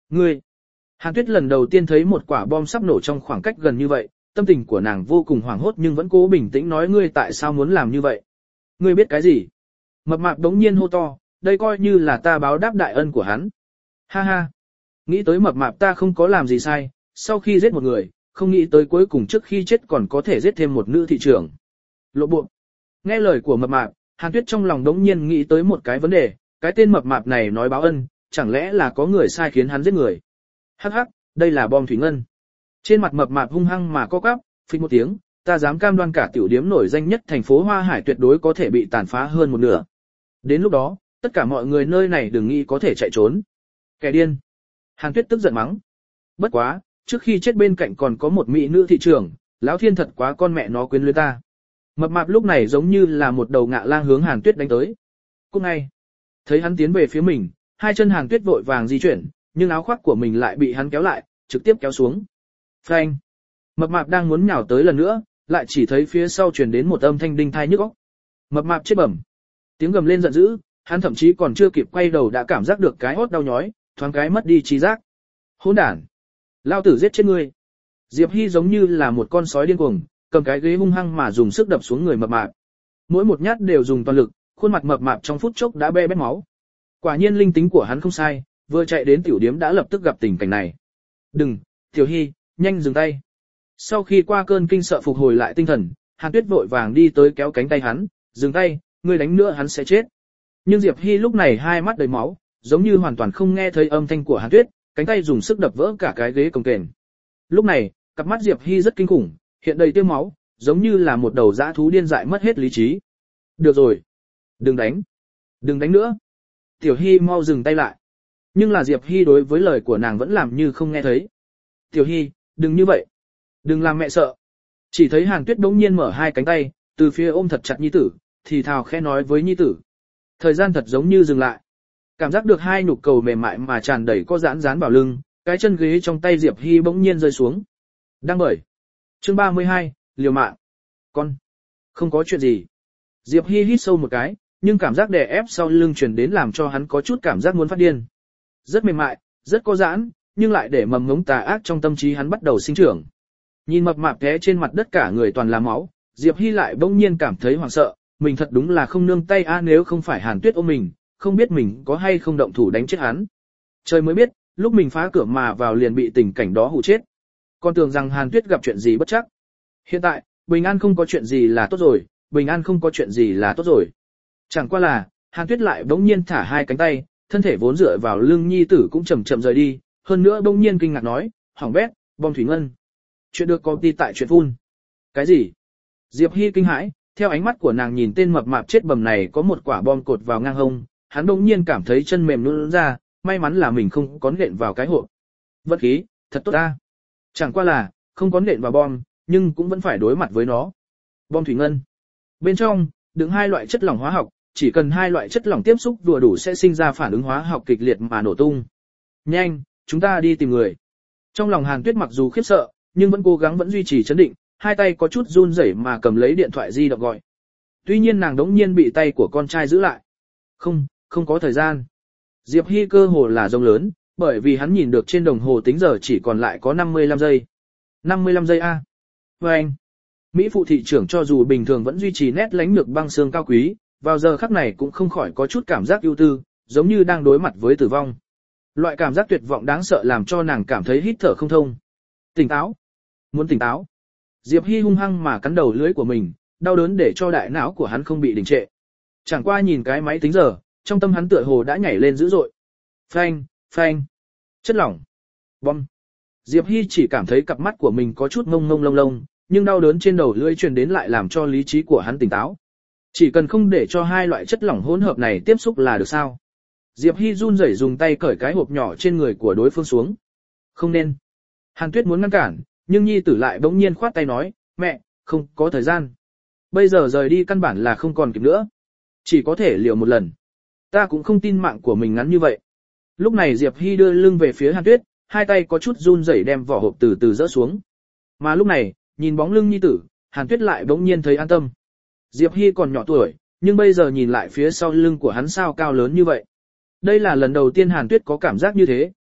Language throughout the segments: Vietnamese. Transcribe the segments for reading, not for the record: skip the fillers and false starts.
Ngươi. Hàn Tuyết lần đầu tiên thấy một quả bom sắp nổ trong khoảng cách gần như vậy, tâm tình của nàng vô cùng hoảng hốt nhưng vẫn cố bình tĩnh nói ngươi tại sao muốn làm như vậy. Ngươi biết cái gì? Mập mạp đống nhiên hô to, đây coi như là ta báo đáp đại ân của hắn. Ha ha. Nghĩ tới mập mạp ta không có làm gì sai, sau khi giết một người, không nghĩ tới cuối cùng trước khi chết còn có thể giết thêm một nữ thị trưởng. Lộ bộ. Nghe lời của mập mạp, Hàn Tuyết trong lòng đống nhiên nghĩ tới một cái vấn đề, cái tên mập mạp này nói báo ân, chẳng lẽ là có người sai khiến hắn giết người. Hắc hắc, đây là bom thủy ngân. Trên mặt mập mạp hung hăng mà co quắp, phịch một tiếng, ta dám cam đoan cả tiểu điếm nổi danh nhất thành phố Hoa Hải tuyệt đối có thể bị tàn phá hơn một nửa. Đến lúc đó, tất cả mọi người nơi này đừng nghĩ có thể chạy trốn. Kẻ điên. Hàn Tuyết tức giận mắng. Bất quá, trước khi chết bên cạnh còn có một mỹ nữ thị trưởng, lão thiên thật quá con mẹ nó quyến luyến ta. Mập mạp lúc này giống như là một đầu ngạ lang hướng Hàn Tuyết đánh tới. Cũng ngay, thấy hắn tiến về phía mình, hai chân Hàn Tuyết vội vàng di chuyển, nhưng áo khoác của mình lại bị hắn kéo lại, trực tiếp kéo xuống. Phanh. Mập mạp đang muốn nhào tới lần nữa, lại chỉ thấy phía sau truyền đến một âm thanh đinh tai nhức óc. Mập mạp chết bẩm. Tiếng gầm lên giận dữ, hắn thậm chí còn chưa kịp quay đầu đã cảm giác được cái hốt đau nhói, thoáng cái mất đi trí giác. Hỗn đản, lao tử giết chết ngươi. Diệp Hy giống như là một con sói điên cuồng, cầm cái ghế hung hăng mà dùng sức đập xuống người mập mạp. Mỗi một nhát đều dùng toàn lực, khuôn mặt mập mạp trong phút chốc đã be bét máu. Quả nhiên linh tính của hắn không sai, vừa chạy đến tiểu điếm đã lập tức gặp tình cảnh này. Đừng, Tiểu Hy, nhanh dừng tay. Sau khi qua cơn kinh sợ phục hồi lại tinh thần, Hàn Tuyết vội vàng đi tới kéo cánh tay hắn, dừng tay, ngươi đánh nữa hắn sẽ chết. Nhưng Diệp Hy lúc này hai mắt đầy máu, giống như hoàn toàn không nghe thấy âm thanh của Hàn Tuyết, cánh tay dùng sức đập vỡ cả cái ghế cồng kềnh. Lúc này, cặp mắt Diệp Hy rất kinh khủng, hiện đầy tiêu máu, giống như là một đầu dã thú điên dại mất hết lý trí. Được rồi, đừng đánh, đừng đánh nữa. Tiểu Hy mau dừng tay lại. Nhưng là Diệp Hy đối với lời của nàng vẫn làm như không nghe thấy. Tiểu Hy, đừng như vậy, đừng làm mẹ sợ. Chỉ thấy Hàn Tuyết bỗng nhiên mở hai cánh tay, từ phía ôm thật chặt nhi tử, thì thào khẽ nói với nhi tử. Thời gian thật giống như dừng lại. Cảm giác được hai nhục cầu mềm mại mà tràn đầy có giãn dán vào lưng, cái chân ghế trong tay Diệp Hy bỗng nhiên rơi xuống. Đang bởi. Chương 32, liều mạng. Con. Không có chuyện gì. Diệp Hy hít sâu một cái, nhưng cảm giác đè ép sau lưng truyền đến làm cho hắn có chút cảm giác muốn phát điên. Rất mềm mại, rất có giãn, nhưng lại để mầm ngống tà ác trong tâm trí hắn bắt đầu sinh trưởng. Nhìn mập mạp té trên mặt đất cả người toàn là máu, Diệp Hy lại bỗng nhiên cảm thấy hoảng sợ, mình thật đúng là không nương tay nếu không phải Hàn Tuyết ôm mình, không biết mình có hay không động thủ đánh chết hắn. Trời mới biết, lúc mình phá cửa mà vào liền bị tình cảnh đó hù chết. Còn tưởng rằng Hàn Tuyết gặp chuyện gì bất chắc. Hiện tại, bình an không có chuyện gì là tốt rồi, bình an không có chuyện gì là tốt rồi. Chẳng qua là, Hàn Tuyết lại bỗng nhiên thả hai cánh tay, thân thể vốn dựa vào lưng nhi tử cũng chậm chậm rời đi, hơn nữa bỗng nhiên kinh ngạc nói, hỏng bét, bom thủy ngân. Chuyện được công ty tại chuyện phun. Cái gì? Diệp Hy kinh hãi, theo ánh mắt của nàng nhìn tên mập mạp chết bầm này có một quả bom cột vào ngang hông, hắn bỗng nhiên cảm thấy chân mềm nhũn ra, may mắn là mình không có nện vào cái hộp. Vận khí, thật tốt ta. Chẳng qua là, không có nện vào bom, nhưng cũng vẫn phải đối mặt với nó. Bom thủy ngân. Bên trong, đựng hai loại chất lỏng hóa học, chỉ cần hai loại chất lỏng tiếp xúc vừa đủ sẽ sinh ra phản ứng hóa học kịch liệt mà nổ tung. Nhanh, chúng ta đi tìm người. Trong lòng Hàn Tuyết mặc dù khiếp sợ, nhưng vẫn cố gắng vẫn duy trì trấn định, hai tay có chút run rẩy mà cầm lấy điện thoại di động gọi. Tuy nhiên nàng đống nhiên bị tay của con trai giữ lại. Không có thời gian. Diệp Hy cơ hồ là rông lớn, bởi vì hắn nhìn được trên đồng hồ tính giờ chỉ còn lại có 55 giây. 55 giây a. Và anh. Mỹ phụ thị trưởng cho dù bình thường vẫn duy trì nét lánh lược băng xương cao quý, vào giờ khắc này cũng không khỏi có chút cảm giác ưu tư, giống như đang đối mặt với tử vong. Loại cảm giác tuyệt vọng đáng sợ làm cho nàng cảm thấy hít thở không thông. Tỉnh táo. Muốn tỉnh táo. Diệp Hy hung hăng mà cắn đầu lưỡi của mình, đau đớn để cho đại não của hắn không bị đình trệ. Chẳng qua nhìn cái máy tính giờ, trong tâm hắn tựa hồ đã nhảy lên dữ dội. Phanh, phanh. Chất lỏng. Bom. Diệp Hy chỉ cảm thấy cặp mắt của mình có chút ngông ngông lông lông, nhưng đau đớn trên đầu lưỡi truyền đến lại làm cho lý trí của hắn tỉnh táo. Chỉ cần không để cho hai loại chất lỏng hỗn hợp này tiếp xúc là được sao. Diệp Hy run rẩy dùng tay cởi cái hộp nhỏ trên người của đối phương xuống. Không nên. Hàn Tuyết muốn ngăn cản, nhưng nhi tử lại bỗng nhiên khoát tay nói, mẹ, không có thời gian. Bây giờ rời đi căn bản là không còn kịp nữa. Chỉ có thể liều một lần. Ta cũng không tin mạng của mình ngắn như vậy. Lúc này Diệp Hy đưa lưng về phía Hàn Tuyết, hai tay có chút run rẩy đem vỏ hộp từ từ dỡ xuống. Mà lúc này, nhìn bóng lưng nhi tử, Hàn Tuyết lại bỗng nhiên thấy an tâm. Diệp Hy còn nhỏ tuổi, nhưng bây giờ nhìn lại phía sau lưng của hắn sao cao lớn như vậy. Đây là lần đầu tiên Hàn Tuyết có cảm giác như thế.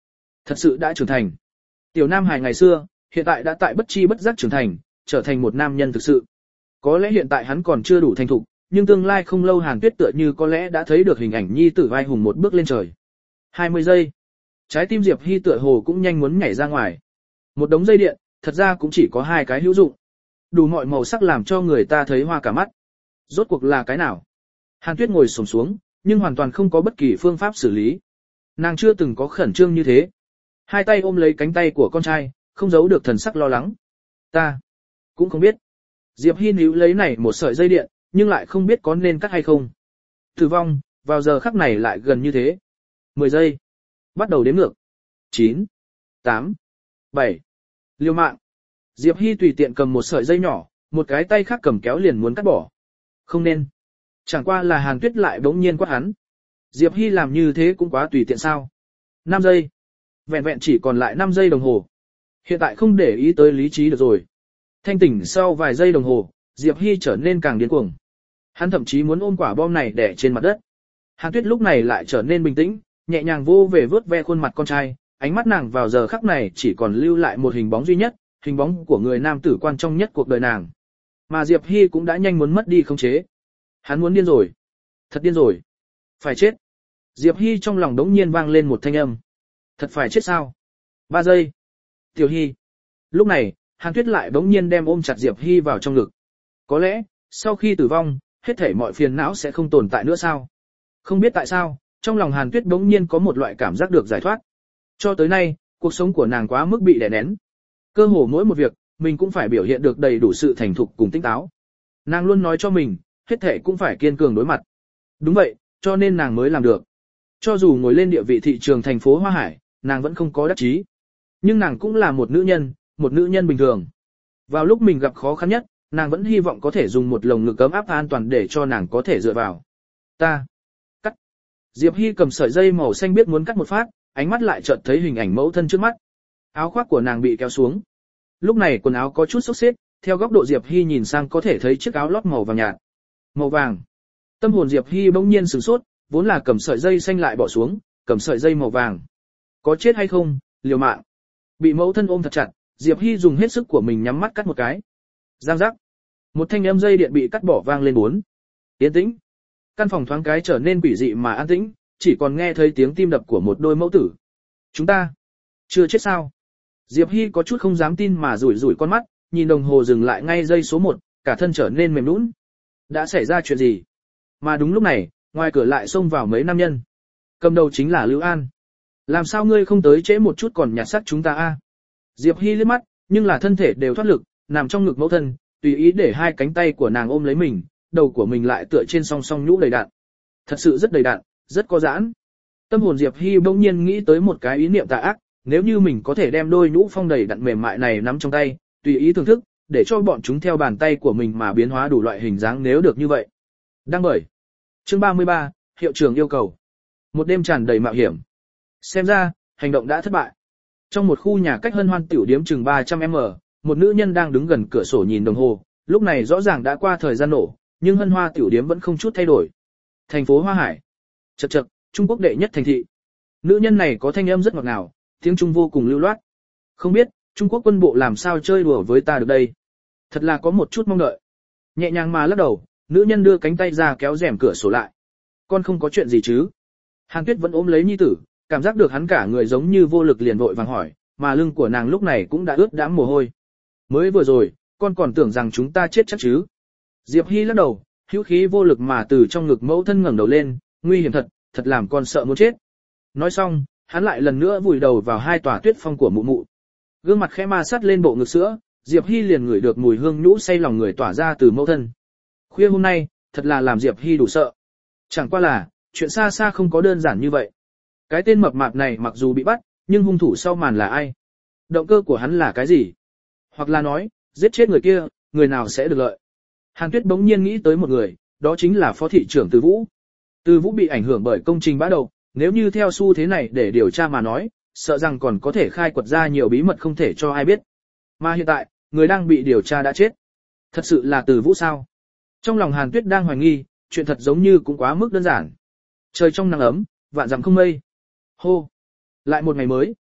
Thật sự đã trưởng thành. Tiểu Nam Hải ngày xưa, hiện tại đã tại bất chi bất giác trưởng thành, trở thành một nam nhân thực sự. Có lẽ hiện tại hắn còn chưa đủ thành thục, nhưng tương lai không lâu Hàn Tuyết tựa như có lẽ đã thấy được hình ảnh nhi tử vai hùng một bước lên trời. 20 giây. Trái tim Diệp Hy tựa hồ cũng nhanh muốn nhảy ra ngoài. Một đống dây điện, thật ra cũng chỉ có 2 cái hữu dụng. Đủ mọi màu sắc làm cho người ta thấy hoa cả mắt. Rốt cuộc là cái nào? Hàn Tuyết ngồi xổm xuống, nhưng hoàn toàn không có bất kỳ phương pháp xử lý. Nàng chưa từng có khẩn trương như thế. Hai tay ôm lấy cánh tay của con trai, không giấu được thần sắc lo lắng. Ta cũng không biết. Diệp Hy níu lấy này một sợi dây điện, nhưng lại không biết có nên cắt hay không. Tử vong, vào giờ khắc này lại gần như thế. 10 giây. Bắt đầu đếm ngược. 9, 8, 7. Liều mạng. Diệp Hy tùy tiện cầm một sợi dây nhỏ, một cái tay khác cầm kéo liền muốn cắt bỏ. Không nên. Chẳng qua là Hàn Tuyết lại bỗng nhiên quát hắn. Diệp Hy làm như thế cũng quá tùy tiện sao. 5 giây. Vẹn vẹn chỉ còn lại 5 giây đồng hồ. Hiện tại không để ý tới lý trí được rồi. Thanh tỉnh sau vài giây đồng hồ, Diệp Hy trở nên càng điên cuồng. Hắn thậm chí muốn ôm quả bom này để trên mặt đất. Hàn Tuyết lúc này lại trở nên bình tĩnh, nhẹ nhàng vô về vớt ve khuôn mặt con trai, ánh mắt nàng vào giờ khắc này chỉ còn lưu lại một hình bóng duy nhất, hình bóng của người nam tử quan trọng nhất cuộc đời nàng. Mà Diệp Hy cũng đã nhanh muốn mất đi khống chế. Hắn muốn điên rồi. Thật điên rồi. Phải chết. Diệp Hy trong lòng đống nhiên vang lên một thanh âm. Thật phải chết sao? 3 giây. Tiểu Hy. Lúc này, Hàn Tuyết lại đống nhiên đem ôm chặt Diệp Hy vào trong ngực. Có lẽ, sau khi tử vong, hết thảy mọi phiền não sẽ không tồn tại nữa sao? Không biết tại sao, trong lòng Hàn Tuyết đống nhiên có một loại cảm giác được giải thoát. Cho tới nay, cuộc sống của nàng quá mức bị đè nén. Cơ hồ mỗi một việc, mình cũng phải biểu hiện được đầy đủ sự thành thục cùng tinh táo. Nàng luôn nói cho mình, hết thảy cũng phải kiên cường đối mặt. Đúng vậy, cho nên nàng mới làm được. Cho dù ngồi lên địa vị thị trường thành phố Hoa Hải, nàng vẫn không có đắc chí. Nhưng nàng cũng là một nữ nhân bình thường. Vào lúc mình gặp khó khăn nhất, nàng vẫn hy vọng có thể dùng một lồng ngực ấm áp an toàn để cho nàng có thể dựa vào. Ta cắt. Diệp Hy cầm sợi dây màu xanh biết muốn cắt một phát, ánh mắt lại chợt thấy hình ảnh mẫu thân trước mắt. Áo khoác của nàng bị kéo xuống. Lúc này quần áo có chút xốc xếch, theo góc độ Diệp Hy nhìn sang có thể thấy chiếc áo lót màu vàng nhạt. Màu vàng. Tâm hồn Diệp Hy bỗng nhiên sửng sốt, vốn là cầm sợi dây xanh lại bỏ xuống, cầm sợi dây màu vàng. Có chết hay không, liều mạng. Bị mẫu thân ôm thật chặt, Diệp Hy dùng hết sức của mình nhắm mắt cắt một cái. Giang giác. Một thanh âm dây điện bị cắt bỏ vang lên 4. Yên tĩnh. Căn phòng thoáng cái trở nên quỷ dị mà an tĩnh, chỉ còn nghe thấy tiếng tim đập của một đôi mẫu tử. Chúng ta chưa chết sao? Diệp Hy có chút không dám tin mà rủi rủi con mắt, nhìn đồng hồ dừng lại ngay giây số 1, cả thân trở nên mềm nhũn. Đã xảy ra chuyện gì? Mà đúng lúc này, ngoài cửa lại xông vào mấy nam nhân. Cầm đầu chính là Lưu An. Làm sao ngươi không tới trễ một chút còn nhặt xác chúng ta a? Diệp Hy liếc mắt, nhưng là thân thể đều thoát lực, nằm trong ngực mẫu thân, tùy ý để hai cánh tay của nàng ôm lấy mình, đầu của mình lại tựa trên song song nhũ đầy đạn. Thật sự rất đầy đạn, rất có giãn. Tâm hồn Diệp Hy bỗng nhiên nghĩ tới một cái ý niệm tà ác, nếu như mình có thể đem đôi nhũ phong đầy đặn mềm mại này nắm trong tay, tùy ý thưởng thức, để cho bọn chúng theo bàn tay của mình mà biến hóa đủ loại hình dáng nếu được như vậy. Đăng bởi. Chương 33, hiệu trưởng yêu cầu. Một đêm tràn đầy mạo hiểm. Xem ra, hành động đã thất bại. Trong một khu nhà cách hân hoan tiểu điếm chừng 300m, một nữ nhân đang đứng gần cửa sổ nhìn đồng hồ, lúc này rõ ràng đã qua thời gian nổ, nhưng hân hoa tiểu điếm vẫn không chút thay đổi. Thành phố Hoa Hải. Chậc chậc, Trung Quốc đệ nhất thành thị. Nữ nhân này có thanh âm rất ngọt ngào, tiếng Trung vô cùng lưu loát. Không biết, Trung Quốc quân bộ làm sao chơi đùa với ta được đây. Thật là có một chút mong đợi. Nhẹ nhàng mà lắc đầu, nữ nhân đưa cánh tay ra kéo rèm cửa sổ lại. Con không có chuyện gì chứ? Hàn Tuyết vẫn ôm lấy nhi tử, cảm giác được hắn cả người giống như vô lực liền vội vàng hỏi, mà lưng của nàng lúc này cũng đã ướt đẫm mồ hôi. Mới vừa rồi, con còn tưởng rằng chúng ta chết chắc chứ. Diệp Hy lắc đầu, hữu khí vô lực mà từ trong ngực mẫu thân ngẩng đầu lên, nguy hiểm thật, thật làm con sợ muốn chết. Nói xong, hắn lại lần nữa vùi đầu vào hai tòa tuyết phong của mụ mụ. Gương mặt khẽ ma sát lên bộ ngực sữa, Diệp Hy liền ngửi được mùi hương nhũ say lòng người tỏa ra từ mẫu thân. Khuya hôm nay, thật là làm Diệp Hy đủ sợ. Chẳng qua là, chuyện xa xa không có đơn giản như vậy. Cái tên mập mạp này mặc dù bị bắt, nhưng hung thủ sau màn là ai? Động cơ của hắn là cái gì? Hoặc là nói, giết chết người kia, người nào sẽ được lợi? Hàn Tuyết bỗng nhiên nghĩ tới một người, đó chính là phó thị trưởng Từ Vũ. Từ Vũ bị ảnh hưởng bởi công trình bã đầu, nếu như theo xu thế này để điều tra mà nói, sợ rằng còn có thể khai quật ra nhiều bí mật không thể cho ai biết. Mà hiện tại, người đang bị điều tra đã chết. Thật sự là Từ Vũ sao? Trong lòng Hàn Tuyết đang hoài nghi, chuyện thật giống như cũng quá mức đơn giản. Trời trong nắng ấm, vạn dặm không mây. Hô! Lại một ngày mới.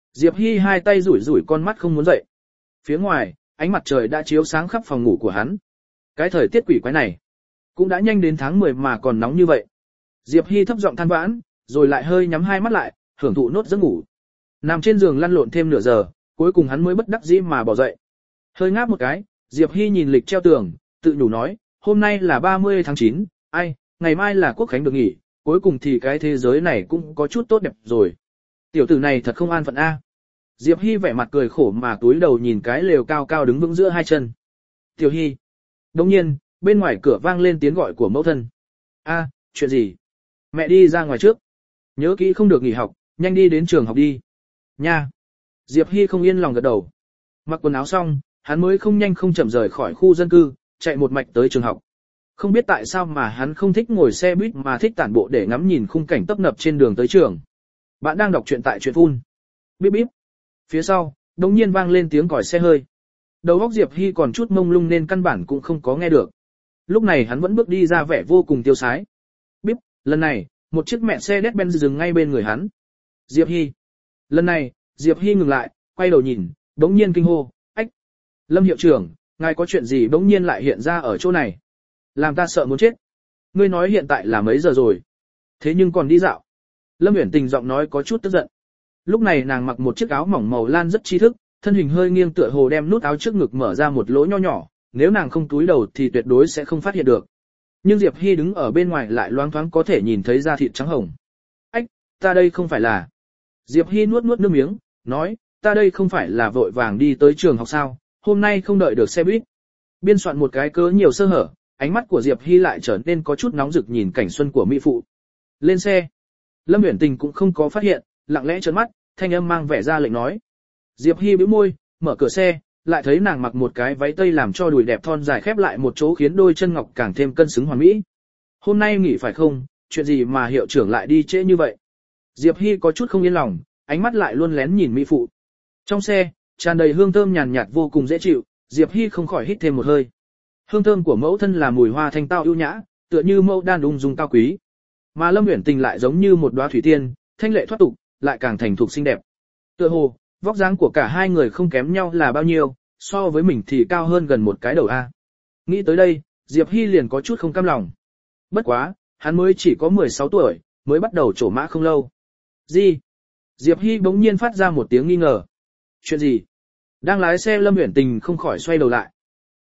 Diệp Hy hai tay rủi rủi con mắt không muốn dậy. Phía ngoài, ánh mặt trời đã chiếu sáng khắp phòng ngủ của hắn. Cái thời tiết quỷ quái này, cũng đã nhanh đến tháng 10 mà còn nóng như vậy. Diệp Hy thấp giọng than vãn, rồi lại hơi nhắm hai mắt lại, hưởng thụ nốt giấc ngủ. Nằm trên giường lăn lộn thêm nửa giờ, cuối cùng hắn mới bất đắc dĩ mà bỏ dậy. Hơi ngáp một cái, Diệp Hy nhìn lịch treo tường, tự nhủ nói, hôm nay là 30 tháng 9, ai, ngày mai là quốc khánh được nghỉ, cuối cùng thì cái thế giới này cũng có chút tốt đẹp rồi. Tiểu tử này thật không an phận a. Diệp Hy vẻ mặt cười khổ mà túi đầu nhìn cái lều cao cao đứng vững giữa hai chân. Tiểu Hy. Đồng nhiên, bên ngoài cửa vang lên tiếng gọi của mẫu thân. A, chuyện gì? Mẹ đi ra ngoài trước. Nhớ kỹ không được nghỉ học, nhanh đi đến trường học đi. Nha. Diệp Hy không yên lòng gật đầu. Mặc quần áo xong, hắn mới không nhanh không chậm rời khỏi khu dân cư, chạy một mạch tới trường học. Không biết tại sao mà hắn không thích ngồi xe buýt mà thích tản bộ để ngắm nhìn khung cảnh tấp nập trên đường tới trường. Bạn đang đọc truyện tại truyện phun. Bíp bíp. Phía sau, đột nhiên vang lên tiếng còi xe hơi. Đầu óc Diệp Hy còn chút mông lung nên căn bản cũng không có nghe được. Lúc này hắn vẫn bước đi ra vẻ vô cùng tiêu sái. Bíp, lần này, một chiếc mẹ xe Mercedes-Benz dừng ngay bên người hắn. Diệp Hy. Lần này, Diệp Hy ngừng lại, quay đầu nhìn, đống nhiên kinh hô, ách. Lâm hiệu trưởng, ngài có chuyện gì đống nhiên lại hiện ra ở chỗ này? Làm ta sợ muốn chết. Ngươi nói hiện tại là mấy giờ rồi? Thế nhưng còn đi dạo. Lâm Uyển Tình giọng nói có chút tức giận. Lúc này nàng mặc một chiếc áo mỏng màu lan rất trí thức, thân hình hơi nghiêng tựa hồ đem nút áo trước ngực mở ra một lỗ nho nhỏ, nếu nàng không túi đầu thì tuyệt đối sẽ không phát hiện được. Nhưng Diệp Hy đứng ở bên ngoài lại loáng thoáng có thể nhìn thấy da thịt trắng hồng. Ách, ta đây không phải là... Diệp Hy nuốt nuốt nước miếng, nói, ta đây không phải là vội vàng đi tới trường học sao, hôm nay không đợi được xe buýt. Biên soạn một cái cớ nhiều sơ hở, ánh mắt của Diệp Hy lại trở nên có chút nóng rực nhìn cảnh xuân của mỹ phụ. Lên xe. Lâm Uyển Tình cũng không có phát hiện, lặng lẽ trợn mắt, thanh âm mang vẻ ra lệnh nói. Diệp Hy bĩu môi, mở cửa xe, lại thấy nàng mặc một cái váy tây làm cho đùi đẹp thon dài khép lại một chỗ khiến đôi chân ngọc càng thêm cân xứng hoàn mỹ. Hôm nay nghỉ phải không, chuyện gì mà hiệu trưởng lại đi trễ như vậy? Diệp Hy có chút không yên lòng, ánh mắt lại luôn lén nhìn mỹ phụ. Trong xe, tràn đầy hương thơm nhàn nhạt vô cùng dễ chịu, Diệp Hy không khỏi hít thêm một hơi. Hương thơm của mẫu thân là mùi hoa thanh tao ưu nhã, tựa như mẫu đan ung dung cao quý. Mà Lâm Uyển Tình lại giống như một đóa thủy tiên, thanh lệ thoát tục, lại càng thành thục xinh đẹp. Tựa hồ, vóc dáng của cả hai người không kém nhau là bao nhiêu, so với mình thì cao hơn gần một cái đầu A. Nghĩ tới đây, Diệp Hy liền có chút không cam lòng. Bất quá, hắn mới chỉ có 16 tuổi, mới bắt đầu trổ mã không lâu. Gì? Diệp Hy bỗng nhiên phát ra một tiếng nghi ngờ. Chuyện gì? Đang lái xe Lâm Uyển Tình không khỏi xoay đầu lại.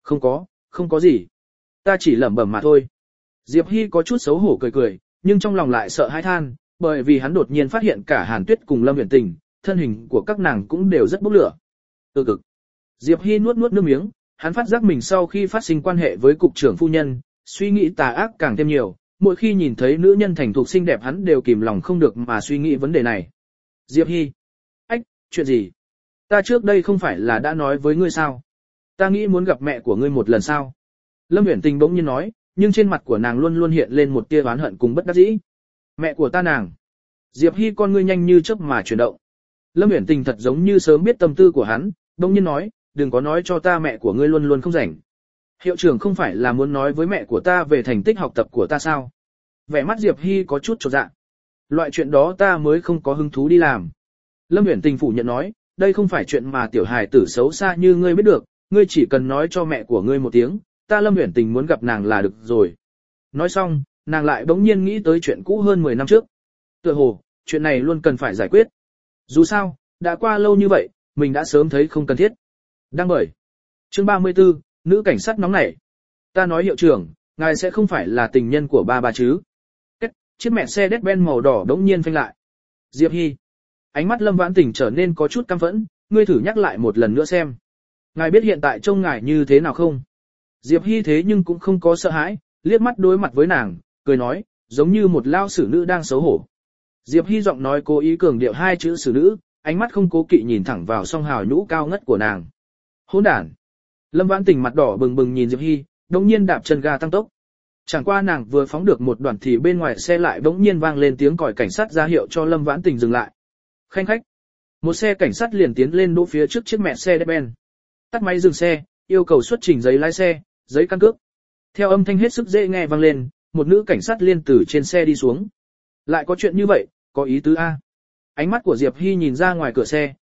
Không có gì. Ta chỉ lẩm bẩm mà thôi. Diệp Hy có chút xấu hổ cười cười, nhưng trong lòng lại sợ hãi than, bởi vì hắn đột nhiên phát hiện cả Hàn Tuyết cùng Lâm Uyển Tình, thân hình của các nàng cũng đều rất bốc lửa. Cực. Diệp Hy nuốt nuốt nước miếng, hắn phát giác mình sau khi phát sinh quan hệ với cục trưởng phu nhân, suy nghĩ tà ác càng thêm nhiều, mỗi khi nhìn thấy nữ nhân thành thục xinh đẹp hắn đều kìm lòng không được mà suy nghĩ vấn đề này. Diệp Hy. Ách, chuyện gì? Ta trước đây không phải là đã nói với ngươi sao? Ta nghĩ muốn gặp mẹ của ngươi một lần sao? Lâm Uyển Tình bỗng nhiên nói, nhưng trên mặt của nàng luôn luôn hiện lên một tia oán hận cùng bất đắc dĩ. Mẹ của ta nàng. Diệp Hy con ngươi nhanh như chớp mà chuyển động. Lâm Uyển Tình thật giống như sớm biết tâm tư của hắn, bỗng nhiên nói, đừng có nói cho ta mẹ của ngươi luôn luôn không rảnh. Hiệu trưởng không phải là muốn nói với mẹ của ta về thành tích học tập của ta sao? Vẻ mắt Diệp Hy có chút chột dạ. Loại chuyện đó ta mới không có hứng thú đi làm. Lâm Uyển Tình phủ nhận nói, đây không phải chuyện mà tiểu hài tử xấu xa như ngươi biết được, ngươi chỉ cần nói cho mẹ của ngươi một tiếng, ta Lâm Uyển Tình muốn gặp nàng là được rồi. Nói xong, nàng lại bỗng nhiên nghĩ tới chuyện cũ hơn 10 năm trước. Tựa hồ, chuyện này luôn cần phải giải quyết. Dù sao, đã qua lâu như vậy, mình đã sớm thấy không cần thiết. Đăng bởi. Chương 34, nữ cảnh sát nóng nảy. Ta nói hiệu trưởng, ngài sẽ không phải là tình nhân của ba chứ? Chiếc mẹ xe Mercedes-Benz màu đỏ đống nhiên phanh lại. Diệp Hy. Ánh mắt Lâm Vãn Tình trở nên có chút căm phẫn, ngươi thử nhắc lại một lần nữa xem. Ngài biết hiện tại trông ngài như thế nào không? Diệp Hy thế nhưng cũng không có sợ hãi, liếc mắt đối mặt với nàng, cười nói, giống như một lao xử nữ đang xấu hổ. Diệp Hy giọng nói cố ý cường điệu hai chữ xử nữ, ánh mắt không cố kỵ nhìn thẳng vào song hào nhũ cao ngất của nàng. Hỗn đản. Lâm Vãn Tình mặt đỏ bừng bừng nhìn Diệp Hy, đống nhiên đạp chân ga tăng tốc. Chẳng qua nàng vừa phóng được một đoạn thì bên ngoài xe lại bỗng nhiên vang lên tiếng còi cảnh sát ra hiệu cho Lâm Vãn Tình dừng lại. Khanh khách. Một xe cảnh sát liền tiến lên đỗ phía trước chiếc mẹ xe Mercedes-Benz. Tắt máy dừng xe, yêu cầu xuất trình giấy lái xe, giấy căn cước. Theo âm thanh hết sức dễ nghe vang lên, một nữ cảnh sát liên từ trên xe đi xuống. Lại có chuyện như vậy, có ý tứ a. Ánh mắt của Diệp Hy nhìn ra ngoài cửa xe,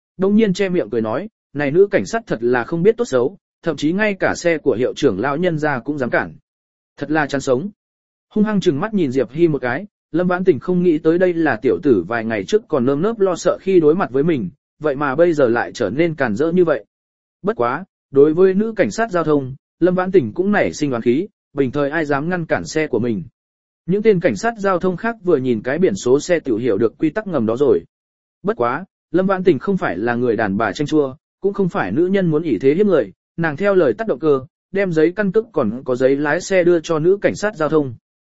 đông nhiên che miệng cười nói, này nữ cảnh sát thật là không biết tốt xấu, thậm chí ngay cả xe của hiệu trưởng lão nhân gia cũng dám cản. Thật là chán sống. Hung hăng trừng mắt nhìn Diệp Hy một cái, Lâm Vãn Tình không nghĩ tới đây là tiểu tử vài ngày trước còn nơm nớp lo sợ khi đối mặt với mình, vậy mà bây giờ lại trở nên càn rỡ như vậy. Bất quá, đối với nữ cảnh sát giao thông, Lâm Vãn Tình cũng nảy sinh oán khí, bình thời ai dám ngăn cản xe của mình. Những tên cảnh sát giao thông khác vừa nhìn cái biển số xe tiểu hiểu được quy tắc ngầm đó rồi. Bất quá, Lâm Vãn Tình không phải là người đàn bà tranh chua, cũng không phải nữ nhân muốn ỷ thế hiếp người, nàng theo lời tắt động cơ, đem giấy căn cước còn có giấy lái xe đưa cho nữ cảnh sát giao thông.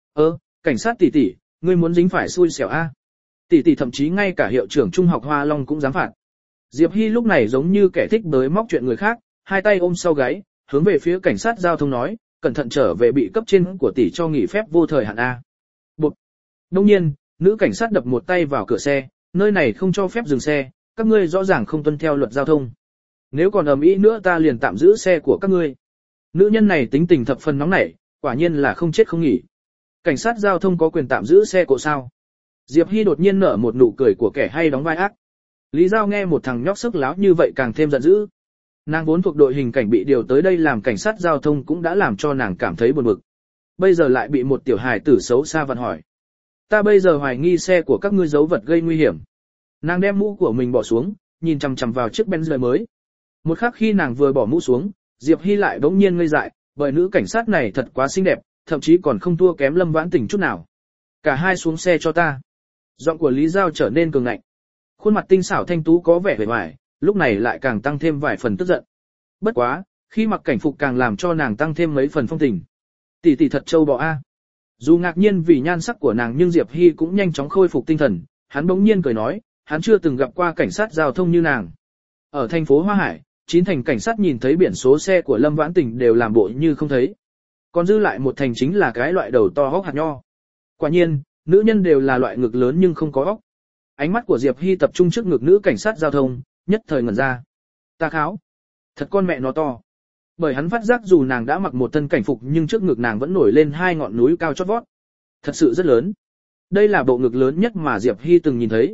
Cảnh sát tỷ tỷ, ngươi muốn dính phải xui xẻo a. Tỷ tỷ thậm chí ngay cả hiệu trưởng trung học Hoa Long cũng dám phạt. Diệp Hy lúc này giống như kẻ thích bới móc chuyện người khác, hai tay ôm sau gáy, hướng về phía cảnh sát giao thông nói, cẩn thận trở về bị cấp trên của tỷ cho nghỉ phép vô thời hạn a. Bụp. Đương nhiên, nữ cảnh sát đập một tay vào cửa xe, nơi này không cho phép dừng xe, các ngươi rõ ràng không tuân theo luật giao thông. Nếu còn ầm ĩ nữa ta liền tạm giữ xe của các ngươi. Nữ nhân này tính tình thập phần nóng nảy, quả nhiên là không chết không nghỉ. Cảnh sát giao thông có quyền tạm giữ xe cộ sao? Diệp Hy đột nhiên nở một nụ cười của kẻ hay đóng vai ác. Lý Giao nghe một thằng nhóc sức láo như vậy càng thêm giận dữ. Nàng vốn thuộc đội hình cảnh bị điều tới đây làm cảnh sát giao thông cũng đã làm cho nàng cảm thấy buồn bực. Bây giờ lại bị một tiểu hài tử xấu xa vặn hỏi. Ta bây giờ hoài nghi xe của các ngươi giấu vật gây nguy hiểm. Nàng đem mũ của mình bỏ xuống, nhìn chằm chằm vào chiếc Benz mới. Một khắc khi nàng vừa bỏ mũ xuống, Diệp Hy lại bỗng nhiên ngây dại, bởi nữ cảnh sát này thật quá xinh đẹp, thậm chí còn không thua kém Lâm Vãn Tình chút nào. Cả hai xuống xe cho ta. Giọng của Lý Giao trở nên cường ngạnh. Khuôn mặt tinh xảo thanh tú có vẻ vẻ vải, lúc này lại càng tăng thêm vài phần tức giận. Bất quá, khi mặc cảnh phục càng làm cho nàng tăng thêm mấy phần phong tình. Tỷ tỷ thật trâu bò a. Dù ngạc nhiên vì nhan sắc của nàng nhưng Diệp Hy cũng nhanh chóng khôi phục tinh thần, hắn bỗng nhiên cười nói, hắn chưa từng gặp qua cảnh sát giao thông như nàng. Ở thành phố Hoa Hải, 9 thành cảnh sát nhìn thấy biển số xe của Lâm Vãn Tình đều làm bộ như không thấy. Còn dư lại 1 thành chính là cái loại đầu to hốc hạt nho. Quả nhiên, nữ nhân đều là loại ngực lớn nhưng không có óc. Ánh mắt của Diệp Hy tập trung trước ngực nữ cảnh sát giao thông, nhất thời ngẩn ra. Ta kháo. Thật con mẹ nó to. Bởi hắn phát giác dù nàng đã mặc một thân cảnh phục nhưng trước ngực nàng vẫn nổi lên 2 ngọn núi cao chót vót. Thật sự rất lớn. Đây là bộ ngực lớn nhất mà Diệp Hy từng nhìn thấy.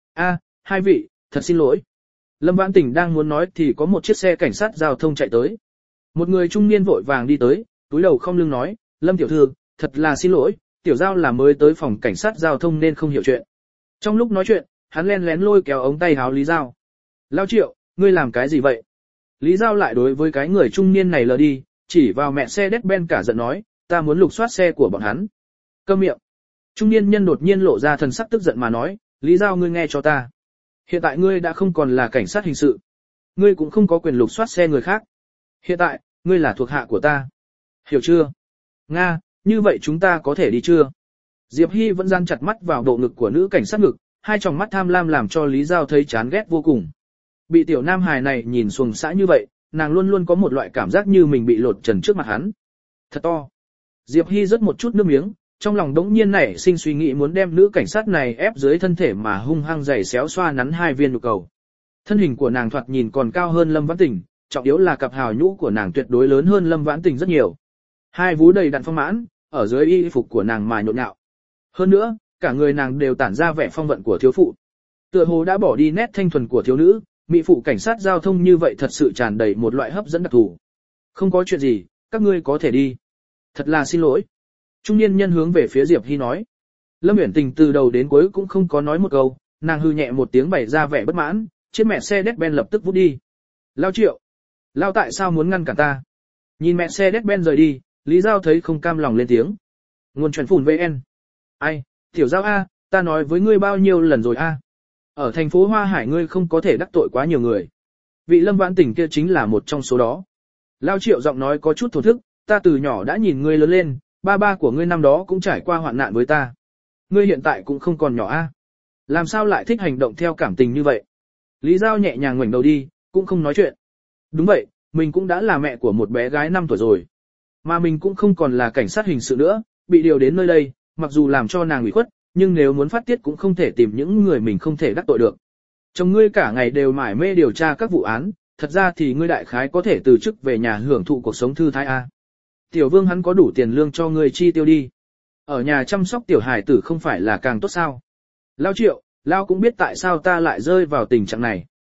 Hai vị, thật xin lỗi. Lâm Vãn Tình đang muốn nói thì có một chiếc xe cảnh sát giao thông chạy tới. Một người trung niên vội vàng đi tới, túi đầu không lưng nói, Lâm tiểu thư, thật là xin lỗi, tiểu giao là mới tới phòng cảnh sát giao thông nên không hiểu chuyện. Trong lúc nói chuyện, hắn len lén lôi kéo ống tay áo Lý Giao. Lao Triệu, ngươi làm cái gì vậy? Lý Giao lại đối với cái người trung niên này lờ đi, chỉ vào mẹ xe Mercedes-Benz cả giận nói, ta muốn lục soát xe của bọn hắn. Câm miệng. Trung niên nhân đột nhiên lộ ra thần sắc tức giận mà nói, Lý Giao ngươi nghe cho ta. Hiện tại ngươi đã không còn là cảnh sát hình sự. Ngươi cũng không có quyền lục soát xe người khác. Hiện tại, ngươi là thuộc hạ của ta. Hiểu chưa? Nga, như vậy chúng ta có thể đi chưa? Diệp Hy vẫn dán chặt mắt vào bộ ngực của nữ cảnh sát ngực, hai tròng mắt tham lam làm cho Lý Giao thấy chán ghét vô cùng. Bị tiểu nam hài này nhìn xuồng xã như vậy, nàng luôn luôn có một loại cảm giác như mình bị lột trần trước mặt hắn. Thật to. Diệp Hy rớt một chút nước miếng, trong lòng đống nhiên nảy sinh suy nghĩ muốn đem nữ cảnh sát này ép dưới thân thể mà hung hăng giày xéo xoa nắn 2 viên nhục cầu. Thân hình của nàng thoạt nhìn còn cao hơn Lâm Vãn Tình, trọng yếu là cặp hào nhũ của nàng tuyệt đối lớn hơn Lâm Vãn Tình rất nhiều. 2 vú đầy đặn phong mãn, ở dưới y phục của nàng mà nhộn nhạo. Hơn nữa, cả người nàng đều tản ra vẻ phong vận của thiếu phụ. Tựa hồ đã bỏ đi nét thanh thuần của thiếu nữ, mỹ phụ cảnh sát giao thông như vậy thật sự tràn đầy một loại hấp dẫn đặc thù. Không có chuyện gì, các ngươi có thể đi. Thật là xin lỗi. Trung niên nhân hướng về phía Diệp Hy nói. Lâm Uyển Tình từ đầu đến cuối cũng không có nói một câu, nàng hư nhẹ một tiếng bày ra vẻ bất mãn, chiếc mẹ xe Mercedes-Benz lập tức vút đi. Lao Triệu, Lao tại sao muốn ngăn cản ta? Nhìn mẹ xe Mercedes-Benz rời đi, Lý Giao thấy không cam lòng lên tiếng. Nguồn truyền phủn VN. Ai, tiểu Giao A, ta nói với ngươi bao nhiêu lần rồi A. Ở thành phố Hoa Hải ngươi không có thể đắc tội quá nhiều người. Vị Lâm Vãn Tình kia chính là một trong số đó. Lao Triệu giọng nói có chút thổ thức, ta từ nhỏ đã nhìn ngươi lớn lên, ba của ngươi năm đó cũng trải qua hoạn nạn với ta. Ngươi hiện tại cũng không còn nhỏ A. Làm sao lại thích hành động theo cảm tình như vậy? Lý Giao nhẹ nhàng ngoảnh đầu đi, cũng không nói chuyện. Đúng vậy, mình cũng đã là mẹ của một bé gái 5 tuổi rồi. Mà mình cũng không còn là cảnh sát hình sự nữa, bị điều đến nơi đây, mặc dù làm cho nàng ủy khuất, nhưng nếu muốn phát tiết cũng không thể tìm những người mình không thể đắc tội được. Chồng ngươi cả ngày đều mải mê điều tra các vụ án, thật ra thì ngươi đại khái có thể từ chức về nhà hưởng thụ cuộc sống thư thái A. Tiểu Vương hắn có đủ tiền lương cho ngươi chi tiêu đi. Ở nhà chăm sóc tiểu hài tử không phải là càng tốt sao? Lao Triệu, Lao cũng biết tại sao ta lại rơi vào tình trạng này.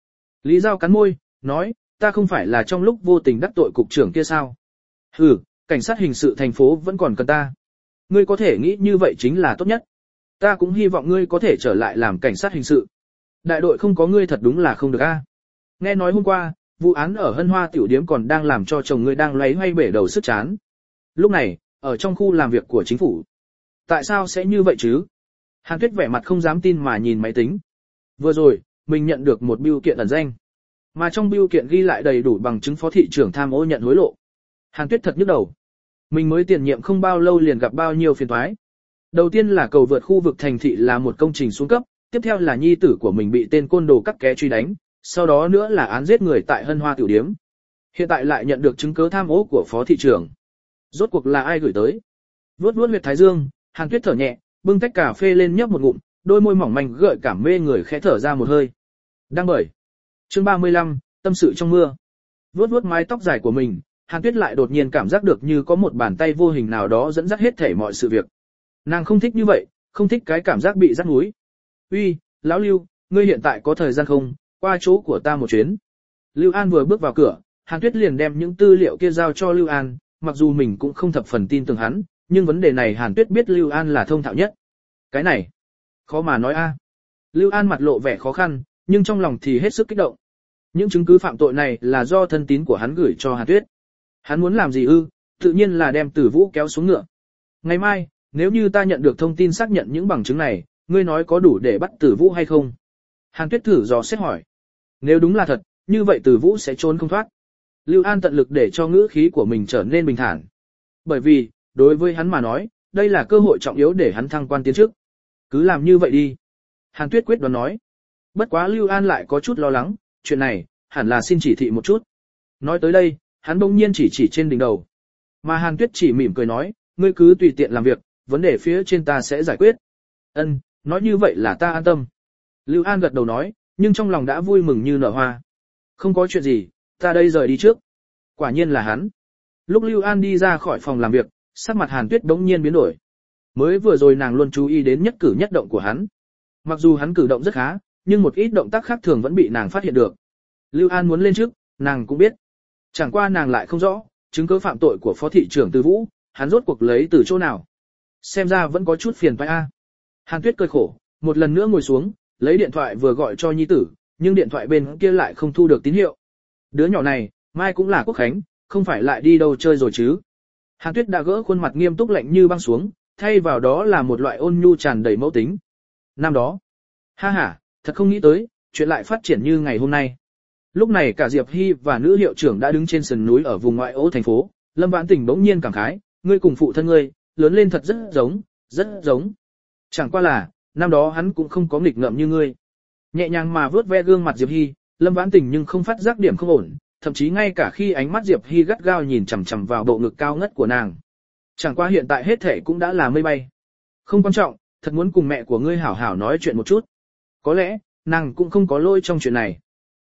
Lý Giao cắn môi, nói, ta không phải là trong lúc vô tình đắc tội cục trưởng kia sao? Hừ, cảnh sát hình sự thành phố vẫn còn cần ta. Ngươi có thể nghĩ như vậy chính là tốt nhất. Ta cũng hy vọng ngươi có thể trở lại làm cảnh sát hình sự. Đại đội không có ngươi thật đúng là không được a. Nghe nói hôm qua, vụ án ở Hân Hoa tiểu điếm còn đang làm cho chồng ngươi đang loáy hoay bể đầu sức chán. Lúc này, ở trong khu làm việc của chính phủ. Tại sao sẽ như vậy chứ? Hàn Tuyết vẻ mặt không dám tin mà nhìn máy tính. Vừa rồi, mình nhận được một bưu kiện ẩn danh. Mà trong bưu kiện ghi lại đầy đủ bằng chứng phó thị trưởng tham ô nhận hối lộ. Hàn Tuyết thật nhức đầu. Mình mới tiền nhiệm không bao lâu liền gặp bao nhiêu phiền toái. Đầu tiên là cầu vượt khu vực thành thị là một công trình xuống cấp, tiếp theo là nhi tử của mình bị tên côn đồ cắt ké truy đánh, sau đó nữa là án giết người tại Hân Hoa tiểu điếm. Hiện tại lại nhận được chứng cứ tham ô của phó thị trưởng. Rốt cuộc là ai gửi tới? Vuốt vuốt huyệt thái dương, Hàn Tuyết thở nhẹ, bưng tách cà phê lên nhấp một ngụm, đôi môi mỏng manh gợi cảm mê người khẽ thở ra một hơi. Đang bởi. Chương 35, tâm sự trong mưa. Vuốt vuốt mái tóc dài của mình, Hàn Tuyết lại đột nhiên cảm giác được như có một bàn tay vô hình nào đó dẫn dắt hết thảy mọi sự việc. Nàng không thích như vậy, không thích cái cảm giác bị dắt núi. Uy, lão Lưu, ngươi hiện tại có thời gian không, qua chỗ của ta một chuyến. Lưu An vừa bước vào cửa, Hàn Tuyết liền đem những tư liệu kia giao cho Lưu An, mặc dù mình cũng không thập phần tin tưởng hắn, nhưng vấn đề này Hàn Tuyết biết Lưu An là thông thạo nhất. Cái này, khó mà nói a. Lưu An mặt lộ vẻ khó khăn, nhưng trong lòng thì hết sức kích động. Những chứng cứ phạm tội này là do thân tín của hắn gửi cho Hàn Tuyết. Hắn muốn làm gì ư, tự nhiên là đem Tử Vũ kéo xuống ngựa. Ngày mai, nếu như ta nhận được thông tin xác nhận những bằng chứng này, ngươi nói có đủ để bắt Tử Vũ hay không? Hàn Tuyết thử dò xét hỏi. Nếu đúng là thật, như vậy Tử Vũ sẽ trốn không thoát. Lưu An tận lực để cho ngữ khí của mình trở nên bình thản. Bởi vì, đối với hắn mà nói, đây là cơ hội trọng yếu để hắn thăng quan tiến chức. Cứ làm như vậy đi. Hàn Tuyết quyết đoán nói. Bất quá Lưu An lại có chút lo lắng, chuyện này, hẳn là xin chỉ thị một chút. Nói tới đây, hắn bỗng nhiên chỉ trên đỉnh đầu. Mà Hàn Tuyết chỉ mỉm cười nói, ngươi cứ tùy tiện làm việc, vấn đề phía trên ta sẽ giải quyết. Ân, nói như vậy là ta an tâm. Lưu An gật đầu nói, nhưng trong lòng đã vui mừng như nở hoa. Không có chuyện gì, ta đây rời đi trước. Quả nhiên là hắn. Lúc Lưu An đi ra khỏi phòng làm việc, sắc mặt Hàn Tuyết bỗng nhiên biến đổi. Mới vừa rồi nàng luôn chú ý đến nhất cử nhất động của hắn. Mặc dù hắn cử động rất khá, nhưng một ít động tác khác thường vẫn bị nàng phát hiện được. Lưu An muốn lên trước, nàng cũng biết. Chẳng qua nàng lại không rõ, chứng cứ phạm tội của phó thị trưởng Từ Vũ, hắn rốt cuộc lấy từ chỗ nào. Xem ra vẫn có chút phiền phải a. Hàn Tuyết cười khổ, một lần nữa ngồi xuống, lấy điện thoại vừa gọi cho nhi tử, nhưng điện thoại bên kia lại không thu được tín hiệu. Đứa nhỏ này, mai cũng là Quốc Khánh, không phải lại đi đâu chơi rồi chứ. Hàn Tuyết đã gỡ khuôn mặt nghiêm túc lạnh như băng xuống, thay vào đó là một loại ôn nhu tràn đầy mẫu tính. Năm đó, ha ha, thật không nghĩ tới, chuyện lại phát triển như ngày hôm nay. Lúc này cả Diệp Hy và nữ hiệu trưởng đã đứng trên sườn núi ở vùng ngoại ô thành phố, Lâm Vãn Tình bỗng nhiên cảm khái, ngươi cùng phụ thân ngươi, lớn lên thật rất giống, rất giống. Chẳng qua là, năm đó hắn cũng không có nghịch ngợm như ngươi. Nhẹ nhàng mà vớt ve gương mặt Diệp Hy, Lâm Vãn Tình nhưng không phát giác điểm không ổn, thậm chí ngay cả khi ánh mắt Diệp Hy gắt gao nhìn chằm chằm vào bộ ngực cao ngất của nàng. Chẳng qua hiện tại hết thể cũng đã là mây bay. Không quan trọng, thật muốn cùng mẹ của ngươi hảo hảo nói chuyện một chút. Có lẽ, nàng cũng không có lỗi trong chuyện này.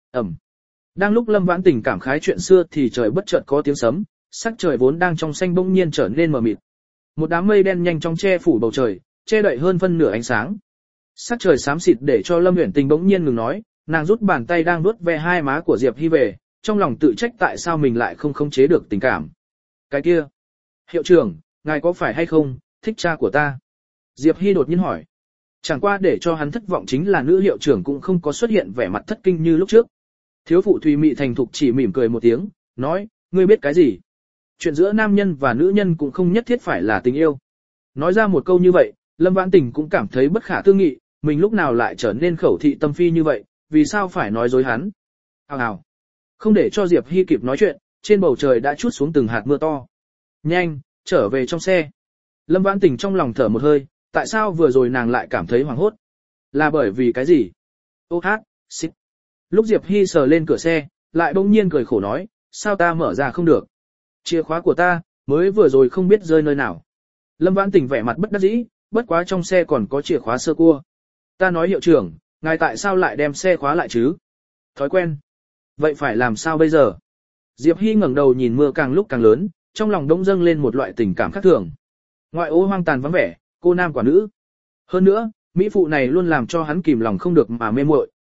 Đang lúc Lâm Vãn Tình cảm khái chuyện xưa thì trời bất chợt có tiếng sấm, sắc trời vốn đang trong xanh bỗng nhiên trở nên mờ mịt. Một đám mây đen nhanh chóng che phủ bầu trời, che đậy hơn phân nửa ánh sáng. Sắc trời xám xịt để cho Lâm Uyển Tình bỗng nhiên ngừng nói, nàng rút bàn tay đang vuốt ve hai má của Diệp Hy về, trong lòng tự trách tại sao mình lại không khống chế được tình cảm. Cái kia, hiệu trưởng, ngài có phải hay không thích cha của ta? Diệp Hy đột nhiên hỏi. Chẳng qua để cho hắn thất vọng chính là nữ hiệu trưởng cũng không có xuất hiện vẻ mặt thất kinh như lúc trước. Thiếu phụ Thùy Mị thành thục chỉ mỉm cười một tiếng, nói, ngươi biết cái gì? Chuyện giữa nam nhân và nữ nhân cũng không nhất thiết phải là tình yêu. Nói ra một câu như vậy, Lâm Vãn Tình cũng cảm thấy bất khả tư nghị, mình lúc nào lại trở nên khẩu thị tâm phi như vậy, vì sao phải nói dối hắn? Hào. Không để cho Diệp Hy kịp nói chuyện, trên bầu trời đã trút xuống từng hạt mưa to. Nhanh, trở về trong xe. Lâm Vãn Tình trong lòng thở một hơi, tại sao vừa rồi nàng lại cảm thấy hoảng hốt? Là bởi vì cái gì? Ô hát, xích. Lúc Diệp Hy sờ lên cửa xe, lại bỗng nhiên cười khổ nói, sao ta mở ra không được? Chìa khóa của ta, mới vừa rồi không biết rơi nơi nào. Lâm Vãn Tình vẻ mặt bất đắc dĩ, bất quá trong xe còn có chìa khóa sơ cua. Ta nói hiệu trưởng, ngài tại sao lại đem xe khóa lại chứ? Thói quen. Vậy phải làm sao bây giờ? Diệp Hy ngẩng đầu nhìn mưa càng lúc càng lớn, trong lòng đông dâng lên một loại tình cảm khác thường. Ngoại ô hoang tàn vắng vẻ, cô nam quả nữ. Hơn nữa, mỹ phụ này luôn làm cho hắn kìm lòng không được mà mê muội.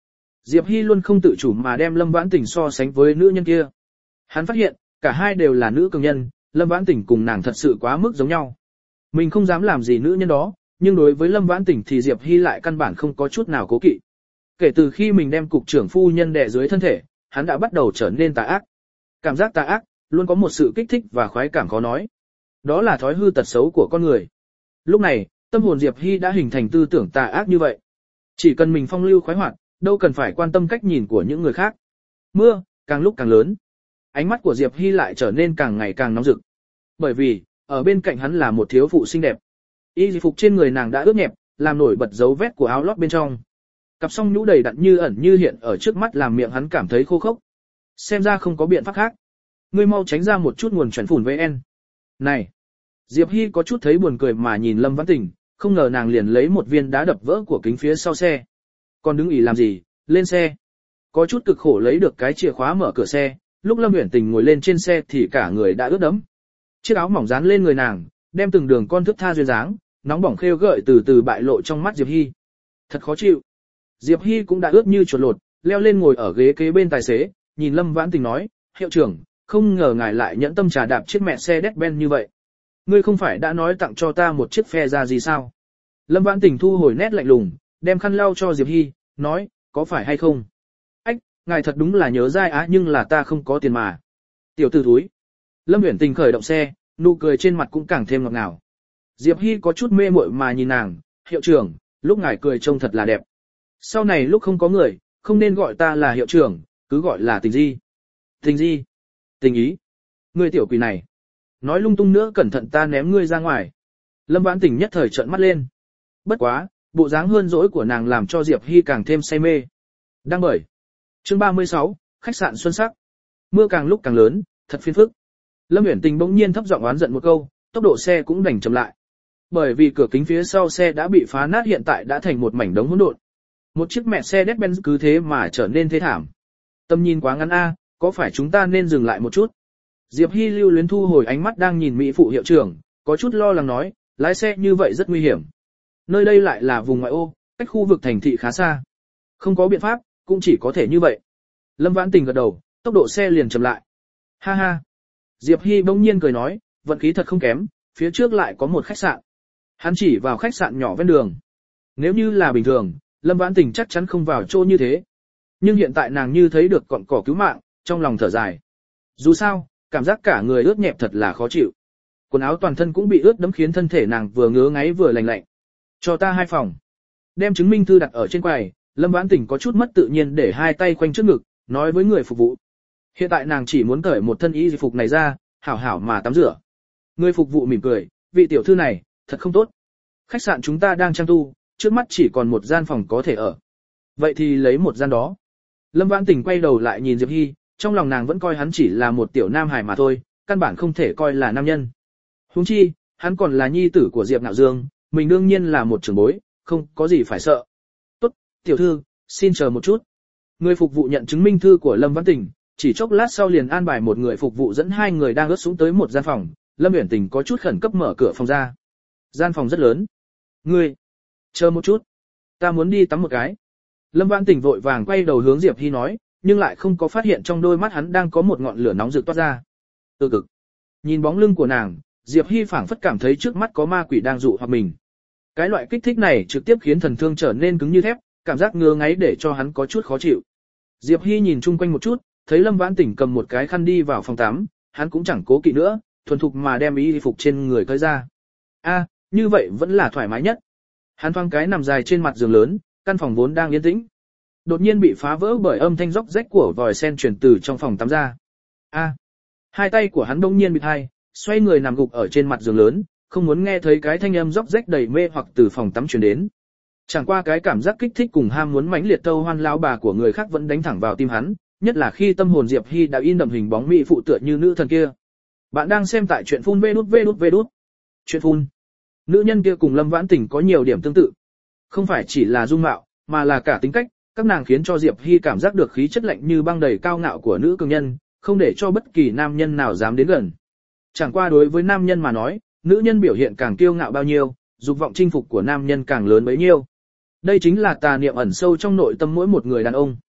Diệp Hy luôn không tự chủ mà đem Lâm Vãn Tình so sánh với nữ nhân kia. Hắn phát hiện, cả hai đều là nữ cường nhân, Lâm Vãn Tình cùng nàng thật sự quá mức giống nhau. Mình không dám làm gì nữ nhân đó, nhưng đối với Lâm Vãn Tình thì Diệp Hy lại căn bản không có chút nào cố kỵ. Kể từ khi mình đem cục trưởng phu nhân đè dưới thân thể, hắn đã bắt đầu trở nên tà ác. Cảm giác tà ác luôn có một sự kích thích và khoái cảm khó nói. Đó là thói hư tật xấu của con người. Lúc này, tâm hồn Diệp Hy đã hình thành tư tưởng tà ác như vậy. Chỉ cần mình phong lưu khoái hoạt, đâu cần phải quan tâm cách nhìn của những người khác. Mưa càng lúc càng lớn. Ánh mắt của Diệp Hy lại trở nên càng ngày càng nóng rực. Bởi vì, ở bên cạnh hắn là một thiếu phụ xinh đẹp. Y phục trên người nàng đã ướt nhẹp, làm nổi bật dấu vết của áo lót bên trong. Cặp song nhũ đầy đặn như ẩn như hiện ở trước mắt làm miệng hắn cảm thấy khô khốc. Xem ra không có biện pháp khác. Ngươi mau tránh ra một chút nguồn chuẩn phủn VN. Này! Diệp Hy có chút thấy buồn cười mà nhìn Lâm Vãn Tình, không ngờ nàng liền lấy một viên đá đập vỡ của kính phía sau xe. Còn đứng ỉ làm gì, lên xe. Có chút cực khổ lấy được cái chìa khóa mở cửa xe, lúc Lâm Uyển Tình ngồi lên trên xe thì cả người đã ướt đẫm. Chiếc áo mỏng dán lên người nàng, đem từng đường con thước tha duyên dáng, nóng bỏng khêu gợi từ từ bại lộ trong mắt Diệp Hy. Thật khó chịu. Diệp Hy cũng đã ướt như chuột lột, leo lên ngồi ở ghế kế bên tài xế, nhìn Lâm Vãn Tình nói, hiệu trưởng, không ngờ ngài lại nhẫn tâm trà đạp chiếc mẹ xe Mercedes-Benz như vậy. Ngươi không phải đã nói tặng cho ta một chiếc phe ra gì sao? Lâm Vãn Tình thu hồi nét lạnh lùng, đem khăn lau cho Diệp Hy, nói, có phải hay không? Ách, ngài thật đúng là nhớ dai á, nhưng là ta không có tiền mà. Tiểu tử thúi. Lâm Uyển Tình khởi động xe, nụ cười trên mặt cũng càng thêm ngọt ngào. Diệp Hy có chút mê muội mà nhìn nàng, hiệu trưởng, lúc ngài cười trông thật là đẹp. Sau này lúc không có người, không nên gọi ta là hiệu trưởng, cứ gọi là Tình Di. Tình Di? Tình ý? Ngươi tiểu quỷ này. Nói lung tung nữa cẩn thận ta ném ngươi ra ngoài. Lâm Vãn Tình nhất thời trợn mắt lên. Bất quá, bộ dáng hơn dỗi của nàng làm cho Diệp Hy càng thêm say mê. Đăng bởi. Chương 36, khách sạn Xuân Sắc. Mưa càng lúc càng lớn, thật phiền phức. Lâm Uyển Tình bỗng nhiên thấp giọng oán giận một câu, tốc độ xe cũng đành chậm lại. Bởi vì cửa kính phía sau xe đã bị phá nát, hiện tại đã thành một mảnh đống hỗn độn. Một chiếc mẹ xe Mercedes-Benz cứ thế mà trở nên thê thảm. Tầm nhìn quá ngắn a, có phải chúng ta nên dừng lại một chút? Diệp Hy lưu luyến thu hồi ánh mắt đang nhìn mỹ phụ hiệu trưởng, có chút lo lắng nói, lái xe như vậy rất nguy hiểm. Nơi đây lại là vùng ngoại ô, cách khu vực thành thị khá xa. Không có biện pháp, cũng chỉ có thể như vậy. Lâm Vãn Tình gật đầu, tốc độ xe liền chậm lại. Ha ha. Diệp Hy bỗng nhiên cười nói, vận khí thật không kém, phía trước lại có một khách sạn. Hắn chỉ vào khách sạn nhỏ ven đường. Nếu như là bình thường, Lâm Vãn Tình chắc chắn không vào chỗ như thế. Nhưng hiện tại nàng như thấy được cọn cỏ cứu mạng, trong lòng thở dài. Dù sao, cảm giác cả người ướt nhẹp thật là khó chịu. Quần áo toàn thân cũng bị ướt đẫm khiến thân thể nàng vừa ngứa ngáy vừa lạnh lạnh. Cho ta 2 phòng. Đem chứng minh thư đặt ở trên quầy, Lâm Vãn Tình có chút mất tự nhiên để 2 tay quanh trước ngực, nói với người phục vụ. Hiện tại nàng chỉ muốn cởi một thân y phục này ra, hảo hảo mà tắm rửa. Người phục vụ mỉm cười, vị tiểu thư này, thật không tốt. Khách sạn chúng ta đang trang tu, trước mắt chỉ còn một gian phòng có thể ở. Vậy thì lấy một gian đó. Lâm Vãn Tình quay đầu lại nhìn Diệp Hy, trong lòng nàng vẫn coi hắn chỉ là một tiểu nam hài mà thôi, căn bản không thể coi là nam nhân. Huống chi, hắn còn là nhi tử của Diệp Nạo Dương, mình đương nhiên là một trưởng bối, không có gì phải sợ. Tốt, tiểu thư, xin chờ một chút. Người phục vụ nhận chứng minh thư của Lâm Vãn Tình, chỉ chốc lát sau liền an bài một người phục vụ dẫn 2 người đang ướt sũng tới một gian phòng. Lâm Uyển Tình có chút khẩn cấp mở cửa phòng ra. Gian phòng rất lớn. Ngươi, chờ một chút, ta muốn đi tắm một cái. Lâm Vãn Tình vội vàng quay đầu hướng Diệp Hy nói, nhưng lại không có phát hiện trong đôi mắt hắn đang có một ngọn lửa nóng rực toát ra. Cực. Nhìn bóng lưng của nàng, Diệp Hy phảng phất cảm thấy trước mắt có ma quỷ đang dụ hoặc mình. Cái loại kích thích này trực tiếp khiến thần thương trở nên cứng như thép, cảm giác ngứa ngáy để cho hắn có chút khó chịu. Diệp Hy nhìn chung quanh một chút, thấy Lâm Vãn Tình cầm một cái khăn đi vào phòng tắm, hắn cũng chẳng cố kỵ nữa, thuần thục mà đem y phục trên người cởi ra. A, như vậy vẫn là thoải mái nhất. Hắn thoáng cái nằm dài trên mặt giường lớn, căn phòng vốn đang yên tĩnh, đột nhiên bị phá vỡ bởi âm thanh róc rách của vòi sen truyền từ trong phòng tắm ra. A, 2 tay của hắn bỗng nhiên bị hai, xoay người nằm gục ở trên mặt giường lớn, không muốn nghe thấy cái thanh âm róc rách đầy mê hoặc từ phòng tắm truyền đến. Chẳng qua cái cảm giác kích thích cùng ham muốn mãnh liệt tâu hoan lão bà của người khác vẫn đánh thẳng vào tim hắn, nhất là khi tâm hồn Diệp Hy đã in đậm hình bóng mỹ phụ tựa như nữ thần kia. Bạn đang xem tại truyện phun vđvđvđ. Truyện phun. Nữ nhân kia cùng Lâm Vãn Tình có nhiều điểm tương tự. Không phải chỉ là dung mạo, mà là cả tính cách, các nàng khiến cho Diệp Hy cảm giác được khí chất lạnh như băng đầy cao ngạo của nữ cường nhân, không để cho bất kỳ nam nhân nào dám đến gần. Chẳng qua đối với nam nhân mà nói, nữ nhân biểu hiện càng kiêu ngạo bao nhiêu, dục vọng chinh phục của nam nhân càng lớn bấy nhiêu. Đây chính là tà niệm ẩn sâu trong nội tâm mỗi một người đàn ông.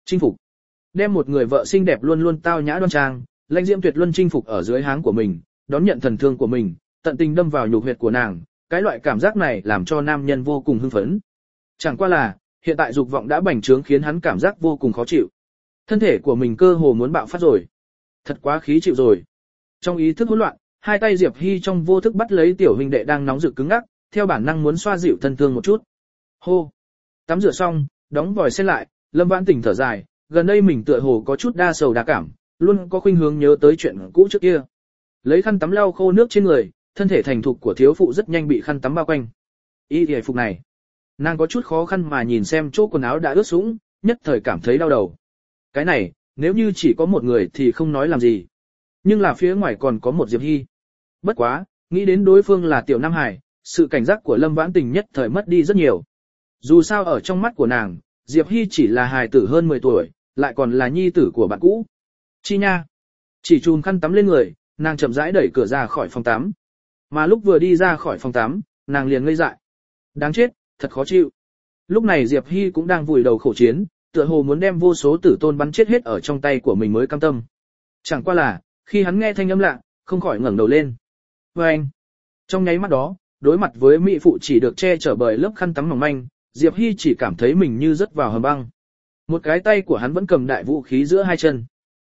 Chinh phục. Đem một người vợ xinh đẹp luôn luôn tao nhã đoan trang, lãnh diễm tuyệt luân chinh phục ở dưới háng của mình, đón nhận thần thương của mình, tận tình đâm vào nhục huyệt của nàng, cái loại cảm giác này làm cho nam nhân vô cùng hưng phấn. Chẳng qua là, hiện tại dục vọng đã bành trướng khiến hắn cảm giác vô cùng khó chịu. Thân thể của mình cơ hồ muốn bạo phát rồi. Thật quá khí chịu rồi. Trong ý thức hỗn loạn, hai tay Diệp Hy trong vô thức bắt lấy tiểu huynh đệ đang nóng rực cứng ngắc, theo bản năng muốn xoa dịu thân thương một chút. Hô. Tắm rửa xong, đóng vòi sen lại, Lâm Vãn Tình thở dài, gần đây mình tựa hồ có chút đa sầu đa cảm, luôn có khuynh hướng nhớ tới chuyện cũ trước kia. Lấy khăn tắm lau khô nước trên người, thân thể thành thục của thiếu phụ rất nhanh bị khăn tắm bao quanh. Y phục này, nàng có chút khó khăn mà nhìn xem chỗ quần áo đã ướt sũng, nhất thời cảm thấy đau đầu. Cái này, nếu như chỉ có một người thì không nói làm gì. Nhưng là phía ngoài còn có một Diệp Hy. Bất quá, nghĩ đến đối phương là Tiểu Nam Hải, sự cảnh giác của Lâm Vãn Tình nhất thời mất đi rất nhiều. Dù sao ở trong mắt của nàng, Diệp Hy chỉ là hài tử hơn 10 tuổi, lại còn là nhi tử của bạn cũ. Chi nha. Chỉ chùm khăn tắm lên người, nàng chậm rãi đẩy cửa ra khỏi phòng tắm. Mà lúc vừa đi ra khỏi phòng tắm, nàng liền ngây dại. Đáng chết, thật khó chịu. Lúc này Diệp Hy cũng đang vùi đầu khổ chiến, tựa hồ muốn đem vô số tử tôn bắn chết hết ở trong tay của mình mới cam tâm. Chẳng qua là, khi hắn nghe thanh âm lạ, không khỏi ngẩng đầu lên. Và anh, trong nháy mắt đó, đối mặt với mỹ phụ chỉ được che chở bởi lớp khăn tắm mỏng manh, Diệp Hy chỉ cảm thấy mình như rớt vào hầm băng. Một cái tay của hắn vẫn cầm đại vũ khí giữa hai chân.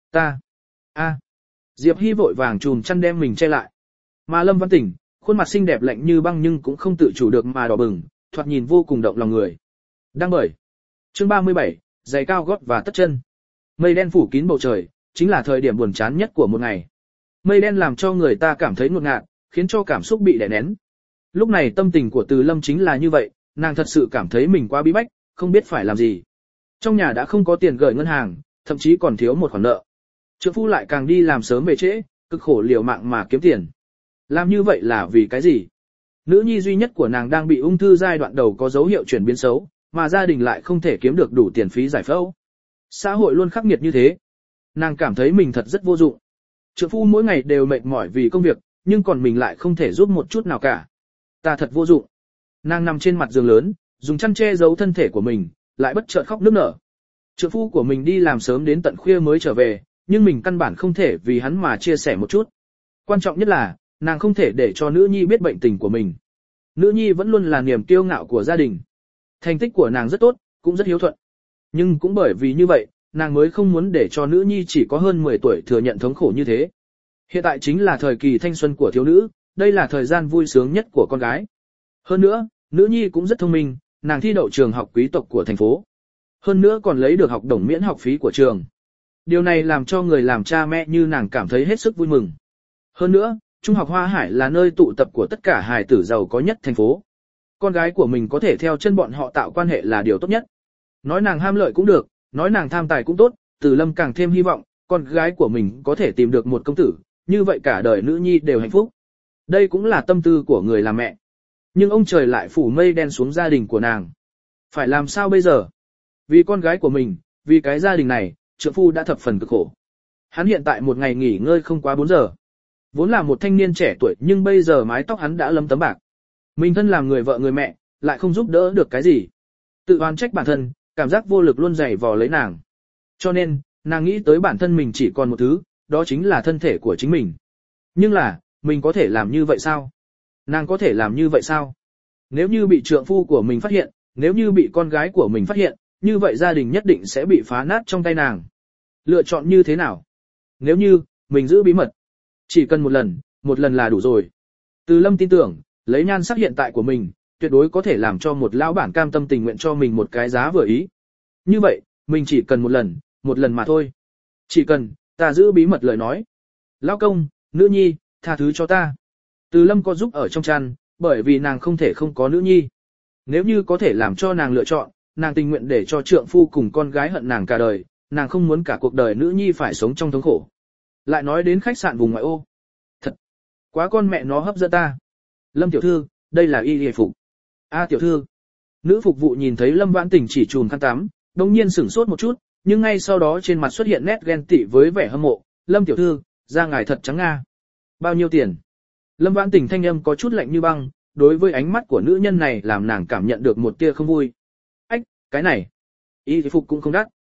Diệp Hy vội vàng chùm chăn đem mình che lại. Mà Lâm Vãn Tình, khuôn mặt xinh đẹp lạnh như băng nhưng cũng không tự chủ được mà đỏ bừng, thoạt nhìn vô cùng động lòng người. Đăng bởi. Chương 37, giày cao gót và tất chân. Mây đen phủ kín bầu trời, chính là thời điểm buồn chán nhất của một ngày. Mây đen làm cho người ta cảm thấy ngột ngạt, khiến cho cảm xúc bị đè nén. Lúc này tâm tình của Từ Lâm chính là như vậy, nàng thật sự cảm thấy mình quá bí bách, không biết phải làm gì. Trong nhà đã không có tiền gửi ngân hàng, thậm chí còn thiếu một khoản nợ. Trượng phu lại càng đi làm sớm về trễ, cực khổ liều mạng mà kiếm tiền. Làm như vậy là vì cái gì? Nữ nhi duy nhất của nàng đang bị ung thư giai đoạn đầu có dấu hiệu chuyển biến xấu, mà gia đình lại không thể kiếm được đủ tiền phí giải phẫu. Xã hội luôn khắc nghiệt như thế. Nàng cảm thấy mình thật rất vô dụng. Trượng phu mỗi ngày đều mệt mỏi vì công việc, nhưng còn mình lại không thể giúp một chút nào cả. Ta thật vô dụng. Nàng nằm trên mặt giường lớn, dùng chăn che giấu thân thể của mình, lại bất chợt khóc nức nở. Trượng phu của mình đi làm sớm đến tận khuya mới trở về, nhưng mình căn bản không thể vì hắn mà chia sẻ một chút. Quan trọng nhất là, nàng không thể để cho nữ nhi biết bệnh tình của mình. Nữ nhi vẫn luôn là niềm kiêu ngạo của gia đình. Thành tích của nàng rất tốt, cũng rất hiếu thuận. Nhưng cũng bởi vì như vậy, nàng mới không muốn để cho nữ nhi chỉ có hơn 10 tuổi thừa nhận thống khổ như thế. Hiện tại chính là thời kỳ thanh xuân của thiếu nữ, đây là thời gian vui sướng nhất của con gái. Hơn nữa, nữ nhi cũng rất thông minh, nàng thi đậu trường học quý tộc của thành phố. Hơn nữa còn lấy được học đồng miễn học phí của trường. Điều này làm cho người làm cha mẹ như nàng cảm thấy hết sức vui mừng. Hơn nữa, Trung học Hoa Hải là nơi tụ tập của tất cả hài tử giàu có nhất thành phố. Con gái của mình có thể theo chân bọn họ tạo quan hệ là điều tốt nhất. Nói nàng ham lợi cũng được, nói nàng tham tài cũng tốt, Từ Lâm càng thêm hy vọng, con gái của mình có thể tìm được một công tử, như vậy cả đời nữ nhi đều hạnh phúc. Đây cũng là tâm tư của người làm mẹ. Nhưng ông trời lại phủ mây đen xuống gia đình của nàng. Phải làm sao bây giờ? Vì con gái của mình, vì cái gia đình này, trượng phu đã thập phần cực khổ. Hắn hiện tại một ngày nghỉ ngơi không quá 4 giờ. Vốn là một thanh niên trẻ tuổi nhưng bây giờ mái tóc hắn đã lấm tấm bạc. Mình thân làm người vợ người mẹ, lại không giúp đỡ được cái gì. Tự oan trách bản thân, cảm giác vô lực luôn dày vò lấy nàng. Cho nên, nàng nghĩ tới bản thân mình chỉ còn một thứ, đó chính là thân thể của chính mình. Nhưng là, mình có thể làm như vậy sao? Nàng có thể làm như vậy sao? Nếu như bị trượng phu của mình phát hiện, nếu như bị con gái của mình phát hiện, như vậy gia đình nhất định sẽ bị phá nát trong tay nàng. Lựa chọn như thế nào? Nếu như, mình giữ bí mật. Chỉ cần một lần là đủ rồi. Từ Lâm tin tưởng, lấy nhan sắc hiện tại của mình, tuyệt đối có thể làm cho một lão bản cam tâm tình nguyện cho mình một cái giá vừa ý. Như vậy, mình chỉ cần một lần mà thôi. Chỉ cần, ta giữ bí mật lời nói. Lão công, nữ nhi, tha thứ cho ta. Từ Lâm có giúp ở trong chăn, bởi vì nàng không thể không có nữ nhi. Nếu như có thể làm cho nàng lựa chọn, nàng tình nguyện để cho trượng phu cùng con gái hận nàng cả đời, nàng không muốn cả cuộc đời nữ nhi phải sống trong thống khổ. Lại nói đến khách sạn vùng ngoại ô. Thật, quá con mẹ nó hấp dẫn ta. Lâm tiểu thư, đây là y phục. Tiểu thư. Nữ phục vụ nhìn thấy Lâm Vãn Tình chỉ chùm khăn tắm, đồng nhiên sửng sốt một chút, nhưng ngay sau đó trên mặt xuất hiện nét ghen tị với vẻ hâm mộ. Lâm tiểu thư, da ngài thật trắng nga. Bao nhiêu tiền? Lâm Vãn Tình thanh âm có chút lạnh như băng, đối với ánh mắt của nữ nhân này làm nàng cảm nhận được một tia không vui. Ách, cái này, y phục cũng không đắt.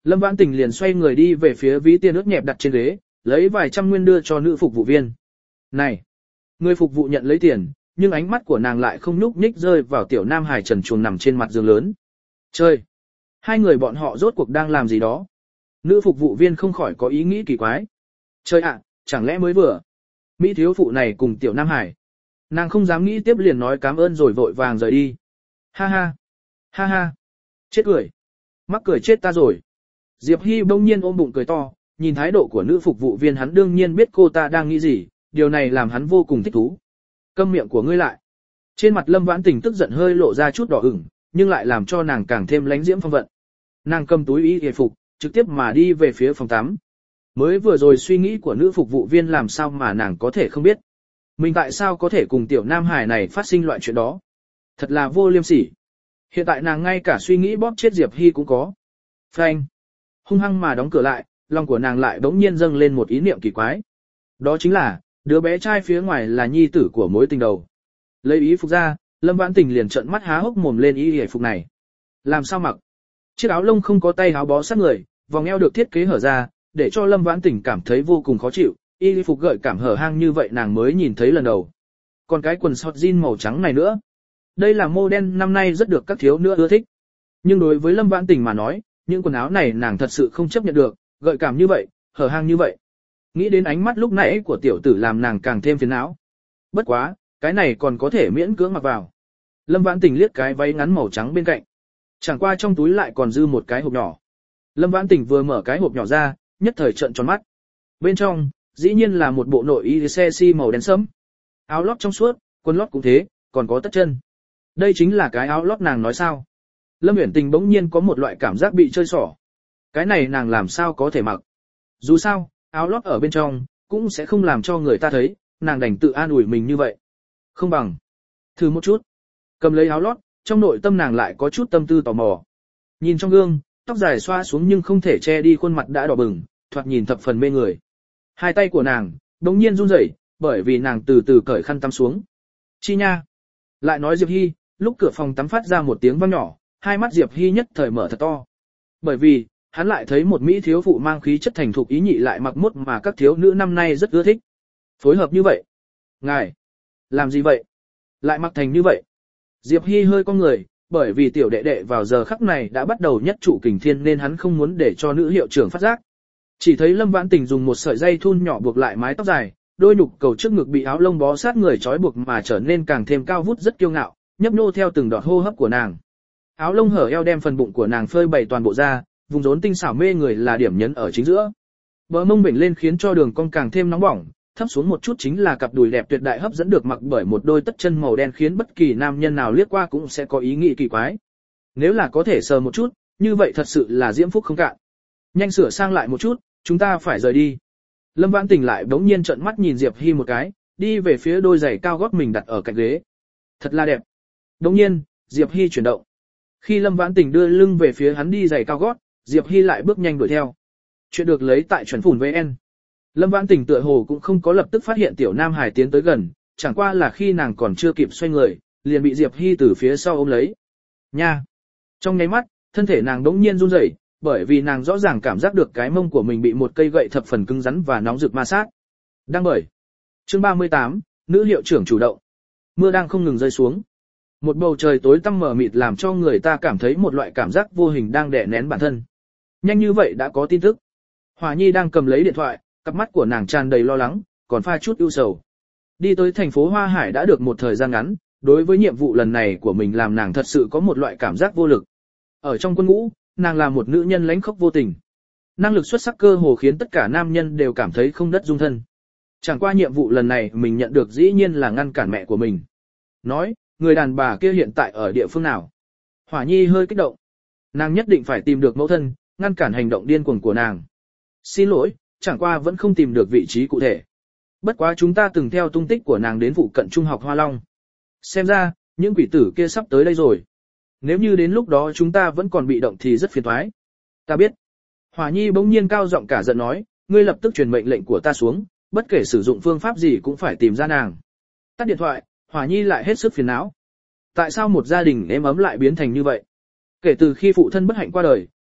Lâm Vãn Tình liền xoay người đi về phía ví tiền ướt nhẹp đặt trên ghế, lấy vài trăm nguyên đưa cho nữ phục vụ viên. Này! Người phục vụ nhận lấy tiền, nhưng ánh mắt của nàng lại không nhúc nhích rơi vào tiểu nam hải trần truồng nằm trên mặt giường lớn. Chơi! Hai người bọn họ rốt cuộc đang làm gì đó? Nữ phục vụ viên không khỏi có ý nghĩ kỳ quái. Chơi ạ, chẳng lẽ mới vừa? Mỹ thiếu phụ này cùng tiểu nam hải. Nàng không dám nghĩ tiếp liền nói cảm ơn rồi vội vàng rời đi. Ha ha! Ha ha! Chết cười! Mắc cười chết ta rồi! Diệp Hy bỗng nhiên ôm bụng cười to, nhìn thái độ của nữ phục vụ viên hắn đương nhiên biết cô ta đang nghĩ gì, điều này làm hắn vô cùng thích thú. Câm miệng của ngươi lại. Trên mặt Lâm Vãn Tình tức giận hơi lộ ra chút đỏ ửng, nhưng lại làm cho nàng càng thêm lánh diễm phong vận. Nàng cầm túi y phục, trực tiếp mà đi về phía phòng tắm. Mới vừa rồi suy nghĩ của nữ phục vụ viên làm sao mà nàng có thể không biết. Mình tại sao có thể cùng tiểu nam hải này phát sinh loại chuyện đó. Thật là vô liêm sỉ. Hiện tại nàng ngay cả suy nghĩ bóp chết Diệp Hy cũng có. Phanh. Hung hăng mà đóng cửa lại, lòng của nàng lại bỗng nhiên dâng lên một ý niệm kỳ quái. Đó chính là, đứa bé trai phía ngoài là nhi tử của mối tình đầu. Lấy y phục ra, Lâm Vãn Tình liền trợn mắt há hốc mồm lên y phục này. Làm sao mặc? Chiếc áo lông không có tay áo bó sát người, vòng eo được thiết kế hở ra, để cho Lâm Vãn Tình cảm thấy vô cùng khó chịu, y phục gợi cảm hở hang như vậy nàng mới nhìn thấy lần đầu. Còn cái quần short jean màu trắng này nữa. Đây là mô đen năm nay rất được các thiếu nữ ưa thích. Nhưng đối với Lâm Vãn Tình mà nói, những quần áo này nàng thật sự không chấp nhận được, gợi cảm như vậy, hở hang như vậy. Nghĩ đến ánh mắt lúc nãy của tiểu tử làm nàng càng thêm phiền não. Bất quá, cái này còn có thể miễn cưỡng mặc vào. Lâm Vãn Tình liếc cái váy ngắn màu trắng bên cạnh. Chẳng qua trong túi lại còn dư một cái hộp nhỏ. Lâm Vãn Tình vừa mở cái hộp nhỏ ra, nhất thời trợn tròn mắt. Bên trong, dĩ nhiên là một bộ nội y sexy màu đen sẫm. Áo lót trong suốt, quần lót cũng thế, còn có tất chân. Đây chính là cái áo lót nàng nói sao? Lâm Uyển Tình bỗng nhiên có một loại cảm giác bị chơi xỏ. Cái này nàng làm sao có thể mặc? Dù sao, áo lót ở bên trong cũng sẽ không làm cho người ta thấy, nàng đành tự an ủi mình như vậy. Không bằng thử một chút. Cầm lấy áo lót, trong nội tâm nàng lại có chút tâm tư tò mò. Nhìn trong gương, tóc dài xoa xuống nhưng không thể che đi khuôn mặt đã đỏ bừng, thoạt nhìn thập phần mê người. Hai tay của nàng bỗng nhiên run rẩy, bởi vì nàng từ từ cởi khăn tắm xuống. Chi nha. Lại nói Diệp Hy, lúc cửa phòng tắm phát ra một tiếng vang nhỏ, hai mắt Diệp Hy nhất thời mở thật to. Bởi vì, hắn lại thấy một mỹ thiếu phụ mang khí chất thành thục ý nhị lại mặc mốt mà các thiếu nữ năm nay rất ưa thích. Phối hợp như vậy. Ngài, làm gì vậy? Lại mặc thành như vậy. Diệp Hy hơi cong người, bởi vì tiểu đệ đệ vào giờ khắc này đã bắt đầu nhất trụ kình thiên nên hắn không muốn để cho nữ hiệu trưởng phát giác. Chỉ thấy Lâm Vãn Tình dùng một sợi dây thun nhỏ buộc lại mái tóc dài, đôi nhục cầu trước ngực bị áo lông bó sát người trói buộc mà trở nên càng thêm cao vút rất kiêu ngạo, nhấp nhô theo từng đọt hô hấp của nàng. Áo lông hở eo đem phần bụng của nàng phơi bày toàn bộ ra, vùng rốn tinh xảo mê người là điểm nhấn ở chính giữa. Bờ mông bệnh lên khiến cho đường cong càng thêm nóng bỏng, thấp xuống một chút chính là cặp đùi đẹp tuyệt đại hấp dẫn được mặc bởi một đôi tất chân màu đen khiến bất kỳ nam nhân nào liếc qua cũng sẽ có ý nghĩ kỳ quái. Nếu là có thể sờ một chút, như vậy thật sự là diễm phúc không cạn. Nhanh sửa sang lại một chút, chúng ta phải rời đi. Lâm Vãn Tình lại bỗng nhiên trợn mắt nhìn Diệp Hy một cái, đi về phía đôi giày cao gót mình đặt ở cạnh ghế. Thật là đẹp. Bỗng nhiên, Diệp Hy chuyển động. Khi Lâm Vãn Tình đưa lưng về phía hắn đi giày cao gót, Diệp Hy lại bước nhanh đuổi theo. Chuyện được lấy tại chuẩn phủn VN. Lâm Vãn Tình tựa hồ cũng không có lập tức phát hiện tiểu nam hải tiến tới gần, chẳng qua là khi nàng còn chưa kịp xoay người, liền bị Diệp Hy từ phía sau ôm lấy. Nha! Trong nháy mắt, thân thể nàng đống nhiên run rẩy, bởi vì nàng rõ ràng cảm giác được cái mông của mình bị một cây gậy thập phần cứng rắn và nóng rực ma sát. Đang bởi. Chương 38, nữ hiệu trưởng chủ động. Mưa đang không ngừng rơi xuống. Một bầu trời tối tăm mờ mịt làm cho người ta cảm thấy một loại cảm giác vô hình đang đè nén bản thân. Nhanh như vậy đã có tin tức. Hòa Nhi đang cầm lấy điện thoại, cặp mắt của nàng tràn đầy lo lắng, còn pha chút ưu sầu. Đi tới thành phố Hoa Hải đã được một thời gian ngắn, đối với nhiệm vụ lần này của mình làm nàng thật sự có một loại cảm giác vô lực. Ở trong quân ngũ, nàng là một nữ nhân lãnh khốc vô tình. Năng lực xuất sắc cơ hồ khiến tất cả nam nhân đều cảm thấy không đất dung thân. Chẳng qua nhiệm vụ lần này mình nhận được dĩ nhiên là ngăn cản mẹ của mình. Nói, người đàn bà kia hiện tại ở địa phương nào? Hỏa Nhi hơi kích động. Nàng nhất định phải tìm được mẫu thân, ngăn cản hành động điên cuồng của nàng. Xin lỗi, chẳng qua vẫn không tìm được vị trí cụ thể. Bất quá chúng ta từng theo tung tích của nàng đến phụ cận trung học Hoa Long. Xem ra, những quỷ tử kia sắp tới đây rồi. Nếu như đến lúc đó chúng ta vẫn còn bị động thì rất phiền toái. Ta biết. Hỏa Nhi bỗng nhiên cao giọng cả giận nói, ngươi lập tức truyền mệnh lệnh của ta xuống, bất kể sử dụng phương pháp gì cũng phải tìm ra nàng. Tắt điện thoại, Hỏa Nhi lại hết sức phiền não. Tại sao một gia đình êm ấm lại biến thành như vậy? Kể từ khi phụ thân bất hạnh qua đời,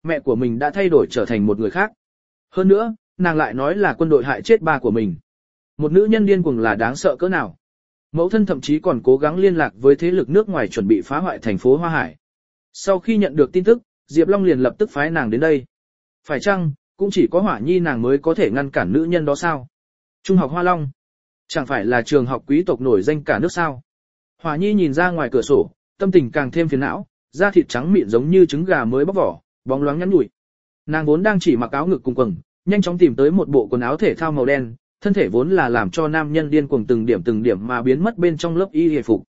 mẹ của mình đã thay đổi trở thành một người khác. Hơn nữa, nàng lại nói là quân đội hại chết ba của mình. Một nữ nhân điên cuồng là đáng sợ cỡ nào. Mẫu thân thậm chí còn cố gắng liên lạc với thế lực nước ngoài chuẩn bị phá hoại thành phố Hoa Hải. Sau khi nhận được tin tức, Diệp Long liền lập tức phái nàng đến đây. Phải chăng, cũng chỉ có Hỏa Nhi nàng mới có thể ngăn cản nữ nhân đó sao? Trung học Hoa Long, chẳng phải là trường học quý tộc nổi danh cả nước sao? Hỏa Nhi nhìn ra ngoài cửa sổ, tâm tình càng thêm phiền não, da thịt trắng mịn giống như trứng gà mới bóc vỏ, bóng loáng nhắn nhủi. Nàng vốn đang chỉ mặc áo ngực cùng quần, nhanh chóng tìm tới một bộ quần áo thể thao màu đen, thân thể vốn là làm cho nam nhân điên cuồng từng điểm mà biến mất bên trong lớp y hề phục.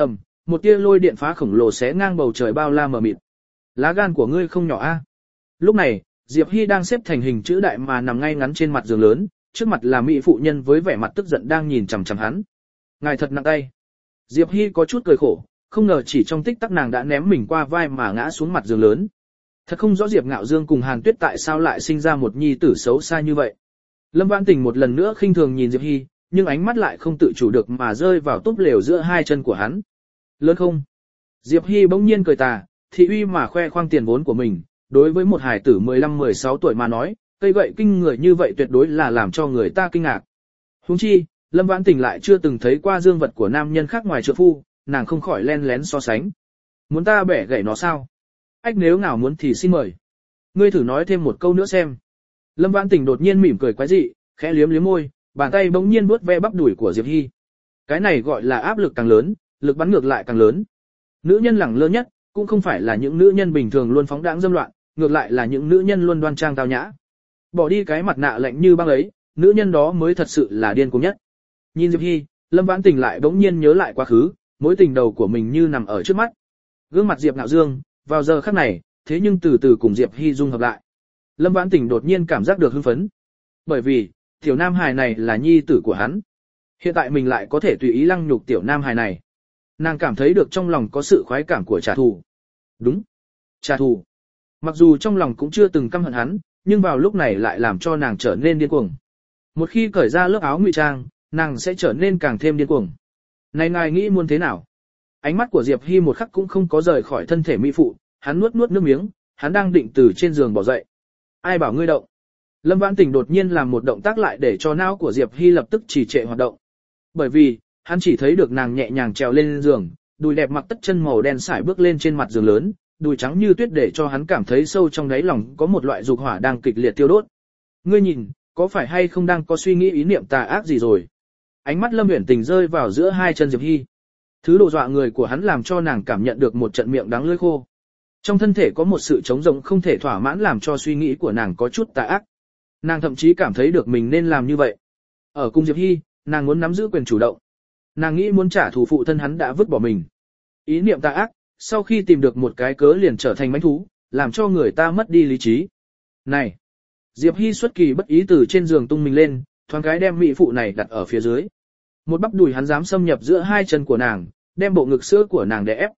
Một tia lôi điện phá khổng lồ xé ngang bầu trời bao la mờ mịt. Lá gan của ngươi không nhỏ a. Lúc này, Diệp Hy đang xếp thành hình chữ đại mà nằm ngay ngắn trên mặt giường lớn, trước mặt là mỹ phụ nhân với vẻ mặt tức giận đang nhìn chằm chằm hắn. Ngài thật nặng tay. Diệp Hy có chút cười khổ, không ngờ chỉ trong tích tắc nàng đã ném mình qua vai mà ngã xuống mặt giường lớn. Thật không rõ Diệp Ngạo Dương cùng Hàn Tuyết tại sao lại sinh ra một nhi tử xấu xa như vậy. Lâm Vãn Tình một lần nữa khinh thường nhìn Diệp Hy, nhưng ánh mắt lại không tự chủ được mà rơi vào túp lều giữa hai chân của hắn. Lớn không? Diệp Hy bỗng nhiên cười tà, thị uy mà khoe khoang tiền vốn của mình, đối với một hài tử 15-16 tuổi mà nói, cây gậy kinh người như vậy tuyệt đối là làm cho người ta kinh ngạc. Huống chi, Lâm Vãn Tình lại chưa từng thấy qua dương vật của nam nhân khác ngoài trượng phu, nàng không khỏi len lén so sánh. Muốn ta bẻ gãy nó sao? Ách nếu nào muốn thì xin mời. Ngươi thử nói thêm một câu nữa xem. Lâm Vãn Tình đột nhiên mỉm cười quái dị, khẽ liếm liếm môi, bàn tay bỗng nhiên vuốt ve bắp đùi của Diệp Hy. Cái này gọi là áp lực càng lớn, lực bắn ngược lại càng lớn. Nữ nhân lẳng lơ nhất, cũng không phải là những nữ nhân bình thường luôn phóng đãng dâm loạn, ngược lại là những nữ nhân luôn đoan trang tao nhã. Bỏ đi cái mặt nạ lạnh như băng ấy, nữ nhân đó mới thật sự là điên cuồng nhất. Nhìn Diệp Hy, Lâm Vãn Tình lại bỗng nhiên nhớ lại quá khứ, mối tình đầu của mình như nằm ở trước mắt. Gương mặt Diệp Ngạo Dương, vào giờ khắc này, thế nhưng từ từ cùng Diệp Hy dung hợp lại. Lâm Vãn Tình đột nhiên cảm giác được hưng phấn. Bởi vì, tiểu nam hài này là nhi tử của hắn. Hiện tại mình lại có thể tùy ý lăng nhục tiểu nam hài này. Nàng cảm thấy được trong lòng có sự khoái cảm của trả thù. Đúng, trả thù. Mặc dù trong lòng cũng chưa từng căm hận hắn, nhưng vào lúc này lại làm cho nàng trở nên điên cuồng. Một khi cởi ra lớp áo ngụy trang, nàng sẽ trở nên càng thêm điên cuồng. Này ngài nghĩ muốn thế nào? Ánh mắt của Diệp Hy một khắc cũng không có rời khỏi thân thể mỹ phụ, hắn nuốt nước miếng, hắn đang định từ trên giường bỏ dậy. Ai bảo ngươi động? Lâm Vãn Tình đột nhiên làm một động tác lại để cho não của Diệp Hy lập tức trì trệ hoạt động. Bởi vì, hắn chỉ thấy được nàng nhẹ nhàng trèo lên giường, đùi đẹp mặc tất chân màu đen sải bước lên trên mặt giường lớn, đùi trắng như tuyết để cho hắn cảm thấy sâu trong đáy lòng có một loại dục hỏa đang kịch liệt tiêu đốt. Ngươi nhìn, có phải hay không đang có suy nghĩ ý niệm tà ác gì rồi? Ánh mắt Lâm Uyển Tình rơi vào giữa hai chân Diệp Hy. Thứ độ dọa người của hắn làm cho nàng cảm nhận được một trận miệng đắng lưỡi khô. Trong thân thể có một sự trống rỗng không thể thỏa mãn làm cho suy nghĩ của nàng có chút tà ác. Nàng thậm chí cảm thấy được mình nên làm như vậy. Ở cung Diệp Hy, nàng muốn nắm giữ quyền chủ động. Nàng nghĩ muốn trả thù phụ thân hắn đã vứt bỏ mình. Ý niệm tà ác, sau khi tìm được một cái cớ liền trở thành mãnh thú, làm cho người ta mất đi lý trí. Này! Diệp Hy xuất kỳ bất ý từ trên giường tung mình lên, thoáng cái đem mỹ phụ này đặt ở phía dưới. Một bắp đùi hắn dám xâm nhập giữa hai chân của nàng, đem bộ ngực sữa của nàng đè ép.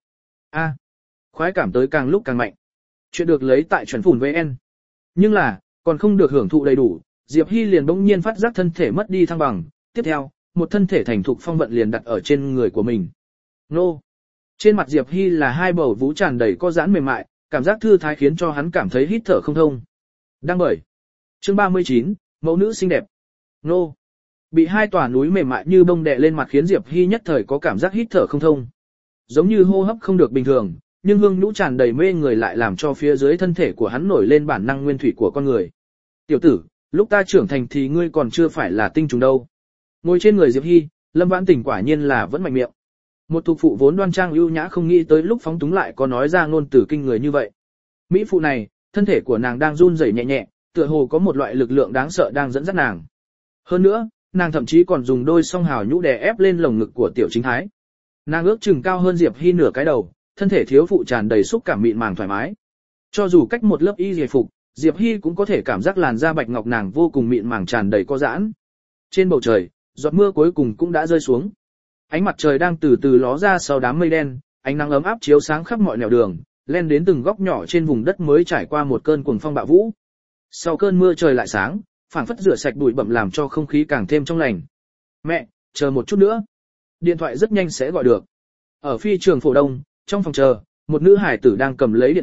Khoái cảm tới càng lúc càng mạnh. Chuyện được lấy tại chuẩn phủn VN. Nhưng là, còn không được hưởng thụ đầy đủ, Diệp Hy liền bỗng nhiên phát giác thân thể mất đi thăng bằng. Tiếp theo, một thân thể thành thục phong vận liền đặt ở trên người của mình. Nô! Trên mặt Diệp Hy là hai bầu vú tràn đầy co giãn mềm mại, cảm giác thư thái khiến cho hắn cảm thấy hít thở không thông. Đăng bởi. Chương 39, mẫu nữ xinh đẹp. Nô! Bị hai tòa núi mềm mại như bông đè lên mặt khiến Diệp Hy nhất thời có cảm giác hít thở không thông. Giống như hô hấp không được bình thường, nhưng hương nhũ tràn đầy mê người lại làm cho phía dưới thân thể của hắn nổi lên bản năng nguyên thủy của con người. Tiểu tử, lúc ta trưởng thành thì ngươi còn chưa phải là tinh trùng đâu. Ngồi trên người Diệp Hy, Lâm Vãn Tình quả nhiên là vẫn mạnh miệng. Một thuộc phụ vốn đoan trang ưu nhã không nghĩ tới lúc phóng túng lại có nói ra ngôn từ kinh người như vậy. Mỹ phụ này, thân thể của nàng đang run rẩy nhẹ nhẹ, tựa hồ có một loại lực lượng đáng sợ đang dẫn dắt nàng. Hơn nữa, nàng thậm chí còn dùng đôi song hào nhũ đè ép lên lồng ngực của Tiểu Chính Thái. Nàng ước chừng cao hơn Diệp Hy nửa cái đầu, thân thể thiếu phụ tràn đầy xúc cảm mịn màng thoải mái. Cho dù cách một lớp y phục, Diệp Hy cũng có thể cảm giác làn da bạch ngọc nàng vô cùng mịn màng tràn đầy co giãn. Trên bầu trời, giọt mưa cuối cùng cũng đã rơi xuống. Ánh mặt trời đang từ từ ló ra sau đám mây đen, ánh nắng ấm áp chiếu sáng khắp mọi nẻo đường, len đến từng góc nhỏ trên vùng đất mới trải qua một cơn cuồng phong bạo vũ. Sau cơn mưa trời lại sáng, phảng phất rửa sạch bụi bặm làm cho không khí càng thêm trong lành. Mẹ, chờ một chút nữa. Điện thoại rất nhanh sẽ gọi được. Ở phi trường phổ đông, trong phòng chờ, một nữ hải tử đang cầm lấy điện thoại,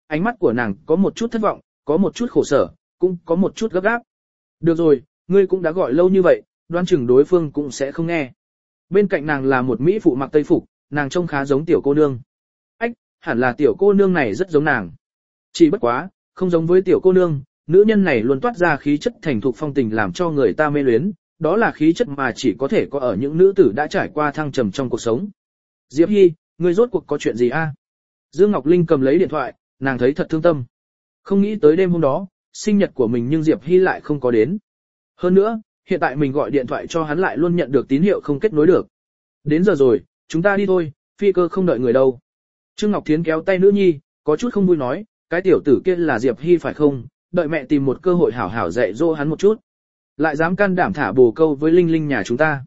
ánh mắt của nàng có một chút thất vọng, có một chút khổ sở, cũng có một chút gấp gáp. Được rồi, ngươi cũng đã gọi lâu như vậy, đoán chừng đối phương cũng sẽ không nghe. Bên cạnh nàng là một mỹ phụ mặc tây phục, nàng trông khá giống tiểu cô nương. Ách, hẳn là tiểu cô nương này rất giống nàng. Chỉ bất quá, không giống với tiểu cô nương, nữ nhân này luôn toát ra khí chất thành thục phong tình làm cho người ta mê luyến, đó là khí chất mà chỉ có thể có ở những nữ tử đã trải qua thăng trầm trong cuộc sống. Diệp Hy, ngươi rốt cuộc có chuyện gì a? Dương Ngọc Linh cầm lấy điện thoại, nàng thấy thật thương tâm. Không nghĩ tới đêm hôm đó, sinh nhật của mình nhưng Diệp Hy lại không có đến. Hơn nữa, hiện tại mình gọi điện thoại cho hắn lại luôn nhận được tín hiệu không kết nối được. Đến giờ rồi, chúng ta đi thôi, phi cơ không đợi người đâu. Trương Ngọc Thiến kéo tay nữ nhi, có chút không vui nói, cái tiểu tử kia là Diệp Hy phải không, đợi mẹ tìm một cơ hội hảo hảo dạy dỗ hắn một chút. Lại dám can đảm thả bồ câu với Linh Linh nhà chúng ta.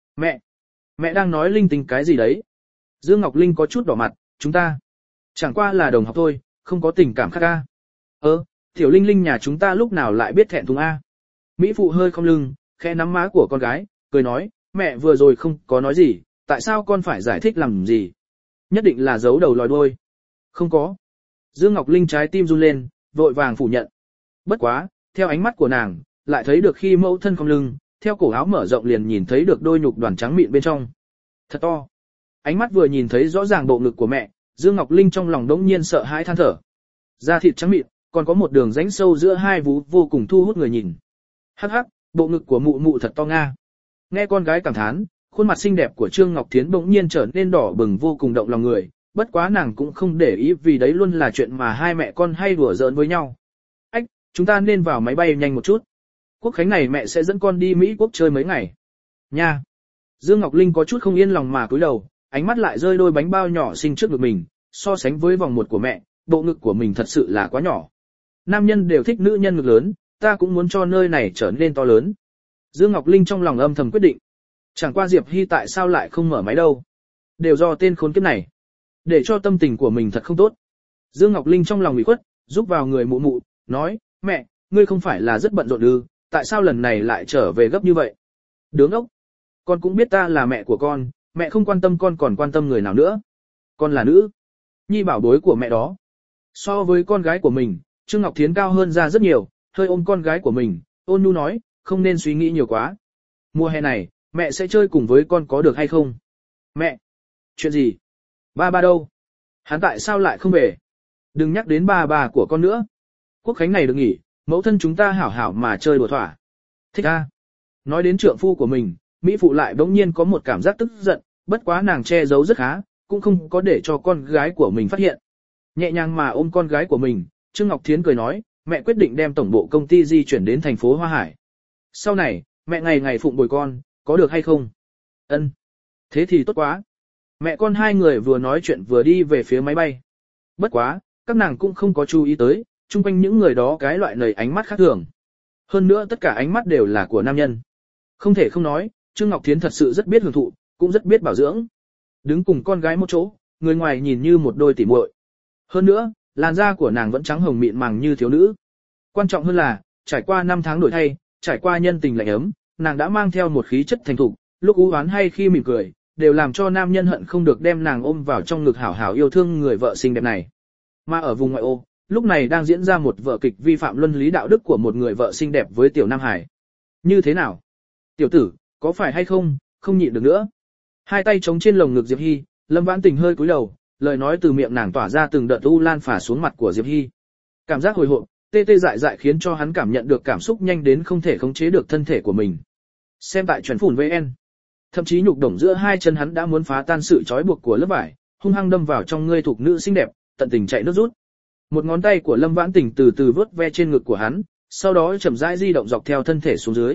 Mẹ đang nói linh tinh cái gì đấy? Dương Ngọc Linh có chút đỏ mặt, chúng ta chẳng qua là đồng học thôi, không có tình cảm khác a. Tiểu Linh Linh nhà chúng ta lúc nào lại biết thẹn thùng a? Mỹ phụ hơi không lưng, khẽ nắm má của con gái, cười nói, mẹ vừa rồi không có nói gì, tại sao con phải giải thích làm gì? Nhất định là giấu đầu lòi đuôi. Không có. Dương Ngọc Linh trái tim run lên, vội vàng phủ nhận. Bất quá, theo ánh mắt của nàng, lại thấy được khi mẫu thân không lưng, theo cổ áo mở rộng liền nhìn thấy được đôi nhục đoàn trắng mịn bên trong. Thật to. Ánh mắt vừa nhìn thấy rõ ràng bộ ngực của mẹ, Dương Ngọc Linh trong lòng đống nhiên sợ hãi than thở. Da thịt trắng mịn, còn có một đường rãnh sâu giữa hai vú vô cùng thu hút người nhìn. Hắc hắc, bộ ngực của mụ mụ thật to nga. Nghe con gái cảm thán, khuôn mặt xinh đẹp của Trương Ngọc Thiến bỗng nhiên trở nên đỏ bừng vô cùng động lòng người, bất quá nàng cũng không để ý vì đấy luôn là chuyện mà hai mẹ con hay đùa giỡn với nhau. Ách, chúng ta nên vào máy bay nhanh một chút. Quốc khánh này mẹ sẽ dẫn con đi Mỹ Quốc chơi mấy ngày. Nha. Dương Ngọc Linh có chút không yên lòng mà cúi đầu, ánh mắt lại rơi đôi bánh bao nhỏ xinh trước ngực mình, so sánh với vòng một của mẹ, bộ ngực của mình thật sự là quá nhỏ. Nam nhân đều thích nữ nhân ngực lớn, ta cũng muốn cho nơi này trở nên to lớn. Dương Ngọc Linh trong lòng âm thầm quyết định. Chẳng qua Diệp Hy tại sao lại không mở máy đâu. Đều do tên khốn kiếp này. Để cho tâm tình của mình thật không tốt. Dương Ngọc Linh trong lòng ủy khuất, giúp vào người mụ mụ, nói, mẹ, ngươi không phải là rất bận rộn ư, tại sao lần này lại trở về gấp như vậy? Đứng ốc. Con cũng biết ta là mẹ của con, mẹ không quan tâm con còn quan tâm người nào nữa. Con là nữ. Nhi bảo bối của mẹ đó. So với con gái của mình, Trương Ngọc Thiến cao hơn ra rất nhiều, hơi ôm con gái của mình, ôn nhu nói, không nên suy nghĩ nhiều quá. Mùa hè này, mẹ sẽ chơi cùng với con có được hay không? Mẹ! Chuyện gì? Ba đâu? Hắn tại sao lại không về? Đừng nhắc đến ba của con nữa. Quốc khánh này được nghỉ, mẫu thân chúng ta hảo hảo mà chơi đùa thỏa. Thích a. Nói đến trượng phu của mình, Mỹ phụ lại bỗng nhiên có một cảm giác tức giận, bất quá nàng che giấu rất khá, cũng không có để cho con gái của mình phát hiện. Nhẹ nhàng mà ôm con gái của mình, Trương Ngọc Thiến cười nói, mẹ quyết định đem tổng bộ công ty di chuyển đến thành phố Hoa Hải. Sau này, mẹ ngày ngày phụng bồi con, có được hay không? Ân. Thế thì tốt quá. Mẹ con hai người vừa nói chuyện vừa đi về phía máy bay. Bất quá, các nàng cũng không có chú ý tới, chung quanh những người đó cái loại lời ánh mắt khác thường. Hơn nữa tất cả ánh mắt đều là của nam nhân. Không thể không nói, Trương Ngọc Thiến thật sự rất biết hưởng thụ, cũng rất biết bảo dưỡng. Đứng cùng con gái một chỗ, người ngoài nhìn như một đôi tỉ muội. Hơn nữa, làn da của nàng vẫn trắng hồng mịn màng như thiếu nữ. Quan trọng hơn là, trải qua 5 tháng đổi thay, trải qua nhân tình lạnh ấm, nàng đã mang theo một khí chất thành thục, lúc u oán hay khi mỉm cười, đều làm cho nam nhân hận không được đem nàng ôm vào trong ngực hảo hảo yêu thương người vợ xinh đẹp này. Mà ở vùng ngoại ô, lúc này đang diễn ra một vở kịch vi phạm luân lý đạo đức của một người vợ xinh đẹp với tiểu Nam Hải. Như thế nào? Tiểu tử, có phải hay không, không nhịn được nữa. Hai tay chống trên lồng ngực Diệp Hy, Lâm Vãn Tình hơi cúi đầu, lời nói từ miệng nàng tỏa ra từng đợt u lan phả xuống mặt của Diệp Hy. Cảm giác hồi hộp, tê tê dại dại khiến cho hắn cảm nhận được cảm xúc nhanh đến không thể khống chế được thân thể của mình. Xem tại Chuẩn Phủn VN. Thậm chí nhục đồng giữa hai chân hắn đã muốn phá tan sự trói buộc của lớp vải, hung hăng đâm vào trong ngươi thuộc nữ xinh đẹp, tận tình chạy nước rút. Một ngón tay của Lâm Vãn Tình từ từ vớt ve trên ngực của hắn, sau đó chậm rãi di động dọc theo thân thể xuống dưới.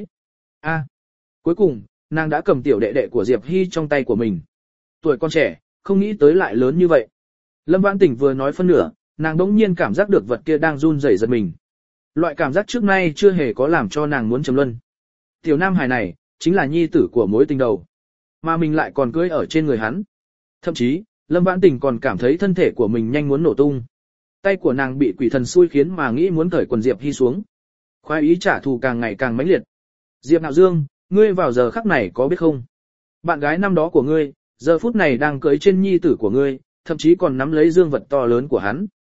Cuối cùng, nàng đã cầm tiểu đệ đệ của Diệp Hy trong tay của mình. Tuổi con trẻ, không nghĩ tới lại lớn như vậy. Lâm Vãn Tình vừa nói phân nửa, nàng đống nhiên cảm giác được vật kia đang run rẩy giật mình. Loại cảm giác trước nay chưa hề có làm cho nàng muốn trầm luân. Tiểu Nam Hải này, chính là nhi tử của mối tình đầu. Mà mình lại còn cưỡi ở trên người hắn. Thậm chí, Lâm Vãn Tình còn cảm thấy thân thể của mình nhanh muốn nổ tung. Tay của nàng bị quỷ thần xui khiến mà nghĩ muốn cởi quần Diệp Hy xuống. Khoái ý trả thù càng ngày càng mãnh liệt. Diệp Nạo Dương, ngươi vào giờ khắc này có biết không? Bạn gái năm đó của ngươi, giờ phút này đang cưỡi trên nhi tử của ngươi, thậm chí còn nắm lấy dương vật to lớn của hắn.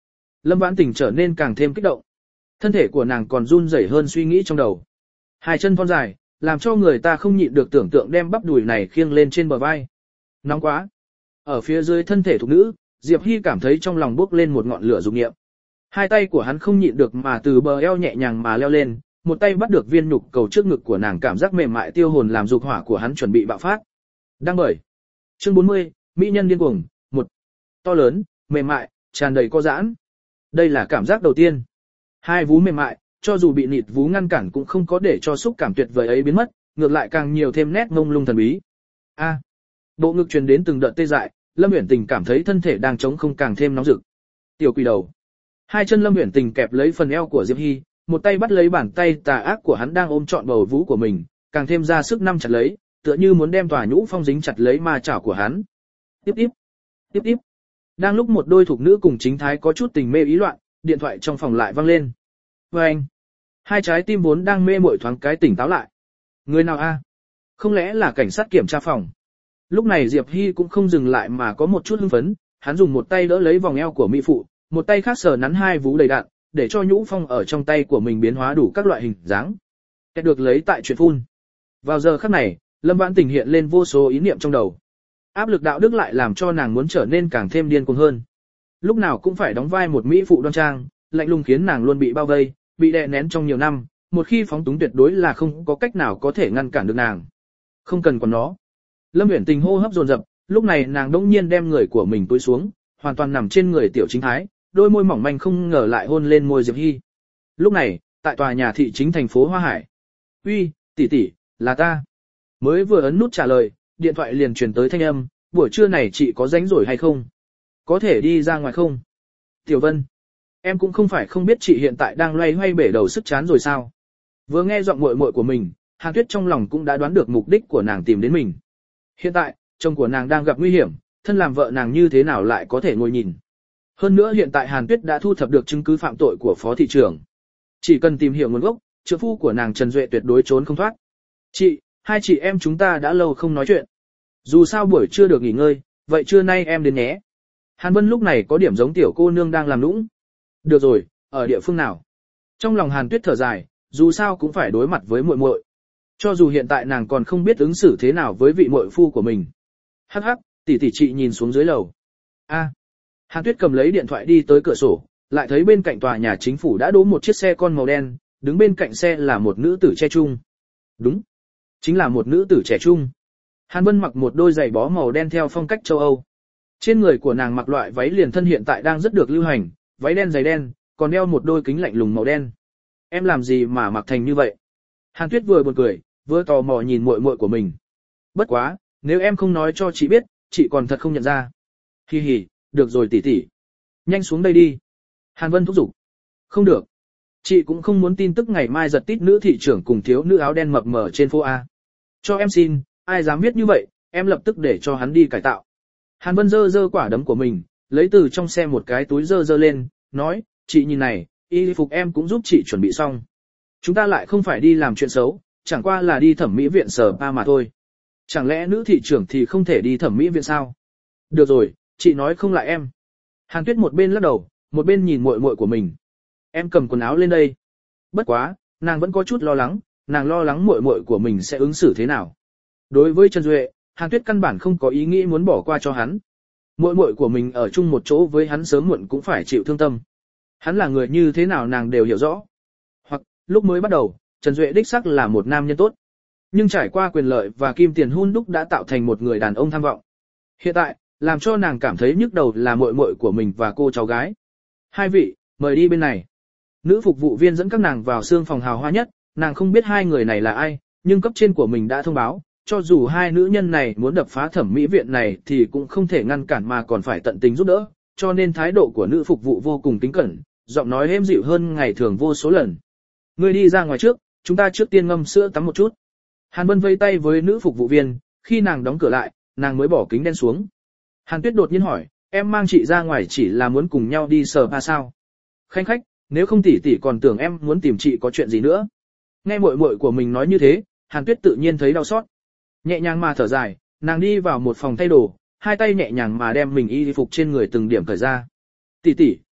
Lâm Vãn Tình trở nên càng thêm kích động. Thân thể của nàng còn run rẩy hơn suy nghĩ trong đầu. Hai chân thon dài, làm cho người ta không nhịn được tưởng tượng đem bắp đùi này khiêng lên trên bờ vai. Nóng quá. Ở phía dưới thân thể thục nữ, Diệp Hy cảm thấy trong lòng bốc lên một ngọn lửa dục niệm. Hai tay của hắn không nhịn được mà từ bờ eo nhẹ nhàng mà leo lên, một tay bắt được viên nhục cầu trước ngực của nàng, cảm giác mềm mại tiêu hồn làm dục hỏa của hắn chuẩn bị bạo phát. Đang bởi. Chương 40, mỹ nhân điên cuồng, 1. To lớn, mềm mại, tràn đầy co giãn. Đây là cảm giác đầu tiên. Hai vú mềm mại, cho dù bị nịt vú ngăn cản cũng không có để cho xúc cảm tuyệt vời ấy biến mất, ngược lại càng nhiều thêm nét mông lung thần bí. A. Bộ ngực truyền đến từng đợt tê dại, Lâm Uyển Tình cảm thấy thân thể đang trống không càng thêm nóng rực. Tiểu quỷ đầu. Hai chân Lâm Uyển Tình kẹp lấy phần eo của Diệp Hy, một tay bắt lấy bàn tay tà ác của hắn đang ôm trọn bầu vú của mình, càng thêm ra sức nắm chặt lấy, tựa như muốn đem tòa nhũ phong dính chặt lấy ma chảo của hắn. Tiếp tiếp. Tiếp tiếp. Đang lúc một đôi thuộc nữ cùng chính thái có chút tình mê ý loạn, điện thoại trong phòng lại vang lên. Anh. Hai trái tim vốn đang mê muội thoáng cái tỉnh táo lại. Người nào a? Không lẽ là cảnh sát kiểm tra phòng? Lúc này Diệp Hy cũng không dừng lại mà có một chút hưng phấn, hắn dùng một tay đỡ lấy vòng eo của mỹ phụ, một tay khác sờ nắn hai vú đầy đạn, để cho nhũ phong ở trong tay của mình biến hóa đủ các loại hình dáng. Kết được lấy tại chuyện phun. Vào giờ khắc này, Lâm Vãn Tình hiện lên vô số ý niệm trong đầu. Áp lực đạo đức lại làm cho nàng muốn trở nên càng thêm điên cuồng hơn. Lúc nào cũng phải đóng vai một mỹ phụ đoan trang, lạnh lùng khiến nàng luôn bị bao vây, bị đè nén trong nhiều năm, một khi phóng túng tuyệt đối là không có cách nào có thể ngăn cản được nàng. Không cần còn nó. Lâm Uyển Tình hô hấp dồn dập, lúc này nàng đỗng nhiên đem người của mình túi xuống, hoàn toàn nằm trên người tiểu chính thái, đôi môi mỏng manh không ngờ lại hôn lên môi Diệp Hy. Lúc này, tại tòa nhà thị chính thành phố Hoa Hải. Uy, tỷ tỷ, là ta. Mới vừa ấn nút trả lời, điện thoại liền truyền tới thanh âm, buổi trưa này chị có rảnh rỗi hay không? Có thể đi ra ngoài không? Tiểu Vân, em cũng không phải không biết chị hiện tại đang loay hoay bể đầu sức chán rồi sao? Vừa nghe giọng muội muội của mình, Hàn Tuyết trong lòng cũng đã đoán được mục đích của nàng tìm đến mình. Hiện tại, chồng của nàng đang gặp nguy hiểm, thân làm vợ nàng như thế nào lại có thể ngồi nhìn. Hơn nữa hiện tại Hàn Tuyết đã thu thập được chứng cứ phạm tội của phó thị trưởng. Chỉ cần tìm hiểu nguồn gốc, trượng phu của nàng Trần Duệ tuyệt đối trốn không thoát. Chị, hai chị em chúng ta đã lâu không nói chuyện. Dù sao buổi trưa được nghỉ ngơi, vậy trưa nay em đến nhé. Hàn Vân lúc này có điểm giống tiểu cô nương đang làm nũng. Được rồi, ở địa phương nào? Trong lòng Hàn Tuyết thở dài, dù sao cũng phải đối mặt với muội muội. Cho dù hiện tại nàng còn không biết ứng xử thế nào với vị muội phu của mình. Hắc hắc, tỷ tỷ chị nhìn xuống dưới lầu. A. Hàn Tuyết cầm lấy điện thoại đi tới cửa sổ, lại thấy bên cạnh tòa nhà chính phủ đã đỗ một chiếc xe con màu đen, đứng bên cạnh xe là một nữ tử trẻ trung. Đúng, chính là một nữ tử trẻ trung. Hàn Vân mặc một đôi giày bó màu đen theo phong cách châu Âu. Trên người của nàng mặc loại váy liền thân hiện tại đang rất được lưu hành, váy đen giày đen, còn đeo một đôi kính lạnh lùng màu đen. Em làm gì mà mặc thành như vậy? Hàn Tuyết vừa buồn cười, vừa tò mò nhìn muội muội của mình. Bất quá, nếu em không nói cho chị biết, chị còn thật không nhận ra. Hi hi, được rồi tỷ tỷ. Nhanh xuống đây đi. Hàn Vân thúc giục. Không được. Chị cũng không muốn tin tức ngày mai giật tít nữ thị trưởng cùng thiếu nữ áo đen mập mờ trên phố A. Cho em xin, ai dám biết như vậy, em lập tức để cho hắn đi cải tạo. Hàn Vân giơ giơ quả đấm của mình, lấy từ trong xe một cái túi giơ lên, nói, chị nhìn này, y phục em cũng giúp chị chuẩn bị xong. Chúng ta lại không phải đi làm chuyện xấu, chẳng qua là đi thẩm mỹ viện spa mà thôi. Chẳng lẽ nữ thị trưởng thì không thể đi thẩm mỹ viện sao? Được rồi, chị nói không lại em. Hàn Tuyết một bên lắc đầu, một bên nhìn muội muội của mình. Em cầm quần áo lên đây. Bất quá, nàng vẫn có chút lo lắng, nàng lo lắng muội muội của mình sẽ ứng xử thế nào. Đối với Trần Duệ, Hàn Tuyết căn bản không có ý nghĩ muốn bỏ qua cho hắn. Muội muội của mình ở chung một chỗ với hắn sớm muộn cũng phải chịu thương tâm. Hắn là người như thế nào nàng đều hiểu rõ. Hoặc, lúc mới bắt đầu, Trần Duệ đích xác là một nam nhân tốt. Nhưng trải qua quyền lợi và kim tiền hun đúc đã tạo thành một người đàn ông tham vọng. Hiện tại, làm cho nàng cảm thấy nhức đầu là muội muội của mình và cô cháu gái. Hai vị, mời đi bên này. Nữ phục vụ viên dẫn các nàng vào xương phòng hào hoa nhất, nàng không biết hai người này là ai, nhưng cấp trên của mình đã thông báo, cho dù hai nữ nhân này muốn đập phá thẩm mỹ viện này thì cũng không thể ngăn cản mà còn phải tận tình giúp đỡ, cho nên thái độ của nữ phục vụ vô cùng kính cẩn, giọng nói êm dịu hơn ngày thường vô số lần. Ngươi đi ra ngoài trước, chúng ta trước tiên ngâm sữa tắm một chút. Hàn Vân vây tay với nữ phục vụ viên, khi nàng đóng cửa lại, nàng mới bỏ kính đen xuống. Hàn Tuyết đột nhiên hỏi, em mang chị ra ngoài chỉ là muốn cùng nhau đi spa sao? Khanh khách, nếu không tỷ tỷ còn tưởng em muốn tìm chị có chuyện gì nữa. Nghe muội muội của mình nói như thế, Hàn Tuyết tự nhiên thấy đau xót. Nhẹ nhàng mà thở dài, nàng đi vào một phòng thay đồ, hai tay nhẹ nhàng mà đem mình y phục trên người từng điểm cởi ra. Tỷ tỷ,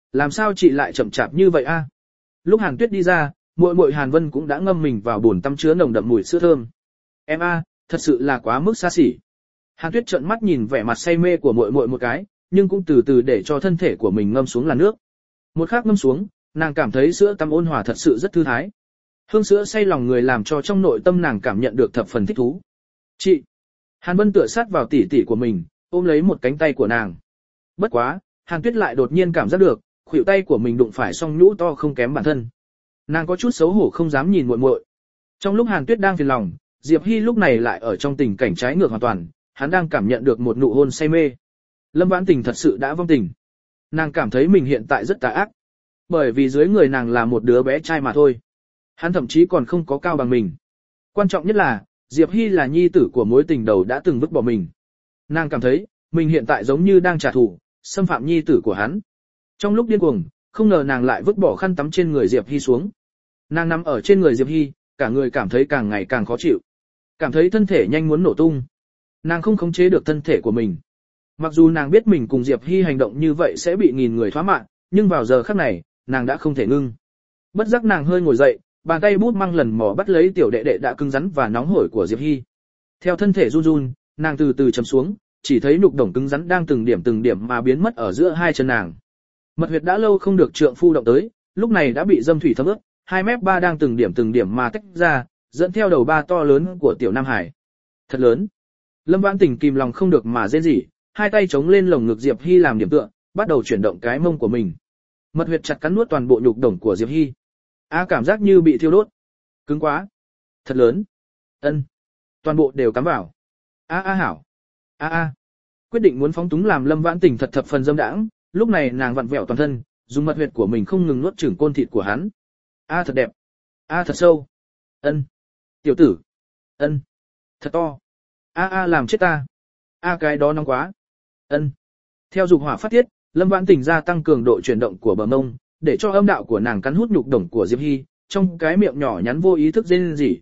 Làm sao chị lại chậm chạp như vậy a? Lúc Hàn Tuyết đi ra, muội muội Hàn Vân cũng đã ngâm mình vào bồn tắm chứa nồng đậm mùi sữa thơm. Em a, thật sự là quá mức xa xỉ. Hàn Tuyết trợn mắt nhìn vẻ mặt say mê của muội muội một cái, nhưng cũng từ từ để cho thân thể của mình ngâm xuống làn nước. Một khắc ngâm xuống, nàng cảm thấy sữa tắm ôn hòa thật sự rất thư thái. Hương sữa say lòng người làm cho trong nội tâm nàng cảm nhận được thập phần thích thú. Chị! Hàn Vân tựa sát vào tỉ tỉ của mình, ôm lấy một cánh tay của nàng. Bất quá, Hàn Tuyết lại đột nhiên cảm giác được, khuỷu tay của mình đụng phải song nhũ to không kém bản thân. Nàng có chút xấu hổ không dám nhìn muội muội. Trong lúc Hàn Tuyết đang phiền lòng, Diệp Hy lúc này lại ở trong tình cảnh trái ngược hoàn toàn, hắn đang cảm nhận được một nụ hôn say mê. Lâm Vãn Tình thật sự đã vong tình. Nàng cảm thấy mình hiện tại rất tà ác. Bởi vì dưới người nàng là một đứa bé trai mà thôi. Hắn thậm chí còn không có cao bằng mình. Quan trọng nhất là, Diệp Hy là nhi tử của mối tình đầu đã từng vứt bỏ mình. Nàng cảm thấy, mình hiện tại giống như đang trả thù, xâm phạm nhi tử của hắn. Trong lúc điên cuồng, không ngờ nàng lại vứt bỏ khăn tắm trên người Diệp Hy xuống. Nàng nằm ở trên người Diệp Hy, cả người cảm thấy càng ngày càng khó chịu. Cảm thấy thân thể nhanh muốn nổ tung. Nàng không khống chế được thân thể của mình. Mặc dù nàng biết mình cùng Diệp Hy hành động như vậy sẽ bị nghìn người thoá mạ, nhưng vào giờ khắc này, nàng đã không thể ngưng. Bất giác nàng hơi ngồi dậy, bàn tay bút măng lần mò bắt lấy tiểu đệ đệ đã cứng rắn và nóng hổi của Diệp Hy. Theo thân thể run run, nàng từ từ chầm xuống, chỉ thấy nhục đồng cứng rắn đang từng điểm mà biến mất ở giữa hai chân nàng. Mật huyệt đã lâu không được trượng phu động tới, lúc này đã bị dâm thủy thấm ướt, hai mép ba đang từng điểm mà tách ra, dẫn theo đầu ba to lớn của tiểu Nam Hải. Thật lớn. Lâm Vãn Tình kìm lòng không được mà rên rỉ, hai tay chống lên lồng ngực Diệp Hy làm điểm tựa, bắt đầu chuyển động cái mông của mình. Mật huyệt chặt cắn nuốt toàn bộ nhục đồng của Diệp Hy. Cảm giác như bị thiêu đốt. Cứng quá. Thật lớn. Ân. Toàn bộ đều cắm vào. Hảo. Quyết định muốn phóng túng làm Lâm Vãn Tình thật thập phần dâm đãng, lúc này nàng vặn vẹo toàn thân, dùng mật huyệt của mình không ngừng nuốt chửng côn thịt của hắn. Thật đẹp. Thật sâu. Ân. Tiểu tử. Ân. Thật to. Làm chết ta. Cái đó nóng quá. Ân. Theo dục hỏa phát tiết, Lâm Vãn Tình gia tăng cường độ chuyển động của bờ mông, để cho âm đạo của nàng cắn hút nhục đồng của Diệp Hy, trong cái miệng nhỏ nhắn vô ý thức rên rỉ.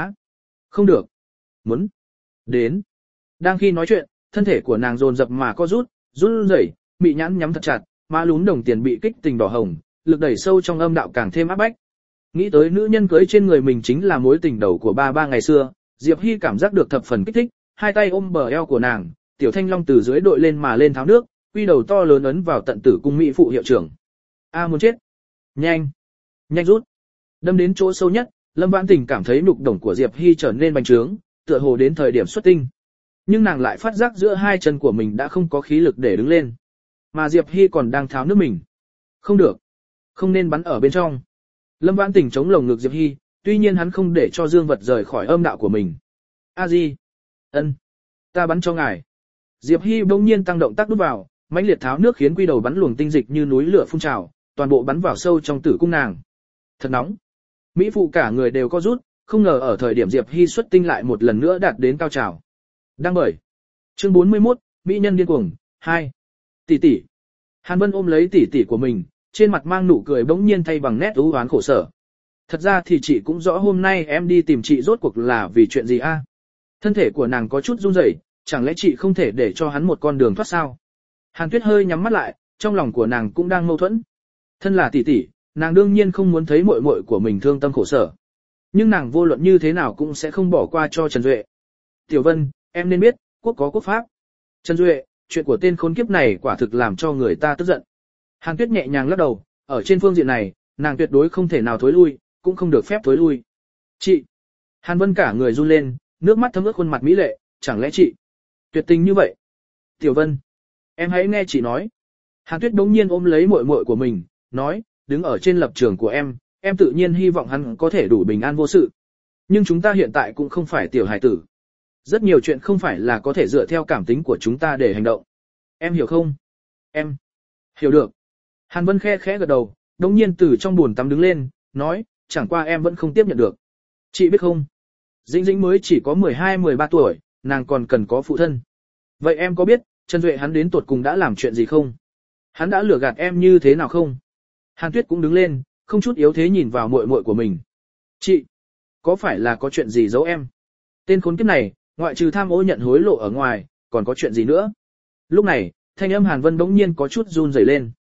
Không được. Muốn. Đến. Đang khi nói chuyện, thân thể của nàng dồn dập mà co rút, run rẩy, mị nhãn nhắm thật chặt, má lún đồng tiền bị kích tình đỏ hồng, lực đẩy sâu trong âm đạo càng thêm áp bách. Nghĩ tới nữ nhân cưới trên người mình chính là mối tình đầu của ba ngày xưa, Diệp Hy cảm giác được thập phần kích thích, hai tay ôm bờ eo của nàng, tiểu thanh long từ dưới đội lên mà lên tháo nước, quy đầu to lớn ấn vào tận tử cung mỹ phụ hiệu trưởng. Muốn chết. Nhanh rút. Đâm đến chỗ sâu nhất, Lâm Vãn Tình cảm thấy nhục đồng của Diệp Hy trở nên bành trướng, tựa hồ đến thời điểm xuất tinh. Nhưng nàng lại phát giác giữa hai chân của mình đã không có khí lực để đứng lên. Mà Diệp Hy còn đang tháo nước mình. Không được. Không nên bắn ở bên trong. Lâm Vãn Tình chống lồng ngực Diệp Hy, tuy nhiên hắn không để cho dương vật rời khỏi âm đạo của mình. Di. Ân. Ta bắn cho ngài. Diệp Hy bỗng nhiên tăng động tác đút vào, mãnh liệt tháo nước khiến quy đầu bắn luồng tinh dịch như núi lửa phun trào, toàn bộ bắn vào sâu trong tử cung nàng. Thật nóng. Mỹ phụ cả người đều co rút, không ngờ ở thời điểm Diệp Hy xuất tinh lại một lần nữa đạt đến cao trào. Đang bởi. Chương 41, Mỹ nhân điên cuồng, 2. Tỷ tỷ. Hàn Vân ôm lấy tỷ tỷ của mình, trên mặt mang nụ cười bỗng nhiên thay bằng nét u oán khổ sở. Thật ra thì chị cũng rõ hôm nay em đi tìm chị rốt cuộc là vì chuyện gì a? Thân thể của nàng có chút run rẩy, chẳng lẽ chị không thể để cho hắn một con đường thoát sao? Hàn Tuyết hơi nhắm mắt lại, trong lòng của nàng cũng đang mâu thuẫn. Thân là tỷ tỷ, nàng đương nhiên không muốn thấy muội muội của mình thương tâm khổ sở. Nhưng nàng vô luận như thế nào cũng sẽ không bỏ qua cho Trần Duệ. Tiểu Vân, em nên biết, quốc có quốc pháp. Trần Duệ, chuyện của tên khốn kiếp này quả thực làm cho người ta tức giận. Hàn Tuyết nhẹ nhàng lắc đầu, ở trên phương diện này, nàng tuyệt đối không thể nào thối lui, cũng không được phép thối lui. Chị! Hàn Vân cả người run lên, nước mắt thấm ướt khuôn mặt mỹ lệ, chẳng lẽ chị tuyệt tình như vậy? Tiểu Vân, em hãy nghe chị nói. Hàn Tuyết đống nhiên ôm lấy muội muội của mình, nói, đứng ở trên lập trường của em tự nhiên hy vọng hắn có thể đủ bình an vô sự. Nhưng chúng ta hiện tại cũng không phải tiểu hài tử. Rất nhiều chuyện không phải là có thể dựa theo cảm tính của chúng ta để hành động. Em hiểu không? Em hiểu được. Hàn Vân khẽ khẽ gật đầu, đống nhiên từ trong bồn tắm đứng lên, nói, chẳng qua em vẫn không tiếp nhận được. Chị biết không? Dĩnh Dĩnh mới chỉ có 12-13 tuổi, nàng còn cần có phụ thân. Vậy em có biết, Trần Duệ hắn đến tuột cùng đã làm chuyện gì không? Hắn đã lừa gạt em như thế nào không? Hàn Tuyết cũng đứng lên, không chút yếu thế nhìn vào muội muội của mình. Chị, có phải là có chuyện gì giấu em? Tên khốn kiếp này, ngoại trừ tham ô nhận hối lộ ở ngoài, còn có chuyện gì nữa? Lúc này, thanh âm Hàn Vân bỗng nhiên có chút run rẩy lên.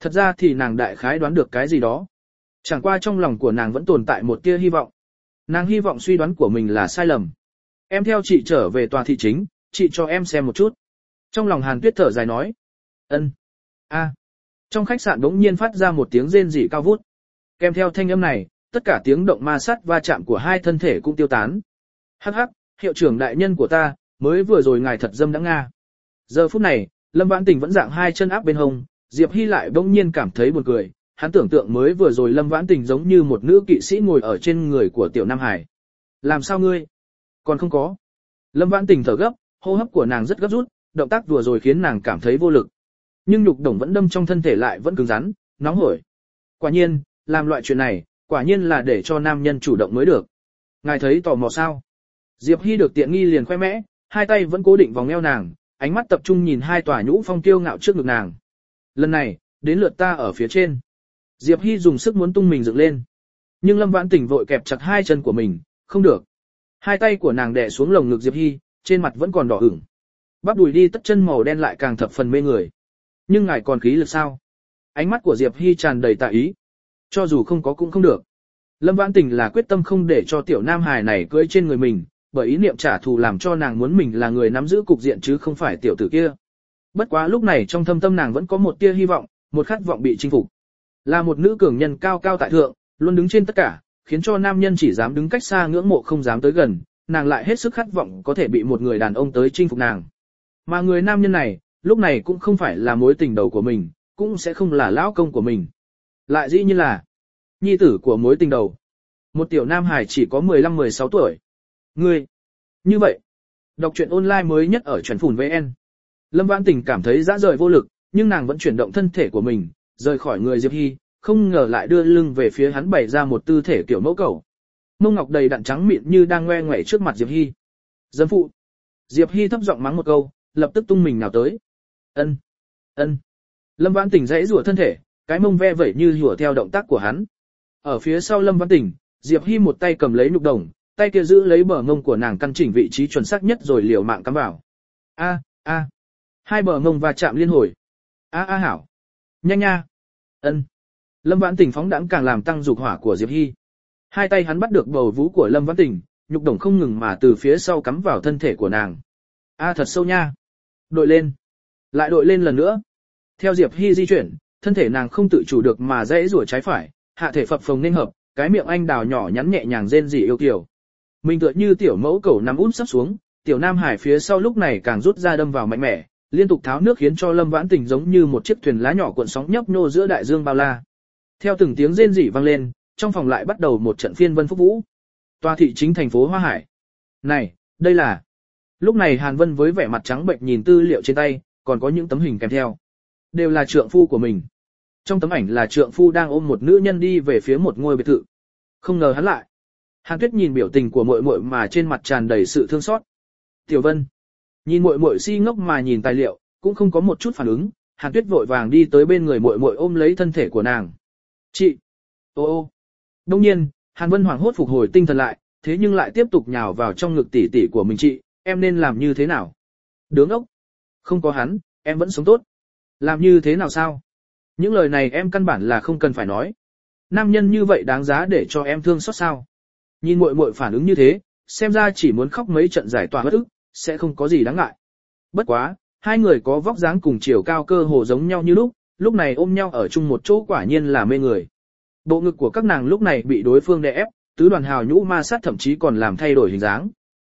Thật ra thì nàng đại khái đoán được cái gì đó. Chẳng qua trong lòng của nàng vẫn tồn tại một tia hy vọng. Nàng hy vọng suy đoán của mình là sai lầm. Em theo chị trở về tòa thị chính, chị cho em xem một chút. Trong lòng Hàn Tuyết thở dài nói. Ân. A. Trong khách sạn bỗng nhiên phát ra một tiếng rên rỉ cao vút. Kèm theo thanh âm này, tất cả tiếng động ma sát va chạm của hai thân thể cũng tiêu tán. Hắc hắc, hiệu trưởng đại nhân của ta, mới vừa rồi ngài thật dâm đã nga. Giờ phút này, Lâm Vãn Tình vẫn dạng hai chân áp bên hông, Diệp Hy lại bỗng nhiên cảm thấy buồn cười. Hắn tưởng tượng mới vừa rồi Lâm Vãn Tình giống như một nữ kỵ sĩ ngồi ở trên người của Tiểu Nam Hải. Làm sao ngươi? Còn không có. Lâm Vãn Tình thở gấp, hô hấp của nàng rất gấp rút, động tác vừa rồi khiến nàng cảm thấy vô lực. Nhưng nhục đồng vẫn đâm trong thân thể lại vẫn cứng rắn, nóng hổi. Quả nhiên, làm loại chuyện này, quả nhiên là để cho nam nhân chủ động mới được. Ngài thấy tò mò sao? Diệp Hy được tiện nghi liền khoe mẽ, hai tay vẫn cố định vòng eo nàng, ánh mắt tập trung nhìn hai tòa nhũ phong kiêu ngạo trước ngực nàng. Lần này, đến lượt ta ở phía trên. Diệp Hy dùng sức muốn tung mình dựng lên. Nhưng Lâm Vãn Tình vội kẹp chặt hai chân của mình, không được. Hai tay của nàng đè xuống lồng ngực Diệp Hy, trên mặt vẫn còn đỏ ửng. Bắp đùi đi tất chân màu đen lại càng thập phần mê người. Nhưng ngài còn khí lực sao? Ánh mắt của Diệp Hy tràn đầy tà ý. Cho dù không có cũng không được. Lâm Vãn Tình là quyết tâm không để cho tiểu nam hài này cưỡi trên người mình, bởi ý niệm trả thù làm cho nàng muốn mình là người nắm giữ cục diện chứ không phải tiểu tử kia. Bất quá lúc này trong thâm tâm nàng vẫn có một tia hy vọng, một khát vọng bị chinh phục. Là một nữ cường nhân cao cao tại thượng, luôn đứng trên tất cả, khiến cho nam nhân chỉ dám đứng cách xa ngưỡng mộ không dám tới gần, nàng lại hết sức khát vọng có thể bị một người đàn ông tới chinh phục nàng. Mà người nam nhân này, lúc này cũng không phải là mối tình đầu của mình, cũng sẽ không là lão công của mình. Lại dĩ nhiên là nhi tử của mối tình đầu. Một tiểu nam hải chỉ có 15-16 tuổi. Ngươi, như vậy, đọc truyện online mới nhất ở Truyện Phùn VN. Lâm Vãn Tình cảm thấy dã rời vô lực, nhưng nàng vẫn chuyển động thân thể của mình, rời khỏi người Diệp Hy, không ngờ lại đưa lưng về phía hắn bày ra một tư thể kiểu mẫu cầu. Mông ngọc đầy đặn trắng mịn như đang ngoe ngoẩy trước mặt Diệp Hy. Dâm phụ. Diệp Hy thấp giọng mắng một câu, lập tức tung mình nào tới. Ân, ân. Lâm Vãn Tình dãy rủa thân thể, cái mông ve vẩy như hùa theo động tác của hắn. Ở phía sau Lâm Vãn Tình, Diệp Hy một tay cầm lấy nhục đồng, tay kia giữ lấy bờ mông của nàng căn chỉnh vị trí chuẩn xác nhất rồi liều mạng cắm vào. A, a. Hai bờ mông va chạm liên hồi. A a hảo. Nhanh nha. Ân. Lâm Vãn Tình phóng đãng càng làm tăng dục hỏa của Diệp Hy. Hai tay hắn bắt được bầu vú của Lâm Vãn Tình, nhục đồng không ngừng mà từ phía sau cắm vào thân thể của nàng. A thật sâu nha. Đội lên. Lại đội lên lần nữa. Theo Diệp Hy di chuyển, thân thể nàng không tự chủ được mà dãy rủa trái phải, hạ thể phập phồng nên hợp, cái miệng anh đào nhỏ nhắn nhẹ nhàng rên rỉ yêu kiều. Mình tựa như tiểu mẫu cẩu nằm út sắp xuống, tiểu nam hải phía sau lúc này càng rút ra đâm vào mạnh mẽ, liên tục tháo nước khiến cho Lâm Vãn Tình giống như một chiếc thuyền lá nhỏ cuộn sóng nhấp nhô giữa đại dương bao la. Theo từng tiếng rên rỉ vang lên, trong phòng lại bắt đầu một trận phiên vân phúc vũ. Tòa thị chính thành phố Hoa Hải. Này, đây là... Lúc này Hàn Vân với vẻ mặt trắng bệch nhìn tư liệu trên tay, còn có những tấm hình kèm theo. Đều là trượng phu của mình. Trong tấm ảnh là trượng phu đang ôm một nữ nhân đi về phía một ngôi biệt thự. Không ngờ hắn lại. Hàn Tuyết nhìn biểu tình của muội muội mà trên mặt tràn đầy sự thương xót. Tiểu Vân. Nhìn muội muội si ngốc mà nhìn tài liệu, cũng không có một chút phản ứng, Hàn Tuyết vội vàng đi tới bên người muội muội ôm lấy thân thể của nàng. Chị. Ô ô. Đông nhiên, Hàn Vân hoảng hốt phục hồi tinh thần lại, thế nhưng lại tiếp tục nhào vào trong ngực tỷ tỷ của mình. Chị, em nên làm như thế nào? Đứng ốc. Không có hắn, em vẫn sống tốt. Làm như thế nào sao? Những lời này em căn bản là không cần phải nói. Nam nhân như vậy đáng giá để cho em thương xót sao? Nhìn muội muội phản ứng như thế, xem ra chỉ muốn khóc mấy trận giải tỏa bất ức, sẽ không có gì đáng ngại. Bất quá, hai người có vóc dáng cùng chiều cao cơ hồ giống nhau như lúc này ôm nhau ở chung một chỗ quả nhiên là mê người. Bộ ngực của các nàng lúc này bị đối phương đè ép, tứ đoàn hào nhũ ma sát thậm chí còn làm thay đổi hình dáng.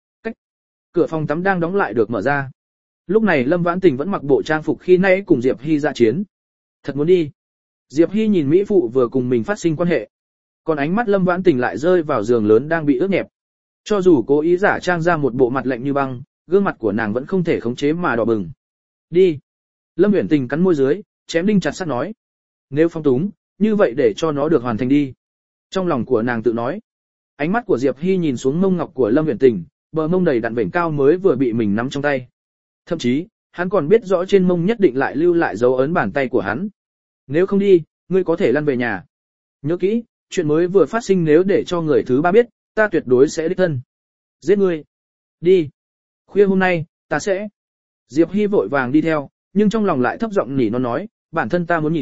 Cửa phòng tắm đang đóng lại được mở ra. Lúc này Lâm Vãn Tình vẫn mặc bộ trang phục khi nãy cùng Diệp Hy ra chiến. Thật muốn đi. Diệp Hy nhìn mỹ phụ vừa cùng mình phát sinh quan hệ. Còn ánh mắt Lâm Vãn Tình lại rơi vào giường lớn đang bị ướt nhẹp. Cho dù cố ý giả trang ra một bộ mặt lạnh như băng, gương mặt của nàng vẫn không thể khống chế mà đỏ bừng. Đi. Lâm Uyển Tình cắn môi dưới, chém đinh chặt sắt nói. Nếu phong túng, như vậy để cho nó được hoàn thành đi. Trong lòng của nàng tự nói. Ánh mắt của Diệp Hy nhìn xuống mông ngọc của Lâm Uyển Tình, bờ mông đầy đặn vểnh cao mới vừa bị mình nắm trong tay. Thậm chí, hắn còn biết rõ trên mông nhất định lại lưu lại dấu ấn bàn tay của hắn. Nếu không đi, ngươi có thể lăn về nhà. Nhớ kỹ, chuyện mới vừa phát sinh nếu để cho người thứ ba biết, ta tuyệt đối sẽ đích thân giết ngươi. Đi. Khuya hôm nay, ta sẽ. Diệp Hy vội vàng đi theo, nhưng trong lòng lại thấp giọng nỉ non nói, bản thân ta muốn nhìn,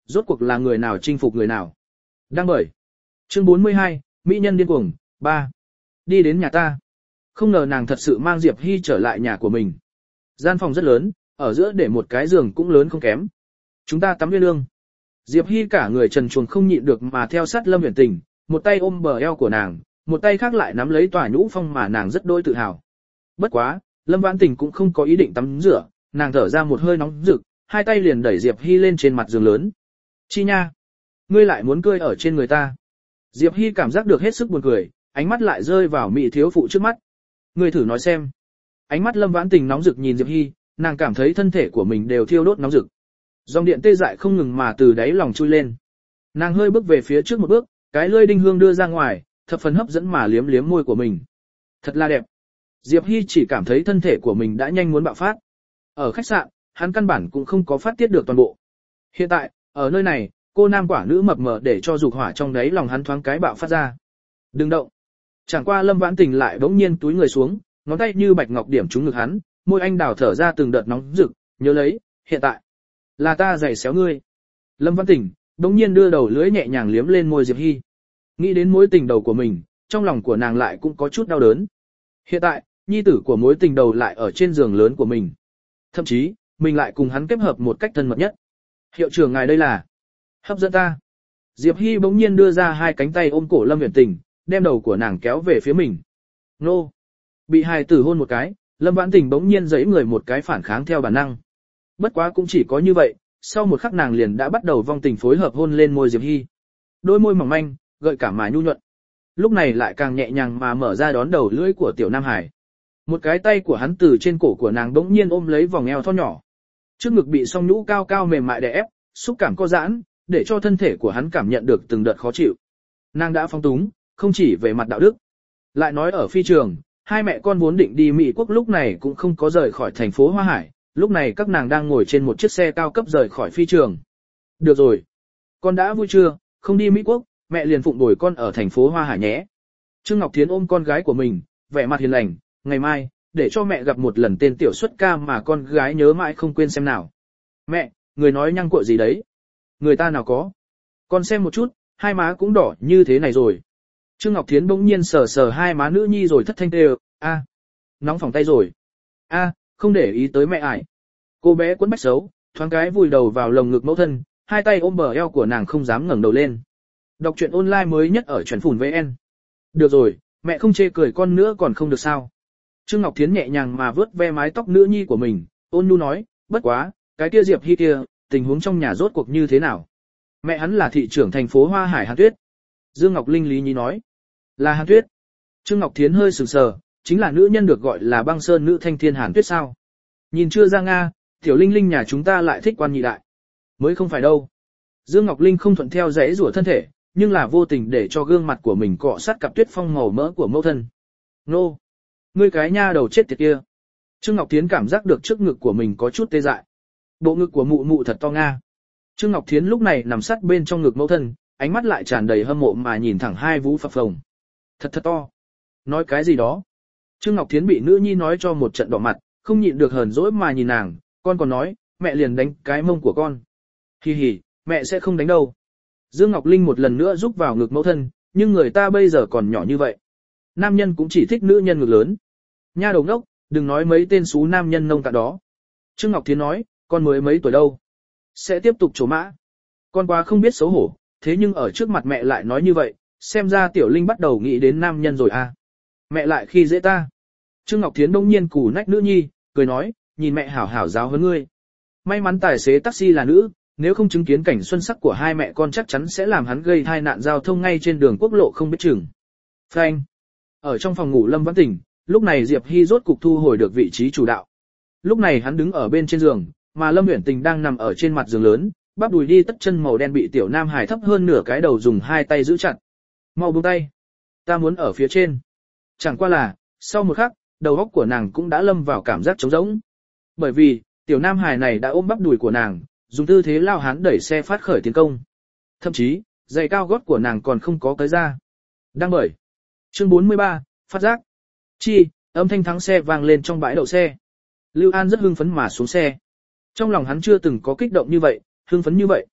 rốt cuộc là người nào chinh phục người nào. Đăng bởi. Chương 42, Mỹ nhân điên cuồng, 3. Đi đến nhà ta. Không ngờ nàng thật sự mang Diệp Hy trở lại nhà của mình. Gian phòng rất lớn, ở giữa để một cái giường cũng lớn không kém. Chúng ta tắm viên lương. Diệp Hy cả người trần truồng không nhịn được mà theo sát Lâm Uyển Tình, một tay ôm bờ eo của nàng, một tay khác lại nắm lấy tòa nhũ phong mà nàng rất đôi tự hào. Bất quá, Lâm Vãn Tình cũng không có ý định tắm rửa, nàng thở ra một hơi nóng rực, hai tay liền đẩy Diệp Hy lên trên mặt giường lớn. Chi nha, ngươi lại muốn cười ở trên người ta. Diệp Hy cảm giác được hết sức buồn cười, ánh mắt lại rơi vào mỹ thiếu phụ trước mắt. Ngươi thử nói xem. Ánh mắt Lâm Vãn Tình nóng rực nhìn Diệp Hy, nàng cảm thấy thân thể của mình đều thiêu đốt nóng rực. Dòng điện tê dại không ngừng mà từ đáy lòng chui lên. Nàng hơi bước về phía trước một bước, cái lưỡi đinh hương đưa ra ngoài, thập phần hấp dẫn mà liếm liếm môi của mình. Thật là đẹp. Diệp Hy chỉ cảm thấy thân thể của mình đã nhanh muốn bạo phát. Ở khách sạn, hắn căn bản cũng không có phát tiết được toàn bộ. Hiện tại, ở nơi này, cô nam quả nữ mập mờ để cho dục hỏa trong đáy lòng hắn thoáng cái bạo phát ra. Đừng động. Chẳng qua Lâm Vãn Tình lại bỗng nhiên túi người xuống, ngón tay như bạch ngọc điểm trúng ngực hắn, môi anh đào thở ra từng đợt nóng rực, nhớ lấy, hiện tại là ta giày xéo ngươi. Lâm Vãn Tình bỗng nhiên đưa đầu lưỡi nhẹ nhàng liếm lên môi Diệp Hy. Nghĩ đến mối tình đầu của mình, trong lòng của nàng lại cũng có chút đau đớn. Hiện tại, nhi tử của mối tình đầu lại ở trên giường lớn của mình. Thậm chí, mình lại cùng hắn kết hợp một cách thân mật nhất. Hiệu trưởng ngài đây là hấp dẫn ta. Diệp Hy bỗng nhiên đưa ra hai cánh tay ôm cổ Lâm Uyển Tình, đem đầu của nàng kéo về phía mình. Nô! Bị hài tử hôn một cái, Lâm Vãn Tình bỗng nhiên giãy người một cái phản kháng theo bản năng. Bất quá cũng chỉ có như vậy, sau một khắc nàng liền đã bắt đầu vong tình phối hợp hôn lên môi Diệp Hy. Đôi môi mỏng manh, gợi cảm mà nhu nhuận. Lúc này lại càng nhẹ nhàng mà mở ra đón đầu lưỡi của tiểu Nam Hải. Một cái tay của hắn từ trên cổ của nàng bỗng nhiên ôm lấy vòng eo thon nhỏ. Trước ngực bị song nhũ cao cao mềm mại đè ép, xúc cảm co giãn, để cho thân thể của hắn cảm nhận được từng đợt khó chịu. Nàng đã phong túng, không chỉ về mặt đạo đức. Lại nói ở phi trường, hai mẹ con vốn định đi Mỹ quốc lúc này cũng không có rời khỏi thành phố Hoa Hải, lúc này các nàng đang ngồi trên một chiếc xe cao cấp rời khỏi phi trường. Được rồi, con đã vui chưa, không đi Mỹ quốc, mẹ liền phụng bồi con ở thành phố Hoa Hải nhé. Trương Ngọc Thiến ôm con gái của mình, vẻ mặt hiền lành, ngày mai, để cho mẹ gặp một lần tên tiểu xuất ca mà con gái nhớ mãi không quên xem nào. Mẹ, người nói nhăng cuội gì đấy? Người ta nào có? Con xem một chút, hai má cũng đỏ như thế này rồi. Trương Ngọc Thiến bỗng nhiên sờ sờ hai má nữ nhi rồi thất thanh kêu, a, nóng phỏng tay rồi. A, không để ý tới mẹ ải. Cô bé quấn bách xấu, thoáng cái vùi đầu vào lồng ngực mẫu thân, hai tay ôm bờ eo của nàng không dám ngẩng đầu lên. Đọc truyện online mới nhất ở Truyện Phùn VN. Được rồi, mẹ không chê cười con nữa còn không được sao? Trương Ngọc Thiến nhẹ nhàng mà vớt ve mái tóc nữ nhi của mình, ôn nhu nói, bất quá, cái kia Diệp Hy kia, tình huống trong nhà rốt cuộc như thế nào? Mẹ hắn là thị trưởng thành phố Hoa Hải Hàn Tuyết. Dương Ngọc Linh lý nhí nói, là Hàn Tuyết. Trương Ngọc Thiến hơi sừng sờ, chính là nữ nhân được gọi là băng sơn nữ thanh thiên Hàn Tuyết sao? Nhìn chưa ra Nga, tiểu Linh Linh nhà chúng ta lại thích quan nhị đại. Mới không phải đâu. Dương Ngọc Linh không thuận theo dãy rủa thân thể, nhưng là vô tình để cho gương mặt của mình cọ sát cặp tuyết phong màu mỡ của mẫu thân. Nô! Ngươi cái nha đầu chết tiệt kia. Trương Ngọc Thiến cảm giác được trước ngực của mình có chút tê dại. Bộ ngực của mụ mụ thật to Nga. Trương Ngọc Thiến lúc này nằm sát bên trong ngực mẫu thân, ánh mắt lại tràn đầy hâm mộ mà nhìn thẳng hai vú phập phồng. Thật thật to. Nói cái gì đó. Trương Ngọc Thiến bị nữ nhi nói cho một trận đỏ mặt, không nhịn được hờn dỗi mà nhìn nàng, con còn nói, mẹ liền đánh cái mông của con. Hi hi, mẹ sẽ không đánh đâu. Dương Ngọc Linh một lần nữa rúc vào ngực mẫu thân, nhưng người ta bây giờ còn nhỏ như vậy. Nam nhân cũng chỉ thích nữ nhân ngực lớn. Nha đầu ngốc, đừng nói mấy tên xú nam nhân nông cạn đó. Trương Ngọc Thiến nói, con mới mấy tuổi đâu. Sẽ tiếp tục trổ mã. Con quá không biết xấu hổ, thế nhưng ở trước mặt mẹ lại nói như vậy, xem ra tiểu Linh bắt đầu nghĩ đến nam nhân rồi à. Mẹ lại khi dễ ta. Trương Ngọc Thiến đông nhiên củ nách nữ nhi, cười nói, nhìn mẹ hảo hảo giáo huấn ngươi. May mắn tài xế taxi là nữ, nếu không chứng kiến cảnh xuân sắc của hai mẹ con chắc chắn sẽ làm hắn gây tai nạn giao thông ngay trên đường quốc lộ không biết chừng. Phanh. Ở trong phòng ngủ Lâm Vãn Tình, lúc này Diệp Hy rốt cục thu hồi được vị trí chủ đạo. Lúc này hắn đứng ở bên trên giường, mà Lâm Uyển Tình đang nằm ở trên mặt giường lớn, bắp đùi đi tất chân màu đen bị tiểu Nam Hải thấp hơn nửa cái đầu dùng hai tay giữ chặt. Mau buông tay. Ta muốn ở phía trên. Chẳng qua là, sau một khắc, đầu óc của nàng cũng đã lâm vào cảm giác trống rỗng. Bởi vì, tiểu Nam Hải này đã ôm bắp đùi của nàng, dùng tư thế lao hán đẩy xe phát khởi tiến công. Thậm chí, giày cao gót của nàng còn không có tới ra. Đang bởi. Chương 43, phát giác. Chi, âm thanh thắng xe vang lên trong bãi đậu xe. Lưu An rất hưng phấn mà xuống xe. Trong lòng hắn chưa từng có kích động như vậy, hưng phấn như vậy.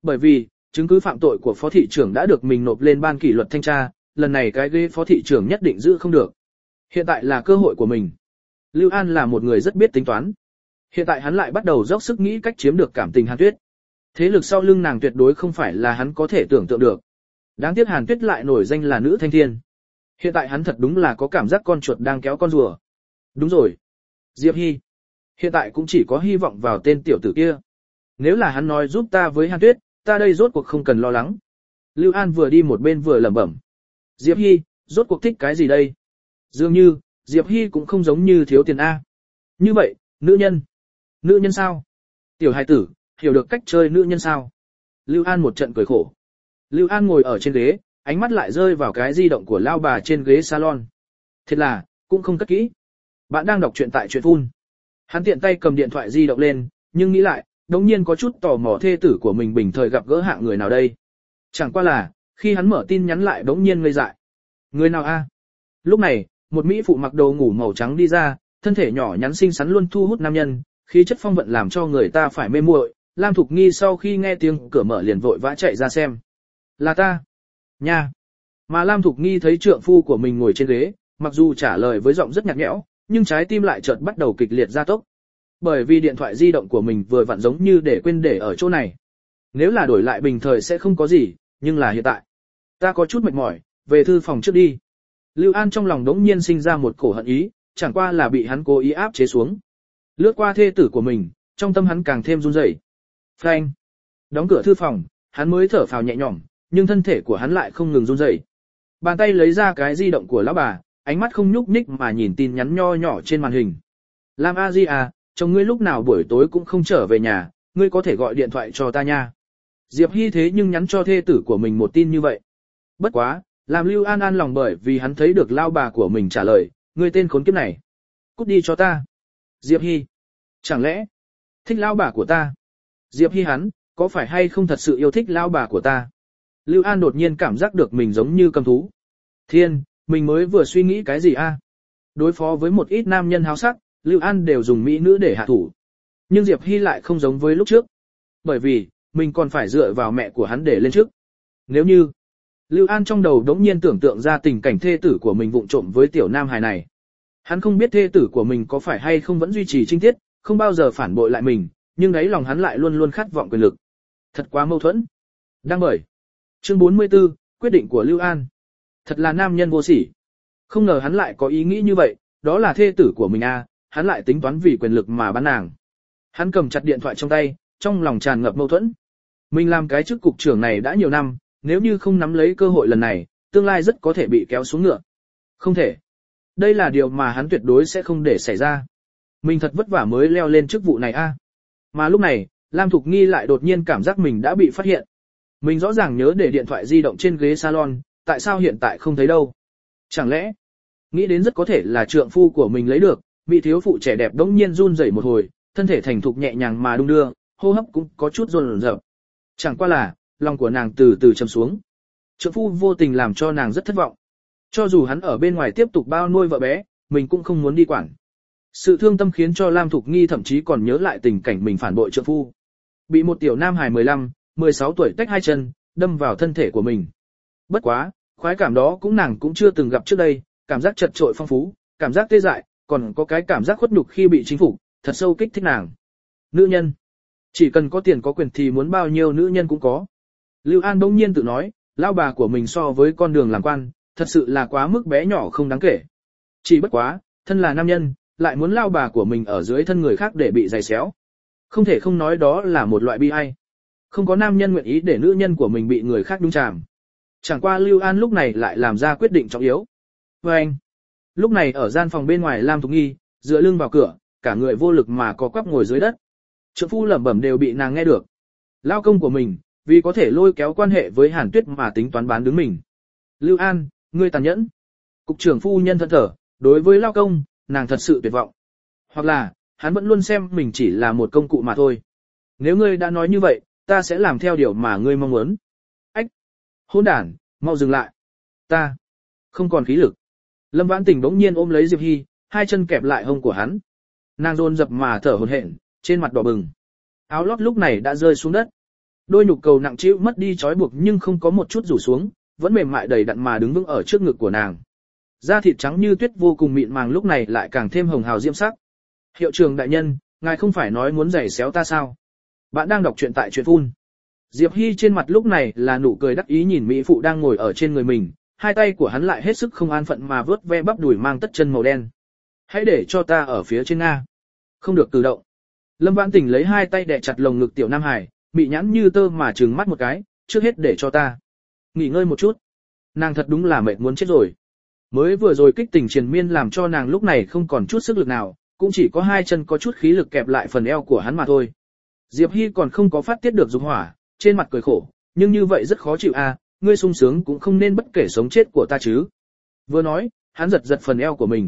Bởi vì, chứng cứ phạm tội của phó thị trưởng đã được mình nộp lên ban kỷ luật thanh tra, lần này cái ghế phó thị trưởng nhất định giữ không được. Hiện tại là cơ hội của mình. Lưu An là một người rất biết tính toán. Hiện tại hắn lại bắt đầu dốc sức nghĩ cách chiếm được cảm tình Hàn Tuyết. Thế lực sau lưng nàng tuyệt đối không phải là hắn có thể tưởng tượng được. Đáng tiếc Hàn Tuyết lại nổi danh là nữ thanh thiên. Hiện tại hắn thật đúng là có cảm giác con chuột đang kéo con rùa. Đúng rồi. Diệp Hy. Hiện tại cũng chỉ có hy vọng vào tên tiểu tử kia. Nếu là hắn nói giúp ta với Hàn Tuyết, ta đây rốt cuộc không cần lo lắng. Lưu An vừa đi một bên vừa lẩm bẩm. Diệp Hy, rốt cuộc thích cái gì đây? Dường như, Diệp Hy cũng không giống như thiếu tiền A. Như vậy, nữ nhân. Nữ nhân sao? Tiểu hài tử, hiểu được cách chơi nữ nhân sao? Lưu An một trận cười khổ. Lưu An ngồi ở trên ghế, ánh mắt lại rơi vào cái di động của lao bà trên ghế salon. Thật là, cũng không cất kỹ. Bạn đang đọc truyện tại truyện phun. Hắn tiện tay cầm điện thoại di động lên, nhưng nghĩ lại, đống nhiên có chút tò mò thê tử của mình bình thời gặp gỡ hạng người nào đây. Chẳng qua là, khi hắn mở tin nhắn lại đống nhiên ngây dại. Người nào a? Lúc này, một mỹ phụ mặc đồ ngủ màu trắng đi ra, thân thể nhỏ nhắn xinh xắn luôn thu hút nam nhân, khí chất phong vận làm cho người ta phải mê muội. Lam Thục Nghi sau khi nghe tiếng cửa mở liền vội vã chạy ra xem. Là ta. Nha. Mà Lam Thục Nghi thấy trượng phu của mình ngồi trên ghế, mặc dù trả lời với giọng rất nhạt nhẽo, nhưng trái tim lại chợt bắt đầu kịch liệt gia tốc. Bởi vì điện thoại di động của mình vừa vặn giống như để quên để ở chỗ này. Nếu là đổi lại bình thời sẽ không có gì, nhưng là hiện tại. Ta có chút mệt mỏi, về thư phòng trước đi. Lưu An trong lòng đống nhiên sinh ra một cổ hận ý, chẳng qua là bị hắn cố ý áp chế xuống. Lướt qua thê tử của mình, trong tâm hắn càng thêm run rẩy. Phanh. Đóng cửa thư phòng, hắn mới thở phào nhẹ nhõm, nhưng thân thể của hắn lại không ngừng run rẩy. Bàn tay lấy ra cái di động của lão bà, ánh mắt không nhúc nhích mà nhìn tin nhắn nho nhỏ trên màn hình. Lam A Di à, chồng ngươi lúc nào buổi tối cũng không trở về nhà, ngươi có thể gọi điện thoại cho ta nha. Diệp Hy thế nhưng nhắn cho thê tử của mình một tin như vậy. Bất quá, làm Lưu An an lòng bởi vì hắn thấy được lao bà của mình trả lời, ngươi tên khốn kiếp này. Cút đi cho ta. Diệp Hy. Chẳng lẽ, thích lao bà của ta? Diệp Hy hắn, có phải hay không thật sự yêu thích lao bà của ta? Lưu An đột nhiên cảm giác được mình giống như cầm thú. Thiên, mình mới vừa suy nghĩ cái gì a? Đối phó với một ít nam nhân háo sắc, Lưu An đều dùng mỹ nữ để hạ thủ. Nhưng Diệp Hy lại không giống với lúc trước. Bởi vì, mình còn phải dựa vào mẹ của hắn để lên trước. Nếu như, Lưu An trong đầu đống nhiên tưởng tượng ra tình cảnh thê tử của mình vụng trộm với tiểu nam hài này. Hắn không biết thê tử của mình có phải hay không vẫn duy trì trinh tiết, không bao giờ phản bội lại mình, nhưng đáy lòng hắn lại luôn luôn khát vọng quyền lực. Thật quá mâu thuẫn. Đăng bởi. Chương 44, quyết định của Lưu An. Thật là nam nhân vô sỉ. Không ngờ hắn lại có ý nghĩ như vậy, đó là thê tử của mình a, hắn lại tính toán vì quyền lực mà bán nàng. Hắn cầm chặt điện thoại trong tay, trong lòng tràn ngập mâu thuẫn. Mình làm cái chức cục trưởng này đã nhiều năm, nếu như không nắm lấy cơ hội lần này, tương lai rất có thể bị kéo xuống ngựa. Không thể. Đây là điều mà hắn tuyệt đối sẽ không để xảy ra. Mình thật vất vả mới leo lên chức vụ này a. Mà lúc này, Lam Thục Nghi lại đột nhiên cảm giác mình đã bị phát hiện. Mình rõ ràng nhớ để điện thoại di động trên ghế salon, tại sao hiện tại không thấy đâu? Chẳng lẽ, nghĩ đến rất có thể là trượng phu của mình lấy được, bị thiếu phụ trẻ đẹp đống nhiên run rẩy một hồi, thân thể thành thục nhẹ nhàng mà đung đưa, hô hấp cũng có chút run rẩy. Chẳng qua là, lòng của nàng từ từ trầm xuống. Trượng phu vô tình làm cho nàng rất thất vọng. Cho dù hắn ở bên ngoài tiếp tục bao nuôi vợ bé, mình cũng không muốn đi quản. Sự thương tâm khiến cho Lam Thục Nghi thậm chí còn nhớ lại tình cảnh mình phản bội trượng phu. Bị một tiểu nam hài 15, 16 tuổi tách hai chân, đâm vào thân thể của mình. Bất quá, khoái cảm đó cũng nàng cũng chưa từng gặp trước đây, cảm giác chật trội phong phú, cảm giác tê dại, còn có cái cảm giác khuất nhục khi bị chính phủ, thật sâu kích thích nàng. Nữ nhân. Chỉ cần có tiền có quyền thì muốn bao nhiêu nữ nhân cũng có. Lưu An bỗng nhiên tự nói, lao bà của mình so với con đường làm quan, thật sự là quá mức bé nhỏ không đáng kể. Chỉ bất quá, thân là nam nhân, lại muốn lao bà của mình ở dưới thân người khác để bị giày xéo. Không thể không nói đó là một loại bi ai. Không có nam nhân nguyện ý để nữ nhân của mình bị người khác nhúng chàm. Chẳng qua Lưu An lúc này lại làm ra quyết định trọng yếu. Và anh, lúc này ở gian phòng bên ngoài Lam Thục Nghi, dựa lưng vào cửa, cả người vô lực mà có quắp ngồi dưới đất. Trượng phu lẩm bẩm đều bị nàng nghe được. Lao công của mình, vì có thể lôi kéo quan hệ với Hàn Tuyết mà tính toán bán đứng mình. Lưu An, ngươi tàn nhẫn. Cục trưởng phu nhân thẫn thờ, đối với lao công, nàng thật sự tuyệt vọng. Hoặc là, hắn vẫn luôn xem mình chỉ là một công cụ mà thôi. Nếu ngươi đã nói như vậy, ta sẽ làm theo điều mà ngươi mong muốn. Ách! Hỗn đản, mau dừng lại. Ta không còn khí lực. Lâm Vãn Tình bỗng nhiên ôm lấy Diệp Hy, hai chân kẹp lại hông của hắn. Nàng dồn dập mà thở hổn hển, trên mặt đỏ bừng. Áo lót lúc này đã rơi xuống đất. Đôi nhục cầu nặng trĩu mất đi trói buộc nhưng không có một chút rủ xuống, vẫn mềm mại đầy đặn mà đứng vững ở trước ngực của nàng. Da thịt trắng như tuyết vô cùng mịn màng lúc này lại càng thêm hồng hào diễm sắc. Hiệu trưởng đại nhân, ngài không phải nói muốn giày xéo ta sao? Bạn đang đọc truyện tại truyện phun. Diệp Hy trên mặt lúc này là nụ cười đắc ý nhìn mỹ phụ đang ngồi ở trên người mình, hai tay của hắn lại hết sức không an phận mà vớt ve bắp đùi mang tất chân màu đen. Hãy để cho ta ở phía trên Nga. Không được cử động. Lâm Vãn Tình lấy hai tay đè chặt lồng ngực tiểu Nam Hải, bị nhãn như tơ mà trừng mắt một cái, trước hết để cho ta nghỉ ngơi một chút. Nàng thật đúng là mệt muốn chết rồi. Mới vừa rồi kích tình triền miên làm cho nàng lúc này không còn chút sức lực nào, cũng chỉ có hai chân có chút khí lực kẹp lại phần eo của hắn mà thôi. Diệp Hy còn không có phát tiết được dục hỏa, trên mặt cười khổ, nhưng như vậy rất khó chịu à, ngươi sung sướng cũng không nên bất kể sống chết của ta chứ. Vừa nói, hắn giật giật phần eo của mình.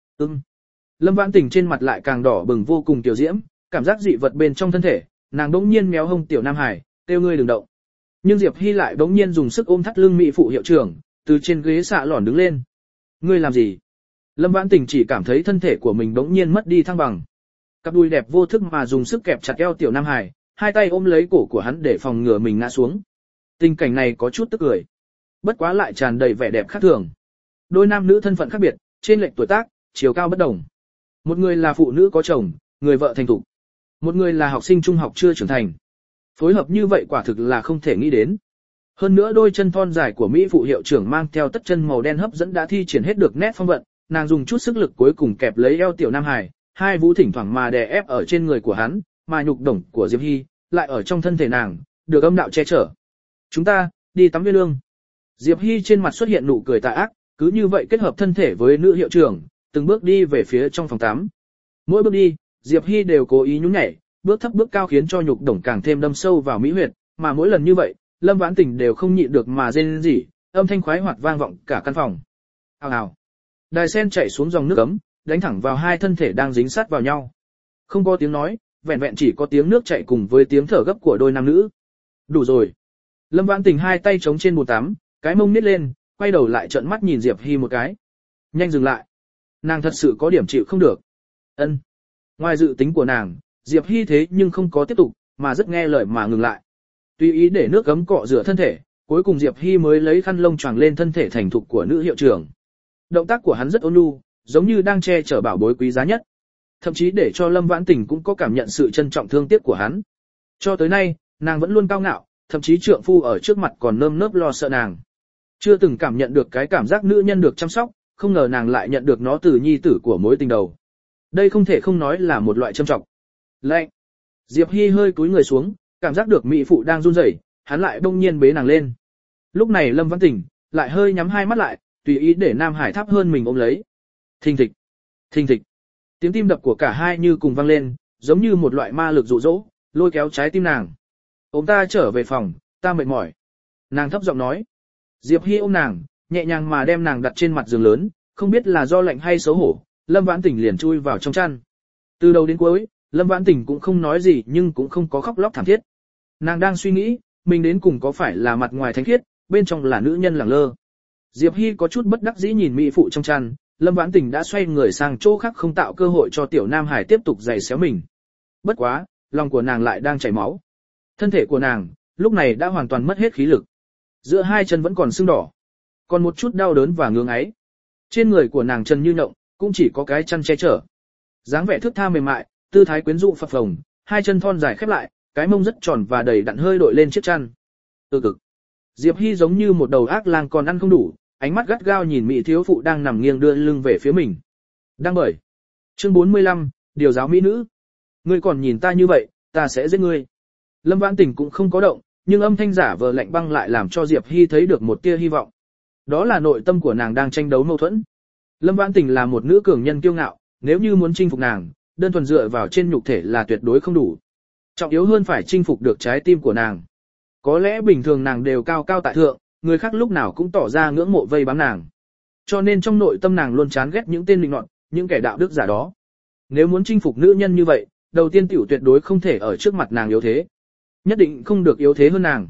Lâm Vãn Tình trên mặt lại càng đỏ bừng vô cùng tiểu diễm, cảm giác dị vật bên trong thân thể, nàng đống nhiên méo hông tiểu Nam Hải, kêu ngươi đừng động. Nhưng Diệp Hy lại đống nhiên dùng sức ôm thắt lưng mỹ phụ hiệu trưởng, từ trên ghế xạ lỏn đứng lên. Ngươi làm gì? Lâm Vãn Tình chỉ cảm thấy thân thể của mình đống nhiên mất đi thăng bằng. Cặp đùi đẹp vô thức mà dùng sức kẹp chặt eo tiểu Nam Hải, hai tay ôm lấy cổ của hắn để phòng ngừa mình ngã xuống. Tình cảnh này có chút tức cười, bất quá lại tràn đầy vẻ đẹp khác thường. Đôi nam nữ thân phận khác biệt, trên lệch tuổi tác, chiều cao bất đồng. Một người là phụ nữ có chồng, người vợ thành thục. Một người là học sinh trung học chưa trưởng thành. Phối hợp như vậy quả thực là không thể nghĩ đến. Hơn nữa đôi chân thon dài của mỹ phụ hiệu trưởng mang theo tất chân màu đen hấp dẫn đã thi triển hết được nét phong vận, nàng dùng chút sức lực cuối cùng kẹp lấy eo tiểu Nam Hải, hai vú thỉnh thoảng mà đè ép ở trên người của hắn, mà nhục đồng của Diệp Hy lại ở trong thân thể nàng, được âm đạo che chở. Chúng ta đi tắm viên lương. Diệp Hy trên mặt xuất hiện nụ cười tà ác, cứ như vậy kết hợp thân thể với nữ hiệu trưởng, từng bước đi về phía trong phòng tắm. Mỗi bước đi, Diệp Hy đều cố ý nhún nhảy, bước thấp bước cao khiến cho nhục đồng càng thêm đâm sâu vào mỹ huyệt, mà mỗi lần như vậy, Lâm Vãn Tình đều không nhịn được mà rên rỉ, âm thanh khoái hoạt vang vọng cả căn phòng. Ào ào. Đài sen chảy xuống dòng nước ấm, đánh thẳng vào hai thân thể đang dính sát vào nhau. Không có tiếng nói, vẹn vẹn chỉ có tiếng nước chảy cùng với tiếng thở gấp của đôi nam nữ. Đủ rồi. Lâm Vãn Tình hai tay chống trên bồn tắm, cái mông nít lên, quay đầu lại trợn mắt nhìn Diệp Hy một cái. Nhanh dừng lại. Nàng thật sự có điểm chịu không được. Ân. Ngoài dự tính của nàng, Diệp Hy thế nhưng không có tiếp tục, mà rất nghe lời mà ngừng lại. Tùy ý để nước ấm cọ rửa thân thể, cuối cùng Diệp Hy mới lấy khăn lông choàng lên thân thể thành thục của nữ hiệu trưởng. Động tác của hắn rất ôn nhu, giống như đang che chở bảo bối quý giá nhất. Thậm chí để cho Lâm Vãn Tình cũng có cảm nhận sự trân trọng thương tiếc của hắn. Cho tới nay, nàng vẫn luôn cao ngạo, thậm chí trượng phu ở trước mặt còn nơm nớp lo sợ nàng. Chưa từng cảm nhận được cái cảm giác nữ nhân được chăm sóc, không ngờ nàng lại nhận được nó từ nhi tử của mối tình đầu. Đây không thể không nói là một loại châm trọng. Lạnh. Diệp Hy hơi cúi người xuống, cảm giác được mỹ phụ đang run rẩy, hắn lại bỗng nhiên bế nàng lên. Lúc này Lâm Vãn Tình lại hơi nhắm hai mắt lại, tùy ý để Nam Hải thấp hơn mình ôm lấy. Thình thịch, thình thịch. Tiếng tim đập của cả hai như cùng vang lên, giống như một loại ma lực dụ dỗ, lôi kéo trái tim nàng. Ôm ta trở về phòng, ta mệt mỏi. Nàng thấp giọng nói. Diệp Hy ôm nàng, nhẹ nhàng mà đem nàng đặt trên mặt giường lớn, không biết là do lạnh hay xấu hổ, Lâm Vãn Tình liền chui vào trong chăn. Từ đầu đến cuối, Lâm Vãn Tình cũng không nói gì nhưng cũng không có khóc lóc thảm thiết. Nàng đang suy nghĩ, mình đến cùng có phải là mặt ngoài thánh khiết, bên trong là nữ nhân lẳng lơ. Diệp Hy có chút bất đắc dĩ nhìn mỹ phụ trong chăn, Lâm Vãn Tình đã xoay người sang chỗ khác không tạo cơ hội cho tiểu Nam Hải tiếp tục giày xéo mình. Bất quá, lòng của nàng lại đang chảy máu. Thân thể của nàng, lúc này đã hoàn toàn mất hết khí lực. Giữa hai chân vẫn còn sưng đỏ, còn một chút đau đớn và ngưỡng ấy. Trên người của nàng trần như nhộng, cũng chỉ có cái chăn che chở. Dáng vẻ thướt tha mềm mại, tư thái quyến rũ phập phồng, hai chân thon dài khép lại, cái mông rất tròn và đầy đặn hơi đội lên chiếc chăn. Cực. Diệp Hy giống như một đầu ác lang còn ăn không đủ, ánh mắt gắt gao nhìn mỹ thiếu phụ đang nằm nghiêng đưa lưng về phía mình. Đang bởi. Chương 45, điều giáo mỹ nữ. Ngươi còn nhìn ta như vậy, ta sẽ giết ngươi. Lâm Vãn Tình cũng không có động, nhưng âm thanh giả vờ lạnh băng lại làm cho Diệp Hy thấy được một tia hy vọng. Đó là nội tâm của nàng đang tranh đấu mâu thuẫn. Lâm Vãn Tình là một nữ cường nhân kiêu ngạo, nếu như muốn chinh phục nàng, đơn thuần dựa vào trên nhục thể là tuyệt đối không đủ. Trọng yếu hơn phải chinh phục được trái tim của nàng. Có lẽ bình thường nàng đều cao cao tại thượng, người khác lúc nào cũng tỏ ra ngưỡng mộ vây bám nàng. Cho nên trong nội tâm nàng luôn chán ghét những tên linh nọt, những kẻ đạo đức giả đó. Nếu muốn chinh phục nữ nhân như vậy, đầu tiên tiểu tuyệt đối không thể ở trước mặt nàng yếu thế. Nhất định không được yếu thế hơn nàng.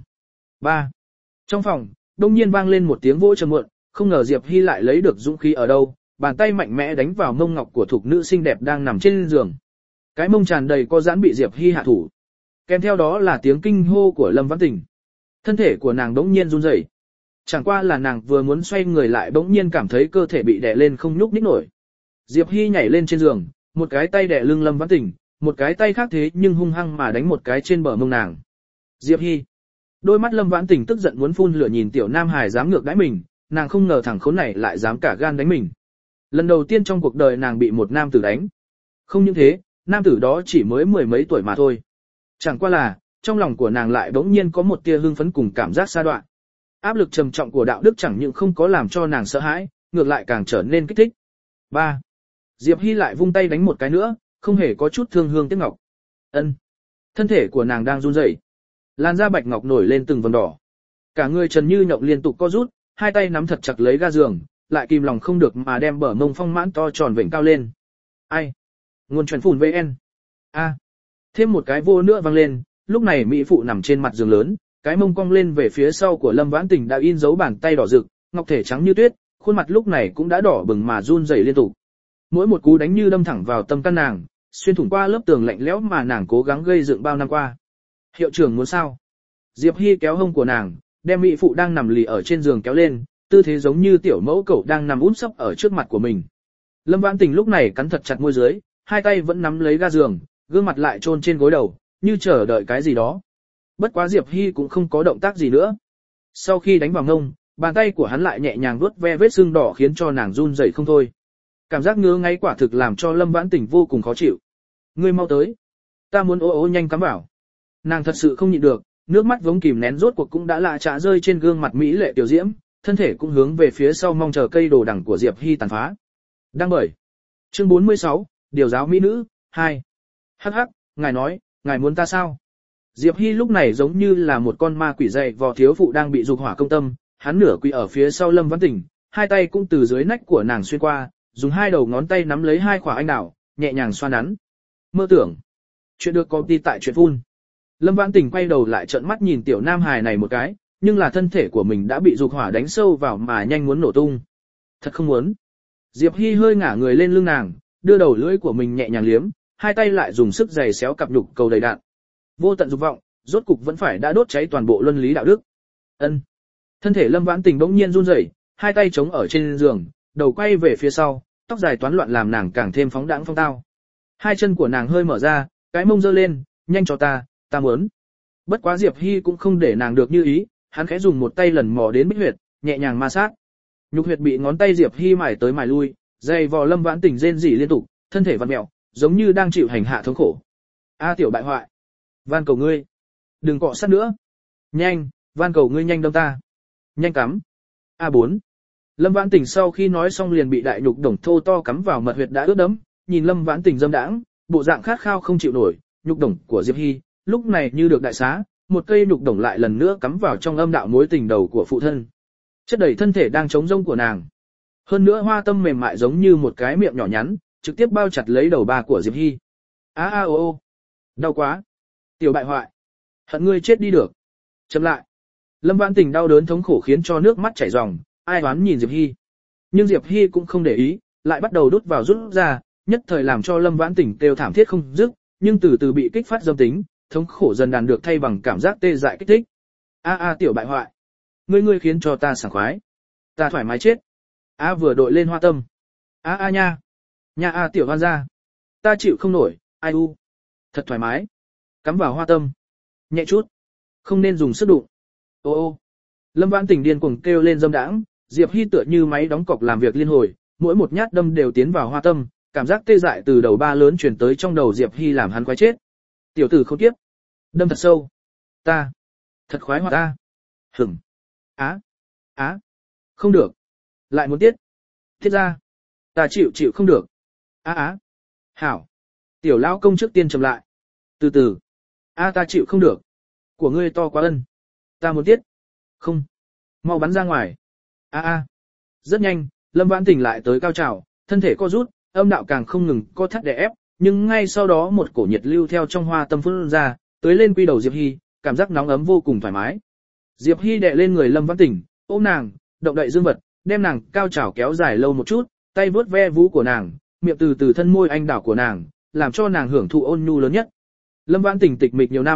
3. Trong phòng, đông nhiên vang lên một tiếng vỗ trầm muộn, không ngờ Diệp Hy lại lấy được dũng khí ở đâu, bàn tay mạnh mẽ đánh vào mông ngọc của thục nữ xinh đẹp đang nằm trên giường. Cái mông tràn đầy có giãn bị Diệp Hy hạ thủ. Kèm theo đó là tiếng kinh hô của Lâm Vãn Tình. Thân thể của nàng đống nhiên run rẩy. Chẳng qua là nàng vừa muốn xoay người lại bỗng nhiên cảm thấy cơ thể bị đè lên không nhúc nhích nổi. Diệp Hy nhảy lên trên giường, một cái tay đè lưng Lâm Vãn Tình, một cái tay khác thế nhưng hung hăng mà đánh một cái trên bờ mông nàng. Diệp Hy. Đôi mắt Lâm Vãn Tình tức giận muốn phun lửa nhìn tiểu nam hài dám ngược đãi mình, nàng không ngờ thằng khốn này lại dám cả gan đánh mình. Lần đầu tiên trong cuộc đời nàng bị một nam tử đánh. Không những thế, nam tử đó chỉ mới mười mấy tuổi mà thôi. Chẳng qua là, trong lòng của nàng lại bỗng nhiên có một tia hưng phấn cùng cảm giác sa đoạn. Áp lực trầm trọng của đạo đức chẳng những không có làm cho nàng sợ hãi, ngược lại càng trở nên kích thích. 3. Diệp Hy lại vung tay đánh một cái nữa, không hề có chút thương hương tiếc ngọc. Ân. Thân thể của nàng đang run rẩy, làn da bạch ngọc nổi lên từng vầng đỏ. Cả người Trần Như Nhộng liên tục co rút, hai tay nắm thật chặt lấy ga giường, lại kìm lòng không được mà đem bờ mông phong mãn to tròn vểnh cao lên. Ai? Nguồn truyền phủn VN. A. Thêm một cái vô nữa vang lên, lúc này mỹ phụ nằm trên mặt giường lớn, cái mông cong lên về phía sau của Lâm Vãn Tình đã in dấu bàn tay đỏ rực, ngọc thể trắng như tuyết, khuôn mặt lúc này cũng đã đỏ bừng mà run rẩy liên tục. Mỗi một cú đánh như đâm thẳng vào tâm can nàng, xuyên thủng qua lớp tường lạnh lẽo mà nàng cố gắng gây dựng bao năm qua. Hiệu trưởng muốn sao? Diệp Hy kéo hông của nàng, đem mỹ phụ đang nằm lì ở trên giường kéo lên, tư thế giống như tiểu mẫu cẩu đang nằm úp sấp ở trước mặt của mình. Lâm Vãn Tình lúc này cắn thật chặt môi dưới, hai tay vẫn nắm lấy ga giường, gương mặt lại chôn trên gối đầu, như chờ đợi cái gì đó. Bất quá Diệp Hy cũng không có động tác gì nữa. Sau khi đánh vào ngông, bàn tay của hắn lại nhẹ nhàng vuốt ve vết sưng đỏ khiến cho nàng run rẩy không thôi. Cảm giác ngứa ngáy quả thực làm cho Lâm Vãn Tình vô cùng khó chịu. Ngươi mau tới, ta muốn ố nhanh cắm vào. Nàng thật sự không nhịn được, nước mắt vống kìm nén rốt cuộc cũng đã lạ chả rơi trên gương mặt mỹ lệ tiểu diễm, thân thể cũng hướng về phía sau mong chờ cây đồ đằng của Diệp Hy tàn phá. Đang bởi. Chương 46, điều giáo mỹ nữ 2. Hắc hắc, ngài nói, ngài muốn ta sao? Diệp Hy lúc này giống như là một con ma quỷ dày vò thiếu phụ đang bị dục hỏa công tâm, hắn nửa quỳ ở phía sau Lâm Vãn Tình, hai tay cũng từ dưới nách của nàng xuyên qua, dùng hai đầu ngón tay nắm lấy hai khỏa anh đào, nhẹ nhàng xoa nắn. Mơ tưởng. Chuyện được có đi tại chuyện phun. Lâm Vãn Tình quay đầu lại trợn mắt nhìn tiểu nam hài này một cái, nhưng là thân thể của mình đã bị dục hỏa đánh sâu vào mà nhanh muốn nổ tung. Thật không muốn. Diệp Hy hơi ngả người lên lưng nàng, đưa đầu lưỡi của mình nhẹ nhàng liếm, hai tay lại dùng sức giày xéo cặp nhục cầu đầy đạn. Vô tận dục vọng, rốt cục vẫn phải đã đốt cháy toàn bộ luân lý đạo đức. Ân. Thân thể Lâm Vãn Tình bỗng nhiên run rẩy, hai tay chống ở trên giường, đầu quay về phía sau, tóc dài toán loạn làm nàng càng thêm phóng đãng phong tao. Hai chân của nàng hơi mở ra, cái mông giơ lên, nhanh cho ta muốn. Bất quá Diệp Hy cũng không để nàng được như ý, hắn khẽ dùng một tay lần mò đến bích huyệt, nhẹ nhàng ma sát. Nhục huyệt bị ngón tay Diệp Hy mài tới mài lui, dày vò Lâm Vãn Tình rên rỉ liên tục, thân thể vặn mèo, giống như đang chịu hành hạ thống khổ. A tiểu bại hoại, van cầu ngươi, đừng cọ sát nữa. Nhanh, van cầu ngươi nhanh đâm ta. Nhanh cắm. A4. Lâm Vãn Tình sau khi nói xong liền bị đại nhục đồng thô to cắm vào mật huyệt đã ướt đẫm, nhìn Lâm Vãn Tình dâm đãng, bộ dạng khát khao không chịu nổi, nhục đồng của Diệp Hy, lúc này như được đại xá, một cây nhục đồng lại lần nữa cắm vào trong âm đạo mối tình đầu của phụ thân. Chất đầy thân thể đang trống rỗng của nàng. Hơn nữa hoa tâm mềm mại giống như một cái miệng nhỏ nhắn, trực tiếp bao chặt lấy đầu ba của Diệp Hy. Ô. Đau quá. Tiểu bại hoại. Hận ngươi chết đi được. Chậm lại. Lâm Vãn Tình đau đớn thống khổ khiến cho nước mắt chảy ròng, ai oán nhìn Diệp Hy. Nhưng Diệp Hy cũng không để ý, lại bắt đầu đút vào rút ra, nhất thời làm cho Lâm Vãn Tình kêu thảm thiết không dứt, nhưng từ từ bị kích phát dâm tính, thống khổ dần đàn được thay bằng cảm giác tê dại kích thích. Tiểu bại hoại. Ngươi khiến cho ta sảng khoái. Ta thoải mái chết. Vừa đội lên hoa tâm. Nha. Nha tiểu hoan gia. Ta chịu không nổi, ai u. Thật thoải mái. Cắm vào hoa tâm. Nhẹ chút. Không nên dùng sức đụng. Ô. Lâm Vãn Tình điên cuồng kêu lên dâm đãng, Diệp Hy tựa như máy đóng cọc làm việc liên hồi, mỗi một nhát đâm đều tiến vào hoa tâm, cảm giác tê dại từ đầu ba lớn truyền tới trong đầu Diệp Hy làm hắn khoái chết. Tiểu tử khốn kiếp. Đâm thật sâu. Ta. Thật khoái hoạt ta. Hửng. Không được. Lại muốn tiết. Tiết ra. Ta chịu không được. Hảo. Tiểu lão công trước tiên chậm lại. Từ từ. Ta chịu không được. Của ngươi to quá ân. Ta muốn tiết. Không. Mau bắn ra ngoài. Rất nhanh, Lâm Vãn Tình lại tới cao trào, thân thể co rút, âm đạo càng không ngừng co thắt đè ép, nhưng ngay sau đó một cổ nhiệt lưu theo trong hoa tâm phun ra, tới lên quy đầu Diệp Hy, cảm giác nóng ấm vô cùng thoải mái. Diệp Hy đè lên người Lâm Vãn Tình, ôm nàng, động đậy dương vật, đem nàng cao trào kéo dài lâu một chút, tay vuốt ve vú của nàng, miệng từ từ thân môi anh đảo của nàng, làm cho nàng hưởng thụ ôn nhu lớn nhất. Lâm Vãn Tình tịch mịch nhiều năm,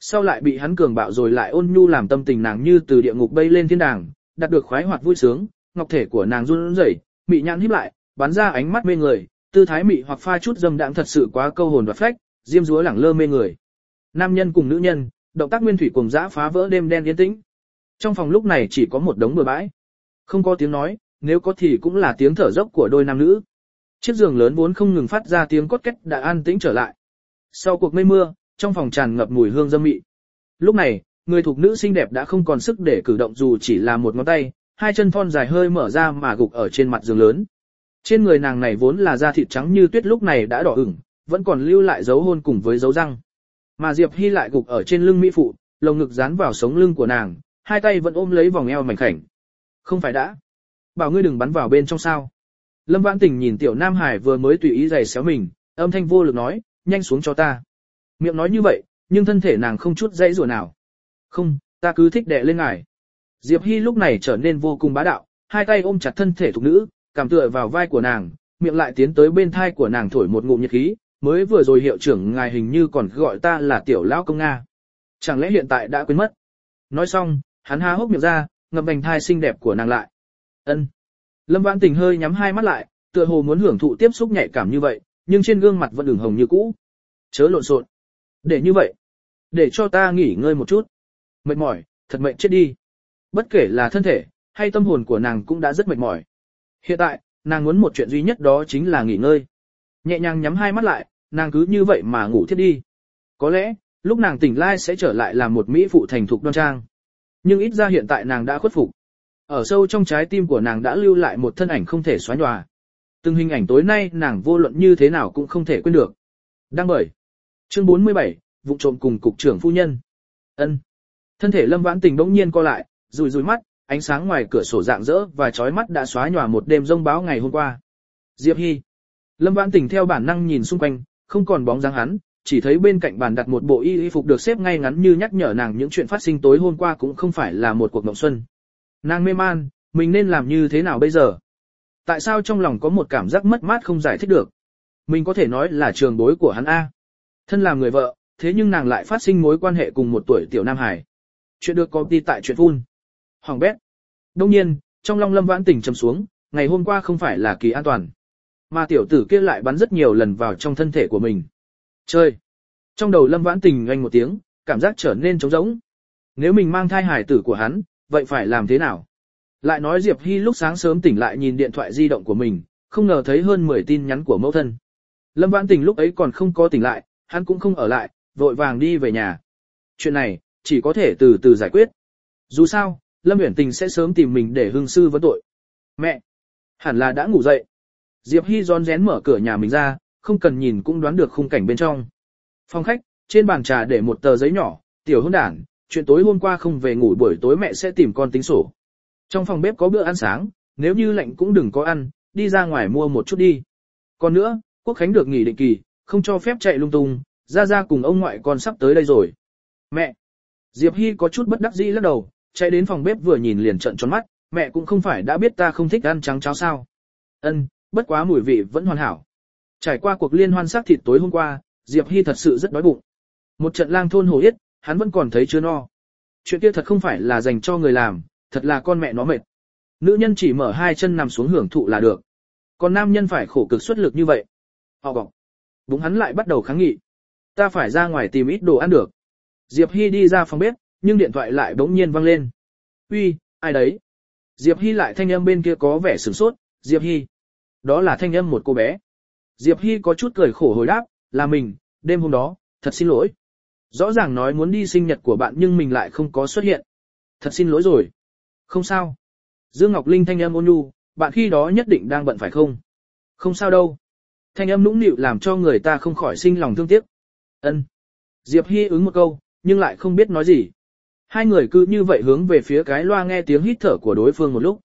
sau lại bị hắn cường bạo rồi lại ôn nhu làm tâm tình nàng như từ địa ngục bay lên thiên đàng, đạt được khoái hoạt vui sướng, ngọc thể của nàng run rẩy, mị nhãn híp lại, bắn ra ánh mắt mê người, tư thái mị hoặc pha chút dâm đãng thật sự quá câu hồn và phách, diêm dúa lẳng lơ mê người. Nam nhân cùng nữ nhân, động tác nguyên thủy cùng dã phá vỡ đêm đen yên tĩnh. Trong phòng lúc này chỉ có một đống bừa bãi, không có tiếng nói, nếu có thì cũng là tiếng thở dốc của đôi nam nữ. Chiếc giường lớn vốn không ngừng phát ra tiếng cốt két đã an tĩnh trở lại. Sau cuộc mây mưa, trong phòng tràn ngập mùi hương dâm mị. Lúc này, người thuộc nữ xinh đẹp đã không còn sức để cử động dù chỉ là một ngón tay, hai chân thon dài hơi mở ra mà gục ở trên mặt giường lớn. Trên người nàng này vốn là da thịt trắng như tuyết lúc này đã đỏ ửng, vẫn còn lưu lại dấu hôn cùng với dấu răng. Mà Diệp Hy lại gục ở trên lưng mỹ phụ, lồng ngực dán vào sống lưng của nàng, hai tay vẫn ôm lấy vòng eo mảnh khảnh. Không phải đã bảo ngươi đừng bắn vào bên trong sao? Lâm Vãn Tình nhìn tiểu Nam Hải vừa mới tùy ý giày xéo mình, âm thanh vô lực nói, nhanh xuống cho ta. Miệng nói như vậy, nhưng thân thể nàng không chút dãy rủa nào. Không, ta cứ thích đè lên ngài. Diệp Hy lúc này trở nên vô cùng bá đạo, hai tay ôm chặt thân thể thục nữ, cảm tựa vào vai của nàng, miệng lại tiến tới bên thai của nàng thổi một ngụm nhiệt khí, mới vừa rồi hiệu trưởng ngài hình như còn gọi ta là tiểu lão công Nga. Chẳng lẽ hiện tại đã quên mất? Nói xong, hắn há hốc miệng ra, ngậm vành thai xinh đẹp của nàng lại. Ân. Lâm Vãn Tình hơi nhắm hai mắt lại, tựa hồ muốn hưởng thụ tiếp xúc nhạy cảm như vậy, nhưng trên gương mặt vẫn ửng hồng như cũ. Chớ lộn xộn. Để như vậy. Để cho ta nghỉ ngơi một chút. Mệt mỏi, thật mệt chết đi. Bất kể là thân thể, hay tâm hồn của nàng cũng đã rất mệt mỏi. Hiện tại, nàng muốn một chuyện duy nhất đó chính là nghỉ ngơi. Nhẹ nhàng nhắm hai mắt lại, nàng cứ như vậy mà ngủ thiếp đi. Có lẽ, lúc nàng tỉnh lại sẽ trở lại làm một mỹ phụ thành thục đoan trang. Nhưng ít ra hiện tại nàng đã khuất phục. Ở sâu trong trái tim của nàng đã lưu lại một thân ảnh không thể xóa nhòa. Từng hình ảnh tối nay nàng vô luận như thế nào cũng không thể quên được. Đăng bởi. Chương 47, vụ trộm cùng cục trưởng phu nhân. Ân. Thân thể Lâm Vãn Tình bỗng nhiên co lại, rùi rùi mắt, ánh sáng ngoài cửa sổ rạng rỡ và chói mắt đã xóa nhòa một đêm rông bão ngày hôm qua. Diệp Hy. Lâm Vãn Tình theo bản năng nhìn xung quanh, không còn bóng dáng hắn, chỉ thấy bên cạnh bàn đặt một bộ y phục được xếp ngay ngắn như nhắc nhở nàng những chuyện phát sinh tối hôm qua cũng không phải là một cuộc mộng xuân. Nàng mê man, mình nên làm như thế nào bây giờ? Tại sao trong lòng có một cảm giác mất mát không giải thích được? Mình có thể nói là trường bối của hắn A. Thân làm người vợ, thế nhưng nàng lại phát sinh mối quan hệ cùng một tuổi tiểu Nam Hải. Chuyện được công ty tại chuyện phun. Hoàng bét. Đông nhiên, trong lòng Lâm Vãn Tình trầm xuống, ngày hôm qua không phải là kỳ an toàn. Mà tiểu tử kia lại bắn rất nhiều lần vào trong thân thể của mình. Chơi. Trong đầu Lâm Vãn Tình oanh một tiếng, cảm giác trở nên trống rỗng. Nếu mình mang thai hải tử của hắn, vậy phải làm thế nào? Lại nói Diệp Hy lúc sáng sớm tỉnh lại nhìn điện thoại di động của mình, không ngờ thấy hơn 10 tin nhắn của mẫu thân. Lâm Vãn Tình lúc ấy còn không có tỉnh lại, hắn cũng không ở lại, vội vàng đi về nhà. Chuyện này, chỉ có thể từ từ giải quyết. Dù sao, Lâm Uyển Tình sẽ sớm tìm mình để hương sư vấn tội. Mẹ! Hẳn là đã ngủ dậy. Diệp Hy rón rén mở cửa nhà mình ra, không cần nhìn cũng đoán được khung cảnh bên trong. Phòng khách, trên bàn trà để một tờ giấy nhỏ, tiểu hôn đản, chuyện tối hôm qua không về ngủ buổi tối mẹ sẽ tìm con tính sổ. Trong phòng bếp có bữa ăn sáng, nếu như lạnh cũng đừng có ăn, đi ra ngoài mua một chút đi. Còn nữa, Quốc Khánh được nghỉ định kỳ, không cho phép chạy lung tung, ra cùng ông ngoại con sắp tới đây rồi. Mẹ! Diệp Hy có chút bất đắc dĩ lắc đầu, chạy đến phòng bếp vừa nhìn liền trợn tròn mắt, mẹ cũng không phải đã biết ta không thích ăn trắng cháo sao. Ân, bất quá mùi vị vẫn hoàn hảo. Trải qua cuộc liên hoan xác thịt tối hôm qua, Diệp Hy thật sự rất đói bụng. Một trận lang thôn hổ yết, hắn vẫn còn thấy chưa no. Chuyện kia thật không phải là dành cho người làm, thật là con mẹ nó mệt. Nữ nhân chỉ mở hai chân nằm xuống hưởng thụ là được. Còn nam nhân phải khổ cực xuất lực như vậy. Họ gọc. Bụng hắn lại bắt đầu kháng nghị. Ta phải ra ngoài tìm ít đồ ăn được. Diệp Hy đi ra phòng bếp, nhưng điện thoại lại bỗng nhiên vang lên. Uy, ai đấy? Diệp Hy lại thanh âm bên kia có vẻ sửng sốt. Diệp Hy. Đó là thanh âm một cô bé. Diệp Hy có chút cười khổ hồi đáp, là mình, đêm hôm đó, thật xin lỗi. Rõ ràng nói muốn đi sinh nhật của bạn nhưng mình lại không có xuất hiện. Thật xin lỗi rồi. Không sao. Dương Ngọc Linh thanh âm ôn nhu, bạn khi đó nhất định đang bận phải không? Không sao đâu. Thanh âm nũng nịu làm cho người ta không khỏi sinh lòng thương tiếc. Ân. Diệp Hy ứng một câu, nhưng lại không biết nói gì. Hai người cứ như vậy hướng về phía cái loa nghe tiếng hít thở của đối phương một lúc.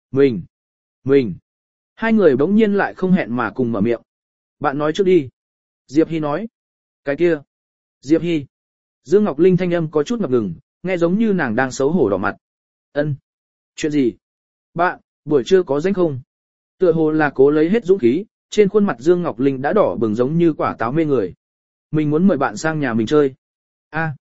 Mình. Hai người bỗng nhiên lại không hẹn mà cùng mở miệng. Bạn nói trước đi. Diệp Hy nói. Cái kia. Diệp Hy. Dương Ngọc Linh thanh âm có chút ngập ngừng, nghe giống như nàng đang xấu hổ đỏ mặt. Ân. Chuyện gì? Bạn, buổi trưa có rảnh không? Tựa hồ là cố lấy hết dũng khí, trên khuôn mặt Dương Ngọc Linh đã đỏ bừng giống như quả táo mê người. Mình muốn mời bạn sang nhà mình chơi. A.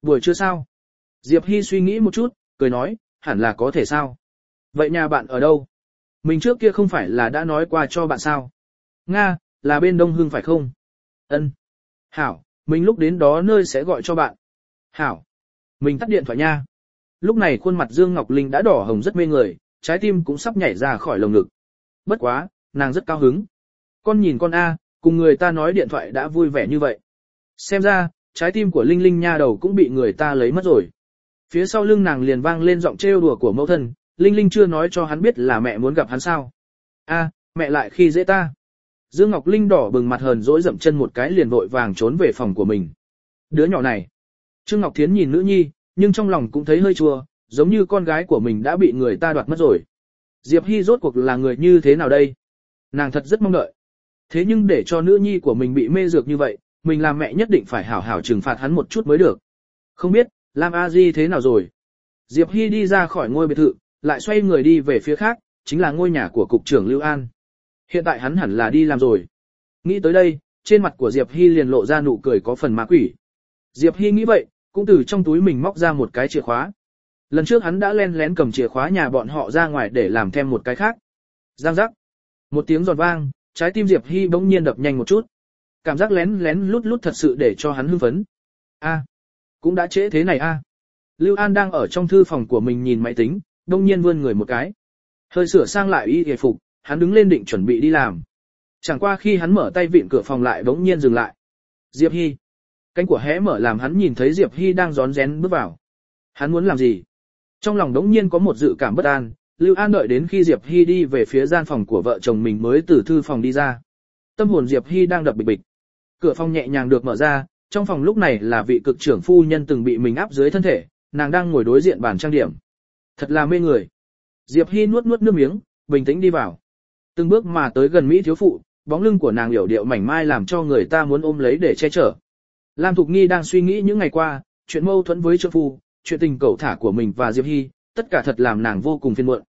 Buổi trưa sao? Diệp Hy suy nghĩ một chút, cười nói, hẳn là có thể sao. Vậy nhà bạn ở đâu? Mình trước kia không phải là đã nói qua cho bạn sao? Nga, là bên Đông Hưng phải không? Ân. Hảo, mình lúc đến đó nơi sẽ gọi cho bạn. Hảo. Mình tắt điện thoại nha. Lúc này khuôn mặt Dương Ngọc Linh đã đỏ hồng rất mê người, trái tim cũng sắp nhảy ra khỏi lồng ngực. Bất quá, nàng rất cao hứng. Con nhìn con A, cùng người ta nói điện thoại đã vui vẻ như vậy. Xem ra, trái tim của Linh Linh nha đầu cũng bị người ta lấy mất rồi. Phía sau lưng nàng liền vang lên giọng trêu đùa của mẫu thân, Linh Linh chưa nói cho hắn biết là mẹ muốn gặp hắn sao. A, mẹ lại khi dễ ta. Dương Ngọc Linh đỏ bừng mặt hờn dỗi dậm chân một cái liền vội vàng trốn về phòng của mình. Đứa nhỏ này. Trương Ngọc Thiến nhìn nữ nhi, nhưng trong lòng cũng thấy hơi chua, giống như con gái của mình đã bị người ta đoạt mất rồi. Diệp Hy rốt cuộc là người như thế nào đây? Nàng thật rất mong đợi. Thế nhưng để cho nữ nhi của mình bị mê dược như vậy, mình làm mẹ nhất định phải hảo hảo trừng phạt hắn một chút mới được. Không biết, Lam A Di thế nào rồi? Diệp Hy đi ra khỏi ngôi biệt thự, lại xoay người đi về phía khác, chính là ngôi nhà của cục trưởng Lưu An. Hiện tại hắn hẳn là đi làm rồi. Nghĩ tới đây, trên mặt của Diệp Hy liền lộ ra nụ cười có phần ma quỷ. Diệp Hy nghĩ vậy, cũng từ trong túi mình móc ra một cái chìa khóa. Lần trước hắn đã len lén cầm chìa khóa nhà bọn họ ra ngoài để làm thêm một cái khác. Giang giác. Một tiếng giòn vang, trái tim Diệp Hy bỗng nhiên đập nhanh một chút. Cảm giác lén lén lút lút thật sự để cho hắn hưng phấn. A, cũng đã trễ thế này a. Lưu An đang ở trong thư phòng của mình nhìn máy tính, bỗng nhiên vươn người một cái. Hơi sửa sang lại y phục, hắn đứng lên định chuẩn bị đi làm. Chẳng qua khi hắn mở tay vịn cửa phòng lại bỗng nhiên dừng lại. Diệp Hy. Cánh của hé mở làm hắn nhìn thấy Diệp Hy đang rón rén bước vào. Hắn muốn làm gì? Trong lòng đống nhiên có một dự cảm bất an, Lưu An đợi đến khi Diệp Hy đi về phía gian phòng của vợ chồng mình mới từ thư phòng đi ra. Tâm hồn Diệp Hy đang đập bịch bịch. Cửa phòng nhẹ nhàng được mở ra, trong phòng lúc này là vị cực trưởng phu nhân từng bị mình áp dưới thân thể, nàng đang ngồi đối diện bàn trang điểm. Thật là mê người. Diệp Hy nuốt nuốt nước miếng, bình tĩnh đi vào. Từng bước mà tới gần Mỹ thiếu phụ, bóng lưng của nàng yểu điệu mảnh mai làm cho người ta muốn ôm lấy để che chở. Lam Thục Nghi đang suy nghĩ những ngày qua, chuyện mâu thuẫn với trượng phu, chuyện tình cẩu thả của mình và Diệp Hy, tất cả thật làm nàng vô cùng phiền muộn.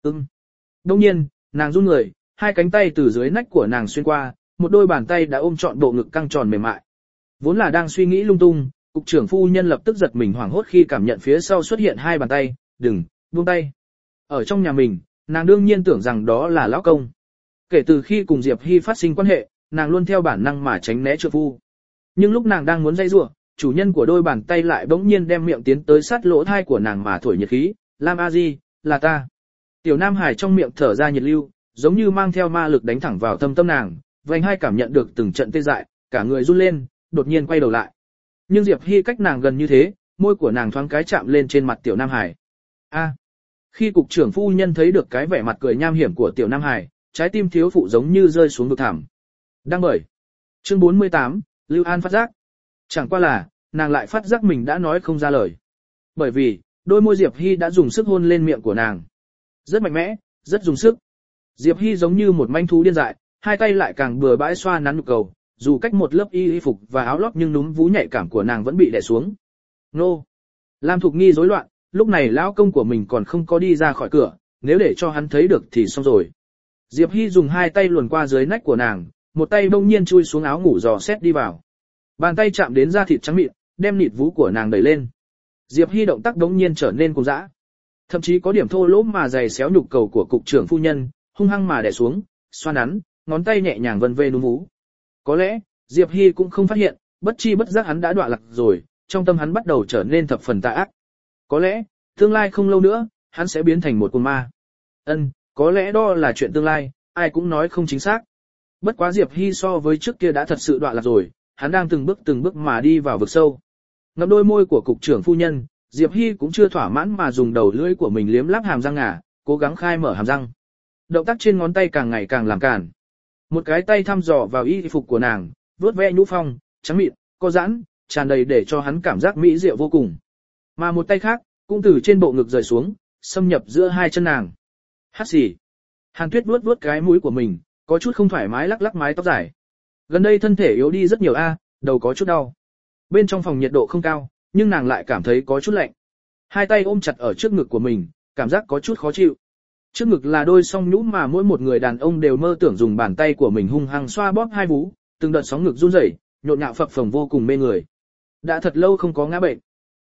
Đông nhiên, nàng run người, hai cánh tay từ dưới nách của nàng xuyên qua, một đôi bàn tay đã ôm trọn bộ ngực căng tròn mềm mại. Vốn là đang suy nghĩ lung tung, cục trưởng phu nhân lập tức giật mình hoảng hốt khi cảm nhận phía sau xuất hiện hai bàn tay, đừng, buông tay. Ở trong nhà mình, nàng đương nhiên tưởng rằng đó là lão công. Kể từ khi cùng Diệp Hy phát sinh quan hệ, nàng luôn theo bản năng mà tránh né trượng phu. Nhưng lúc nàng đang muốn dây rủa, chủ nhân của đôi bàn tay lại bỗng nhiên đem miệng tiến tới sát lỗ thai của nàng mà thổi nhiệt khí, Lam A Di, là ta. Tiểu Nam Hải trong miệng thở ra nhiệt lưu, giống như mang theo ma lực đánh thẳng vào thâm tâm nàng, vành hai cảm nhận được từng trận tê dại, cả người run lên, đột nhiên quay đầu lại. Nhưng Diệp Hy cách nàng gần như thế, môi của nàng thoáng cái chạm lên trên mặt Tiểu Nam Hải. A. Khi cục trưởng phu nhân thấy được cái vẻ mặt cười nham hiểm của Tiểu Nam Hải, trái tim thiếu phụ giống như rơi xuống vực thẳm. Đang bởi. Chương 48, Lưu An phát giác. Chẳng qua là, nàng lại phát giác mình đã nói không ra lời. Bởi vì, đôi môi Diệp Hy đã dùng sức hôn lên miệng của nàng. Rất mạnh mẽ, rất dùng sức. Diệp Hy giống như một manh thú điên dại, hai tay lại càng bừa bãi xoa nắn nhục cầu, dù cách một lớp y phục và áo lót nhưng núm vú nhạy cảm của nàng vẫn bị đè xuống. Nô! Lam Thục Nghi rối loạn, lúc này lão công của mình còn không có đi ra khỏi cửa, nếu để cho hắn thấy được thì xong rồi. Diệp Hy dùng hai tay luồn qua dưới nách của nàng, một tay bỗng nhiên chui xuống áo ngủ dò xét đi vào. Bàn tay chạm đến da thịt trắng mịn, đem nịt vú của nàng đẩy lên. Diệp Hy động tác bỗng nhiên trở nên cuồng dã. Thậm chí có điểm thô lỗ mà giày xéo nhục cầu của cục trưởng phu nhân, hung hăng mà đè xuống, xoa nắn, ngón tay nhẹ nhàng vân vê núm vú. Có lẽ, Diệp Hy cũng không phát hiện, bất chi bất giác hắn đã đọa lạc rồi, trong tâm hắn bắt đầu trở nên thập phần tà ác. Có lẽ, tương lai không lâu nữa, hắn sẽ biến thành một con ma. Có lẽ đó là chuyện tương lai, ai cũng nói không chính xác. Bất quá Diệp Hy so với trước kia đã thật sự đọa lạc rồi, hắn đang từng bước mà đi vào vực sâu. Ngậm đôi môi của cục trưởng phu nhân, Diệp Hy cũng chưa thỏa mãn mà dùng đầu lưỡi của mình liếm láp hàm răng ngà, cố gắng khai mở hàm răng. Động tác trên ngón tay càng ngày càng làm cản. Một cái tay thăm dò vào y phục của nàng, vuốt ve nhũ phong, trắng mịn, co giãn, tràn đầy để cho hắn cảm giác mỹ diệu vô cùng. Mà một tay khác, cũng từ trên bộ ngực rời xuống, xâm nhập giữa hai chân nàng. Hát xì. Hàn Tuyết vuốt cái mũi của mình, có chút không thoải mái lắc lắc mái tóc dài. Gần đây thân thể yếu đi rất nhiều đầu có chút đau. Bên trong phòng nhiệt độ không cao, nhưng nàng lại cảm thấy có chút lạnh. Hai tay ôm chặt ở trước ngực của mình, cảm giác có chút khó chịu. Trước ngực là đôi song nhũ mà mỗi một người đàn ông đều mơ tưởng dùng bàn tay của mình hung hăng xoa bóp hai vú, từng đợt sóng ngực run rẩy, nhộn nhạo phập phồng vô cùng mê người. Đã thật lâu không có ngã bệnh.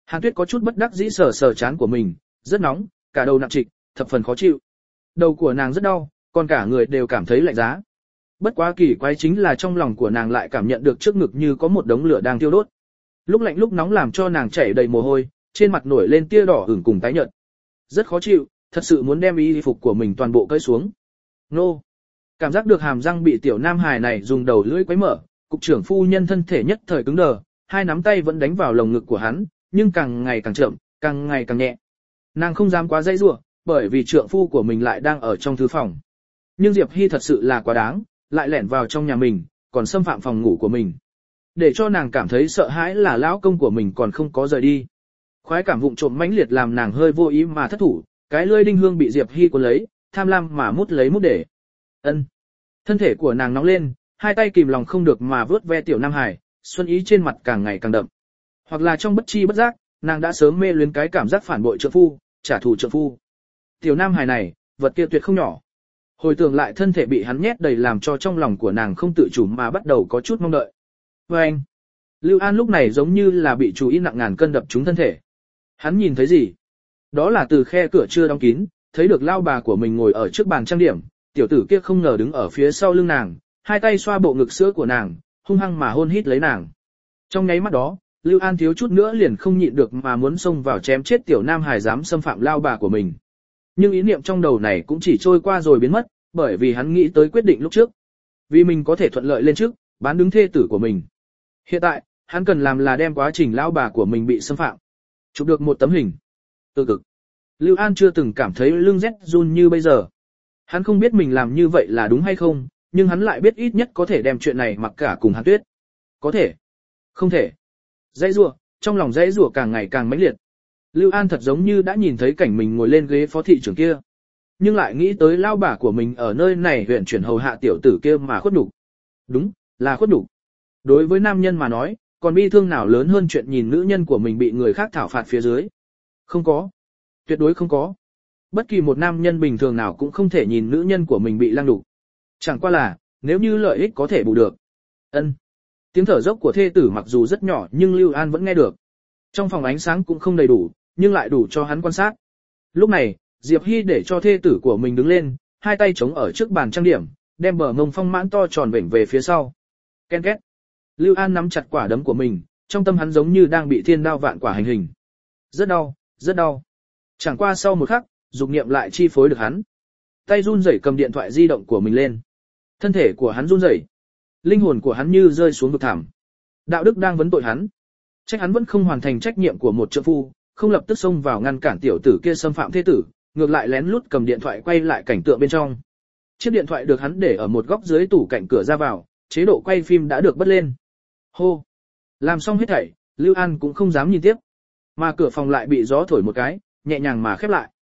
Hàn Tuyết có chút bất đắc dĩ sờ sờ trán của mình, rất nóng, cả đầu nặng trịch, thập phần khó chịu. Đầu của nàng rất đau, còn cả người đều cảm thấy lạnh giá. Bất quá kỳ quái chính là trong lòng của nàng lại cảm nhận được trước ngực như có một đống lửa đang thiêu đốt. Lúc lạnh lúc nóng làm cho nàng chảy đầy mồ hôi, trên mặt nổi lên tia đỏ ửng cùng tái nhợt. Rất khó chịu, thật sự muốn đem y phục của mình toàn bộ cởi xuống. Nô! Cảm giác được hàm răng bị tiểu nam hài này dùng đầu lưỡi quấy mở, cục trưởng phu nhân thân thể nhất thời cứng đờ, hai nắm tay vẫn đánh vào lồng ngực của hắn, nhưng càng ngày càng chậm, càng ngày càng nhẹ. Nàng không dám quá dây rủa, bởi vì trượng phu của mình lại đang ở trong thư phòng. Nhưng Diệp Hy thật sự là quá đáng, lại lẻn vào trong nhà mình, còn xâm phạm phòng ngủ của mình. Để cho nàng cảm thấy sợ hãi là lão công của mình còn không có rời đi. Khoái cảm vụng trộm mãnh liệt làm nàng hơi vô ý mà thất thủ, cái lưỡi đinh hương bị Diệp Hy cuốn lấy, tham lam mà mút lấy mút để. Ân. Thân thể của nàng nóng lên, hai tay kìm lòng không được mà vớt ve tiểu Nam Hải, xuân ý trên mặt càng ngày càng đậm. Hoặc là trong bất chi bất giác, nàng đã sớm mê luyến cái cảm giác phản bội trượng phu, trả thù trượng phu. Tiểu Nam Hải này, vật kia tuyệt không nhỏ. Hồi tưởng lại thân thể bị hắn nhét đầy làm cho trong lòng của nàng không tự chủ mà bắt đầu có chút mong đợi. Và anh, Lưu An lúc này giống như là bị chú ý nặng ngàn cân đập trúng thân thể. Hắn nhìn thấy gì? Đó là từ khe cửa chưa đóng kín, thấy được lao bà của mình ngồi ở trước bàn trang điểm, tiểu tử kia không ngờ đứng ở phía sau lưng nàng, hai tay xoa bộ ngực sữa của nàng, hung hăng mà hôn hít lấy nàng. Trong nháy mắt đó, Lưu An thiếu chút nữa liền không nhịn được mà muốn xông vào chém chết tiểu Nam Hải dám xâm phạm lao bà của mình. Nhưng ý niệm trong đầu này cũng chỉ trôi qua rồi biến mất, bởi vì hắn nghĩ tới quyết định lúc trước. Vì mình có thể thuận lợi lên trước, bán đứng thê tử của mình. Hiện tại, hắn cần làm là đem quá trình lao bà của mình bị xâm phạm. Chụp được một tấm hình. Từ cực. Lưu An chưa từng cảm thấy lưng rét run như bây giờ. Hắn không biết mình làm như vậy là đúng hay không, nhưng hắn lại biết ít nhất có thể đem chuyện này mặc cả cùng Hàn Tuyết. Có thể. Không thể. Dãy rủa, trong lòng dãy rủa càng ngày càng mãnh liệt. Lưu An thật giống như đã nhìn thấy cảnh mình ngồi lên ghế phó thị trưởng kia. Nhưng lại nghĩ tới lao bà của mình ở nơi này huyện chuyển hầu hạ tiểu tử kia mà khuất nhục. Đúng, là khuất nhục. Đối với nam nhân mà nói, còn bi thương nào lớn hơn chuyện nhìn nữ nhân của mình bị người khác thảo phạt phía dưới. Không có. Tuyệt đối không có. Bất kỳ một nam nhân bình thường nào cũng không thể nhìn nữ nhân của mình bị lăng đục. Chẳng qua là, nếu như lợi ích có thể bù được. Ân. Tiếng thở dốc của thê tử mặc dù rất nhỏ nhưng Lưu An vẫn nghe được. Trong phòng ánh sáng cũng không đầy đủ, nhưng lại đủ cho hắn quan sát. Lúc này, Diệp Hy để cho thê tử của mình đứng lên, hai tay chống ở trước bàn trang điểm, đem bờ mông phong mãn to tròn vểnh về phía sau. Ken két. Lưu An nắm chặt quả đấm của mình, trong tâm hắn giống như đang bị thiên đao vạn quả hành hình. Rất đau, rất đau. Chẳng qua sau một khắc, dục niệm lại chi phối được hắn. Tay run rẩy cầm điện thoại di động của mình lên. Thân thể của hắn run rẩy. Linh hồn của hắn như rơi xuống vực thẳm. Đạo đức đang vấn tội hắn. Trách hắn vẫn không hoàn thành trách nhiệm của một trợ phu, không lập tức xông vào ngăn cản tiểu tử kia xâm phạm thế tử, ngược lại lén lút cầm điện thoại quay lại cảnh tượng bên trong. Chiếc điện thoại được hắn để ở một góc dưới tủ cạnh cửa ra vào, chế độ quay phim đã được bật lên. Hô! Làm xong hết thảy, Lưu An cũng không dám nhìn tiếp. Mà cửa phòng lại bị gió thổi một cái, nhẹ nhàng mà khép lại.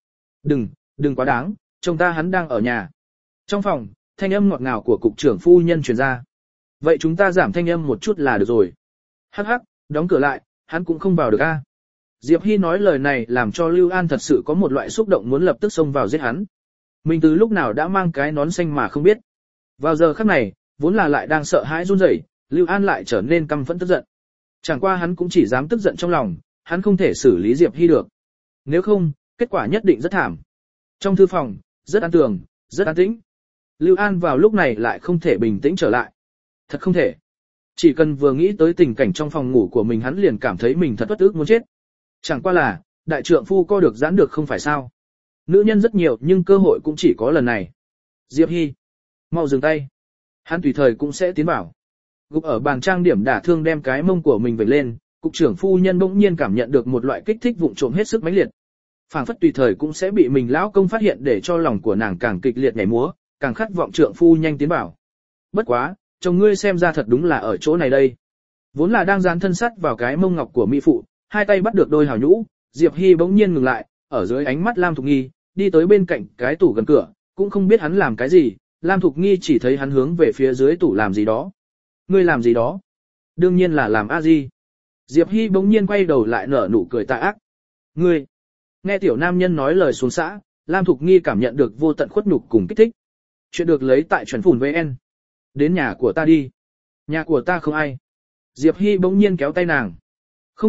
Đừng quá đáng, chồng ta hắn đang ở nhà. Trong phòng, thanh âm ngọt ngào của cục trưởng phu nhân truyền ra. Vậy chúng ta giảm thanh âm một chút là được rồi. Hắc hắc, đóng cửa lại, hắn cũng không vào được a. Diệp Hy nói lời này làm cho Lưu An thật sự có một loại xúc động muốn lập tức xông vào giết hắn. Mình từ lúc nào đã mang cái nón xanh mà không biết. Vào giờ khắc này, vốn là lại đang sợ hãi run rẩy, Lưu An lại trở nên căm phẫn tức giận. Chẳng qua hắn cũng chỉ dám tức giận trong lòng, hắn không thể xử lý Diệp Hy được. Nếu không, kết quả nhất định rất thảm. Trong thư phòng, rất an tường, rất an tĩnh. Lưu An vào lúc này lại không thể bình tĩnh trở lại. Thật không thể. Chỉ cần vừa nghĩ tới tình cảnh trong phòng ngủ của mình hắn liền cảm thấy mình thật uất ức muốn chết. Chẳng qua là, đại trượng phu co được giãn được không phải sao. Nữ nhân rất nhiều nhưng cơ hội cũng chỉ có lần này. Diệp Hy. Mau dừng tay. Hắn tùy thời cũng sẽ tiến vào. Gục ở bàn trang điểm đả thương đem cái mông của mình vẩy lên, cục trưởng phu nhân bỗng nhiên cảm nhận được một loại kích thích vụng trộm hết sức mãnh liệt. Phảng phất tùy thời cũng sẽ bị mình lão công phát hiện để cho lòng của nàng càng kịch liệt nhảy múa, càng khát vọng trượng phu nhanh tiến vào. Bất quá, chồng ngươi xem ra thật đúng là ở chỗ này đây. Vốn là đang dán thân sắt vào cái mông ngọc của mỹ phụ, hai tay bắt được đôi hào nhũ, Diệp Hy bỗng nhiên ngừng lại, ở dưới ánh mắt Lam Thục Nghi, đi tới bên cạnh cái tủ gần cửa, cũng không biết hắn làm cái gì, Lam Thục Nghi chỉ thấy hắn hướng về phía dưới tủ làm gì đó. Ngươi làm gì đó? Đương nhiên là làm a di. Diệp Hy bỗng nhiên quay đầu lại nở nụ cười tà ác. Ngươi! Nghe tiểu nam nhân nói lời xuống xã, Lam Thục Nghi cảm nhận được vô tận khuất nhục cùng kích thích. Chuyện được lấy tại Chuẩn Phùn VN. Đến nhà của ta đi. Nhà của ta không ai. Diệp Hy bỗng nhiên kéo tay nàng. Không được,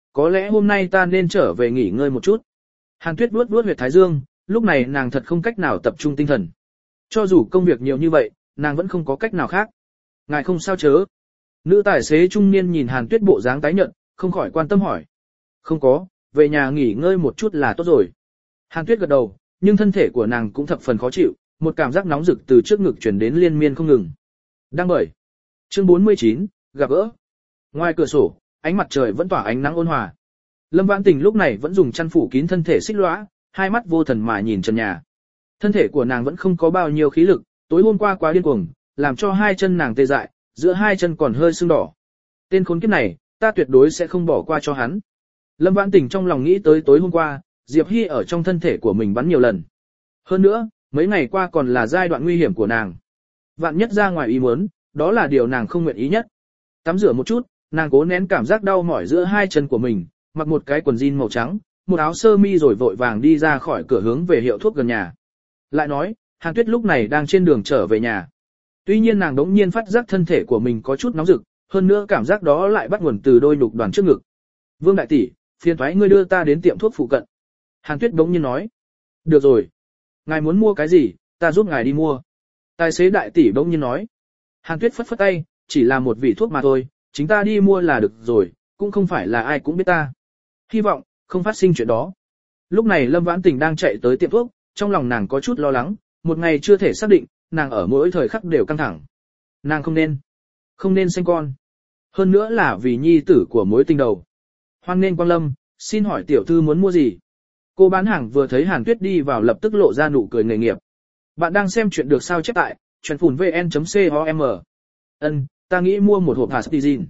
có lẽ hôm nay ta nên trở về nghỉ ngơi một chút. Hàn Tuyết vuốt vuốt huyệt thái dương, lúc này nàng thật không cách nào tập trung tinh thần. Cho dù công việc nhiều như vậy, nàng vẫn không có cách nào khác. Ngài không sao chớ? Nữ tài xế trung niên nhìn Hàn Tuyết bộ dáng tái nhợt, không khỏi quan tâm hỏi. Không có, về nhà nghỉ ngơi một chút là tốt rồi. Hàn Tuyết gật đầu, nhưng thân thể của nàng cũng thập phần khó chịu, một cảm giác nóng rực từ trước ngực truyền đến liên miên không ngừng. Đang bởi. Chương 49, gặp gỡ. Ngoài cửa sổ, ánh mặt trời vẫn tỏa ánh nắng ôn hòa. Lâm Vãn Tình lúc này vẫn dùng chăn phủ kín thân thể xích lõa, hai mắt vô thần mà nhìn trần nhà. Thân thể của nàng vẫn không có bao nhiêu khí lực, tối hôm qua quá điên cuồng, làm cho hai chân nàng tê dại, giữa hai chân còn hơi sưng đỏ. Tên khốn kiếp này, ta tuyệt đối sẽ không bỏ qua cho hắn. Lâm Vãn Tình trong lòng nghĩ tới tối hôm qua, Diệp Hy ở trong thân thể của mình bắn nhiều lần. Hơn nữa, mấy ngày qua còn là giai đoạn nguy hiểm của nàng. Vạn nhất ra ngoài ý muốn, đó là điều nàng không nguyện ý nhất. Tắm rửa một chút, nàng cố nén cảm giác đau mỏi giữa hai chân của mình, mặc một cái quần jean màu trắng, một áo sơ mi rồi vội vàng đi ra khỏi cửa hướng về hiệu thuốc gần nhà. Lại nói, Hàn Tuyết lúc này đang trên đường trở về nhà. Tuy nhiên nàng đống nhiên phát giác thân thể của mình có chút nóng rực, hơn nữa cảm giác đó lại bắt nguồn từ đôi nhục đoàn trước ngực. Vương đại tỷ, phiền thoái ngươi đưa ta đến tiệm thuốc phụ cận. Hàn Tuyết đống nhiên nói. Được rồi. Ngài muốn mua cái gì, ta giúp ngài đi mua. Tài xế đại tỷ đống nhiên nói. Hàn Tuyết phất phất tay, chỉ là một vị thuốc mà thôi, chính ta đi mua là được rồi, cũng không phải là ai cũng biết ta. Hy vọng, không phát sinh chuyện đó. Lúc này Lâm Vãn Tình đang chạy tới tiệm thuốc, trong lòng nàng có chút lo lắng, một ngày chưa thể xác định, nàng ở mỗi thời khắc đều căng thẳng. Nàng không nên sinh con. Hơn nữa là vì nhi tử của mối tình đầu. Hoan nên Quang Lâm, xin hỏi tiểu thư muốn mua gì? Cô bán hàng vừa thấy Hàn Tuyết đi vào lập tức lộ ra nụ cười nghề nghiệp. Bạn đang xem chuyện được sao chép tại truyện.vn.com. Ta nghĩ mua một hộp aspirin.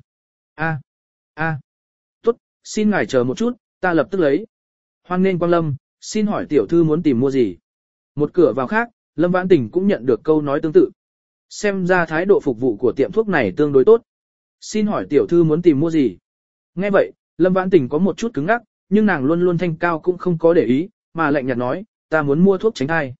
Tốt, xin ngài chờ một chút, ta lập tức lấy. Hoan nên Quang Lâm, xin hỏi tiểu thư muốn tìm mua gì? Một cửa vào khác, Lâm Vãn Tình cũng nhận được câu nói tương tự. Xem ra thái độ phục vụ của tiệm thuốc này tương đối tốt. Xin hỏi tiểu thư muốn tìm mua gì? Nghe vậy, Lâm Vãn Tình có một chút cứng ngắc, nhưng nàng luôn luôn thanh cao cũng không có để ý, mà lạnh nhạt nói, ta muốn mua thuốc tránh thai.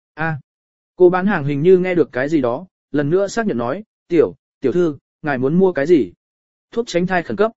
Cô bán hàng hình như nghe được cái gì đó, lần nữa xác nhận nói, tiểu thư, ngài muốn mua cái gì? Thuốc tránh thai khẩn cấp.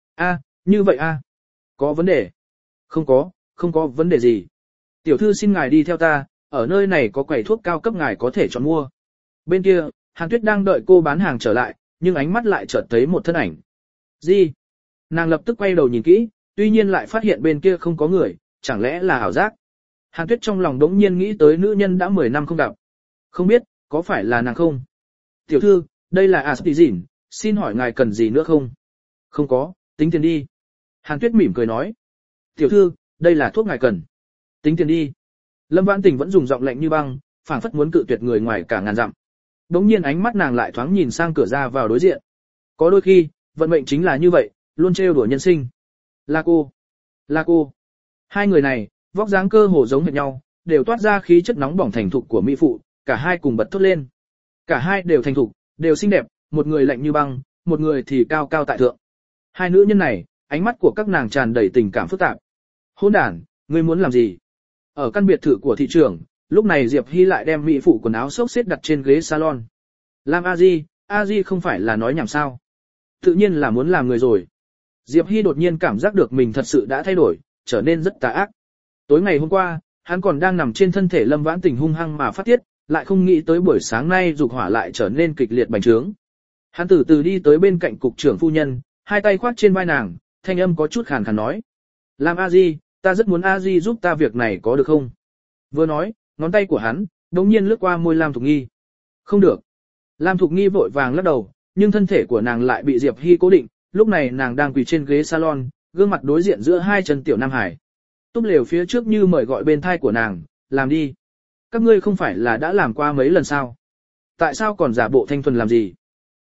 Như vậy Có vấn đề? Không có vấn đề gì. Tiểu thư xin ngài đi theo ta, ở nơi này có quầy thuốc cao cấp ngài có thể chọn mua. Bên kia, Hàn Tuyết đang đợi cô bán hàng trở lại, nhưng ánh mắt lại chợt thấy một thân ảnh. Gì? Nàng lập tức quay đầu nhìn kỹ, tuy nhiên lại phát hiện bên kia không có người, chẳng lẽ là ảo giác. Hàn Tuyết trong lòng đống nhiên nghĩ tới nữ nhân đã 10 năm không gặp. Không biết, có phải là nàng không? Tiểu thư, đây là aspirin, xin hỏi ngài cần gì nữa không? Không có, tính tiền đi. Hàn Tuyết mỉm cười nói. Tiểu thư, đây là thuốc ngài cần. Tính tiền đi. Lâm Vãn Tình vẫn dùng giọng lạnh như băng, phảng phất muốn cự tuyệt người ngoài cả ngàn dặm. Đống nhiên ánh mắt nàng lại thoáng nhìn sang cửa ra vào đối diện. Có đôi khi, vận mệnh chính là như vậy, luôn trêu đùa nhân sinh. Là cô. Hai người này, vóc dáng cơ hồ giống hệt nhau, đều toát ra khí chất nóng bỏng thành thục của mỹ phụ, cả hai cùng bật thốt lên. Cả hai đều thành thục, đều xinh đẹp, một người lạnh như băng, một người thì cao cao tại thượng. Hai nữ nhân này, ánh mắt của các nàng tràn đầy tình cảm phức tạp. Hỗn đản, ngươi muốn làm gì? Ở căn biệt thự của thị trưởng, lúc này Diệp Hy lại đem mỹ phụ quần áo xốc xếp đặt trên ghế salon. Làm a di không phải là nói nhảm sao? Tự nhiên là muốn làm người rồi. Diệp Hy đột nhiên cảm giác được mình thật sự đã thay đổi, trở nên rất tà ác. Tối ngày hôm qua, hắn còn đang nằm trên thân thể Lâm Vãn Tình hung hăng mà phát tiết, lại không nghĩ tới buổi sáng nay dục hỏa lại trở nên kịch liệt bành trướng. Hắn từ từ đi tới bên cạnh cục trưởng phu nhân, hai tay khoác trên vai nàng, thanh âm có chút khàn khàn nói. Làm a di, ta rất muốn a di giúp ta việc này có được không? Vừa nói, ngón tay của hắn, đống nhiên lướt qua môi Lam Thục Nghi. Không được. Lam Thục Nghi vội vàng lắc đầu, nhưng thân thể của nàng lại bị Diệp Hy cố định, lúc này nàng đang quỳ trên ghế salon, gương mặt đối diện giữa hai chân tiểu Nam Hải. Túp lều phía trước như mời gọi bên thai của nàng, làm đi. Các ngươi không phải là đã làm qua mấy lần sao? Tại sao còn giả bộ thanh thuần làm gì?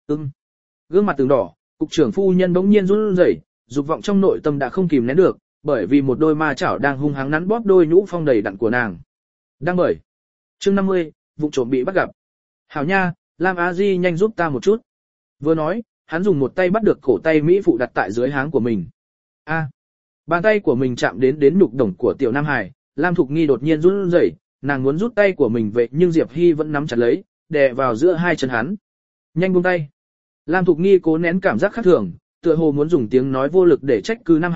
Gương mặt từng đỏ, cục trưởng phu nhân bỗng nhiên run rẩy, dục vọng trong nội tâm đã không kìm nén được, bởi vì một đôi ma chảo đang hung hăng nắn bóp đôi nhũ phong đầy đặn của nàng. Đang bởi. Chương 50, vụ trộm bị bắt gặp. Hảo nha, Lam A Di nhanh giúp ta một chút. Vừa nói, hắn dùng một tay bắt được cổ tay mỹ phụ đặt tại dưới háng của mình. Bàn tay của mình chạm đến nhục đồng của tiểu Nam Hải, Lam Thục Nghi đột nhiên run rẩy, nàng muốn rút tay của mình về nhưng Diệp Hy vẫn nắm chặt lấy, đè vào giữa hai chân hắn. Nhanh buông tay. Lam Thục Nghi cố nén cảm giác khác thường, tựa hồ muốn dùng tiếng nói vô lực để trách cứ Nam Hải,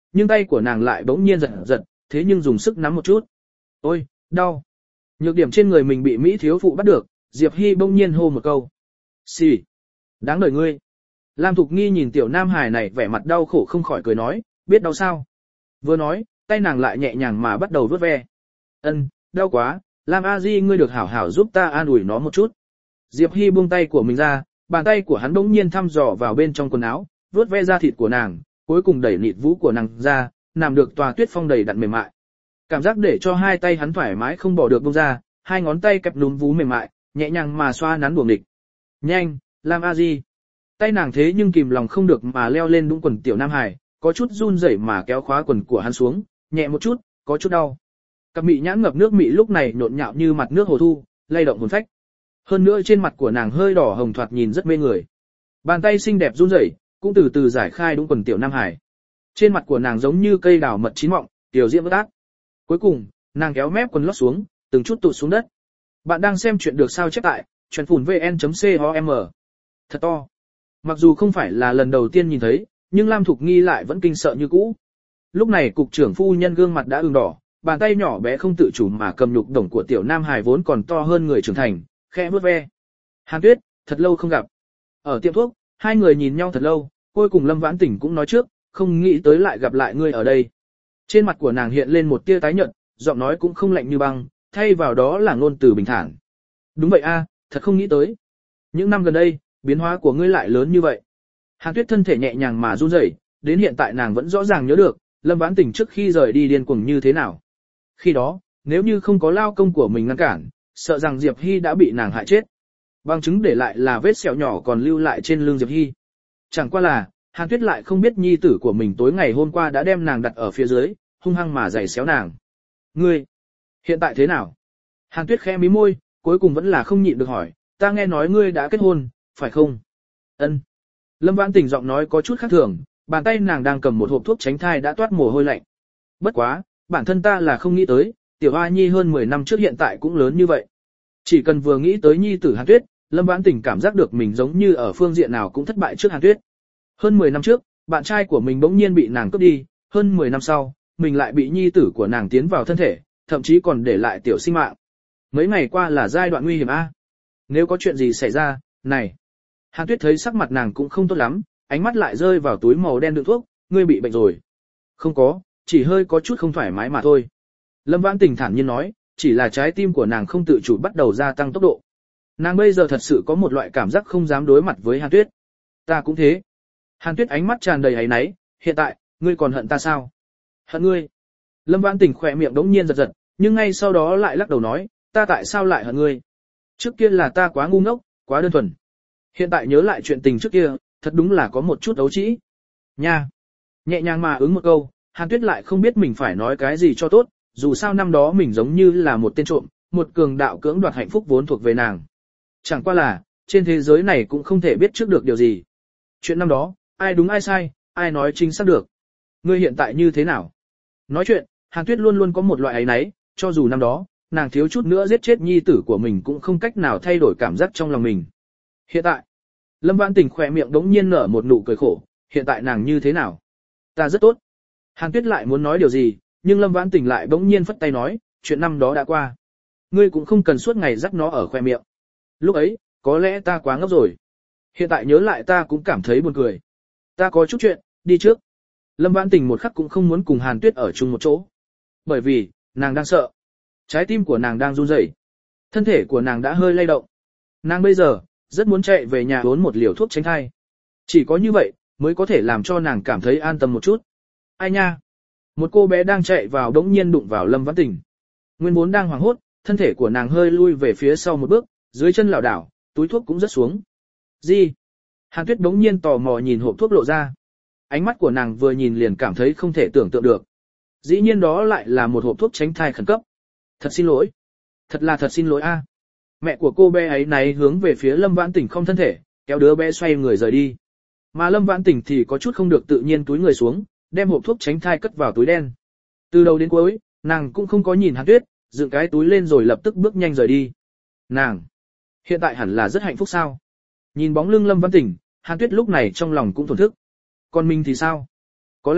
nhưng tay của nàng lại bỗng nhiên giật giật, thế nhưng dùng sức nắm một chút. Ôi, đau. Nhược điểm trên người mình bị Mỹ thiếu phụ bắt được, Diệp Hy bỗng nhiên hô một câu. Xì. Đáng đời ngươi. Lam Thục Nghi nhìn tiểu nam hài này vẻ mặt đau khổ không khỏi cười nói, biết đau sao? Vừa nói, tay nàng lại nhẹ nhàng mà bắt đầu vuốt ve. Ân, đau quá, Lam A Di ngươi được hảo hảo giúp ta an ủi nó một chút. Diệp Hy buông tay của mình ra, bàn tay của hắn bỗng nhiên thăm dò vào bên trong quần áo, vuốt ve da thịt của nàng, cuối cùng đẩy nịt vũ của nàng ra, nằm được tòa tuyết phong đầy đặn mềm mại. Cảm giác để cho hai tay hắn thoải mái không bỏ được buông ra, hai ngón tay kẹp núm vú mềm mại, nhẹ nhàng mà xoa nắn đuồng địch. Nhanh, Lam A Di. Tay nàng thế nhưng kìm lòng không được mà leo lên đũng quần tiểu nam hải, có chút run rẩy mà kéo khóa quần của hắn xuống, nhẹ một chút, có chút đau. Cặp mị nhãn ngập nước mị lúc này nhộn nhạo như mặt nước hồ thu, lay động hồn phách. Hơn nữa trên mặt của nàng hơi đỏ hồng thoạt nhìn rất mê người. Bàn tay xinh đẹp run rẩy, cũng từ từ giải khai đũng quần tiểu nam hải. Trên mặt của nàng giống như cây đào mật chín mọng, tiểu diễm bất ác. Cuối cùng, nàng kéo mép quần lót xuống, từng chút tụt xuống đất. Bạn đang xem chuyện được sao chép tại truyện.vn.com. Thật to. Mặc dù không phải là lần đầu tiên nhìn thấy, nhưng Lam Thục Nghi lại vẫn kinh sợ như cũ. Lúc này cục trưởng phu nhân gương mặt đã ửng đỏ, bàn tay nhỏ bé không tự chủ mà cầm nhục đồng của tiểu nam hài vốn còn to hơn người trưởng thành, khẽ vuốt ve. Hàn Tuyết, thật lâu không gặp. Ở tiệm thuốc, hai người nhìn nhau thật lâu, cuối cùng Lâm Vãn Tỉnh cũng nói trước, không nghĩ tới lại gặp lại ngươi ở đây. Trên mặt của nàng hiện lên một tia tái nhợt, giọng nói cũng không lạnh như băng, thay vào đó là ngôn từ bình thản. Đúng vậy a, thật không nghĩ tới. Những năm gần đây, biến hóa của ngươi lại lớn như vậy. Hàn Tuyết thân thể nhẹ nhàng mà run rẩy, đến hiện tại nàng vẫn rõ ràng nhớ được, Lâm Vãn Tỉnh trước khi rời đi điên cuồng như thế nào. Khi đó, nếu như không có lao công của mình ngăn cản, sợ rằng Diệp Hy đã bị nàng hại chết. Bằng chứng để lại là vết sẹo nhỏ còn lưu lại trên lưng Diệp Hy. Chẳng qua là, Hàn Tuyết lại không biết nhi tử của mình tối ngày hôm qua đã đem nàng đặt ở phía dưới, hung hăng mà giày xéo nàng. Ngươi, hiện tại thế nào? Hàn Tuyết khẽ mí môi, cuối cùng vẫn là không nhịn được hỏi, ta nghe nói ngươi đã kết hôn, phải không? Ân. Lâm Vãn Tỉnh giọng nói có chút khác thường, bàn tay nàng đang cầm một hộp thuốc tránh thai đã toát mồ hôi lạnh. Bất quá, bản thân ta là không nghĩ tới, tiểu Hoa Nhi hơn 10 năm trước hiện tại cũng lớn như vậy. Chỉ cần vừa nghĩ tới nhi tử Hàn Tuyết, Lâm Vãn Tỉnh cảm giác được mình giống như ở phương diện nào cũng thất bại trước Hàn Tuyết. Hơn 10 năm trước, bạn trai của mình bỗng nhiên bị nàng cướp đi, hơn 10 năm sau, mình lại bị nhi tử của nàng tiến vào thân thể, thậm chí còn để lại tiểu sinh mạng. Mấy ngày qua là giai đoạn nguy hiểm a. Nếu có chuyện gì xảy ra, này. Hàn Tuyết thấy sắc mặt nàng cũng không tốt lắm, ánh mắt lại rơi vào túi màu đen đựng thuốc, ngươi bị bệnh rồi. Không có, chỉ hơi có chút không thoải mái mà thôi. Lâm Vãn Tỉnh thản nhiên nói, chỉ là trái tim của nàng không tự chủ bắt đầu gia tăng tốc độ. Nàng bây giờ thật sự có một loại cảm giác không dám đối mặt với Hàn Tuyết. Ta cũng thế. Hàn Tuyết ánh mắt tràn đầy áy náy, hiện tại, ngươi còn hận ta sao? Hận ngươi. Lâm Vãn Tỉnh khỏe miệng đống nhiên giật giật, nhưng ngay sau đó lại lắc đầu nói, ta tại sao lại hận ngươi? Trước kia là ta quá ngu ngốc, quá đơn thuần. Hiện tại nhớ lại chuyện tình trước kia, thật đúng là có một chút ấu trĩ. Nha. Nhẹ nhàng mà ứng một câu, Hàn Tuyết lại không biết mình phải nói cái gì cho tốt, dù sao năm đó mình giống như là một tên trộm, một cường đạo cưỡng đoạt hạnh phúc vốn thuộc về nàng. Chẳng qua là, trên thế giới này cũng không thể biết trước được điều gì. Chuyện năm đó, ai đúng ai sai, ai nói chính xác được. Ngươi hiện tại như thế nào? Nói chuyện, Hàn Tuyết luôn luôn có một loại áy náy, cho dù năm đó, nàng thiếu chút nữa giết chết nhi tử của mình cũng không cách nào thay đổi cảm giác trong lòng mình. Hiện tại, Lâm Vãn Tỉnh khỏe miệng đống nhiên nở một nụ cười khổ, hiện tại nàng như thế nào? Ta rất tốt. Hàn Tuyết lại muốn nói điều gì, nhưng Lâm Vãn Tỉnh lại bỗng nhiên phất tay nói, chuyện năm đó đã qua. Ngươi cũng không cần suốt ngày dắt nó ở khoe miệng. Lúc ấy, có lẽ ta quá ngốc rồi. Hiện tại nhớ lại ta cũng cảm thấy buồn cười. Ta có chút chuyện, đi trước. Lâm Vãn Tỉnh một khắc cũng không muốn cùng Hàn Tuyết ở chung một chỗ. Bởi vì, nàng đang sợ. Trái tim của nàng đang run rẩy. Thân thể của nàng đã hơi lay động. Nàng bây giờ, rất muốn chạy về nhà uống một liều thuốc tránh thai. Chỉ có như vậy, mới có thể làm cho nàng cảm thấy an tâm một chút. Ai nha? Một cô bé đang chạy vào đống nhiên đụng vào Lâm Vãn Tỉnh. Nguyên vốn đang hoảng hốt, thân thể của nàng hơi lui về phía sau một bước, dưới chân lảo đảo, túi thuốc cũng rớt xuống. Gì? Hàn Tuyết đống nhiên tò mò nhìn hộp thuốc lộ ra. Ánh mắt của nàng vừa nhìn liền cảm thấy không thể tưởng tượng được. Dĩ nhiên đó lại là một hộp thuốc tránh thai khẩn cấp. Thật xin lỗi. Thật xin lỗi a. Mẹ của cô bé ấy này hướng về phía Lâm Vãn Tỉnh không thân thể, kéo đứa bé xoay người rời đi. Mà Lâm Vãn Tỉnh thì có chút không được tự nhiên túi người xuống, đem hộp thuốc tránh thai cất vào túi đen. Từ đầu đến cuối, nàng cũng không có nhìn Hàn Tuyết, dựng cái túi lên rồi lập tức bước nhanh rời đi. Nàng, hiện tại hẳn là rất hạnh phúc sao? Nhìn bóng lưng Lâm Vãn Tỉnh, Hàn Tuyết lúc này trong lòng cũng thổn thức. Còn mình thì sao? Có lẽ,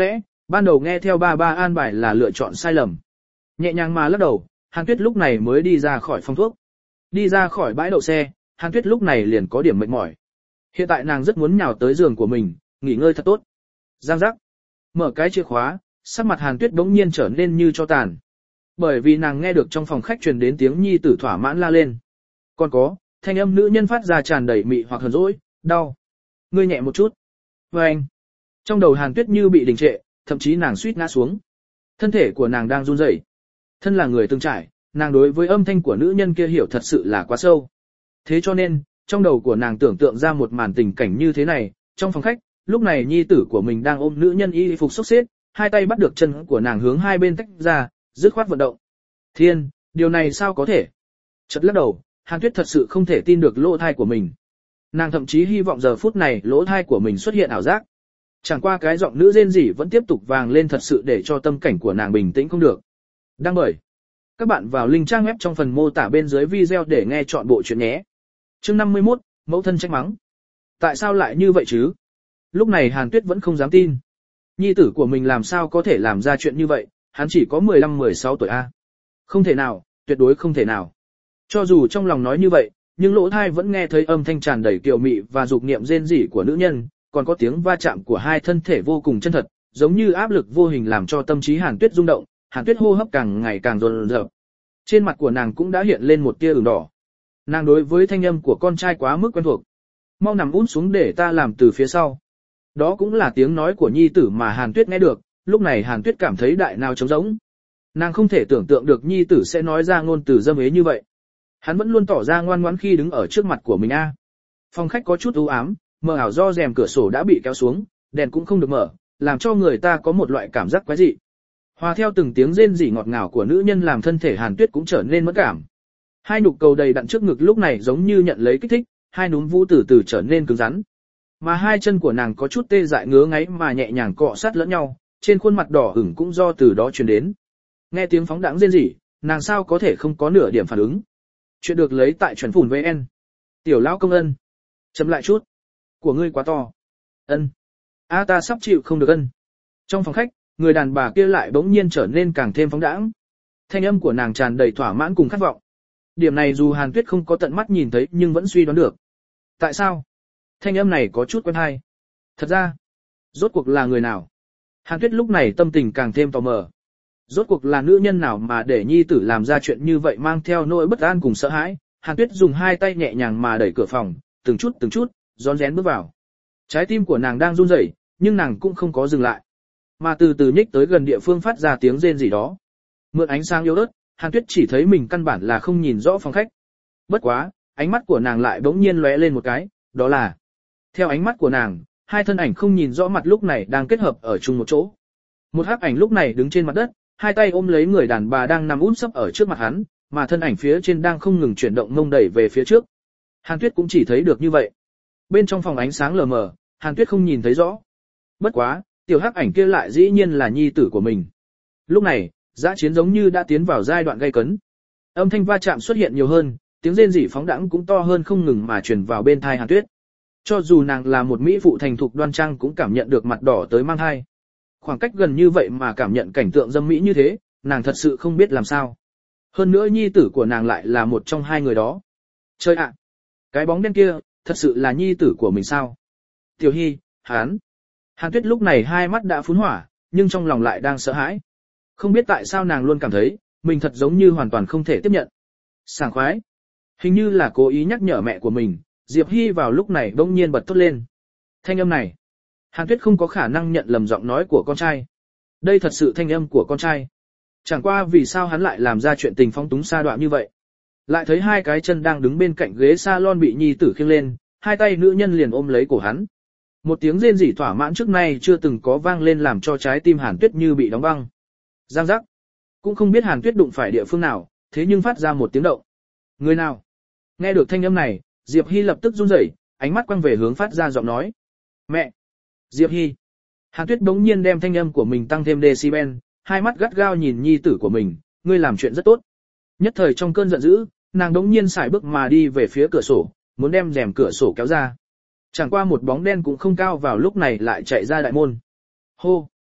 Ban đầu nghe theo ba ba an bài là lựa chọn sai lầm. Nhẹ nhàng mà lắc đầu, Hàn Tuyết lúc này mới đi ra khỏi phòng thuốc. Đi ra khỏi bãi đậu xe, Hàn Tuyết lúc này liền có điểm mệt mỏi. Hiện tại nàng rất muốn nhào tới giường của mình, nghỉ ngơi thật tốt. Giang giác. Mở cái chìa khóa, sắc mặt Hàn Tuyết bỗng nhiên trở nên như cho tàn. Bởi vì nàng nghe được trong phòng khách truyền đến tiếng nhi tử thỏa mãn la lên. Còn có, thanh âm nữ nhân phát ra tràn đầy mị hoặc hờn dỗi, đau. Ngươi nhẹ một chút. Và anh. Trong đầu Hàn Tuyết như bị đình trệ, thậm chí nàng suýt ngã xuống. Thân thể của nàng đang run rẩy. Thân là người từng trải, nàng đối với âm thanh của nữ nhân kia hiểu thật sự là quá sâu. Thế cho nên, trong đầu của nàng tưởng tượng ra một màn tình cảnh như thế này, trong phòng khách, lúc này nhi tử của mình đang ôm nữ nhân y phục xốc xếp, hai tay bắt được chân của nàng hướng hai bên tách ra, dứt khoát vận động. Thiên, điều này sao có thể? Chợt lắc đầu, Hàn Tuyết thật sự không thể tin được lỗ thai của mình. Nàng thậm chí hy vọng giờ phút này lỗ thai của mình xuất hiện ảo giác. Chẳng qua cái giọng nữ rên rỉ vẫn tiếp tục vang lên thật sự để cho tâm cảnh của nàng bình tĩnh không được. Đăng bởi. Các bạn vào link trang web trong phần mô tả bên dưới video để nghe chọn bộ truyện nhé. Chương 51, mẫu thân trách mắng. Tại sao lại như vậy chứ? Lúc này Hàn Tuyết vẫn không dám tin. Nhi tử của mình làm sao có thể làm ra chuyện như vậy, hắn chỉ có 15-16 tuổi a. Không thể nào, tuyệt đối không thể nào. Cho dù trong lòng nói như vậy, nhưng lỗ thai vẫn nghe thấy âm thanh tràn đầy kiều mị và dục niệm rên rỉ của nữ nhân, còn có tiếng va chạm của hai thân thể vô cùng chân thật, giống như áp lực vô hình làm cho tâm trí Hàn Tuyết rung động, Hàn Tuyết hô hấp càng ngày càng dồn dập. Trên mặt của nàng cũng đã hiện lên một tia ửng đỏ. Nàng đối với thanh âm của con trai quá mức quen thuộc. Mau nằm út xuống để ta làm từ phía sau. Đó cũng là tiếng nói của nhi tử mà Hàn Tuyết nghe được, lúc này Hàn Tuyết cảm thấy đại nào trống rỗng. Nàng không thể tưởng tượng được nhi tử sẽ nói ra ngôn từ dâm ế như vậy. Hắn vẫn luôn tỏ ra ngoan ngoãn khi đứng ở trước mặt của mình a. Phòng khách có chút u ám, mờ ảo do rèm cửa sổ đã bị kéo xuống, đèn cũng không được mở, làm cho người ta có một loại cảm giác quái dị. Hòa theo từng tiếng rên rỉ ngọt ngào của nữ nhân làm thân thể Hàn Tuyết cũng trở nên mẫn cảm. Hai nhục cầu đầy đặn trước ngực lúc này giống như nhận lấy kích thích, hai núm vú từ từ trở nên cứng rắn. Mà hai chân của nàng có chút tê dại ngứa ngáy mà nhẹ nhàng cọ sát lẫn nhau, trên khuôn mặt đỏ ửng cũng do từ đó truyền đến. Nghe tiếng phóng đãng rên rỉ, nàng sao có thể không có nửa điểm phản ứng. Chuyện được lấy tại chuẩn phủn VN. Tiểu lão công ân. Chấm lại chút. Của ngươi quá to. Ân. A ta sắp chịu không được ân. Trong phòng khách, người đàn bà kia lại bỗng nhiên trở nên càng thêm phóng đãng. Thanh âm của nàng tràn đầy thỏa mãn cùng khát vọng. Điểm này dù Hàn Tuyết không có tận mắt nhìn thấy nhưng vẫn suy đoán được. Tại sao? Thanh âm này có chút quen tai. Thật ra, rốt cuộc là người nào? Hàn Tuyết lúc này tâm tình càng thêm tò mò. Rốt cuộc là nữ nhân nào mà để nhi tử làm ra chuyện như vậy mang theo nỗi bất an cùng sợ hãi? Hàn Tuyết dùng hai tay nhẹ nhàng mà đẩy cửa phòng, từng chút, rón rén bước vào. Trái tim của nàng đang run rẩy, nhưng nàng cũng không có dừng lại, mà từ từ nhích tới gần địa phương phát ra tiếng rên rỉ đó. Mượn ánh sáng yếu ớt, Hàn Tuyết chỉ thấy mình căn bản là không nhìn rõ phòng khách. Bất quá, ánh mắt của nàng lại bỗng nhiên lóe lên một cái, đó là theo ánh mắt của nàng, hai thân ảnh không nhìn rõ mặt lúc này đang kết hợp ở chung một chỗ. Một hắc ảnh lúc này đứng trên mặt đất, hai tay ôm lấy người đàn bà đang nằm úp sấp ở trước mặt hắn, mà thân ảnh phía trên đang không ngừng chuyển động mông đẩy về phía trước. Hàn Tuyết cũng chỉ thấy được như vậy. Bên trong phòng ánh sáng lờ mờ, Hàn Tuyết không nhìn thấy rõ. Bất quá, tiểu hắc ảnh kia lại dĩ nhiên là nhi tử của mình. Lúc này, dã chiến giống như đã tiến vào giai đoạn gay cấn. Âm thanh va chạm xuất hiện nhiều hơn, tiếng rên rỉ phóng đãng cũng to hơn không ngừng mà truyền vào bên tai Hàn Tuyết. Cho dù nàng là một mỹ phụ thành thục đoan trang cũng cảm nhận được mặt đỏ tới mang hai. Khoảng cách gần như vậy mà cảm nhận cảnh tượng dâm mỹ như thế, nàng thật sự không biết làm sao. Hơn nữa nhi tử của nàng lại là một trong hai người đó. Trời ạ! Cái bóng đen kia, thật sự là nhi tử của mình sao? Tiểu Hy, Hàn Tuyết lúc này hai mắt đã phún hỏa, nhưng trong lòng lại đang sợ hãi. Không biết tại sao nàng luôn cảm thấy, mình thật giống như hoàn toàn không thể tiếp nhận. Sảng khoái. Hình như là cố ý nhắc nhở mẹ của mình, Diệp Hy vào lúc này bỗng nhiên bật thốt lên. Thanh âm này. Hàn Tuyết không có khả năng nhận lầm giọng nói của con trai. Đây thật sự thanh âm của con trai. Chẳng qua vì sao hắn lại làm ra chuyện tình phóng túng sa đọa như vậy. Lại thấy hai cái chân đang đứng bên cạnh ghế salon bị nhi tử khiêng lên, hai tay nữ nhân liền ôm lấy cổ hắn. Một tiếng rên rỉ thỏa mãn trước nay chưa từng có vang lên làm cho trái tim Hàn Tuyết như bị đóng băng. Giang giác. Cũng không biết Hàn Tuyết đụng phải địa phương nào, thế nhưng phát ra một tiếng động. Người nào? Nghe được thanh âm này, Diệp Hy lập tức run rẩy, ánh mắt quăng về hướng phát ra giọng nói. Mẹ! Diệp Hy! Hàn Tuyết bỗng nhiên đem thanh âm của mình tăng thêm decibel, hai mắt gắt gao nhìn nhi tử của mình, ngươi làm chuyện rất tốt. Nhất thời trong cơn giận dữ, nàng bỗng nhiên sải bước mà đi về phía cửa sổ, muốn đem rèm cửa sổ kéo ra. Chẳng qua một bóng đen cũng không cao vào lúc này lại chạy ra đại môn. Hô!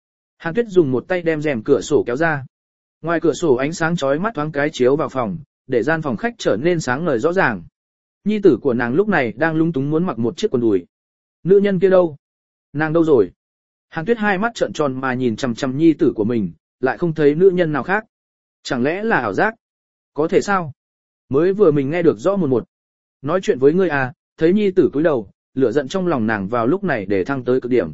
Hàn Tuyết dùng một tay đem rèm cửa sổ kéo ra. Ngoài cửa sổ ánh sáng chói mắt thoáng cái chiếu vào phòng, để gian phòng khách trở nên sáng ngời rõ ràng. Nhi tử của nàng lúc này đang lung túng muốn mặc một chiếc quần đùi. Nữ nhân kia đâu? Nàng đâu rồi? Hàn Tuyết hai mắt trợn tròn mà nhìn chằm chằm nhi tử của mình, lại không thấy nữ nhân nào khác. Chẳng lẽ là ảo giác? Có thể sao? Mới vừa mình nghe được rõ một. Nói chuyện với ngươi à, thấy nhi tử cúi đầu, lửa giận trong lòng nàng vào lúc này để thăng tới cực điểm.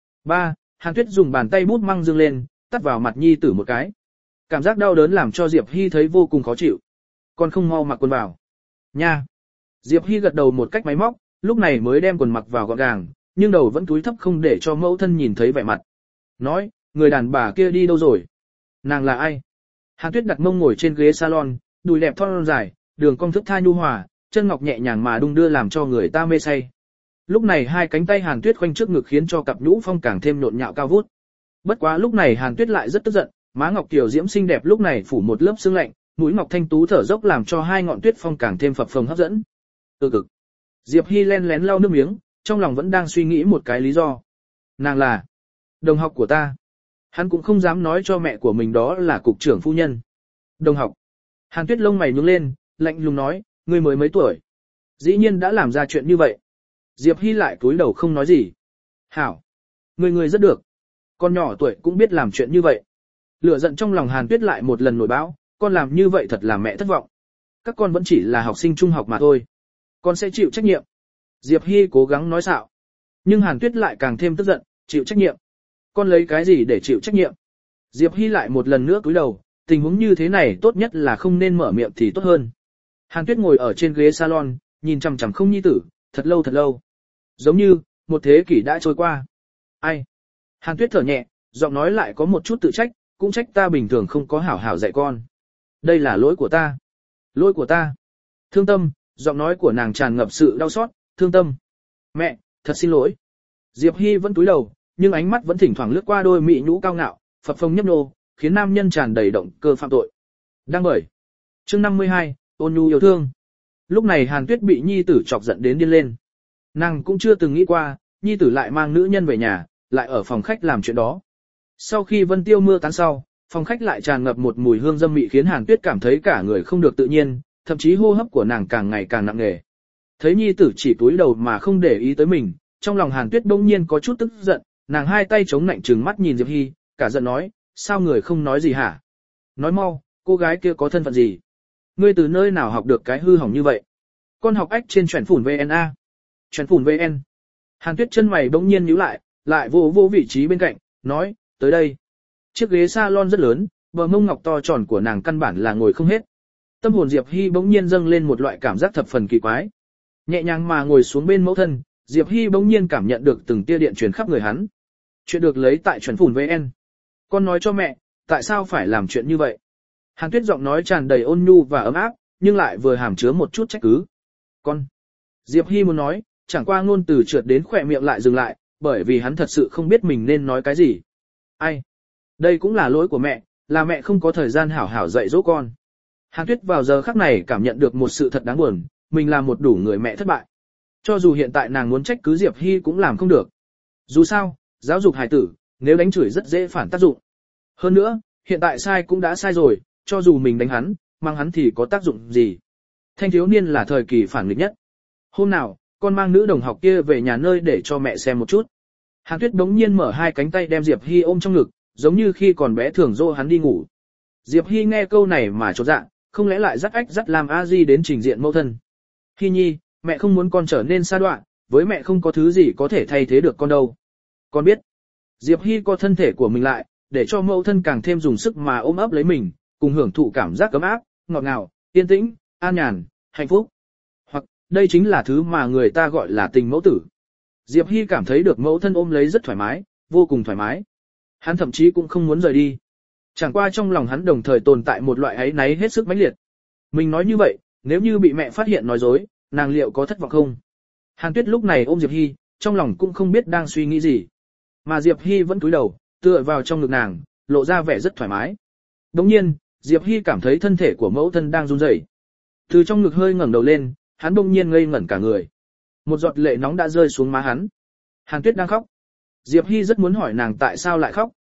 3. Hàn Tuyết dùng bàn tay bút măng dương lên, tắt vào mặt nhi tử một cái. Cảm giác đau đớn làm cho Diệp Hy thấy vô cùng khó chịu. Còn không mau mặc quần vào. Nha. Diệp Hy gật đầu một cách máy móc, lúc này mới đem quần mặc vào gọn gàng, nhưng đầu vẫn cúi thấp không để cho mẫu thân nhìn thấy vẻ mặt. Nói, người đàn bà kia đi đâu rồi? Nàng là ai? Hàn Tuyết đặt mông ngồi trên ghế salon, đùi đẹp thon dài, đường cong thướt tha nhu hòa, chân ngọc nhẹ nhàng mà đung đưa làm cho người ta mê say. Lúc này hai cánh tay Hàn Tuyết khoanh trước ngực khiến cho cặp nhũ phong càng thêm nhộn nhạo cao vút. Bất quá lúc này Hàn Tuyết lại rất tức giận, má ngọc tiểu diễm xinh đẹp lúc này phủ một lớp sương lạnh, mũi ngọc thanh tú thở dốc làm cho hai ngọn tuyết phong càng thêm phập phồng hấp dẫn. Cực. Diệp Hy len lén lau nước miếng, trong lòng vẫn đang suy nghĩ một cái lý do. Nàng là đồng học của ta. Hắn cũng không dám nói cho mẹ của mình đó là cục trưởng phu nhân. Đồng học. Hàn Tuyết lông mày nhướng lên, lạnh lùng nói, ngươi mới mấy tuổi? Dĩ nhiên đã làm ra chuyện như vậy. Diệp Hy lại cúi đầu không nói gì. Hảo. Ngươi rất được. Con nhỏ tuổi cũng biết làm chuyện như vậy. Lửa giận trong lòng Hàn Tuyết lại một lần nổi bão, con làm như vậy thật làm mẹ thất vọng. Các con vẫn chỉ là học sinh trung học mà thôi. Con sẽ chịu trách nhiệm. Diệp Hy cố gắng nói xạo. Nhưng Hàn Tuyết lại càng thêm tức giận, chịu trách nhiệm. Con lấy cái gì để chịu trách nhiệm? Diệp Hy lại một lần nữa cúi đầu, tình huống như thế này tốt nhất là không nên mở miệng thì tốt hơn. Hàn Tuyết ngồi ở trên ghế salon, nhìn chằm chằm không nhi tử, thật lâu. Giống như, một thế kỷ đã trôi qua. Ai? Hàn Tuyết thở nhẹ, giọng nói lại có một chút tự trách, cũng trách ta bình thường không có hảo hảo dạy con. Đây là lỗi của ta. Lỗi của ta. Thương tâm, giọng nói của nàng tràn ngập sự đau xót, thương tâm. Mẹ, thật xin lỗi. Diệp Hy vẫn cúi đầu, nhưng ánh mắt vẫn thỉnh thoảng lướt qua đôi mị nhũ cao ngạo, phập phồng nhấp nhô, khiến nam nhân tràn đầy động cơ phạm tội. Đang bởi. Chương 52, ôn nhu yêu thương. Lúc này Hàn Tuyết bị nhi tử chọc giận đến điên lên. Nàng cũng chưa từng nghĩ qua, nhi tử lại mang nữ nhân về nhà, lại ở phòng khách làm chuyện đó. Sau khi Vân Tiêu mưa tán sau, phòng khách lại tràn ngập một mùi hương dâm mị khiến Hàn Tuyết cảm thấy cả người không được tự nhiên, thậm chí hô hấp của nàng càng ngày càng nặng nề. Thấy nhi tử chỉ cúi đầu mà không để ý tới mình, trong lòng Hàn Tuyết bỗng nhiên có chút tức giận, nàng hai tay chống nạnh trừng mắt nhìn Diệp Hy, cả giận nói, sao người không nói gì hả? Nói mau, cô gái kia có thân phận gì? Ngươi từ nơi nào học được cái hư hỏng như vậy? Con học ách trên Truyện Phủn VN. Truyện Phủn VN. Hàn Tuyết chân mày bỗng nhiên nhíu lại vô vị trí bên cạnh, nói, tới đây. Chiếc ghế salon rất lớn, bờ mông ngọc to tròn của nàng căn bản là ngồi không hết. Tâm hồn Diệp Hy bỗng nhiên dâng lên một loại cảm giác thập phần kỳ quái. Nhẹ nhàng mà ngồi xuống bên mẫu thân, Diệp Hy bỗng nhiên cảm nhận được từng tia điện truyền khắp người hắn. Chuyện được lấy tại Truyện Phủn VN. Con nói cho mẹ, tại sao phải làm chuyện như vậy? Hàn Tuyết giọng nói tràn đầy ôn nhu và ấm áp, nhưng lại vừa hàm chứa một chút trách cứ. Con. Diệp Hy muốn nói, chẳng qua ngôn từ trượt đến khỏe miệng lại dừng lại, bởi vì hắn thật sự không biết mình nên nói cái gì. Ai? Đây cũng là lỗi của mẹ, là mẹ không có thời gian hảo hảo dạy dỗ con. Hàn Tuyết vào giờ khắc này cảm nhận được một sự thật đáng buồn, mình là một đủ người mẹ thất bại. Cho dù hiện tại nàng muốn trách cứ Diệp Hy cũng làm không được. Dù sao, giáo dục hài tử, nếu đánh chửi rất dễ phản tác dụng. Hơn nữa, hiện tại sai cũng đã sai rồi, cho dù mình đánh hắn, mang hắn thì có tác dụng gì. Thanh thiếu niên là thời kỳ phản nghịch nhất. Hôm nào, con mang nữ đồng học kia về nhà nơi để cho mẹ xem một chút. Hàn Tuyết đống nhiên mở hai cánh tay đem Diệp Hy ôm trong ngực, giống như khi còn bé thường dỗ hắn đi ngủ. Diệp Hy nghe câu này mà chột dạ, không lẽ lại dắt ách dắt làm a di đến trình diện mẫu thân. Hy nhi, mẹ không muốn con trở nên xa đoạn, với mẹ không có thứ gì có thể thay thế được con đâu. Con biết. Diệp Hy co thân thể của mình lại, để cho mẫu thân càng thêm dùng sức mà ôm ấp lấy mình, cùng hưởng thụ cảm giác ấm áp, ngọt ngào, yên tĩnh, an nhàn, hạnh phúc. Hoặc, đây chính là thứ mà người ta gọi là tình mẫu tử. Diệp Hy cảm thấy được mẫu thân ôm lấy rất thoải mái, vô cùng thoải mái. Hắn thậm chí cũng không muốn rời đi. Chẳng qua trong lòng hắn đồng thời tồn tại một loại áy náy hết sức mãnh liệt. Mình nói như vậy, nếu như bị mẹ phát hiện nói dối, nàng liệu có thất vọng không? Hàn Tuyết lúc này ôm Diệp Hy, trong lòng cũng không biết đang suy nghĩ gì. Mà Diệp Hy vẫn cúi đầu, tựa vào trong ngực nàng, lộ ra vẻ rất thoải mái. Đồng nhiên, Diệp Hy cảm thấy thân thể của mẫu thân đang run rẩy. Từ trong ngực hơi ngẩng đầu lên, hắn bỗng nhiên ngây ngẩn cả người. Một giọt lệ nóng đã rơi xuống má hắn. Hàn Tuyết đang khóc. Diệp Hy rất muốn hỏi nàng tại sao lại khóc.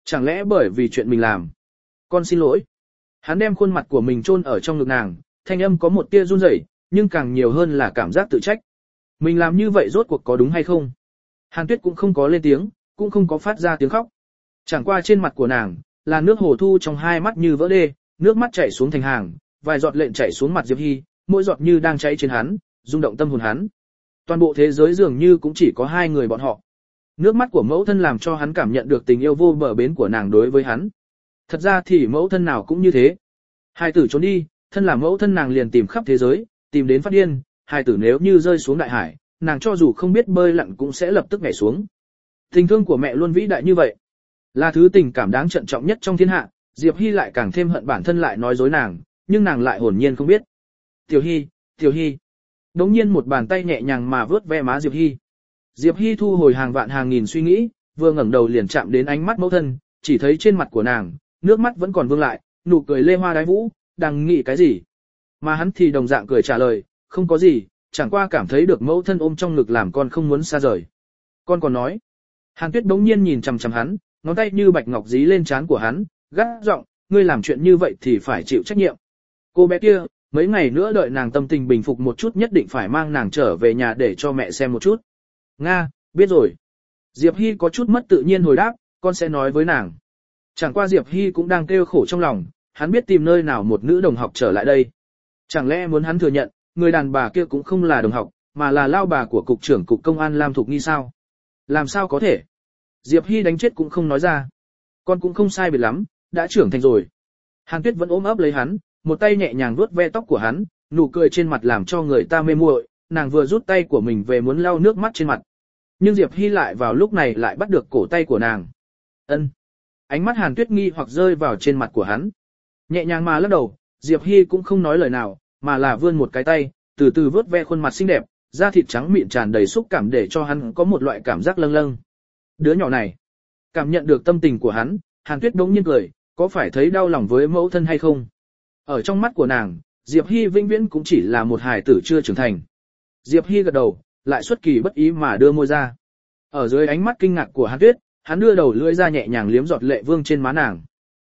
Chẳng lẽ bởi vì chuyện mình làm? Con xin lỗi. Hắn đem khuôn mặt của mình chôn ở trong ngực nàng, thanh âm có một tia run rẩy, nhưng càng nhiều hơn là cảm giác tự trách. Mình làm như vậy rốt cuộc có đúng hay không? Hàn Tuyết cũng không có lên tiếng, cũng không có phát ra tiếng khóc. Chẳng qua trên mặt của nàng, là nước hồ thu trong hai mắt như vỡ đê, nước mắt chảy xuống thành hàng, vài giọt lệ chảy xuống mặt Diệp Hy, mỗi giọt như đang cháy trên hắn, rung động tâm hồn hắn. Toàn bộ thế giới dường như cũng chỉ có hai người bọn họ. Nước mắt của mẫu thân làm cho hắn cảm nhận được tình yêu vô bờ bến của nàng đối với hắn. Thật ra thì mẫu thân nào cũng như thế. Hai tử trốn đi, thân là mẫu thân nàng liền tìm khắp thế giới, tìm đến phát điên, hai tử nếu như rơi xuống đại hải, nàng cho dù không biết bơi lặn cũng sẽ lập tức nhảy xuống. Tình thương của mẹ luôn vĩ đại như vậy. Là thứ tình cảm đáng trân trọng nhất trong thiên hạ, Diệp Hy lại càng thêm hận bản thân lại nói dối nàng, nhưng nàng lại hồn nhiên không biết. Tiểu Hy, Tiểu Hy. Đống nhiên một bàn tay nhẹ nhàng mà vớt ve má Diệp Hy. Diệp Hy thu hồi hàng vạn hàng nghìn suy nghĩ, vừa ngẩng đầu liền chạm đến ánh mắt mẫu thân, chỉ thấy trên mặt của nàng, nước mắt vẫn còn vương lại, nụ cười lê hoa đái vũ, đang nghĩ cái gì. Mà hắn thì đồng dạng cười trả lời, không có gì, chẳng qua cảm thấy được mẫu thân ôm trong ngực làm con không muốn xa rời. Con còn nói. Hàn Tuyết đống nhiên nhìn chằm chằm hắn, ngón tay như bạch ngọc dí lên trán của hắn, gắt giọng, ngươi làm chuyện như vậy thì phải chịu trách nhiệm. Cô bé kia, mấy ngày nữa đợi nàng tâm tình bình phục một chút nhất định phải mang nàng trở về nhà để cho mẹ xem một chút. Nga, biết rồi. Diệp Hy có chút mất tự nhiên hồi đáp, con sẽ nói với nàng. Chẳng qua Diệp Hy cũng đang kêu khổ trong lòng, hắn biết tìm nơi nào một nữ đồng học trở lại đây. Chẳng lẽ muốn hắn thừa nhận, người đàn bà kia cũng không là đồng học, mà là lao bà của cục trưởng cục công an Lam Thục Nghi sao? Làm sao có thể? Diệp Hy đánh chết cũng không nói ra. Con cũng không sai biệt lắm, đã trưởng thành rồi. Hàn Tuyết vẫn ôm ấp lấy hắn, một tay nhẹ nhàng vuốt ve tóc của hắn, nụ cười trên mặt làm cho người ta mê muội. Nàng vừa rút tay của mình về muốn lau nước mắt trên mặt. Nhưng Diệp Hy lại vào lúc này lại bắt được cổ tay của nàng. Ân. Ánh mắt Hàn Tuyết nghi hoặc rơi vào trên mặt của hắn. Nhẹ nhàng mà lắc đầu, Diệp Hy cũng không nói lời nào, mà là vươn một cái tay, từ từ vuốt ve khuôn mặt xinh đẹp, da thịt trắng mịn tràn đầy xúc cảm để cho hắn có một loại cảm giác lâng lâng. Đứa nhỏ này, cảm nhận được tâm tình của hắn, Hàn Tuyết đống nhiên cười, có phải thấy đau lòng với mẫu thân hay không? Ở trong mắt của nàng, Diệp Hy vĩnh viễn cũng chỉ là một hài tử chưa trưởng thành. Diệp Hy gật đầu, lại xuất kỳ bất ý mà đưa môi ra. Ở dưới ánh mắt kinh ngạc của Hàn Tuyết, hắn đưa đầu lưỡi ra nhẹ nhàng liếm giọt lệ vương trên má nàng.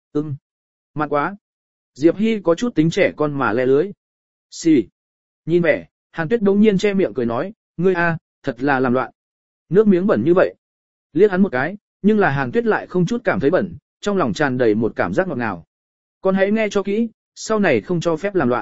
Mặn quá. Diệp Hy có chút tính trẻ con mà le lưới. Xì. Nhìn vẻ, Hàn Tuyết đống nhiên che miệng cười nói, ngươi a, thật là làm loạn. Nước miếng bẩn như vậy. Liếc hắn một cái, nhưng là Hàn Tuyết lại không chút cảm thấy bẩn, trong lòng tràn đầy một cảm giác ngọt ngào. Con hãy nghe cho kỹ, sau này không cho phép làm loạn.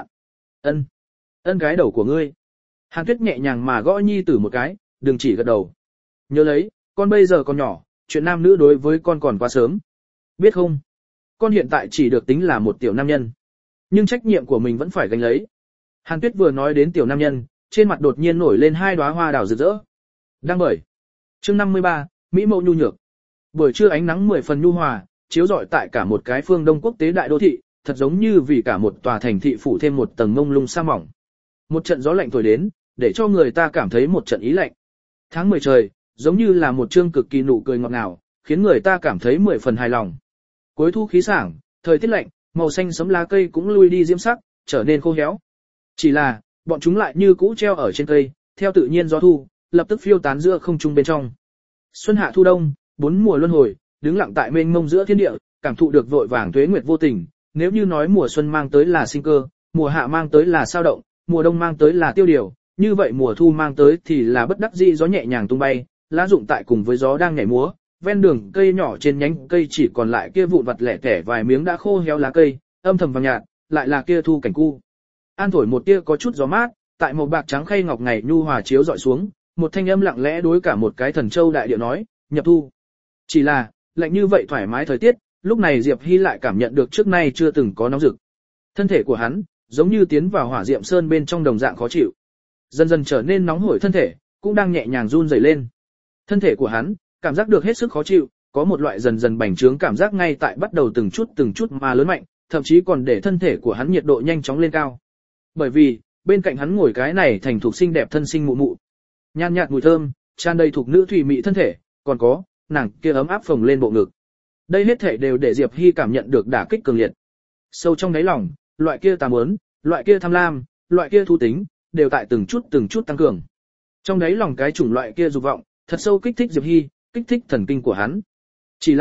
Ân cái đầu của ngươi. Hàn Tuyết nhẹ nhàng mà gõ nhi tử một cái, đừng chỉ gật đầu. Nhớ lấy, con bây giờ còn nhỏ, chuyện nam nữ đối với con còn quá sớm. Biết không? Con hiện tại chỉ được tính là một tiểu nam nhân. Nhưng trách nhiệm của mình vẫn phải gánh lấy. Hàn Tuyết vừa nói đến tiểu nam nhân, trên mặt đột nhiên nổi lên hai đóa hoa đào rực rỡ. Đang bởi. Chương 53, Mỹ mẫu nhu nhược. Buổi trưa ánh nắng 10 phần nhu hòa, chiếu rọi tại cả một cái phương Đông quốc tế đại đô thị, thật giống như vì cả một tòa thành thị phủ thêm một tầng mông lung sa mỏng. Một trận gió lạnh thổi đến, để cho người ta cảm thấy một trận ý lạnh. Tháng 10 trời, giống như là một chương cực kỳ nụ cười ngọt ngào, khiến người ta cảm thấy 10 phần hài lòng. Cuối thu khí sảng, thời tiết lạnh, màu xanh sẫm lá cây cũng lui đi diễm sắc, trở nên khô héo. Chỉ là, bọn chúng lại như cũ treo ở trên cây, theo tự nhiên gió thu, lập tức phiêu tán giữa không trung bên trong. Xuân hạ thu đông, 4 mùa luân hồi, đứng lặng tại mênh mông giữa thiên địa, cảm thụ được vội vàng tuế nguyệt vô tình. Nếu như nói mùa xuân mang tới là sinh cơ, mùa hạ mang tới là sao động, mùa đông mang tới là tiêu điều, như vậy mùa thu mang tới thì là bất đắc dĩ gió nhẹ nhàng tung bay, lá rụng tại cùng với gió đang nhảy múa, ven đường cây nhỏ trên nhánh cây chỉ còn lại kia vụn vặt lẻ tẻ vài miếng đã khô héo lá cây, âm thầm vàng nhạt, lại là kia thu cảnh cu. An thổi một tia có chút gió mát, tại màu bạc trắng khay ngọc ngày nhu hòa chiếu dọi xuống, một thanh âm lặng lẽ đối cả một cái thần châu đại địa nói, nhập thu. Chỉ là, lạnh như vậy thoải mái thời tiết, lúc này Diệp Hy lại cảm nhận được trước nay chưa từng có nóng rực. Thân thể của hắn, giống như tiến vào hỏa diệm sơn bên trong đồng dạng khó chịu. Dần dần trở nên nóng hổi thân thể, cũng đang nhẹ nhàng run rẩy lên. Thân thể của hắn, cảm giác được hết sức khó chịu, có một loại dần dần bành trướng cảm giác ngay tại bắt đầu từng chút mà lớn mạnh, thậm chí còn để thân thể của hắn nhiệt độ nhanh chóng lên cao. Bởi vì, bên cạnh hắn ngồi cái này thành thục xinh đẹp thân sinh mụ mụ. Nhàn nhạt mùi thơm, tràn đầy thuộc nữ thủy mị thân thể, còn có, nàng kia ấm áp phồng lên bộ ngực. Đây hết thể đều để Diệp Hy cảm nhận được đả kích cường liệt. Sâu trong đáy lòng, loại kia tà muốn, loại kia tham lam, loại kia thú tính, đều tại từng chút tăng cường. Trong đáy lòng cái chủng loại kia dục vọng, thật sâu kích thích Diệp Hy, kích thích thần kinh của hắn. Chỉ là,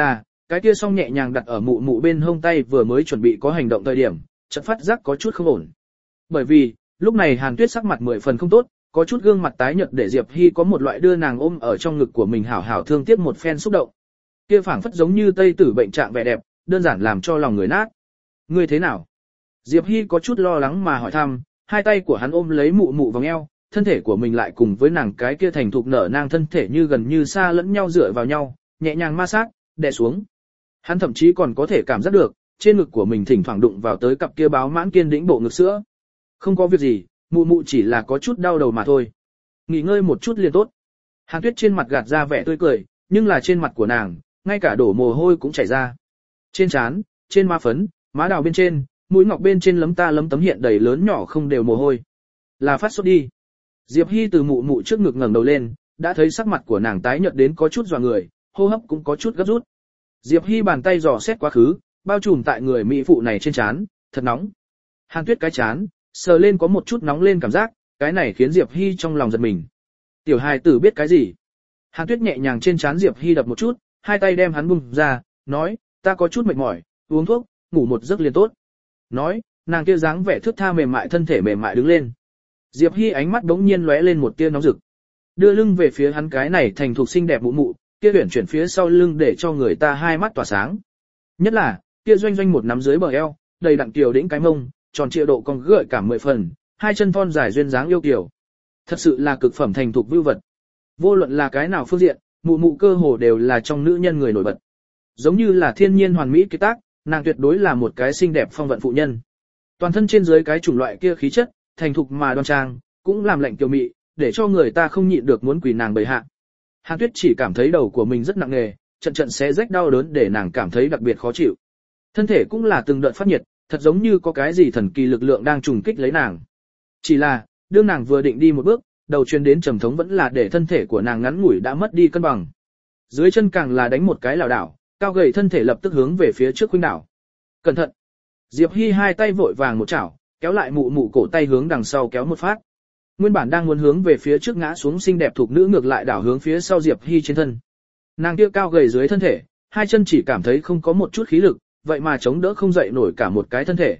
cái kia song nhẹ nhàng đặt ở mụ mụ bên hông tay vừa mới chuẩn bị có hành động thời điểm, chợt phát giác có chút không ổn. Bởi vì, lúc này Hàn Tuyết sắc mặt 10 phần không tốt, có chút gương mặt tái nhợt để Diệp Hy có một loại đưa nàng ôm ở trong ngực của mình hảo hảo thương tiếc một phen xúc động. Kia phảng phất giống như tây tử bệnh trạng vẻ đẹp, đơn giản làm cho lòng người nát. Ngươi thế nào? Diệp Hy có chút lo lắng mà hỏi thăm, hai tay của hắn ôm lấy mụ mụ vòng eo, thân thể của mình lại cùng với nàng cái kia thành thục nở nang thân thể như gần như xa lẫn nhau dựa vào nhau, nhẹ nhàng ma sát, đè xuống. Hắn thậm chí còn có thể cảm giác được, trên ngực của mình thỉnh thoảng đụng vào tới cặp kia báo mãn kiên đĩnh bộ ngực sữa. Không có việc gì, mụ mụ chỉ là có chút đau đầu mà thôi. Nghỉ ngơi một chút liền tốt. Hàn Tuyết trên mặt gạt ra vẻ tươi cười, nhưng là trên mặt của nàng, ngay cả đổ mồ hôi cũng chảy ra. Trên trán, trên má phấn, má đào bên trên, mũi ngọc bên trên lấm ta lấm tấm hiện đầy lớn nhỏ không đều mồ hôi. Là phát sốt đi. Diệp Hy từ mụ mụ trước ngực ngẩng đầu lên, đã thấy sắc mặt của nàng tái nhợt đến có chút dọa người, hô hấp cũng có chút gấp rút. Diệp Hy bàn tay dò xét quá khứ, bao trùm tại người mỹ phụ này trên trán, thật nóng. Hàn Tuyết cái trán, sờ lên có một chút nóng lên cảm giác, cái này khiến Diệp Hy trong lòng giật mình. Tiểu hài tử biết cái gì? Hàn Tuyết nhẹ nhàng trên trán Diệp Hy đập một chút, hai tay đem hắn bung ra, nói, ta có chút mệt mỏi, uống thuốc, ngủ một giấc liền tốt. Nói, nàng kia dáng vẻ thướt tha mềm mại thân thể mềm mại đứng lên. Diệp Hy ánh mắt đống nhiên lóe lên một tia nóng rực. Đưa lưng về phía hắn cái này thành thục xinh đẹp mụ mụ, kia huyển chuyển phía sau lưng để cho người ta hai mắt tỏa sáng. Nhất là, kia doanh doanh một nắm dưới bờ eo, đầy đặn kiều đĩnh cái mông, tròn trịa độ còn gợi cảm 10 phần, hai chân thon dài duyên dáng yêu kiều. Thật sự là cực phẩm thành thục vưu vật. Vô luận là cái nào phương diện, mụ mụ cơ hồ đều là trong nữ nhân người nổi bật. Giống như là thiên nhiên hoàn mỹ kết tác, nàng tuyệt đối là một cái xinh đẹp phong vận phụ nhân. Toàn thân trên dưới cái chủng loại kia khí chất, thành thục mà đoan trang, cũng làm lệnh kiều mị, để cho người ta không nhịn được muốn quỳ nàng bày hạ. Hàn Tuyết chỉ cảm thấy đầu của mình rất nặng nề, trận trận xé rách đau đớn để nàng cảm thấy đặc biệt khó chịu. Thân thể cũng là từng đợt phát nhiệt, thật giống như có cái gì thần kỳ lực lượng đang trùng kích lấy nàng. Chỉ là, đương nàng vừa định đi một bước, đầu truyền đến trầm thống vẫn là để thân thể của nàng ngắn ngủi đã mất đi cân bằng. Dưới chân càng là đánh một cái lảo đảo, cao gầy thân thể lập tức hướng về phía trước khuynh đảo. Cẩn thận! Diệp Hy hai tay vội vàng một chảo, kéo lại mụ mụ cổ tay hướng đằng sau kéo một phát. Nguyên bản đang muốn hướng về phía trước ngã xuống xinh đẹp thuộc nữ ngược lại đảo hướng phía sau Diệp Hy trên thân. Nàng kia cao gầy dưới thân thể, hai chân chỉ cảm thấy không có một chút khí lực, vậy mà chống đỡ không dậy nổi cả một cái thân thể.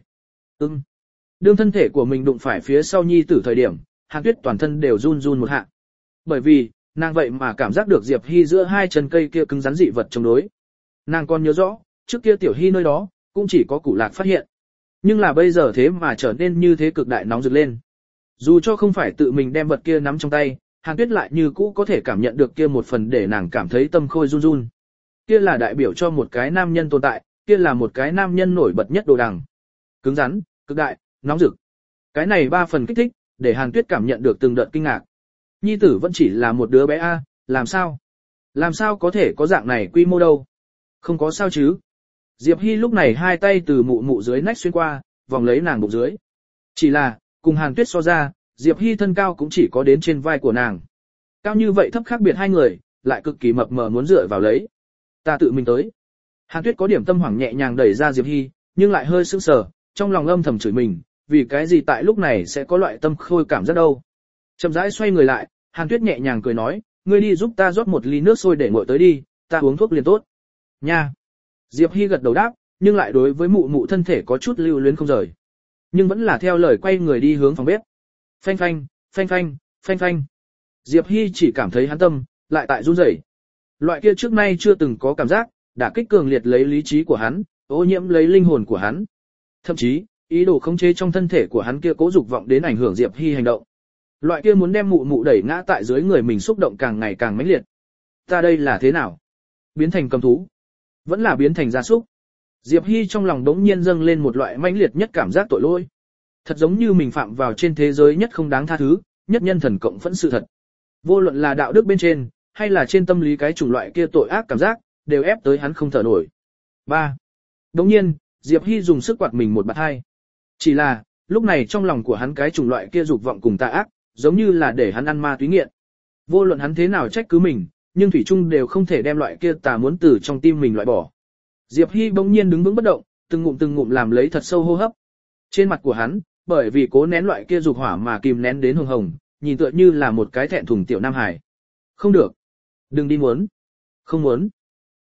Đương thân thể của mình đụng phải phía sau nhi tử thời điểm, Hàn Tuyết toàn thân đều run run một hạ. Bởi vì, nàng vậy mà cảm giác được Diệp Hy giữa hai chân cây kia cứng rắn dị vật chống đối. Nàng còn nhớ rõ, trước kia Tiểu Hy nơi đó, cũng chỉ có Củ Lạc phát hiện. Nhưng là bây giờ thế mà trở nên như thế cực đại nóng rực lên. Dù cho không phải tự mình đem vật kia nắm trong tay, Hàn Tuyết lại như cũ có thể cảm nhận được kia một phần để nàng cảm thấy tâm khôi run run. Kia là đại biểu cho một cái nam nhân tồn tại, kia là một cái nam nhân nổi bật nhất đồ đằng. Cứng rắn, cực đại, nóng rực. Cái này ba phần kích thích, để Hàn Tuyết cảm nhận được từng đợt kinh ngạc. Nhi tử vẫn chỉ là một đứa bé a, làm sao? Làm sao có thể có dạng này quy mô đâu? Không có sao chứ? Diệp Hy lúc này hai tay từ mụ mụ dưới nách xuyên qua, vòng lấy nàng bụng dưới. Chỉ là, cùng Hàn Tuyết so ra, Diệp Hy thân cao cũng chỉ có đến trên vai của nàng. Cao như vậy thấp khác biệt hai người, lại cực kỳ mập mờ muốn dựa vào lấy. Ta tự mình tới. Hàn Tuyết có điểm tâm hoảng nhẹ nhàng đẩy ra Diệp Hy, nhưng lại hơi sững sờ, trong lòng âm thầm chửi mình, vì cái gì tại lúc này sẽ có loại tâm khôi cảm giác đâu. Chậm rãi xoay người lại, Hàn Tuyết nhẹ nhàng cười nói, ngươi đi giúp ta rót một ly nước sôi để nguội tới đi, ta uống thuốc liền tốt. Nha. Diệp Hy gật đầu đáp, nhưng lại đối với mụ mụ thân thể có chút lưu luyến không rời. Nhưng vẫn là theo lời quay người đi hướng phòng bếp. Phanh phanh, phanh phanh, phanh phanh. Diệp Hy chỉ cảm thấy hắn tâm, lại tại run rẩy. Loại kia trước nay chưa từng có cảm giác, đã kích cường liệt lấy lý trí của hắn, ô nhiễm lấy linh hồn của hắn. Thậm chí, ý đồ khống chế trong thân thể của hắn kia cố dục vọng đến ảnh hưởng Diệp Hy hành động. Loại kia muốn đem mụ mụ đẩy ngã tại dưới người mình xúc động càng ngày càng mãnh liệt. Ta đây là thế nào? Biến thành cầm thú? Vẫn là biến thành gia súc? Diệp Hy trong lòng đống nhiên dâng lên một loại mãnh liệt nhất cảm giác tội lỗi. Thật giống như mình phạm vào trên thế giới nhất không đáng tha thứ, nhất nhân thần cộng phẫn sự thật. Vô luận là đạo đức bên trên, hay là trên tâm lý cái chủng loại kia tội ác cảm giác, đều ép tới hắn không thở nổi. 3. Đống nhiên, Diệp Hy dùng sức quạt mình một bạt hai. Chỉ là, lúc này trong lòng của hắn cái chủng loại kia dục vọng cùng tà ác, giống như là để hắn ăn ma túy nghiện. Vô luận hắn thế nào trách cứ mình, nhưng thủy chung đều không thể đem loại kia tà muốn từ trong tim mình loại bỏ. Diệp Hy bỗng nhiên đứng vững bất động, từng ngụm làm lấy thật sâu hô hấp. Trên mặt của hắn, bởi vì cố nén loại kia dục hỏa mà kìm nén đến hồng hồng, nhìn tựa như là một cái thẹn thùng tiểu nam hải. Không được. Đừng đi muốn. Không muốn.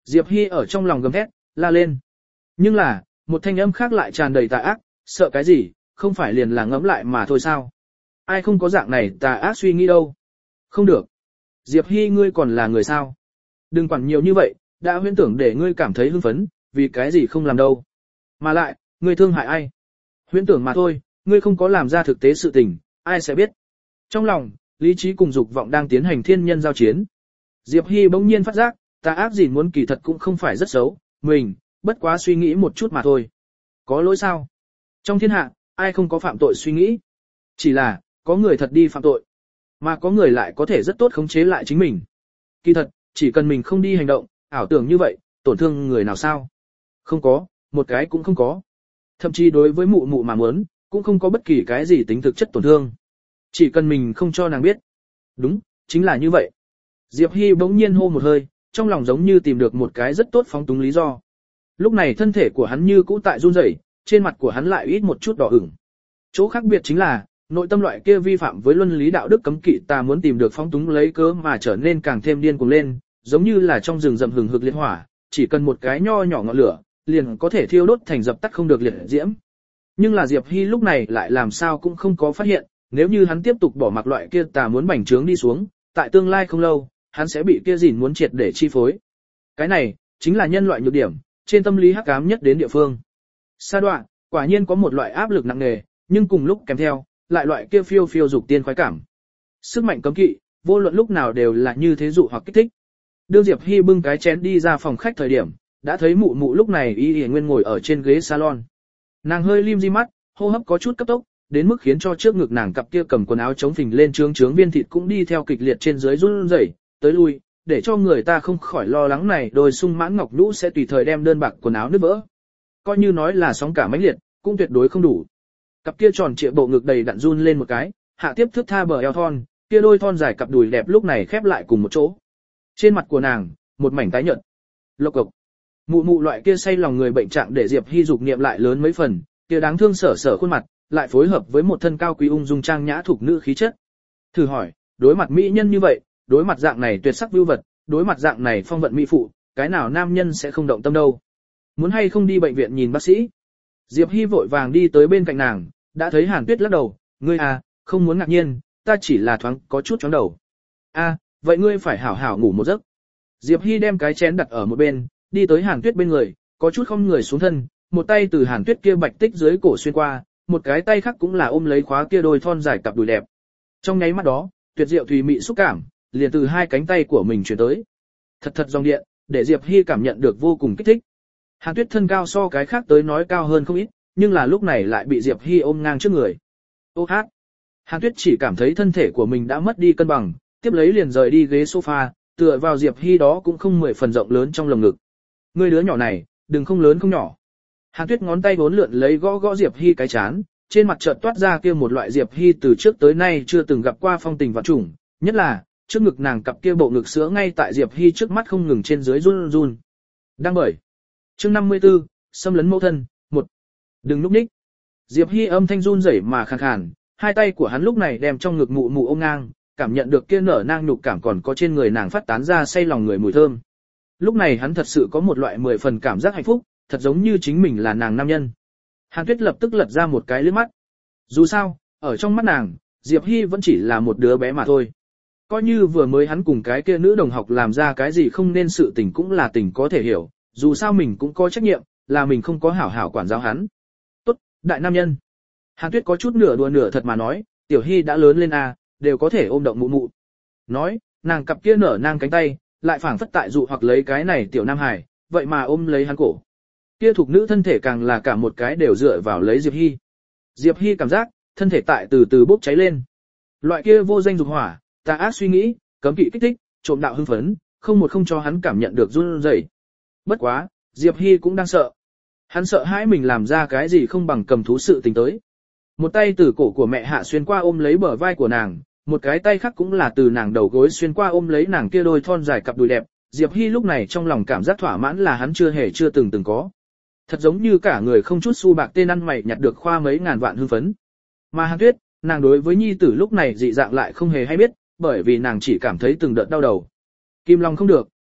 Diệp Hy ở trong lòng gầm thét, la lên. Nhưng là, một thanh âm khác lại tràn đầy tà ác, sợ cái gì, không phải liền là ngẫm lại mà thôi sao. Ai không có dạng này tà ác suy nghĩ đâu. Không được. Diệp Hy ngươi còn là người sao. Đừng quản nhiều như vậy, đã huyễn tưởng để ngươi cảm thấy hưng phấn, vì cái gì không làm đâu. Mà lại, ngươi thương hại ai? Huyễn tưởng mà thôi, ngươi không có làm ra thực tế sự tình, ai sẽ biết. Trong lòng, lý trí cùng dục vọng đang tiến hành thiên nhân giao chiến. Diệp Hy bỗng nhiên phát giác, tà ác gì muốn kỳ thật cũng không phải rất xấu, mình, bất quá suy nghĩ một chút mà thôi. Có lỗi sao? Trong thiên hạ, ai không có phạm tội suy nghĩ? Chỉ là, có người thật đi phạm tội, mà có người lại có thể rất tốt khống chế lại chính mình. Kỳ thật, chỉ cần mình không đi hành động, ảo tưởng như vậy, tổn thương người nào sao? Không có, một cái cũng không có. Thậm chí đối với mụ mụ mà muốn, cũng không có bất kỳ cái gì tính thực chất tổn thương. Chỉ cần mình không cho nàng biết. Đúng, chính là như vậy. Diệp Hy bỗng nhiên hô một hơi, trong lòng giống như tìm được một cái rất tốt phóng túng lý do. Lúc này thân thể của hắn như cũ tại run rẩy, trên mặt của hắn lại ít một chút đỏ ửng. Chỗ khác biệt chính là, nội tâm loại kia vi phạm với luân lý đạo đức cấm kỵ ta muốn tìm được phóng túng lấy cớ mà trở nên càng thêm điên cuồng lên, giống như là trong rừng rậm hừng hực liệt hỏa, chỉ cần một cái nho nhỏ ngọn lửa, liền có thể thiêu đốt thành dập tắt không được liệt diễm. Nhưng là Diệp Hy lúc này lại làm sao cũng không có phát hiện, nếu như hắn tiếp tục bỏ mặc loại kia tà muốn bành trướng đi xuống, tại tương lai không lâu, hắn sẽ bị kia gìn muốn triệt để chi phối. Cái này, chính là nhân loại nhược điểm, trên tâm lý hắc ám nhất đến địa phương. Sa đoạn, quả nhiên có một loại áp lực nặng nề, nhưng cùng lúc kèm theo, lại loại kia phiêu phiêu dục tiên khoái cảm. Sức mạnh cấm kỵ, vô luận lúc nào đều là như thế dụ hoặc kích thích. Đương Diệp Hy bưng cái chén đi ra phòng khách thời điểm, đã thấy mụ mụ lúc này y nguyên ngồi ở trên ghế salon. Nàng hơi lim di mắt, hô hấp có chút cấp tốc, đến mức khiến cho trước ngực nàng cặp kia cầm quần áo chống phình lên trướng viên thịt cũng đi theo kịch liệt trên dưới run rẩy, tới lui, để cho người ta không khỏi lo lắng này đôi sung mãn ngọc nhũ sẽ tùy thời đem đơn bạc quần áo nứt vỡ. Coi như nói là sóng cả mãnh liệt, cũng tuyệt đối không đủ. Cặp kia tròn trịa bộ ngực đầy đặn run lên một cái, hạ tiếp thước tha bờ eo thon, kia đôi thon dài cặp đùi đẹp lúc này khép lại cùng một chỗ. Trên mặt của nàng, một mảnh tái nhợt. Lộc cộc. Mụ mụ loại kia say lòng người bệnh trạng để Diệp Hy dục niệm lại lớn mấy phần, kia đáng thương sở sở khuôn mặt, lại phối hợp với một thân cao quý ung dung trang nhã thuộc nữ khí chất. Thử hỏi, đối mặt mỹ nhân như vậy, đối mặt dạng này tuyệt sắc vưu vật, đối mặt dạng này phong vận mỹ phụ, cái nào nam nhân sẽ không động tâm đâu? Muốn hay không đi bệnh viện nhìn bác sĩ? Diệp Hy vội vàng đi tới bên cạnh nàng, đã thấy Hàn Tuyết lắc đầu, ngươi à, không muốn ngạc nhiên, ta chỉ là thoáng có chút chóng đầu. À, vậy ngươi phải hảo hảo ngủ một giấc. Diệp Hy đem cái chén đặt ở một bên, đi tới Hàn Tuyết bên người, có chút không người xuống thân, một tay từ Hàn Tuyết kia bạch tích dưới cổ xuyên qua, một cái tay khác cũng là ôm lấy khóa kia đôi thon dài cặp đùi đẹp. Trong nháy mắt đó, tuyệt diệu thùy mị xúc cảm, liền từ hai cánh tay của mình truyền tới. Thật thật dòng điện, để Diệp Hy cảm nhận được vô cùng kích thích. Hàn Tuyết thân cao so cái khác tới nói cao hơn không ít, nhưng là lúc này lại bị Diệp Hy ôm ngang trước người. Ô hát! Hàn Tuyết chỉ cảm thấy thân thể của mình đã mất đi cân bằng, tiếp lấy liền rời đi ghế sofa, tựa vào Diệp Hy đó cũng không 10 phần rộng lớn trong lồng ngực. Ngươi đứa nhỏ này, đừng không lớn không nhỏ. Hàn Tuyết ngón tay vốn lượn lấy gõ gõ Diệp Hy cái chán, trên mặt chợt toát ra kia một loại Diệp Hy từ trước tới nay chưa từng gặp qua phong tình vạn trùng, nhất là trước ngực nàng cặp kia bộ ngực sữa ngay tại Diệp Hy trước mắt không ngừng trên dưới run run. Đang bởi. Chương 54, xâm lấn mẫu thân, 1. Đừng núp ních. Diệp Hy âm thanh run rẩy mà khàn khàn, hai tay của hắn lúc này đem trong ngực mụ mụ ôm ngang, cảm nhận được kia nở nang nhục cảm còn có trên người nàng phát tán ra say lòng người mùi thơm. Lúc này hắn thật sự có một loại 10 phần cảm giác hạnh phúc, thật giống như chính mình là nàng nam nhân. Hàn Tuyết lập tức lật ra một cái liếc mắt. Dù sao, ở trong mắt nàng, Diệp Hy vẫn chỉ là một đứa bé mà thôi. Coi như vừa mới hắn cùng cái kia nữ đồng học làm ra cái gì không nên sự tình cũng là tình có thể hiểu, dù sao mình cũng có trách nhiệm, là mình không có hảo hảo quản giáo hắn. Tốt, đại nam nhân. Hàn Tuyết có chút nửa đùa nửa thật mà nói, Tiểu Hy đã lớn lên à, đều có thể ôm động mụ mụ. Nói, nàng cặp kia nở nang cánh tay, lại phảng phất tại dụ hoặc lấy cái này tiểu nam hải, vậy mà ôm lấy hắn cổ. Kia thuộc nữ thân thể càng là cả một cái đều dựa vào lấy Diệp Hy. Diệp Hy cảm giác, thân thể tại từ từ bốc cháy lên. Loại kia vô danh dục hỏa, tà ác suy nghĩ, cấm kỵ kích thích, trộm đạo hưng phấn, không một không cho hắn cảm nhận được run rẩy. Bất quá, Diệp Hy cũng đang sợ. Hắn sợ hãi mình làm ra cái gì không bằng cầm thú sự tình tới. Một tay từ cổ của mẹ hạ xuyên qua ôm lấy bờ vai của nàng, một cái tay khác cũng là từ nàng đầu gối xuyên qua ôm lấy nàng kia đôi thon dài cặp đùi đẹp. Diệp Hy lúc này trong lòng cảm giác thỏa mãn là hắn chưa từng có. Thật giống như cả người không chút xu bạc tên ăn mày nhặt được khoa mấy ngàn vạn hưng phấn. Mà Hàn Tuyết, nàng đối với nhi tử lúc này dị dạng lại không hề hay biết, bởi vì nàng chỉ cảm thấy từng đợt đau đầu. Kim Long không được,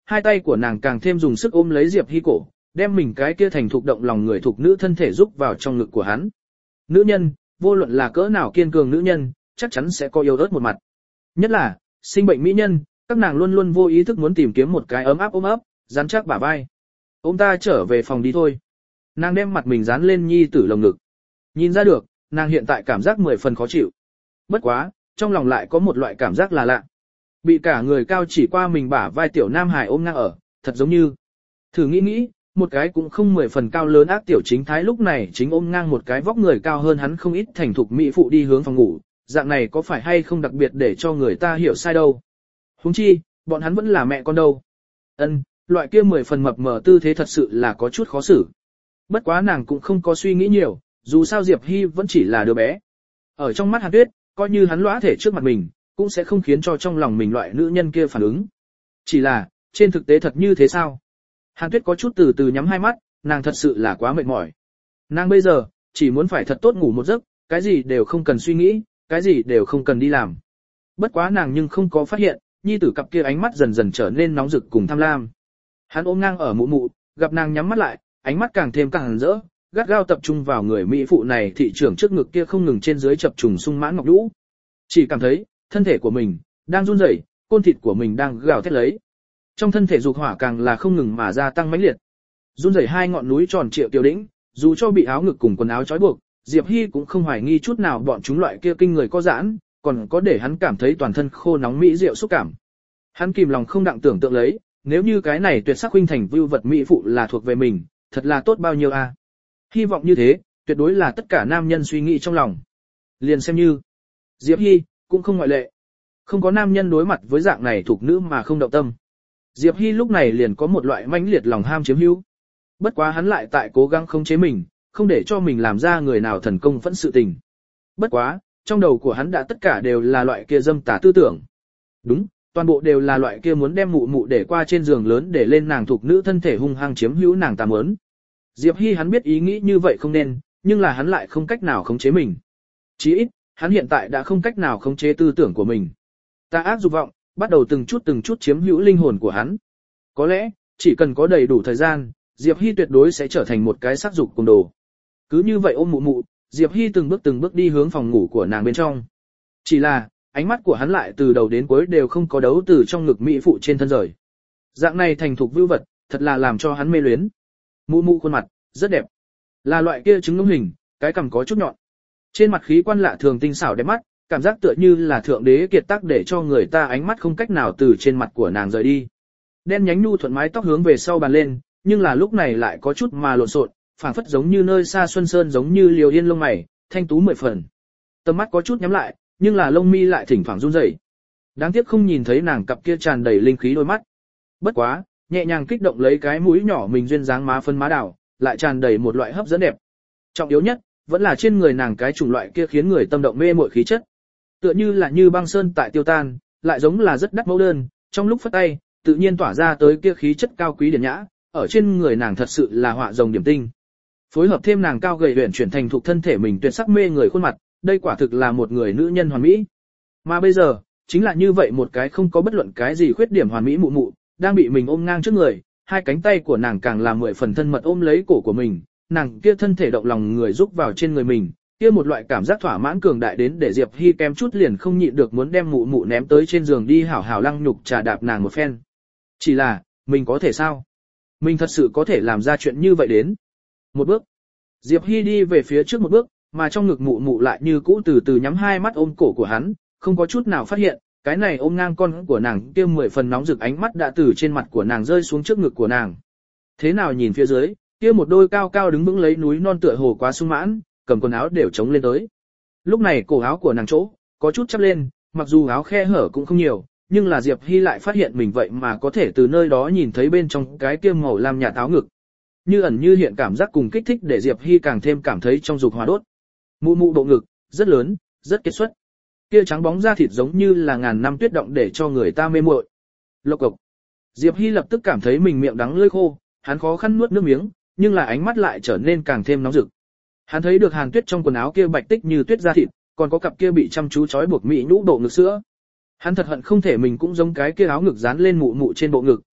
hai tay của nàng càng thêm dùng sức ôm lấy Diệp Hy cổ, đem mình cái kia thành thục động lòng người thuộc nữ thân thể rúc vào trong ngực của hắn. Nữ nhân, vô luận là cỡ nào kiên cường nữ nhân, chắc chắn sẽ có yếu ớt một mặt. Nhất là, sinh bệnh mỹ nhân, các nàng luôn luôn vô ý thức muốn tìm kiếm một cái ấm áp ôm ấp, rắn chắc bả vai. Ôm ta trở về phòng đi thôi. Nàng đem mặt mình dán lên nhi tử lồng ngực. Nhìn ra được, nàng hiện tại cảm giác 10 phần khó chịu. Bất quá, trong lòng lại có một loại cảm giác là lạ. Bị cả người cao chỉ qua mình bả vai tiểu nam hài ôm ngang ở, thật giống như. Thử nghĩ, một cái cũng không 10 phần cao lớn ác tiểu chính thái lúc này chính ôm ngang một cái vóc người cao hơn hắn không ít thành thục mỹ phụ đi hướng phòng ngủ, dạng này có phải hay không đặc biệt để cho người ta hiểu sai đâu. Huống chi, bọn hắn vẫn là mẹ con đâu. Ân, loại kia 10 phần mập mờ tư thế thật sự là có chút khó xử. Bất quá nàng cũng không có suy nghĩ nhiều, dù sao Diệp Hy vẫn chỉ là đứa bé. Ở trong mắt Hàn Tuyết, coi như hắn lóa thể trước mặt mình, cũng sẽ không khiến cho trong lòng mình loại nữ nhân kia phản ứng. Chỉ là, trên thực tế thật như thế sao? Hàn Tuyết có chút từ từ nhắm hai mắt, nàng thật sự là quá mệt mỏi. Nàng bây giờ, chỉ muốn phải thật tốt ngủ một giấc, cái gì đều không cần suy nghĩ, cái gì đều không cần đi làm. Bất quá nàng nhưng không có phát hiện, nhi tử cặp kia ánh mắt dần dần trở nên nóng rực cùng tham lam. Hắn ôm ngang ở mụ mụ, gặp nàng nhắm mắt lại, ánh mắt càng thêm càng rỡ, gắt gao tập trung vào người mỹ phụ này thị trưởng trước ngực kia không ngừng trên dưới chập trùng sung mãn ngọc lũ. Chỉ cảm thấy, thân thể của mình đang run rẩy, côn thịt của mình đang gào thét lấy. Trong thân thể dục hỏa càng là không ngừng mà gia tăng mãnh liệt. Run rẩy hai ngọn núi tròn triệu tiêu đỉnh, dù cho bị áo ngực cùng quần áo trói buộc, Diệp Hy cũng không hoài nghi chút nào bọn chúng loại kia kinh người có giãn, còn có để hắn cảm thấy toàn thân khô nóng mỹ diệu xúc cảm. Hắn kìm lòng không đặng tưởng tượng lấy, nếu như cái này tuyệt sắc huynh thành vưu vật mỹ phụ là thuộc về mình, thật là tốt bao nhiêu a. Hy vọng như thế, tuyệt đối là tất cả nam nhân suy nghĩ trong lòng. Liền xem như Diệp Hy, cũng không ngoại lệ. Không có nam nhân đối mặt với dạng này thuộc nữ mà không động tâm. Diệp Hy lúc này liền có một loại mãnh liệt lòng ham chiếm hữu. Bất quá hắn lại tại cố gắng khống chế mình, không để cho mình làm ra người nào thần công phẫn sự tình. Bất quá, trong đầu của hắn đã tất cả đều là loại kia dâm tà tư tưởng. Đúng, toàn bộ đều là loại kia muốn đem mụ mụ để qua trên giường lớn để lên nàng thuộc nữ thân thể hung hăng chiếm hữu nàng ta muốn. Diệp Hy hắn biết ý nghĩ như vậy không nên, nhưng là hắn lại không cách nào khống chế mình. Chí ít, hắn hiện tại đã không cách nào khống chế tư tưởng của mình. Tà ác dục vọng, bắt đầu từng chút chiếm hữu linh hồn của hắn. Có lẽ, chỉ cần có đầy đủ thời gian, Diệp Hy tuyệt đối sẽ trở thành một cái sắc dục cùng đồ. Cứ như vậy ôm mụ mụ, Diệp Hy từng bước đi hướng phòng ngủ của nàng bên trong. Chỉ là, ánh mắt của hắn lại từ đầu đến cuối đều không có đấu từ trong ngực mỹ phụ trên thân rời. Dạng này thành thục vưu vật, thật là làm cho hắn mê luyến. Mụ mụ khuôn mặt, rất đẹp. Là loại kia trứng ngỗng hình, cái cằm có chút nhọn. Trên mặt khí quan lạ thường tinh xảo đẹp mắt, cảm giác tựa như là thượng đế kiệt tác để cho người ta ánh mắt không cách nào từ trên mặt của nàng rời đi. Đen nhánh nhu thuận mái tóc hướng về sau bàn lên, nhưng là lúc này lại có chút mà lộn xộn, phảng phất giống như nơi xa xuân sơn giống như liều yên lông mày, thanh tú 10 phần. Tầm mắt có chút nhắm lại, nhưng là lông mi lại thỉnh thoảng run rẩy. Đáng tiếc không nhìn thấy nàng cặp kia tràn đầy linh khí đôi mắt. Bất quá, nhẹ nhàng kích động lấy cái mũi nhỏ mình duyên dáng má phân má đảo, lại tràn đầy một loại hấp dẫn đẹp. Trọng yếu nhất, vẫn là trên người nàng cái chủng loại kia khiến người tâm động mê muội khí chất. Tựa như là như băng sơn tại tiêu tan, lại giống là rất đắt mẫu đơn, trong lúc phất tay, tự nhiên tỏa ra tới kia khí chất cao quý điển nhã, ở trên người nàng thật sự là họa rồng điểm tinh. Phối hợp thêm nàng cao gầy huyền chuyển thành thuộc thân thể mình tuyệt sắc mê người khuôn mặt, đây quả thực là một người nữ nhân hoàn mỹ. Mà bây giờ, chính là như vậy một cái không có bất luận cái gì khuyết điểm hoàn mỹ mụ mụ, đang bị mình ôm ngang trước người, hai cánh tay của nàng càng là 10 phần thân mật ôm lấy cổ của mình, nàng kia thân thể động lòng người rúc vào trên người mình, kia một loại cảm giác thỏa mãn cường đại đến để Diệp Hy kém chút liền không nhịn được muốn đem mụ mụ ném tới trên giường đi hảo hảo lăng nhục trà đạp nàng một phen. Chỉ là, mình có thể sao? Mình thật sự có thể làm ra chuyện như vậy đến. Một bước. Diệp Hy đi về phía trước một bước, mà trong ngực mụ mụ lại như cũ từ từ nhắm hai mắt ôm cổ của hắn, không có chút nào phát hiện, cái này ôm ngang con của nàng kia 10 phần nóng rực ánh mắt đã từ trên mặt của nàng rơi xuống trước ngực của nàng. Thế nào nhìn phía dưới, kia một đôi cao cao đứng vững lấy núi non tựa hồ quá sung mãn, cầm quần áo đều chống lên tới. Lúc này cổ áo của nàng chỗ, có chút chắp lên, mặc dù áo khe hở cũng không nhiều, nhưng là Diệp Hy lại phát hiện mình vậy mà có thể từ nơi đó nhìn thấy bên trong cái kia màu lam nhạt áo ngực. Như ẩn như hiện cảm giác cùng kích thích để Diệp Hy càng thêm cảm thấy trong dục hỏa đốt. Mụ mụ bộ ngực, rất lớn, rất kết xuất. Kia trắng bóng da thịt giống như là ngàn năm tuyết động để cho người ta mê muội. Lộc cộc. Diệp Hy lập tức cảm thấy mình miệng đắng lưỡi khô, hắn khó khăn nuốt nước miếng, nhưng là ánh mắt lại trở nên càng thêm nóng rực. Hắn thấy được Hàn Tuyết trong quần áo kia bạch tích như tuyết da thịt, còn có cặp kia bị chăm chú trói buộc mỹ nhũ bộ ngực sữa. Hắn thật hận không thể mình cũng giống cái kia áo ngực dán lên mụ mụ trên bộ ngực,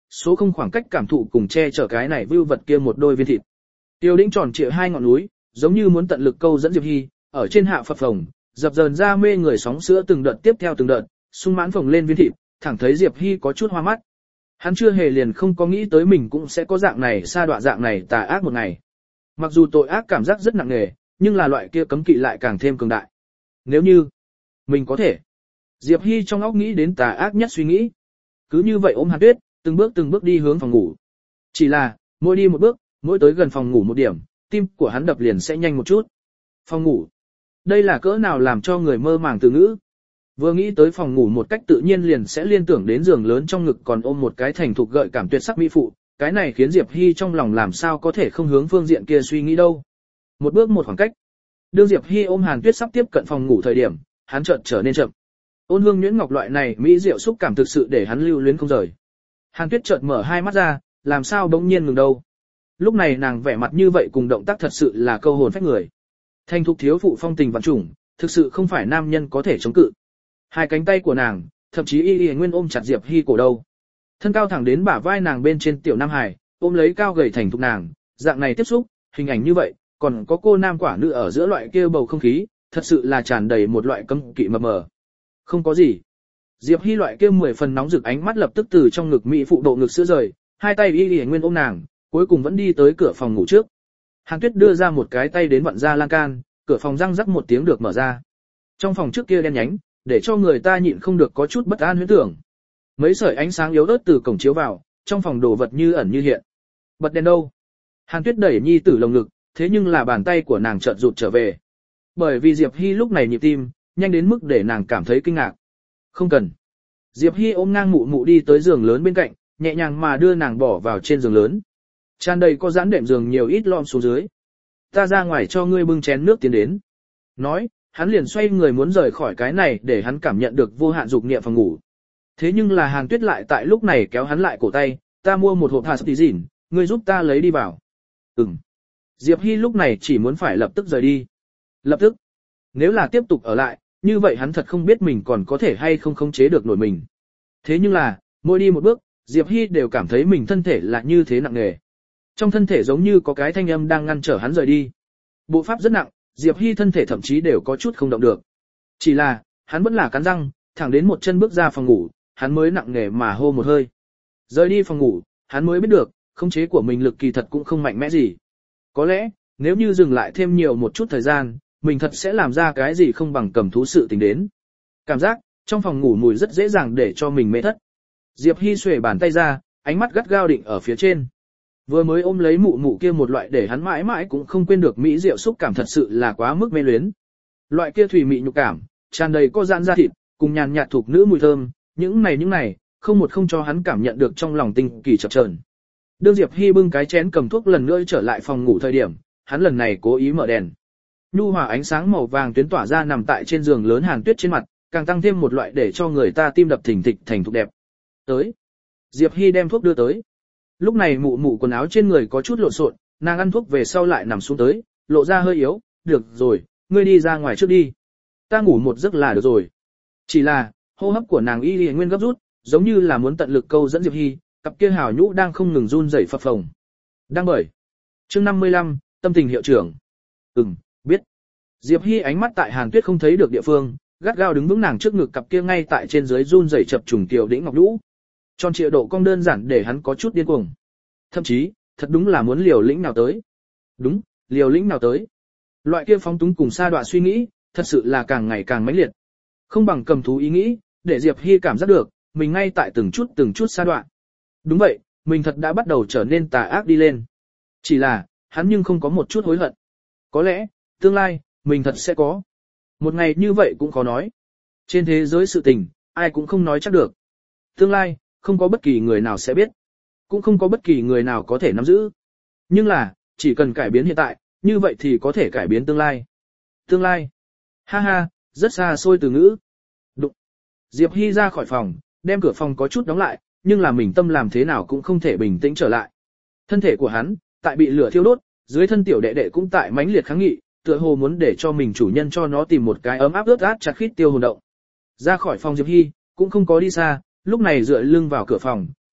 số không khoảng cách cảm thụ cùng che chở cái này vưu vật kia một đôi viên thịt. Tiêu Đĩnh tròn trịa hai ngọn núi, giống như muốn tận lực câu dẫn Diệp Hy, ở trên hạ phập phồng, dập dờn ra mê người sóng sữa từng đợt tiếp theo từng đợt, sung mãn phồng lên viên thịt, thẳng thấy Diệp Hy có chút hoa mắt. Hắn chưa hề liền không có nghĩ tới mình cũng sẽ có dạng này sa đọa dạng này tà ác một ngày. Mặc dù tội ác cảm giác rất nặng nề, nhưng là loại kia cấm kỵ lại càng thêm cường đại. Nếu như mình có thể. Diệp Hy trong óc nghĩ đến tà ác nhất suy nghĩ. Cứ như vậy ôm Hàn Tuyết, từng bước đi hướng phòng ngủ. Chỉ là, mỗi đi một bước, mỗi tới gần phòng ngủ một điểm, tim của hắn đập liền sẽ nhanh một chút. Phòng ngủ. Đây là cỡ nào làm cho người mơ màng từ ngữ. Vừa nghĩ tới phòng ngủ một cách tự nhiên liền sẽ liên tưởng đến giường lớn trong ngực còn ôm một cái thành thục gợi cảm tuyệt sắc mỹ phụ, cái này khiến Diệp Hy trong lòng làm sao có thể không hướng phương diện kia suy nghĩ đâu. Một bước một khoảng cách. Đương Diệp Hy ôm Hàn Tuyết sắp tiếp cận phòng ngủ thời điểm, hắn chợt trở nên chậm. Ôn hương nhuyễn ngọc loại này mỹ diệu xúc cảm thực sự để hắn lưu luyến không rời. Hàn Tuyết chợt mở hai mắt ra, làm sao bỗng nhiên ngừng đâu. Lúc này nàng vẻ mặt như vậy cùng động tác thật sự là câu hồn phách người. Thanh thục thiếu phụ phong tình vạn trùng, thực sự không phải nam nhân có thể chống cự. Hai cánh tay của nàng, thậm chí y nguyên ôm chặt Diệp Hy cổ đầu. Thân cao thẳng đến bả vai nàng bên trên tiểu nam hải, ôm lấy cao gầy thành thục nàng, dạng này tiếp xúc, hình ảnh như vậy, còn có cô nam quả nữ ở giữa loại kia bầu không khí, thật sự là tràn đầy một loại cấm kỵ mập mờ. Không có gì. Diệp Hy loại kia 10 phần nóng rực ánh mắt lập tức từ trong ngực mỹ phụ độ ngực sữa rời, hai tay y nguyên ôm nàng, cuối cùng vẫn đi tới cửa phòng ngủ trước. Hàn Tuyết đưa ra một cái tay đến vặn ra lan can, cửa phòng răng rắc một tiếng được mở ra. Trong phòng trước kia đen nhánh, để cho người ta nhịn không được có chút bất an huyễn tưởng. Mấy sợi ánh sáng yếu ớt từ cổng chiếu vào, trong phòng đồ vật như ẩn như hiện. Bật đèn đâu? Hàn Tuyết đẩy nhi tử lồng ngực, thế nhưng là bàn tay của nàng chợt rụt trở về. Bởi vì Diệp Hy lúc này nhịp tim, nhanh đến mức để nàng cảm thấy kinh ngạc. Không cần. Diệp Hy ôm ngang mụ mụ đi tới giường lớn bên cạnh, nhẹ nhàng mà đưa nàng bỏ vào trên giường lớn. Tràn đầy có dãn đệm giường nhiều ít lom xuống dưới. Ta ra ngoài cho ngươi bưng chén nước tiến đến. Nói, hắn liền xoay người muốn rời khỏi cái này để hắn cảm nhận được vô hạn dục niệm phòng ngủ. Thế nhưng là Hàn Tuyết lại tại lúc này kéo hắn lại cổ tay, ta mua một hộp hạt tí dỉn, ngươi giúp ta lấy đi vào. Diệp Hy lúc này chỉ muốn phải lập tức rời đi. Lập tức. Nếu là tiếp tục ở lại, như vậy hắn thật không biết mình còn có thể hay không khống chế được nổi mình. Thế nhưng là, mỗi đi một bước, Diệp Hy đều cảm thấy mình thân thể là như thế nặng nề. Trong thân thể giống như có cái thanh âm đang ngăn trở hắn rời đi. Bộ pháp rất nặng, Diệp Hy thân thể thậm chí đều có chút không động được. Chỉ là, hắn vẫn là cắn răng, thẳng đến một chân bước ra phòng ngủ, hắn mới nặng nề mà hô một hơi. Rời đi phòng ngủ, hắn mới biết được, khống chế của mình lực kỳ thật cũng không mạnh mẽ gì. Có lẽ, nếu như dừng lại thêm nhiều một chút thời gian, mình thật sẽ làm ra cái gì không bằng cầm thú sự tình đến. Cảm giác, trong phòng ngủ mùi rất dễ dàng để cho mình mê thất. Diệp Hy xuề bàn tay ra, ánh mắt gắt gao định ở phía trên. Vừa mới ôm lấy mụ mụ kia một loại để hắn mãi mãi cũng không quên được mỹ diệu xúc cảm thật sự là quá mức mê luyến. Loại kia thủy mị nhục cảm, tràn đầy có giãn da thịt, cùng nhàn nhạt thuộc nữ mùi thơm, những này, không một không cho hắn cảm nhận được trong lòng tinh kỳ chập chờn. Đương Diệp Hy bưng cái chén cầm thuốc lần nữa trở lại phòng ngủ thời điểm, hắn lần này cố ý mở đèn. Nhu hòa ánh sáng màu vàng tuyến tỏa ra nằm tại trên giường lớn Hàn Tuyết trên mặt, càng tăng thêm một loại để cho người ta tim đập thình thịch thành thục đẹp. Tới. Diệp Hy đem thuốc đưa tới. Lúc này mụ mụ quần áo trên người có chút lộn xộn, nàng ăn thuốc về sau lại nằm xuống tới, lộ ra hơi yếu, được rồi, ngươi đi ra ngoài trước đi. Ta ngủ một giấc là được rồi. Chỉ là, hô hấp của nàng y nguyên gấp rút, giống như là muốn tận lực câu dẫn Diệp Hy, cặp kia hào nhũ đang không ngừng run rẩy phập phồng. Đang bởi. Chương 55, tâm tình hiệu trưởng. Biết. Diệp Hy ánh mắt tại Hàn Tuyết không thấy được địa phương, gắt gao đứng vững nàng trước ngực cặp kia ngay tại trên dưới run rẩy chập trùng tiểu đĩnh ngọc lũ. Tròn trịa độ cong đơn giản để hắn có chút điên cuồng. Thậm chí, thật đúng là muốn liều lĩnh nào tới. Đúng, liều lĩnh nào tới. Loại kia phóng túng cùng sa đọa suy nghĩ, thật sự là càng ngày càng mãnh liệt. Không bằng cầm thú ý nghĩ, để Diệp Hy cảm giác được, mình ngay tại từng chút sa đọa. Đúng vậy, mình thật đã bắt đầu trở nên tà ác đi lên. Chỉ là, hắn nhưng không có một chút hối hận. Có lẽ, tương lai, mình thật sẽ có. Một ngày như vậy cũng khó nói. Trên thế giới sự tình, ai cũng không nói chắc được. Tương lai, không có bất kỳ người nào sẽ biết. Cũng không có bất kỳ người nào có thể nắm giữ. Nhưng là, chỉ cần cải biến hiện tại, như vậy thì có thể cải biến tương lai. Tương lai. Ha ha, rất xa xôi từ ngữ. Đụng. Diệp Hy ra khỏi phòng, đem cửa phòng có chút đóng lại, nhưng là mình tâm làm thế nào cũng không thể bình tĩnh trở lại. Thân thể của hắn, tại bị lửa thiêu đốt, dưới thân tiểu đệ đệ cũng tại mãnh liệt kháng nghị, tựa hồ muốn để cho mình chủ nhân cho nó tìm một cái ấm áp ướt át chặt khít tiêu hồn động. Ra khỏi phòng Diệp Hy, cũng không có đi xa, lúc này dựa lưng vào cửa phòng,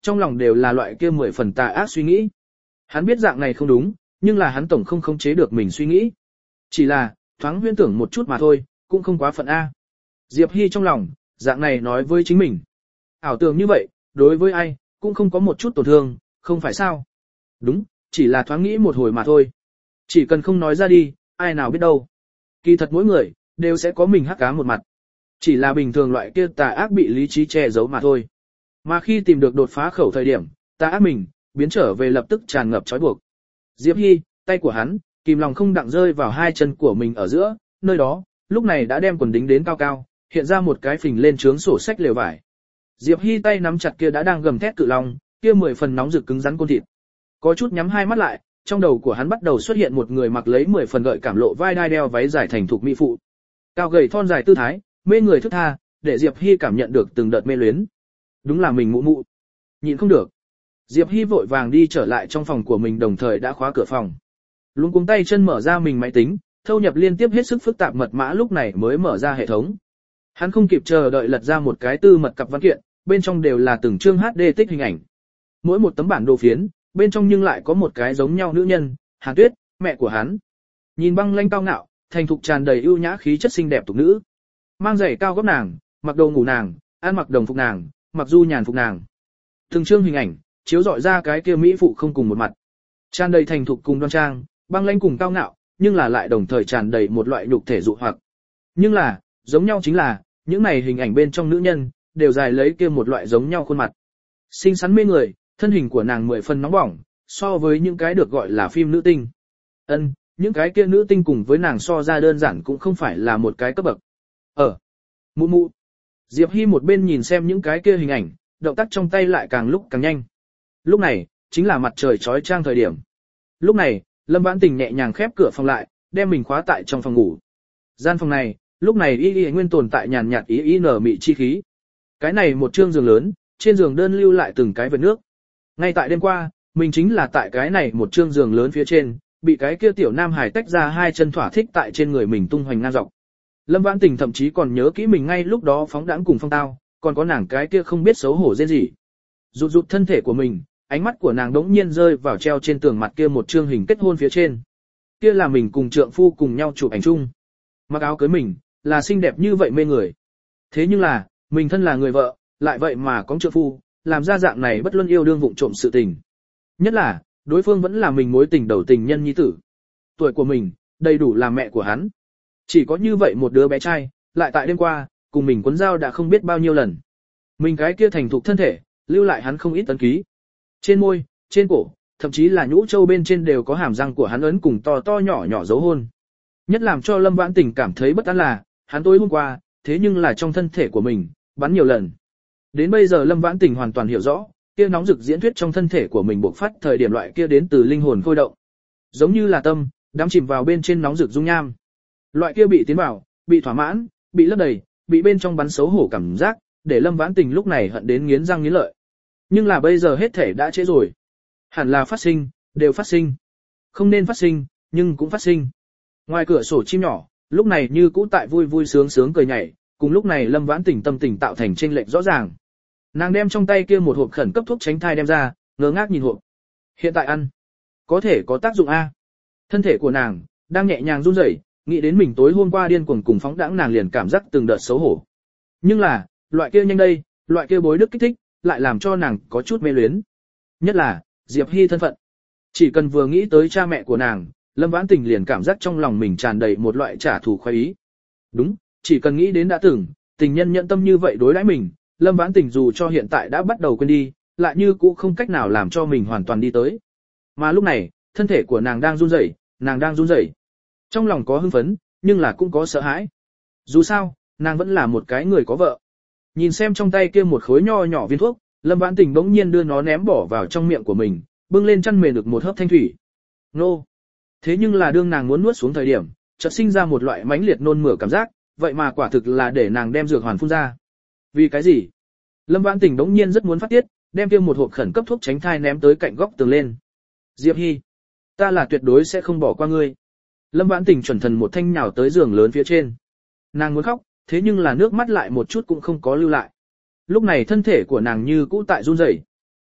trong lòng đều là loại kia 10 phần tà ác suy nghĩ. Hắn biết dạng này không đúng, nhưng là hắn tổng không khống chế được mình suy nghĩ. Chỉ là, thoáng huyễn tưởng một chút mà thôi, cũng không quá phận A. Diệp Hy trong lòng, dạng này nói với chính mình. Ảo tưởng như vậy, đối với ai, cũng không có một chút tổn thương, không phải sao. Đúng, chỉ là thoáng nghĩ một hồi mà thôi. Chỉ cần không nói ra đi, ai nào biết đâu. Kỳ thật mỗi người, đều sẽ có mình hắc cá một mặt. Chỉ là bình thường loại kia tà ác bị lý trí che giấu mà thôi. Mà khi tìm được đột phá khẩu thời điểm, tà ác mình, biến trở về lập tức tràn ngập trói buộc. Diệp Hy, tay của hắn, kìm lòng không đặng rơi vào hai chân của mình ở giữa, nơi đó, lúc này đã đem quần đính đến cao cao, hiện ra một cái phình lên trướng sổ sách lều vải. Diệp Hy tay nắm chặt kia đã đang gầm thét cự long, kia 10 phần nóng rực cứng rắn côn thịt. Có chút nhắm hai mắt lại, trong đầu của hắn bắt đầu xuất hiện một người mặc lấy 10 phần gợi cảm lộ vai đai đeo váy dài thành thục mỹ phụ. Cao gầy thon dài tư thái, mê người thức tha, để Diệp Hy cảm nhận được từng đợt mê luyến. Đúng là mình mụ mụ. Nhịn không được. Diệp Hy vội vàng đi trở lại trong phòng của mình đồng thời đã khóa cửa phòng. Luống cuống tay chân mở ra mình máy tính, thâu nhập liên tiếp hết sức phức tạp mật mã lúc này mới mở ra hệ thống. Hắn không kịp chờ đợi lật ra một cái tư mật cặp văn kiện, bên trong đều là từng chương HD tích hình ảnh. Mỗi một tấm bản đồ phiến, bên trong nhưng lại có một cái giống nhau nữ nhân, Hàn Tuyết, mẹ của hắn. Nhìn băng lanh cao ngạo, thành thục tràn đầy ưu nhã khí chất xinh đẹp tục nữ. Mang giày cao gót nàng, mặc đồ ngủ nàng, ăn mặc đồng phục nàng, mặc du nhàn phục nàng. Từng chương hình ảnh, chiếu rọi ra cái kia mỹ phụ không cùng một mặt. Tràn đầy thành thục cùng đoan trang, băng lãnh cùng cao ngạo, nhưng là lại đồng thời tràn đầy một loại nhục thể dụ hoặc. Nhưng là, giống nhau chính là, những này hình ảnh bên trong nữ nhân, đều dài lấy kia một loại giống nhau khuôn mặt. Xinh xắn mê người, thân hình của nàng 10 phần nóng bỏng, so với những cái được gọi là phim nữ tinh. Những cái kia nữ tinh cùng với nàng so ra đơn giản cũng không phải là một cái cấp bậc. Mụ mụ. Diệp Hy một bên nhìn xem những cái kia hình ảnh, động tác trong tay lại càng lúc càng nhanh. Lúc này, chính là mặt trời chói chang thời điểm. Lúc này, Lâm Vãn Tình nhẹ nhàng khép cửa phòng lại, đem mình khóa tại trong phòng ngủ. Gian phòng này, lúc này y nguyên tồn tại nhàn nhạt ý nở mị chi khí. Cái này một trương giường lớn, trên giường đơn lưu lại từng cái vệt nước. Ngay tại đêm qua, mình chính là tại cái này một trương giường lớn phía trên, bị cái kia tiểu nam hải tách ra hai chân thỏa thích tại trên người mình tung hoành ngang dọc. Lâm Vãn Tình thậm chí còn nhớ kỹ mình ngay lúc đó phóng đãng cùng phong tao, còn có nàng cái kia không biết xấu hổ rên gì. Rụt rụt thân thể của mình, ánh mắt của nàng đống nhiên rơi vào treo trên tường mặt kia một chương hình kết hôn phía trên. Kia là mình cùng trượng phu cùng nhau chụp ảnh chung. Mặc áo cưới mình, là xinh đẹp như vậy mê người. Thế nhưng là, mình thân là người vợ, lại vậy mà có trượng phu, làm ra dạng này bất luân yêu đương vụng trộm sự tình. Nhất là, đối phương vẫn là mình mối tình đầu tình nhân nhi tử. Tuổi của mình, đầy đủ là mẹ của hắn. Chỉ có như vậy một đứa bé trai, lại tại đêm qua, cùng mình quấn dao đã không biết bao nhiêu lần. Mình cái kia thành thục thân thể, lưu lại hắn không ít ấn ký. Trên môi, trên cổ, thậm chí là nhũ châu bên trên đều có hàm răng của hắn ấn cùng to to nhỏ nhỏ dấu hôn. Nhất làm cho Lâm Vãn Tình cảm thấy bất an là, hắn tối hôm qua, thế nhưng là trong thân thể của mình, bắn nhiều lần. Đến bây giờ Lâm Vãn Tình hoàn toàn hiểu rõ, kia nóng rực diễn thuyết trong thân thể của mình bộc phát thời điểm loại kia đến từ linh hồn khôi động. Giống như là tâm, đắm chìm vào bên trên nóng rực dung nham. Loại kia bị tiến vào, bị thỏa mãn, bị lấp đầy, bị bên trong bắn xấu hổ cảm giác, để Lâm Vãn Tình lúc này hận đến nghiến răng nghiến lợi. Nhưng là bây giờ hết thể đã trễ rồi. Hẳn là phát sinh, đều phát sinh. Không nên phát sinh, nhưng cũng phát sinh. Ngoài cửa sổ chim nhỏ, lúc này như cũ tại vui vui sướng sướng cười nhảy, cùng lúc này Lâm Vãn Tình tâm tình tạo thành chênh lệch rõ ràng. Nàng đem trong tay kia một hộp khẩn cấp thuốc tránh thai đem ra, ngơ ngác nhìn hộp. Hiện tại ăn, có thể có tác dụng a. Thân thể của nàng đang nhẹ nhàng run rẩy, nghĩ đến mình tối hôm qua điên cuồng cùng phóng đãng nàng liền cảm giác từng đợt xấu hổ. Nhưng là, loại kia nhanh đây, loại kia bối đức kích thích, lại làm cho nàng có chút mê luyến. Nhất là, Diệp Hy thân phận. Chỉ cần vừa nghĩ tới cha mẹ của nàng, Lâm Vãn Tình liền cảm giác trong lòng mình tràn đầy một loại trả thù khoái ý. Đúng, chỉ cần nghĩ đến đã từng, tình nhân nhận tâm như vậy đối đãi mình, Lâm Vãn Tình dù cho hiện tại đã bắt đầu quên đi, lại như cũ không cách nào làm cho mình hoàn toàn đi tới. Mà lúc này, thân thể của nàng đang run rẩy, nàng đang run rẩy. Trong lòng có hưng phấn, nhưng là cũng có sợ hãi. Dù sao, nàng vẫn là một cái người có vợ. Nhìn xem trong tay kia một khối nho nhỏ viên thuốc, Lâm Vãn Tình bỗng nhiên đưa nó ném bỏ vào trong miệng của mình, bưng lên chăn mền được một hớp thanh thủy. Nô! Thế nhưng là đương nàng muốn nuốt xuống thời điểm, chợt sinh ra một loại mãnh liệt nôn mửa cảm giác, vậy mà quả thực là để nàng đem dược hoàn phun ra. Vì cái gì? Lâm Vãn Tình bỗng nhiên rất muốn phát tiết, đem kia một hộp khẩn cấp thuốc tránh thai ném tới cạnh góc tường lên. Diệp Hy, ta là tuyệt đối sẽ không bỏ qua ngươi. Lâm Vãn Tình chuẩn thần một thanh nhào tới giường lớn phía trên. Nàng muốn khóc, thế nhưng là nước mắt lại một chút cũng không có lưu lại. Lúc này thân thể của nàng như cũ tại run rẩy.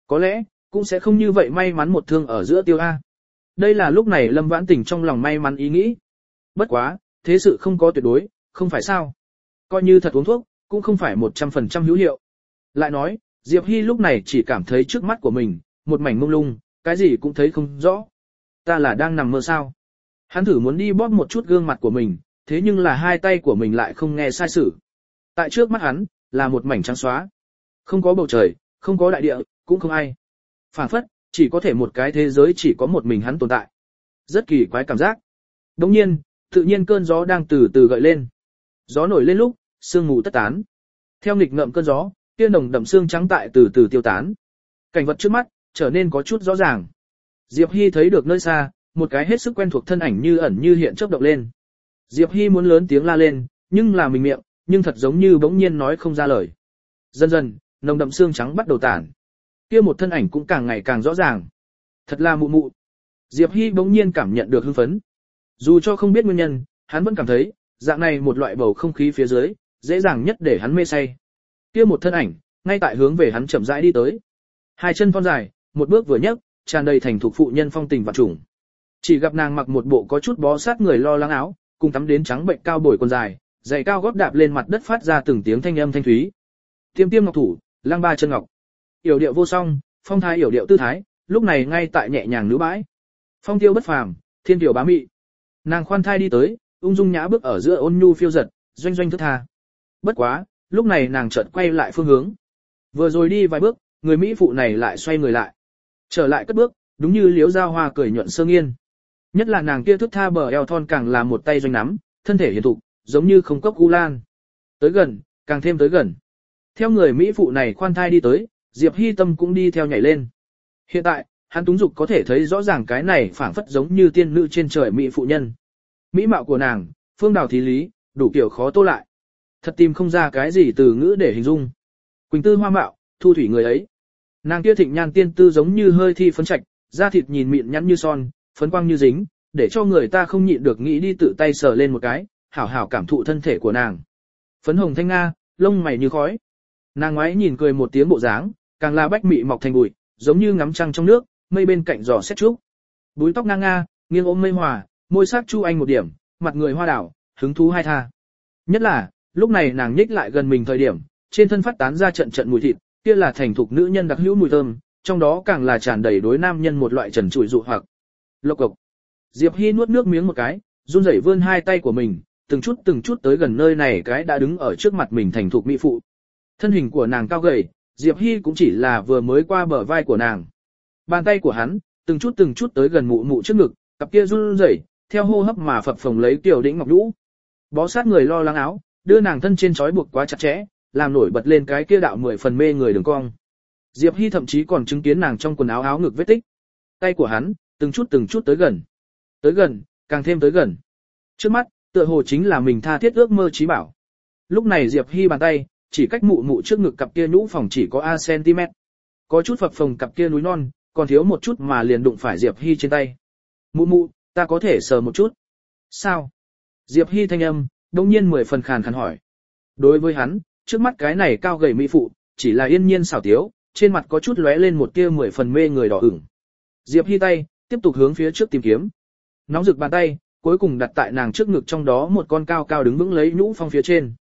Có lẽ, cũng sẽ không như vậy may mắn một thương ở giữa tiêu A. Đây là lúc này Lâm Vãn Tình trong lòng may mắn ý nghĩ. Bất quá, thế sự không có tuyệt đối, không phải sao. Coi như thật uống thuốc, cũng không phải 100% hữu hiệu. Lại nói, Diệp Hy lúc này chỉ cảm thấy trước mắt của mình, một mảnh mông lung, cái gì cũng thấy không rõ. Ta là đang nằm mơ sao? Hắn thử muốn đi bóp một chút gương mặt của mình, thế nhưng là hai tay của mình lại không nghe sai sử. Tại trước mắt hắn, là một mảnh trắng xóa. Không có bầu trời, không có đại địa, cũng không ai. Phản phất, chỉ có thể một cái thế giới chỉ có một mình hắn tồn tại. Rất kỳ quái cảm giác. Đồng nhiên, tự nhiên cơn gió đang từ từ gợi lên. Gió nổi lên lúc, sương mù tất tán. Theo nghịch ngợm cơn gió, kia nồng đậm sương trắng tại từ từ tiêu tán. Cảnh vật trước mắt trở nên có chút rõ ràng. Diệp Hy thấy được nơi xa, một cái hết sức quen thuộc thân ảnh như ẩn như hiện chớp động lên. Diệp Hy muốn lớn tiếng la lên, nhưng là mình miệng, nhưng thật giống như bỗng nhiên nói không ra lời. Dần dần, nồng đậm sương trắng bắt đầu tản. Kia một thân ảnh cũng càng ngày càng rõ ràng. Thật là mụ mụ. Diệp Hy bỗng nhiên cảm nhận được hưng phấn. Dù cho không biết nguyên nhân, hắn vẫn cảm thấy, dạng này một loại bầu không khí phía dưới, dễ dàng nhất để hắn mê say. Kia một thân ảnh, ngay tại hướng về hắn chậm rãi đi tới. Hai chân thon dài, một bước vừa nhấc, tràn đầy thành thục phụ nhân phong tình và trùng. Chỉ gặp nàng mặc một bộ có chút bó sát người lo lắng áo, cùng tắm đến trắng bệnh cao bồi quần dài, giày cao gót đạp lên mặt đất phát ra từng tiếng thanh âm thanh thúy. Tiêm tiêm ngọc thủ, lang ba chân ngọc. Yểu điệu vô song, phong thái yểu điệu tư thái, lúc này ngay tại nhẹ nhàng nữ bãi. Phong tiêu bất phàm, thiên tiểu bá mị. Nàng khoan thai đi tới, ung dung nhã bước ở giữa ôn nhu phiêu giật, doanh doanh thức tha. Bất quá, lúc này nàng chợt quay lại phương hướng. Vừa rồi đi vài bước, người mỹ phụ này lại xoay người lại. Trở lại cất bước, đúng như liễu giao hoa cười nhuận sơ nghiên. Nhất là nàng kia thức tha bờ eo thon càng là một tay doanh nắm, thân thể hiền thục, giống như không cốc gu lan. Tới gần, càng thêm tới gần. Theo người mỹ phụ này khoan thai đi tới, Diệp Hy tâm cũng đi theo nhảy lên. Hiện tại, hắn túng dục có thể thấy rõ ràng cái này phảng phất giống như tiên nữ trên trời mỹ phụ nhân. Mỹ mạo của nàng, phương đào thí lý, đủ kiểu khó tô lại. Thật tìm không ra cái gì từ ngữ để hình dung. Quỳnh tư hoa mạo, thu thủy người ấy. Nàng kia thịnh nhan tiên tư giống như hơi thi phấn trạch, da thịt nhìn mịn nhẵn như son, phấn quang như dính, để cho người ta không nhịn được nghĩ đi tự tay sờ lên một cái, hảo hảo cảm thụ thân thể của nàng. Phấn hồng thanh nga, lông mày như khói. Nàng ngoái nhìn cười một tiếng bộ dáng, càng là bách mị mọc thành bụi, giống như ngắm trăng trong nước, mây bên cạnh giò xét trúc. Búi tóc ngang nga, nghiêng ôm mây hòa, môi sắc chu anh một điểm, mặt người hoa đảo, hứng thú hai tha. Nhất là, lúc này nàng nhích lại gần mình thời điểm, trên thân phát tán ra trận trận mùi thịt, kia là thành thục nữ nhân đặc hữu mùi thơm, trong đó càng là tràn đầy đối nam nhân một loại trần trụi dụ hoặc. Lộc cộc. Diệp Hy nuốt nước miếng một cái, run rẩy vươn hai tay của mình, từng chút tới gần nơi này cái đã đứng ở trước mặt mình thành thục mỹ phụ. Thân hình của nàng cao gầy, Diệp Hy cũng chỉ là vừa mới qua bờ vai của nàng. Bàn tay của hắn, từng chút tới gần mụ mụ trước ngực, cặp kia run rẩy, theo hô hấp mà phập phồng lấy tiểu đĩnh ngọc nhũ. Bó sát người lo lắng áo, đưa nàng thân trên trói buộc quá chặt chẽ, làm nổi bật lên cái kia đạo 10 phần mê người đường cong. Diệp Hy thậm chí còn chứng kiến nàng trong quần áo áo ngực vết tích. Tay của hắn, từng chút tới gần. Tới gần, càng thêm tới gần. Trước mắt, tựa hồ chính là mình tha thiết ước mơ chí bảo. Lúc này Diệp Hy bàn tay, chỉ cách mụ mụ trước ngực cặp kia nhũ phòng chỉ có a cm. Có chút phập phồng cặp kia núi non, còn thiếu một chút mà liền đụng phải Diệp Hy trên tay. Mụ mụ, ta có thể sờ một chút. Sao? Diệp Hy thanh âm, đông nhiên 10 phần khàn khàn hỏi. Đối với hắn, trước mắt cái này cao gầy mỹ phụ, chỉ là yên nhiên xảo tiếu, trên mặt có chút lóe lên một tia 10 phần mê người đỏ ửng. Diệp Hy tay, tiếp tục hướng phía trước tìm kiếm. Nóng rực bàn tay, cuối cùng đặt tại nàng trước ngực trong đó một con cao cao đứng vững lấy nhũ phong phía trên.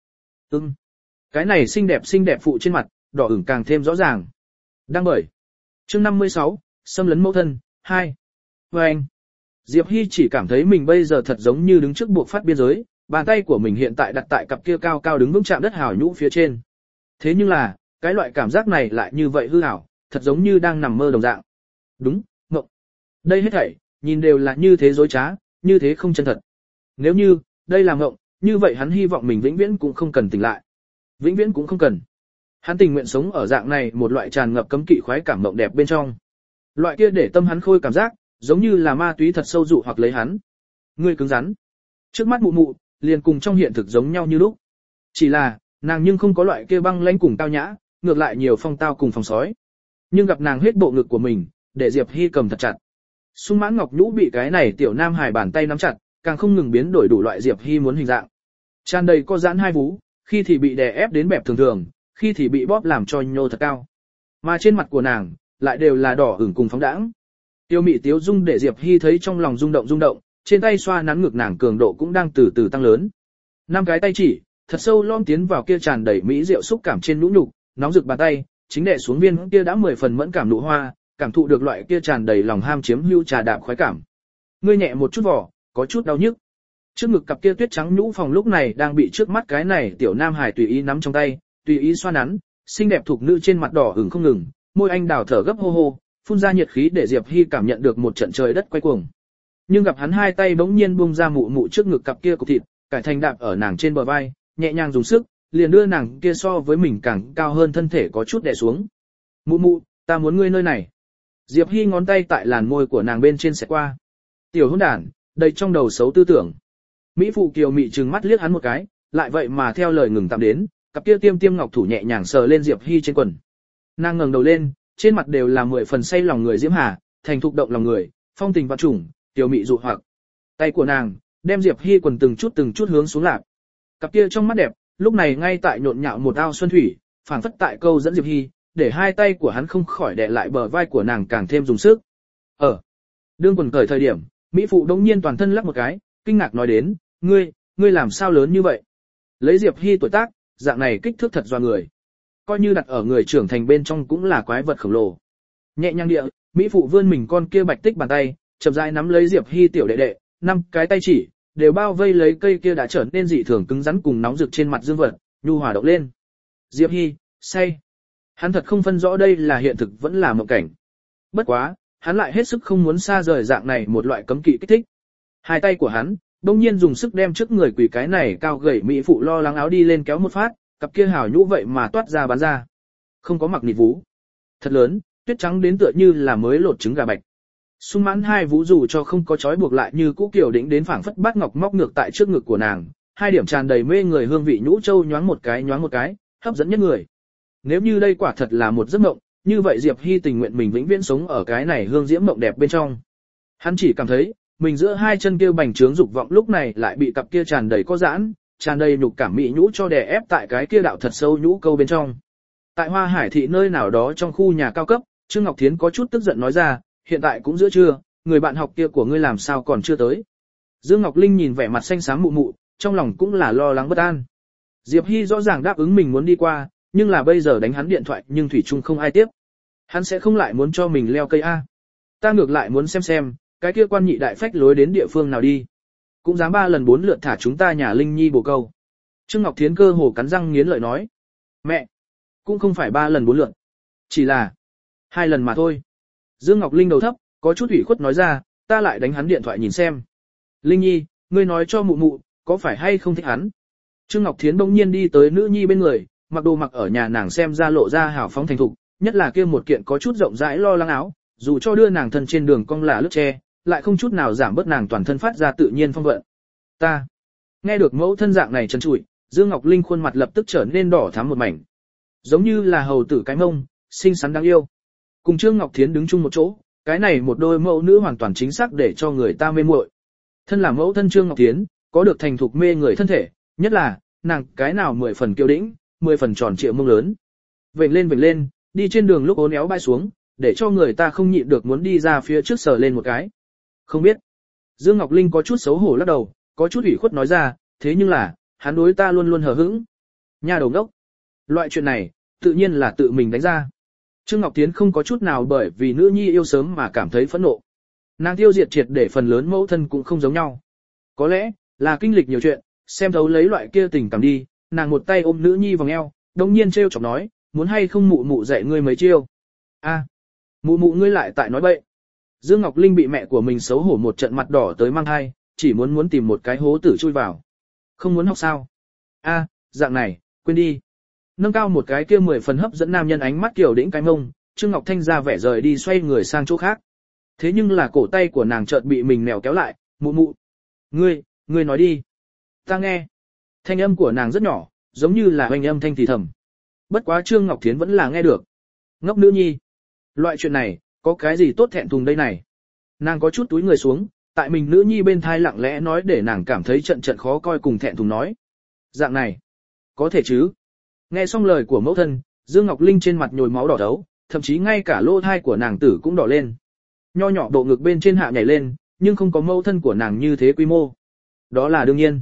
Cái này xinh đẹp phụ trên mặt, đỏ ửng càng thêm rõ ràng. Đăng bởi. Chương 56, xâm lấn mẫu thân, 2. Và anh. Diệp Hy chỉ cảm thấy mình bây giờ thật giống như đứng trước buộc phát biên giới, bàn tay của mình hiện tại đặt tại cặp kia cao cao đứng vững chạm đất hào nhũ phía trên. Thế nhưng là, cái loại cảm giác này lại như vậy hư ảo, thật giống như đang nằm mơ đồng dạng. Đúng, ngộng. Đây hết thảy, nhìn đều là như thế dối trá, như thế không chân thật. Nếu như, đây là ngộng, như vậy hắn hy vọng mình vĩnh viễn cũng không cần tỉnh lại. Vĩnh viễn cũng không cần. Hắn tình nguyện sống ở dạng này một loại tràn ngập cấm kỵ khoái cảm mộng đẹp bên trong. Loại kia để tâm hắn khôi cảm giác, giống như là ma túy thật sâu dụ hoặc lấy hắn. Ngươi cứng rắn. Trước mắt mụ mụ, liền cùng trong hiện thực giống nhau như lúc. Chỉ là, nàng nhưng không có loại kia băng lãnh cùng tao nhã, ngược lại nhiều phong tao cùng phòng sói. Nhưng gặp nàng hết bộ ngực của mình, để Diệp Hy cầm thật chặt. Sung mãn ngọc nhũ bị cái này tiểu nam hài bàn tay nắm chặt, càng không ngừng biến đổi đủ loại Diệp Hy muốn hình dạng. Tràn đầy có giãn hai vú, khi thì bị đè ép đến bẹp thường thường, khi thì bị bóp làm cho nhô thật cao. Mà trên mặt của nàng, lại đều là đỏ ửng cùng phóng đãng. Tiêu mị tiếu dung để Diệp Hy thấy trong lòng rung động, trên tay xoa nắn ngực nàng cường độ cũng đang từ từ tăng lớn. 5 cái tay chỉ, thật sâu lom tiến vào kia tràn đầy mỹ diệu xúc cảm trên nhũ nhục, nóng rực bàn tay, chính đè xuống viên kia đã 10 phần mẫn cảm nụ hoa, cảm thụ được loại kia tràn đầy lòng ham chiếm hữu trà đạp khoái cảm. Ngươi nhẹ một chút vỏ, có chút đau nhức. Trước ngực cặp kia tuyết trắng nhũ phòng lúc này đang bị trước mắt cái này tiểu nam hài tùy ý nắm trong tay, tùy ý xoa nắn, xinh đẹp thuộc nữ trên mặt đỏ ửng không ngừng, môi anh đào thở gấp hô hô, phun ra nhiệt khí để Diệp Hy cảm nhận được một trận trời đất quay cuồng. Nhưng gặp hắn hai tay bỗng nhiên buông ra mụ mụ trước ngực cặp kia cục thịt, cải thành đạp ở nàng trên bờ vai, nhẹ nhàng dùng sức, liền đưa nàng kia so với mình càng cao hơn thân thể có chút đè xuống. Mụ mụ, ta muốn ngươi nơi này. Diệp Hy ngón tay tại làn môi của nàng bên trên xẹt qua. Tiểu hỗn đản, đầy trong đầu xấu tư tưởng. Mỹ phụ kiều mị trừng mắt liếc hắn một cái, lại vậy mà theo lời ngừng tạm đến, cặp kia tiêm tiêm ngọc thủ nhẹ nhàng sờ lên Diệp Hy trên quần. Nàng ngẩng đầu lên, trên mặt đều là 10 phần say lòng người diễm hà, thành thục động lòng người, phong tình vạn trùng, tiểu mị dụ hoặc. Tay của nàng đem Diệp Hy quần từng chút hướng xuống lạc. Cặp kia trong mắt đẹp, lúc này ngay tại nhộn nhạo một ao xuân thủy, phảng phất tại câu dẫn Diệp Hy, để hai tay của hắn không khỏi đè lại bờ vai của nàng càng thêm dùng sức. Đương quần cởi thời điểm, mỹ phụ đống nhiên toàn thân lắc một cái, kinh ngạc nói đến, ngươi làm sao lớn như vậy? Lấy Diệp Hy tuổi tác, dạng này kích thước thật doa người. Coi như đặt ở người trưởng thành bên trong cũng là quái vật khổng lồ. Nhẹ nhàng địa, mỹ phụ vươn mình con kia bạch tích bàn tay, chậm rãi nắm lấy Diệp Hy tiểu đệ đệ, 5 cái tay chỉ đều bao vây lấy cây kia đã trở nên dị thường cứng rắn cùng nóng rực trên mặt dương vật, nhu hòa động lên. Diệp Hy, say. Hắn thật không phân rõ đây là hiện thực vẫn là mộng cảnh. Bất quá, hắn lại hết sức không muốn xa rời dạng này một loại cấm kỵ kích thích. Hai tay của hắn đông nhiên dùng sức đem trước người quỷ cái này cao gầy mỹ phụ lo lắng áo đi lên kéo một phát, cặp kia hào nhũ vậy mà toát ra bắn ra. Không có mặc nịt vú. Thật lớn, tuyết trắng đến tựa như là mới lột trứng gà bạch. Sung mãn hai vú dù cho không có trói buộc lại như cũ kiểu đỉnh đến phảng phất bát ngọc móc ngược tại trước ngực của nàng, hai điểm tràn đầy mê người hương vị nhũ châu nhoáng một cái, hấp dẫn nhất người. Nếu như đây quả thật là một giấc mộng, như vậy Diệp Hy tình nguyện mình vĩnh viễn sống ở cái này hương diễm mộng đẹp bên trong. Hắn chỉ cảm thấy, mình giữa hai chân kia bành trướng dục vọng lúc này lại bị cặp kia tràn đầy có giãn, tràn đầy nhục cảm mỹ nhũ cho đè ép tại cái kia đạo thật sâu nhũ câu bên trong. Tại Hoa Hải thị nơi nào đó trong khu nhà cao cấp, Trương Ngọc Thiến có chút tức giận nói ra, hiện tại cũng giữa trưa, người bạn học kia của ngươi làm sao còn chưa tới. Dương Ngọc Linh nhìn vẻ mặt xanh xám mụ mụ, trong lòng cũng là lo lắng bất an. Diệp Hy rõ ràng đáp ứng mình muốn đi qua, nhưng là bây giờ đánh hắn điện thoại nhưng thủy chung không ai tiếp. Hắn sẽ không lại muốn cho mình leo cây A. Ta ngược lại muốn xem, cái kia quan nhị đại phách lối đến địa phương nào đi. Cũng dám 3 lần 4 lượt thả chúng ta nhà Linh Nhi bồ câu. Trương Ngọc Thiến cơ hồ cắn răng nghiến lợi nói. Mẹ, cũng không phải 3 lần 4 lượt. Chỉ là 2 lần mà thôi. Dương Ngọc Linh đầu thấp, có chút ủy khuất nói ra, ta lại đánh hắn điện thoại nhìn xem. Linh Nhi, ngươi nói cho mụ mụ, có phải hay không thích hắn? Trương Ngọc Thiến bỗng nhiên đi tới nữ nhi bên người, mặc đồ mặc ở nhà nàng xem ra lộ ra hào phóng thành thục, nhất là kia một kiện có chút rộng rãi lo lắng áo, dù cho đưa nàng thân trên đường cong là lướt tre, lại không chút nào giảm bớt nàng toàn thân phát ra tự nhiên phong vận. Ta nghe được mẫu thân dạng này trần trụi, Dương Ngọc Linh khuôn mặt lập tức trở nên đỏ thắm một mảnh, giống như là hầu tử cái mông, xinh xắn đáng yêu. Cùng Trương Ngọc Thiến đứng chung một chỗ, cái này một đôi mẫu nữ hoàn toàn chính xác để cho người ta mê muội. Thân là mẫu thân Trương Ngọc Thiến, có được thành thục mê người thân thể, nhất là nàng cái nào 10 phần kiêu đĩnh, 10 phần tròn trịa mông lớn. Vểnh lên, đi trên đường lúc ốn éo bay xuống, để cho người ta không nhịn được muốn đi ra phía trước sờ lên một cái. Không biết. Dương Ngọc Linh có chút xấu hổ lắc đầu, có chút ủy khuất nói ra, thế nhưng là, hắn đối ta luôn luôn hờ hững. Nhà đầu ngốc. Loại chuyện này, tự nhiên là tự mình đánh ra. Trương Ngọc Thiến không có chút nào bởi vì nữ nhi yêu sớm mà cảm thấy phẫn nộ. Nàng tiêu diệt triệt để phần lớn mẫu thân cũng không giống nhau. Có lẽ, là kinh lịch nhiều chuyện, xem thấu lấy loại kia tình cảm đi, nàng một tay ôm nữ nhi vòng eo, đồng nhiên trêu chọc nói, muốn hay không mụ mụ dạy ngươi mấy chiêu. Mụ mụ ngươi lại tại nói bậy. Dương Ngọc Linh bị mẹ của mình xấu hổ một trận mặt đỏ tới mang hai, chỉ muốn tìm một cái hố tử chui vào. Không muốn học sao? Dạng này, quên đi. Nâng cao một cái kia 10 phần hấp dẫn nam nhân ánh mắt kiểu đĩnh cái mông, Trương Ngọc Thanh ra vẻ rời đi xoay người sang chỗ khác. Thế nhưng là cổ tay của nàng chợt bị mình mèo kéo lại, mụ mụ. Ngươi nói đi. Ta nghe. Thanh âm của nàng rất nhỏ, giống như là hoành âm thanh thì thầm. Bất quá Trương Ngọc Thiến vẫn là nghe được. Ngốc nữ nhi. Loại chuyện này, có cái gì tốt thẹn thùng đây này. Nàng có chút túi người xuống, tại mình nữ nhi bên thai lặng lẽ nói để nàng cảm thấy trận khó coi cùng thẹn thùng nói. Dạng này. Có thể chứ. Nghe xong lời của mẫu thân, Dương Ngọc Linh trên mặt nhồi máu đỏ đấu, thậm chí ngay cả lỗ thai của nàng tử cũng đỏ lên. Nho nhỏ bộ ngực bên trên hạ nhảy lên, nhưng không có mẫu thân của nàng như thế quy mô. Đó là đương nhiên.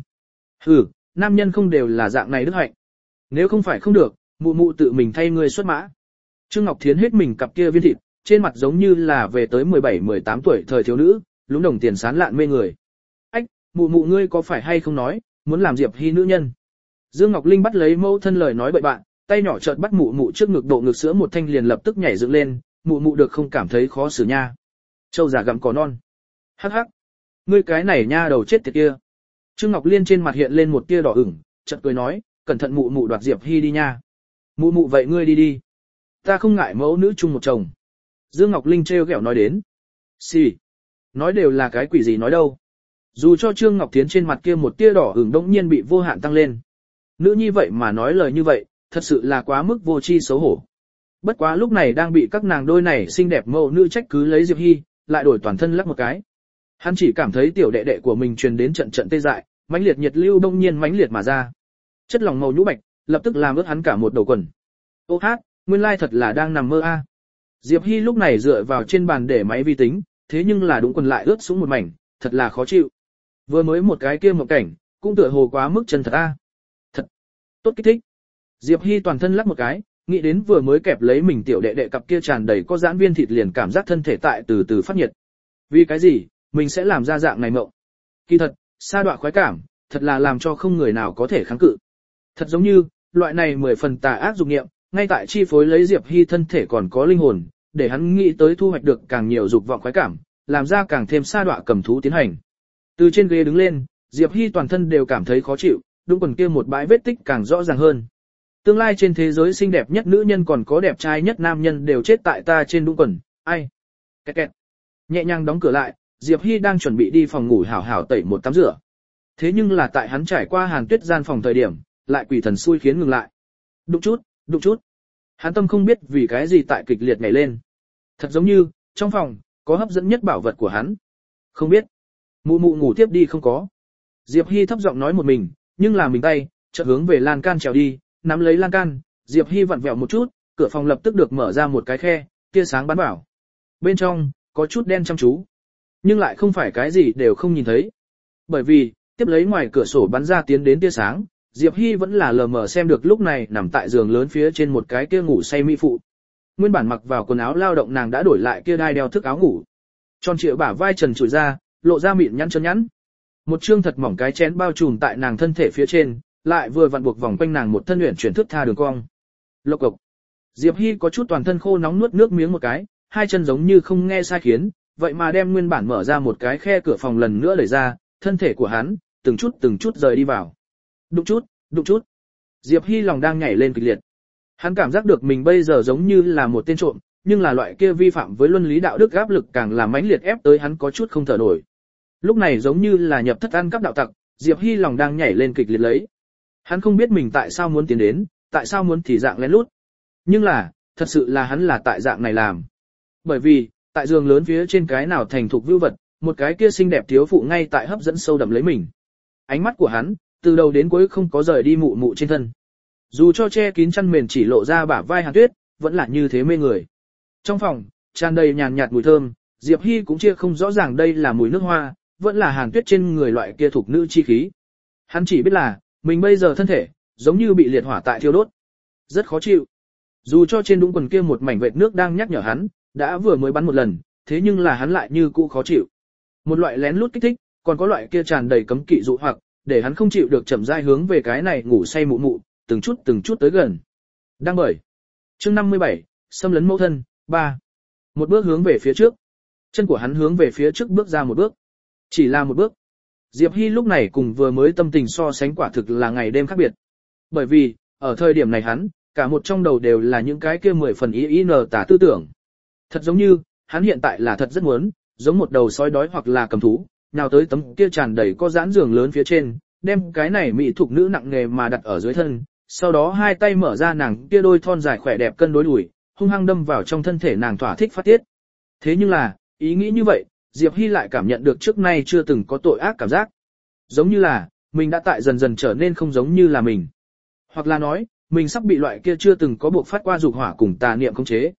Nam nhân không đều là dạng này đức hạnh. Nếu không phải không được, mụ mụ tự mình thay ngươi xuất mã. Trương Ngọc Thiến hết mình cặp kia viên thịt, trên mặt giống như là về tới 17-18 tuổi thời thiếu nữ, lúng đồng tiền sán lạn mê người. Ách, mụ mụ ngươi có phải hay không nói, muốn làm Diệp Hy nữ nhân. Dương Ngọc Linh bắt lấy mẫu thân lời nói bậy bạn, tay nhỏ chợt bắt mụ mụ trước ngực độ ngực sữa một thanh liền lập tức nhảy dựng lên, mụ mụ được không cảm thấy khó xử nha. Châu già gặm cỏ non. Hắc hắc. Ngươi cái này nha đầu chết tiệt kia. Trương Ngọc Liên trên mặt hiện lên một tia đỏ ửng, chợt cười nói, cẩn thận mụ mụ đoạt Diệp Hy đi nha. Mụ mụ vậy ngươi đi đi. Ta không ngại mẫu nữ chung một chồng. Dương Ngọc Linh trêu ghẹo nói đến. Xì. Nói đều là cái quỷ gì nói đâu. Dù cho Trương Ngọc Thiến trên mặt kia một tia đỏ ửng đống nhiên bị vô hạn tăng lên. Nữ nhi vậy mà nói lời như vậy, thật sự là quá mức vô tri xấu hổ. Bất quá lúc này đang bị các nàng đôi này xinh đẹp mẫu nữ trách cứ lấy Diệp Hy, lại đổi toàn thân lắc một cái. Hắn chỉ cảm thấy tiểu đệ đệ của mình truyền đến trận trận tê dại, mãnh liệt nhiệt lưu đông nhiên mãnh liệt mà ra. Chất lỏng màu nhũ bạch, lập tức làm ướt hắn cả một đầu quần. Ô hát, nguyên lai thật là đang nằm mơ a. Diệp Hy lúc này dựa vào trên bàn để máy vi tính, thế nhưng là đúng quần lại ướt xuống một mảnh, thật là khó chịu. Vừa mới một cái kia một cảnh, cũng tựa hồ quá mức chân thật a. Thật tốt kích thích. Diệp Hy toàn thân lắc một cái, nghĩ đến vừa mới kẹp lấy mình tiểu đệ đệ cặp kia tràn đầy có giãn viên thịt liền cảm giác thân thể tại từ từ phát nhiệt. Vì cái gì, mình sẽ làm ra dạng này mộng. Kỳ thật, sa đọa khoái cảm, thật là làm cho không người nào có thể kháng cự. Thật giống như, loại này 10 phần tà ác dục niệm, ngay tại chi phối lấy Diệp Hy thân thể còn có linh hồn, để hắn nghĩ tới thu hoạch được càng nhiều dục vọng khoái cảm, làm ra càng thêm sa đọa cầm thú tiến hành. Từ trên ghế đứng lên, Diệp Hy toàn thân đều cảm thấy khó chịu, đúng quần kia một bãi vết tích càng rõ ràng hơn. Tương lai trên thế giới xinh đẹp nhất nữ nhân còn có đẹp trai nhất nam nhân đều chết tại ta trên đúng quần, ai? Kẹt kẹt. Nhẹ nhàng đóng cửa lại, Diệp Hy đang chuẩn bị đi phòng ngủ hảo hảo tẩy một tắm rửa. Thế nhưng là tại hắn trải qua Hàn Tuyết gian phòng thời điểm, lại quỷ thần xui khiến ngừng lại. Đụng chút, đụng chút. Hắn tâm không biết vì cái gì tại kịch liệt nhảy lên. Thật giống như, trong phòng, có hấp dẫn nhất bảo vật của hắn. Không biết. Mụ mụ ngủ tiếp đi không có. Diệp Hy thấp giọng nói một mình, nhưng là mình tay, chợt hướng về lan can trèo đi, nắm lấy lan can, Diệp Hy vặn vẹo một chút, cửa phòng lập tức được mở ra một cái khe, tia sáng bắn vào. Bên trong, có chút đen chăm chú. Nhưng lại không phải cái gì đều không nhìn thấy. Bởi vì, tiếp lấy ngoài cửa sổ bắn ra tiến đến tia sáng, Diệp Hy vẫn là lờ mờ xem được lúc này nằm tại giường lớn phía trên một cái kia ngủ say mỹ phụ. Nguyên bản mặc vào quần áo lao động nàng đã đổi lại kia đai đeo thức áo ngủ. Tròn trịa bả vai trần trụi ra, lộ ra mịn nhăn chân nhẵn. Một chương thật mỏng cái chén bao trùm tại nàng thân thể phía trên, lại vừa vặn buộc vòng quanh nàng một thân luyện chuyển thước tha đường cong. Lộc cộc. Diệp Hy có chút toàn thân khô nóng nuốt nước miếng một cái, hai chân giống như không nghe sai khiến, vậy mà đem nguyên bản mở ra một cái khe cửa phòng lần nữa đẩy ra, thân thể của hắn từng chút rời đi vào. Đụng chút, đụng chút. Diệp Hy lòng đang nhảy lên kịch liệt. Hắn cảm giác được mình bây giờ giống như là một tên trộm, nhưng là loại kia vi phạm với luân lý đạo đức áp lực càng làm mãnh liệt ép tới hắn có chút không thở nổi. Lúc này giống như là nhập thất ăn cắp đạo tặc, Diệp Hy lòng đang nhảy lên kịch liệt lấy. Hắn không biết mình tại sao muốn tiến đến, tại sao muốn thì dạng lén lút. Nhưng là, thật sự là hắn là tại dạng này làm. Bởi vì, tại giường lớn phía trên cái nào thành thục vưu vật, một cái kia xinh đẹp thiếu phụ ngay tại hấp dẫn sâu đậm lấy mình. Ánh mắt của hắn, từ đầu đến cuối không có rời đi mụ mụ trên thân. Dù cho che kín chăn mền chỉ lộ ra bả vai Hàn Tuyết, vẫn là như thế mê người. Trong phòng, tràn đầy nhàn nhạt mùi thơm, Diệp Hy cũng chia không rõ ràng đây là mùi nước hoa, vẫn là Hàn Tuyết trên người loại kia thuộc nữ chi khí. Hắn chỉ biết là, mình bây giờ thân thể, giống như bị liệt hỏa tại thiêu đốt. Rất khó chịu. Dù cho trên đúng quần kia một mảnh vệt nước đang nhắc nhở hắn, đã vừa mới bắn một lần, thế nhưng là hắn lại như cũ khó chịu. Một loại lén lút kích thích, còn có loại kia tràn đầy cấm kỵ dụ hoặc, để hắn không chịu được chậm rãi hướng về cái này ngủ say mụ mụ, từng chút tới gần. Đang bởi. Chương 57, xâm lấn mẫu thân, 3. Một bước hướng về phía trước. Chân của hắn hướng về phía trước bước ra một bước. Chỉ là một bước. Diệp Hy lúc này cùng vừa mới tâm tình so sánh quả thực là ngày đêm khác biệt. Bởi vì, ở thời điểm này hắn, cả một trong đầu đều là những cái kia 10 phần IN tả tư tưởng. Thật giống như, hắn hiện tại là thật rất muốn, giống một đầu sói đói hoặc là cầm thú, nào tới tấm kia tràn đầy có giãn giường lớn phía trên, đem cái này mỹ thục nữ nặng nghề mà đặt ở dưới thân, sau đó hai tay mở ra nàng kia đôi thon dài khỏe đẹp cân đối đùi, hung hăng đâm vào trong thân thể nàng thỏa thích phát tiết. Thế nhưng là, ý nghĩ như vậy, Diệp Hy lại cảm nhận được trước nay chưa từng có tội ác cảm giác. Giống như là, mình đã tại dần dần trở nên không giống như là mình. Hoặc là nói, mình sắp bị loại kia chưa từng có buộc phát qua dục hỏa cùng tà niệm khống chế.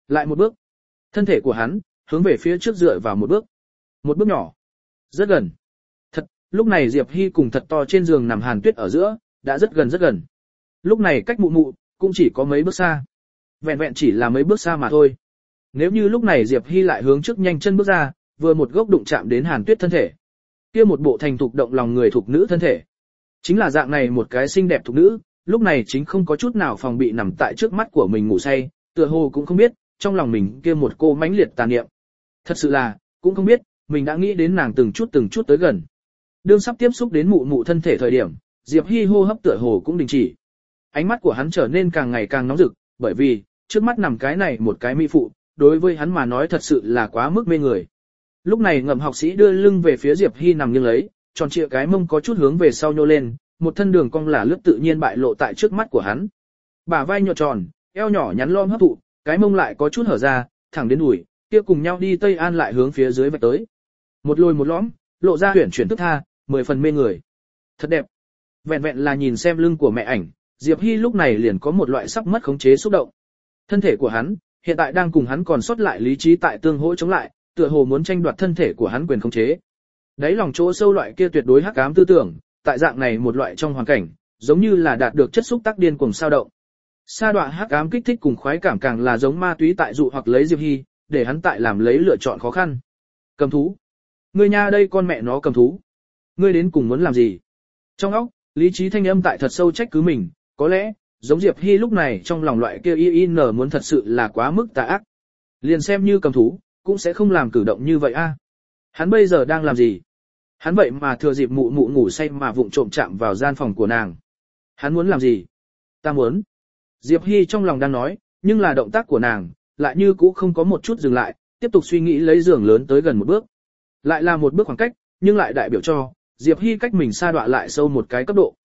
Lại một bước. Thân thể của hắn hướng về phía trước dựa vào một bước. Một bước nhỏ. Rất gần. Thật, lúc này Diệp Hy cùng thật to trên giường nằm Hàn Tuyết ở giữa, đã rất gần rất gần. Lúc này cách mụ mụ cũng chỉ có mấy bước xa. Vẹn vẹn chỉ là mấy bước xa mà thôi. Nếu như lúc này Diệp Hy lại hướng trước nhanh chân bước ra, vừa một gốc đụng chạm đến Hàn Tuyết thân thể, kia một bộ thành thục động lòng người thục nữ thân thể. Chính là dạng này một cái xinh đẹp thục nữ, lúc này chính không có chút nào phòng bị nằm tại trước mắt của mình ngủ say, tựa hồ cũng không biết, trong lòng mình kia một cô mãnh liệt tàn niệm. Thật sự là, cũng không biết, mình đã nghĩ đến nàng từng chút tới gần. Đương sắp tiếp xúc đến mụ mụ thân thể thời điểm, Diệp Hy hô hấp tựa hồ cũng đình chỉ. Ánh mắt của hắn trở nên càng ngày càng nóng rực, bởi vì, trước mắt nằm cái này một cái mỹ phụ, đối với hắn mà nói thật sự là quá mức mê người. Lúc này Ngậm học sĩ đưa lưng về phía Diệp Hy nằm nghiêng lấy, tròn trịa cái mông có chút hướng về sau nhô lên, một thân đường cong là lướt tự nhiên bại lộ tại trước mắt của hắn. Bả vai nhọn tròn, eo nhỏ nhắn lom hấp thụ, cái mông lại có chút hở ra, thẳng đến đùi, kia cùng nhau đi Tây An lại hướng phía dưới vạch tới. Một lồi một lõm, lộ ra huyền chuyển tức tha, 10 phần mê người. Thật đẹp. Vẹn vẹn là nhìn xem lưng của mẹ ảnh, Diệp Hy lúc này liền có một loại sắp mất khống chế xúc động. Thân thể của hắn, hiện tại đang cùng hắn còn sót lại lý trí tại tương hỗ chống lại, tựa hồ muốn tranh đoạt thân thể của hắn quyền khống chế. Đấy lòng chỗ sâu loại kia tuyệt đối hắc ám tư tưởng, tại dạng này một loại trong hoàn cảnh, giống như là đạt được chất xúc tác điên cuồng sao động. Sa đọa hắc ám kích thích cùng khoái cảm càng là giống ma túy tại dụ hoặc lấy Diệp Hy, để hắn tại làm lấy lựa chọn khó khăn. Cầm thú. Ngươi nha đây con mẹ nó cầm thú. Ngươi đến cùng muốn làm gì? Trong óc, lý trí thanh âm tại thật sâu trách cứ mình, có lẽ, giống Diệp Hy lúc này trong lòng loại kia in muốn thật sự là quá mức tà ác. Liền xem như cầm thú, cũng sẽ không làm cử động như vậy a. Hắn bây giờ đang làm gì? Hắn vậy mà thừa dịp mụ mụ ngủ say mà vụng trộm chạm vào gian phòng của nàng. Hắn muốn làm gì? Ta muốn. Diệp Hy trong lòng đang nói, nhưng là động tác của nàng, lại như cũ không có một chút dừng lại, tiếp tục suy nghĩ lấy giường lớn tới gần một bước. Lại là một bước khoảng cách, nhưng lại đại biểu cho, Diệp Hy cách mình xa đọa lại sâu một cái cấp độ.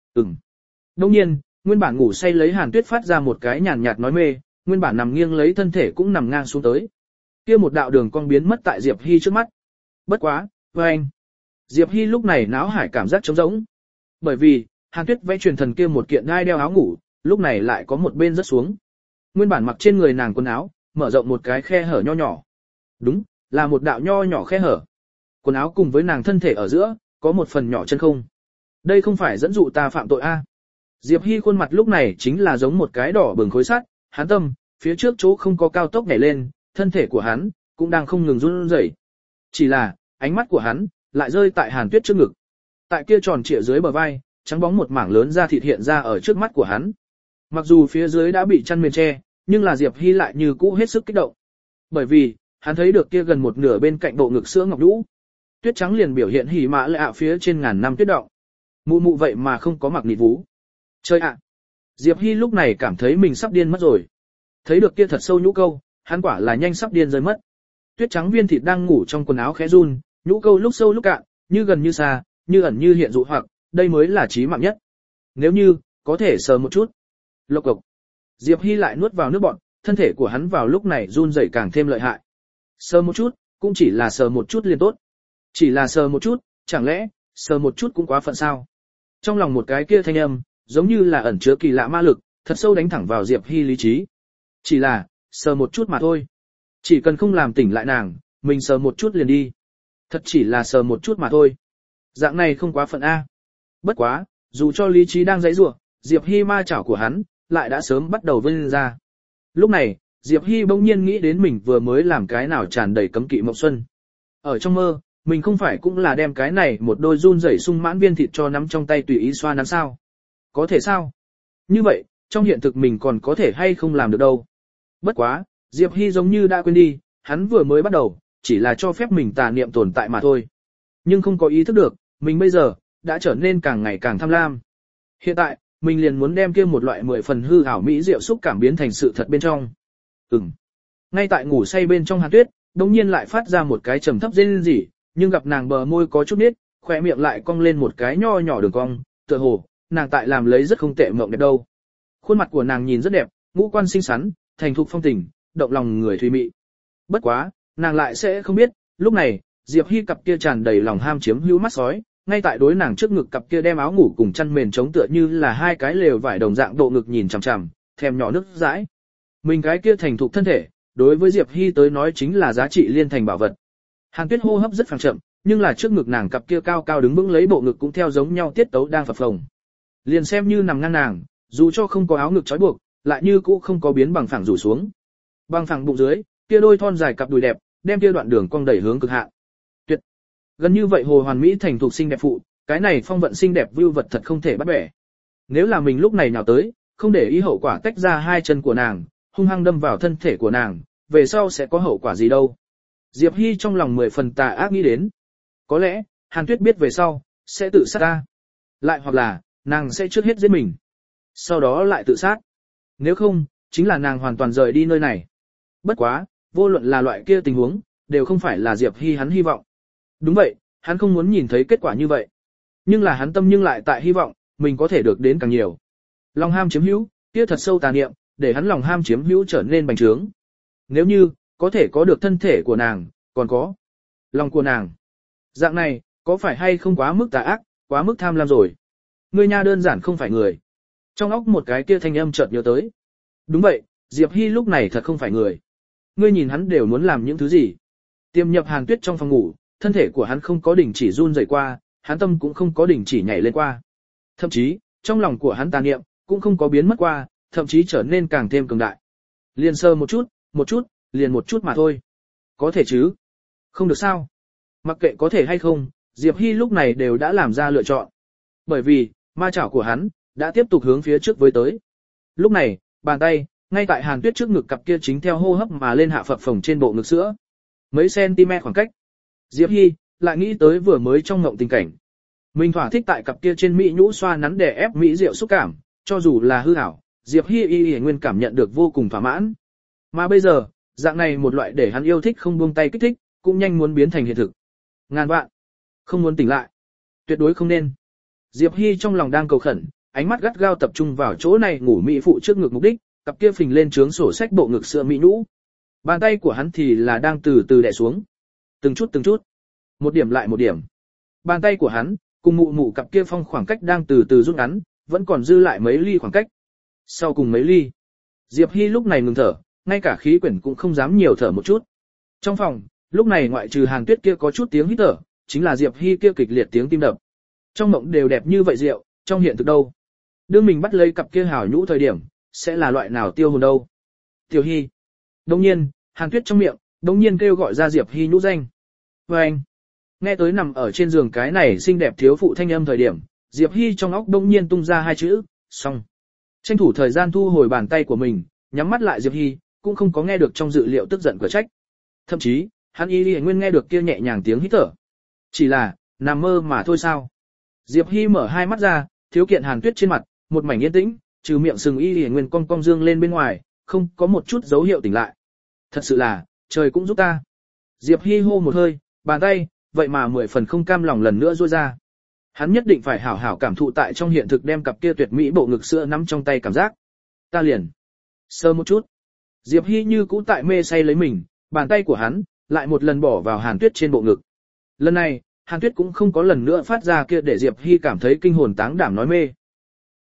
Đồng nhiên, nguyên bản ngủ say lấy Hàn Tuyết phát ra một cái nhàn nhạt nói mê, nguyên bản nằm nghiêng lấy thân thể cũng nằm ngang xuống tới. Kia một đạo đường cong biến mất tại Diệp Hy trước mắt. Bất quá, với anh. Diệp Hy lúc này náo hải cảm giác trống rỗng. Bởi vì, Hàn Tuyết vẽ truyền thần kia một kiện đai đeo áo ngủ, lúc này lại có một bên rớt xuống. Nguyên bản mặc trên người nàng quần áo, mở rộng một cái khe hở nho nhỏ. Đúng, là một đạo nho nhỏ khe hở. Quần áo cùng với nàng thân thể ở giữa, có một phần nhỏ chân không. Đây không phải dẫn dụ ta phạm tội a. Diệp Hy khuôn mặt lúc này chính là giống một cái đỏ bừng khối sắt, hắn tâm, phía trước chỗ không có cao tốc nhảy lên, thân thể của hắn, cũng đang không ngừng run rẩy. Chỉ là, ánh mắt của hắn, lại rơi tại Hàn Tuyết trước ngực. Tại kia tròn trịa dưới bờ vai, trắng bóng một mảng lớn da thịt hiện ra ở trước mắt của hắn. Mặc dù phía dưới đã bị chăn mền che, nhưng là Diệp Hy lại như cũ hết sức kích động. Bởi vì, hắn thấy được kia gần một nửa bên cạnh bộ ngực sữa ngọc nhũ. Tuyết trắng liền biểu hiện hỉ mã lệ ạ phía trên ngàn năm tuyết động. Mụ mụ vậy mà không có mặc nịt vú. Chơi ạ! Diệp Hy lúc này cảm thấy mình sắp điên mất rồi. Thấy được kia thật sâu nhũ câu, hắn quả là nhanh sắp điên rơi mất. Tuyết trắng viên thịt đang ngủ trong quần áo khẽ run, nhũ câu lúc sâu lúc cạn, như gần như xa, như ẩn như hiện dụ hoặc, đây mới là chí mạng nhất. Nếu như, có thể sờ một chút. Lộc cộc. Diệp Hy lại nuốt vào nước bọt, thân thể của hắn vào lúc này run rẩy càng thêm lợi hại. Sờ một chút, cũng chỉ là sờ một chút liền tốt. Chỉ là sờ một chút, chẳng lẽ, sờ một chút cũng quá phận sao? Trong lòng một cái kia thanh âm, giống như là ẩn chứa kỳ lạ ma lực, thật sâu đánh thẳng vào Diệp Hy lý trí. Chỉ là, sờ một chút mà thôi. Chỉ cần không làm tỉnh lại nàng, mình sờ một chút liền đi. Thật chỉ là sờ một chút mà thôi. Dạng này không quá phận A. Bất quá, dù cho lý trí đang giãy giụa, Diệp Hy ma chảo của hắn, lại đã sớm bắt đầu vươn ra. Lúc này, Diệp Hy bỗng nhiên nghĩ đến mình vừa mới làm cái nào tràn đầy cấm kỵ mộng xuân. Ở trong mơ, mình không phải cũng là đem cái này một đôi run rẩy sung mãn viên thịt cho nắm trong tay tùy ý xoa nắn sao? Có thể sao? Như vậy, trong hiện thực mình còn có thể hay không làm được đâu. Bất quá, Diệp Hy giống như đã quên đi, hắn vừa mới bắt đầu, chỉ là cho phép mình tà niệm tồn tại mà thôi. Nhưng không có ý thức được, mình bây giờ, đã trở nên càng ngày càng tham lam. Hiện tại, mình liền muốn đem kia một loại 10 phần hư ảo mỹ diệu xúc cảm biến thành sự thật bên trong. Ngay tại ngủ say bên trong Hàn Tuyết, đột nhiên lại phát ra một cái trầm thấp rên rỉ, nhưng gặp nàng bờ môi có chút nít, khóe miệng lại cong lên một cái nho nhỏ đường cong, tựa hồ nàng tại làm lấy rất không tệ mộng đẹp đâu. Khuôn mặt của nàng nhìn rất đẹp, ngũ quan xinh xắn, thành thục phong tình, động lòng người thùy mị. Bất quá, nàng lại sẽ không biết, lúc này, Diệp Hy cặp kia tràn đầy lòng ham chiếm hữu mắt sói, ngay tại đối nàng trước ngực cặp kia đem áo ngủ cùng chăn mền chống tựa như là hai cái lều vải đồng dạng độ ngực nhìn chằm chằm, thèm nhỏ nước dãi. Mình cái kia thành thục thân thể, đối với Diệp Hy tới nói chính là giá trị liên thành bảo vật. Hàn Tuyết hô hấp rất phẳng chậm, nhưng là trước ngực nàng cặp kia cao cao đứng vững lấy bộ ngực cũng theo giống nhau tiết tấu đang phập phồng. Liền xem như nằm ngang nàng, dù cho không có áo ngực trói buộc, lại như cũ không có biến bằng phẳng rủ xuống. Bằng phẳng bụng dưới, kia đôi thon dài cặp đùi đẹp, đem kia đoạn đường cong đẩy hướng cực hạn. Tuyệt. Gần như vậy hồ hoàn mỹ thành thuộc xinh đẹp phụ, cái này phong vận xinh đẹp view vật thật không thể bắt bẻ. Nếu là mình lúc này nhào tới, không để ý hậu quả tách ra hai chân của nàng, hung hăng đâm vào thân thể của nàng, về sau sẽ có hậu quả gì đâu. Diệp Hy trong lòng 10 phần tà ác nghĩ đến. Có lẽ, Hàn Tuyết biết về sau, sẽ tự sát ta. Lại hoặc là, nàng sẽ trước hết giết mình. Sau đó lại tự sát. Nếu không, chính là nàng hoàn toàn rời đi nơi này. Bất quá, vô luận là loại kia tình huống, đều không phải là Diệp Hy hắn hy vọng. Đúng vậy, hắn không muốn nhìn thấy kết quả như vậy. Nhưng là hắn tâm nhưng lại tại hy vọng, mình có thể được đến càng nhiều. Lòng ham chiếm hữu, kia thật sâu tà niệm, để hắn lòng ham chiếm hữu trở nên bành trướng. Nếu như, có thể có được thân thể của nàng, còn có lòng của nàng. Dạng này, có phải hay không quá mức tà ác, quá mức tham lam rồi. Ngươi nha đơn giản không phải người. Trong óc một cái kia thanh âm chợt nhớ tới. Đúng vậy, Diệp Hy lúc này thật không phải người. Ngươi nhìn hắn đều muốn làm những thứ gì. Tiềm nhập Hàn Tuyết trong phòng ngủ, thân thể của hắn không có đình chỉ run rẩy qua, hắn tâm cũng không có đình chỉ nhảy lên qua. Thậm chí, trong lòng của hắn tà niệm cũng không có biến mất qua, thậm chí trở nên càng thêm cường đại. Liền sơ một chút, liền một chút mà thôi. Có thể chứ? Không được sao? Mặc kệ có thể hay không, Diệp Hy lúc này đều đã làm ra lựa chọn. Bởi vì, ma chảo của hắn đã tiếp tục hướng phía trước với tới. Lúc này, bàn tay ngay tại Hàn Tuyết trước ngực cặp kia chính theo hô hấp mà lên hạ phập phồng trên bộ ngực sữa. Mấy cm khoảng cách. Diệp Hy lại nghĩ tới vừa mới trong ngộng tình cảnh. Mình thỏa thích tại cặp kia trên mỹ nhũ xoa nắn đè ép mỹ diệu xúc cảm, cho dù là hư ảo, Diệp Hy y nguyên cảm nhận được vô cùng thỏa mãn. Mà bây giờ, dạng này một loại để hắn yêu thích không buông tay kích thích, cũng nhanh muốn biến thành hiện thực. Ngàn vạn, không muốn tỉnh lại. Tuyệt đối không nên. Diệp Hy trong lòng đang cầu khẩn, ánh mắt gắt gao tập trung vào chỗ này ngủ mỹ phụ trước ngực mục đích, cặp kia phình lên trướng sổ sách bộ ngực sữa mỹ nhũ. Bàn tay của hắn thì là đang từ từ đè xuống. Từng chút. Một điểm lại một điểm. Bàn tay của hắn, cùng mụ mụ cặp kia phong khoảng cách đang từ từ rút ngắn, vẫn còn dư lại mấy ly khoảng cách. Sau cùng mấy ly. Diệp Hy lúc này ngừng thở, ngay cả khí quyển cũng không dám nhiều thở một chút. Trong phòng, lúc này ngoại trừ Hàn Tuyết kia có chút tiếng hít thở, chính là Diệp Hy kia kịch liệt tiếng tim đập. Trong mộng đều đẹp như vậy rượu, trong hiện thực đâu? Đương mình bắt lấy cặp kia hảo nhũ thời điểm, sẽ là loại nào tiêu hồn đâu? Tiểu Hy. Đồng nhiên, Hàn Tuyết trong miệng, đồng nhiên kêu gọi ra Diệp Hy nhũ danh. Và anh. Nghe tới nằm ở trên giường cái này xinh đẹp thiếu phụ thanh âm thời điểm, Diệp Hy trong óc đồng nhiên tung ra hai chữ, xong. Tranh thủ thời gian thu hồi bàn tay của mình, nhắm mắt lại Diệp Hy, cũng không có nghe được trong dự liệu tức giận của trách. Thậm chí, hắn y nguyên nghe được kia nhẹ nhàng tiếng hít thở. Chỉ là, nằm mơ mà thôi sao. Diệp Hy mở hai mắt ra, thiếu kiện Hàn Tuyết trên mặt, một mảnh yên tĩnh, trừ miệng sừng y nguyên cong cong dương lên bên ngoài, không có một chút dấu hiệu tỉnh lại. Thật sự là, trời cũng giúp ta. Diệp Hy hô một hơi, bàn tay, vậy mà 10 phần không cam lòng lần nữa duỗi ra. Hắn nhất định phải hảo hảo cảm thụ tại trong hiện thực đem cặp kia tuyệt mỹ bộ ngực sữa nắm trong tay cảm giác. Ta liền sơ một chút. Diệp Hy như cũ tại mê say lấy mình, bàn tay của hắn lại một lần bỏ vào Hàn Tuyết trên bộ ngực. Lần này, Hàn Tuyết cũng không có lần nữa phát ra kia để Diệp Hy cảm thấy kinh hồn táng đảm nói mê.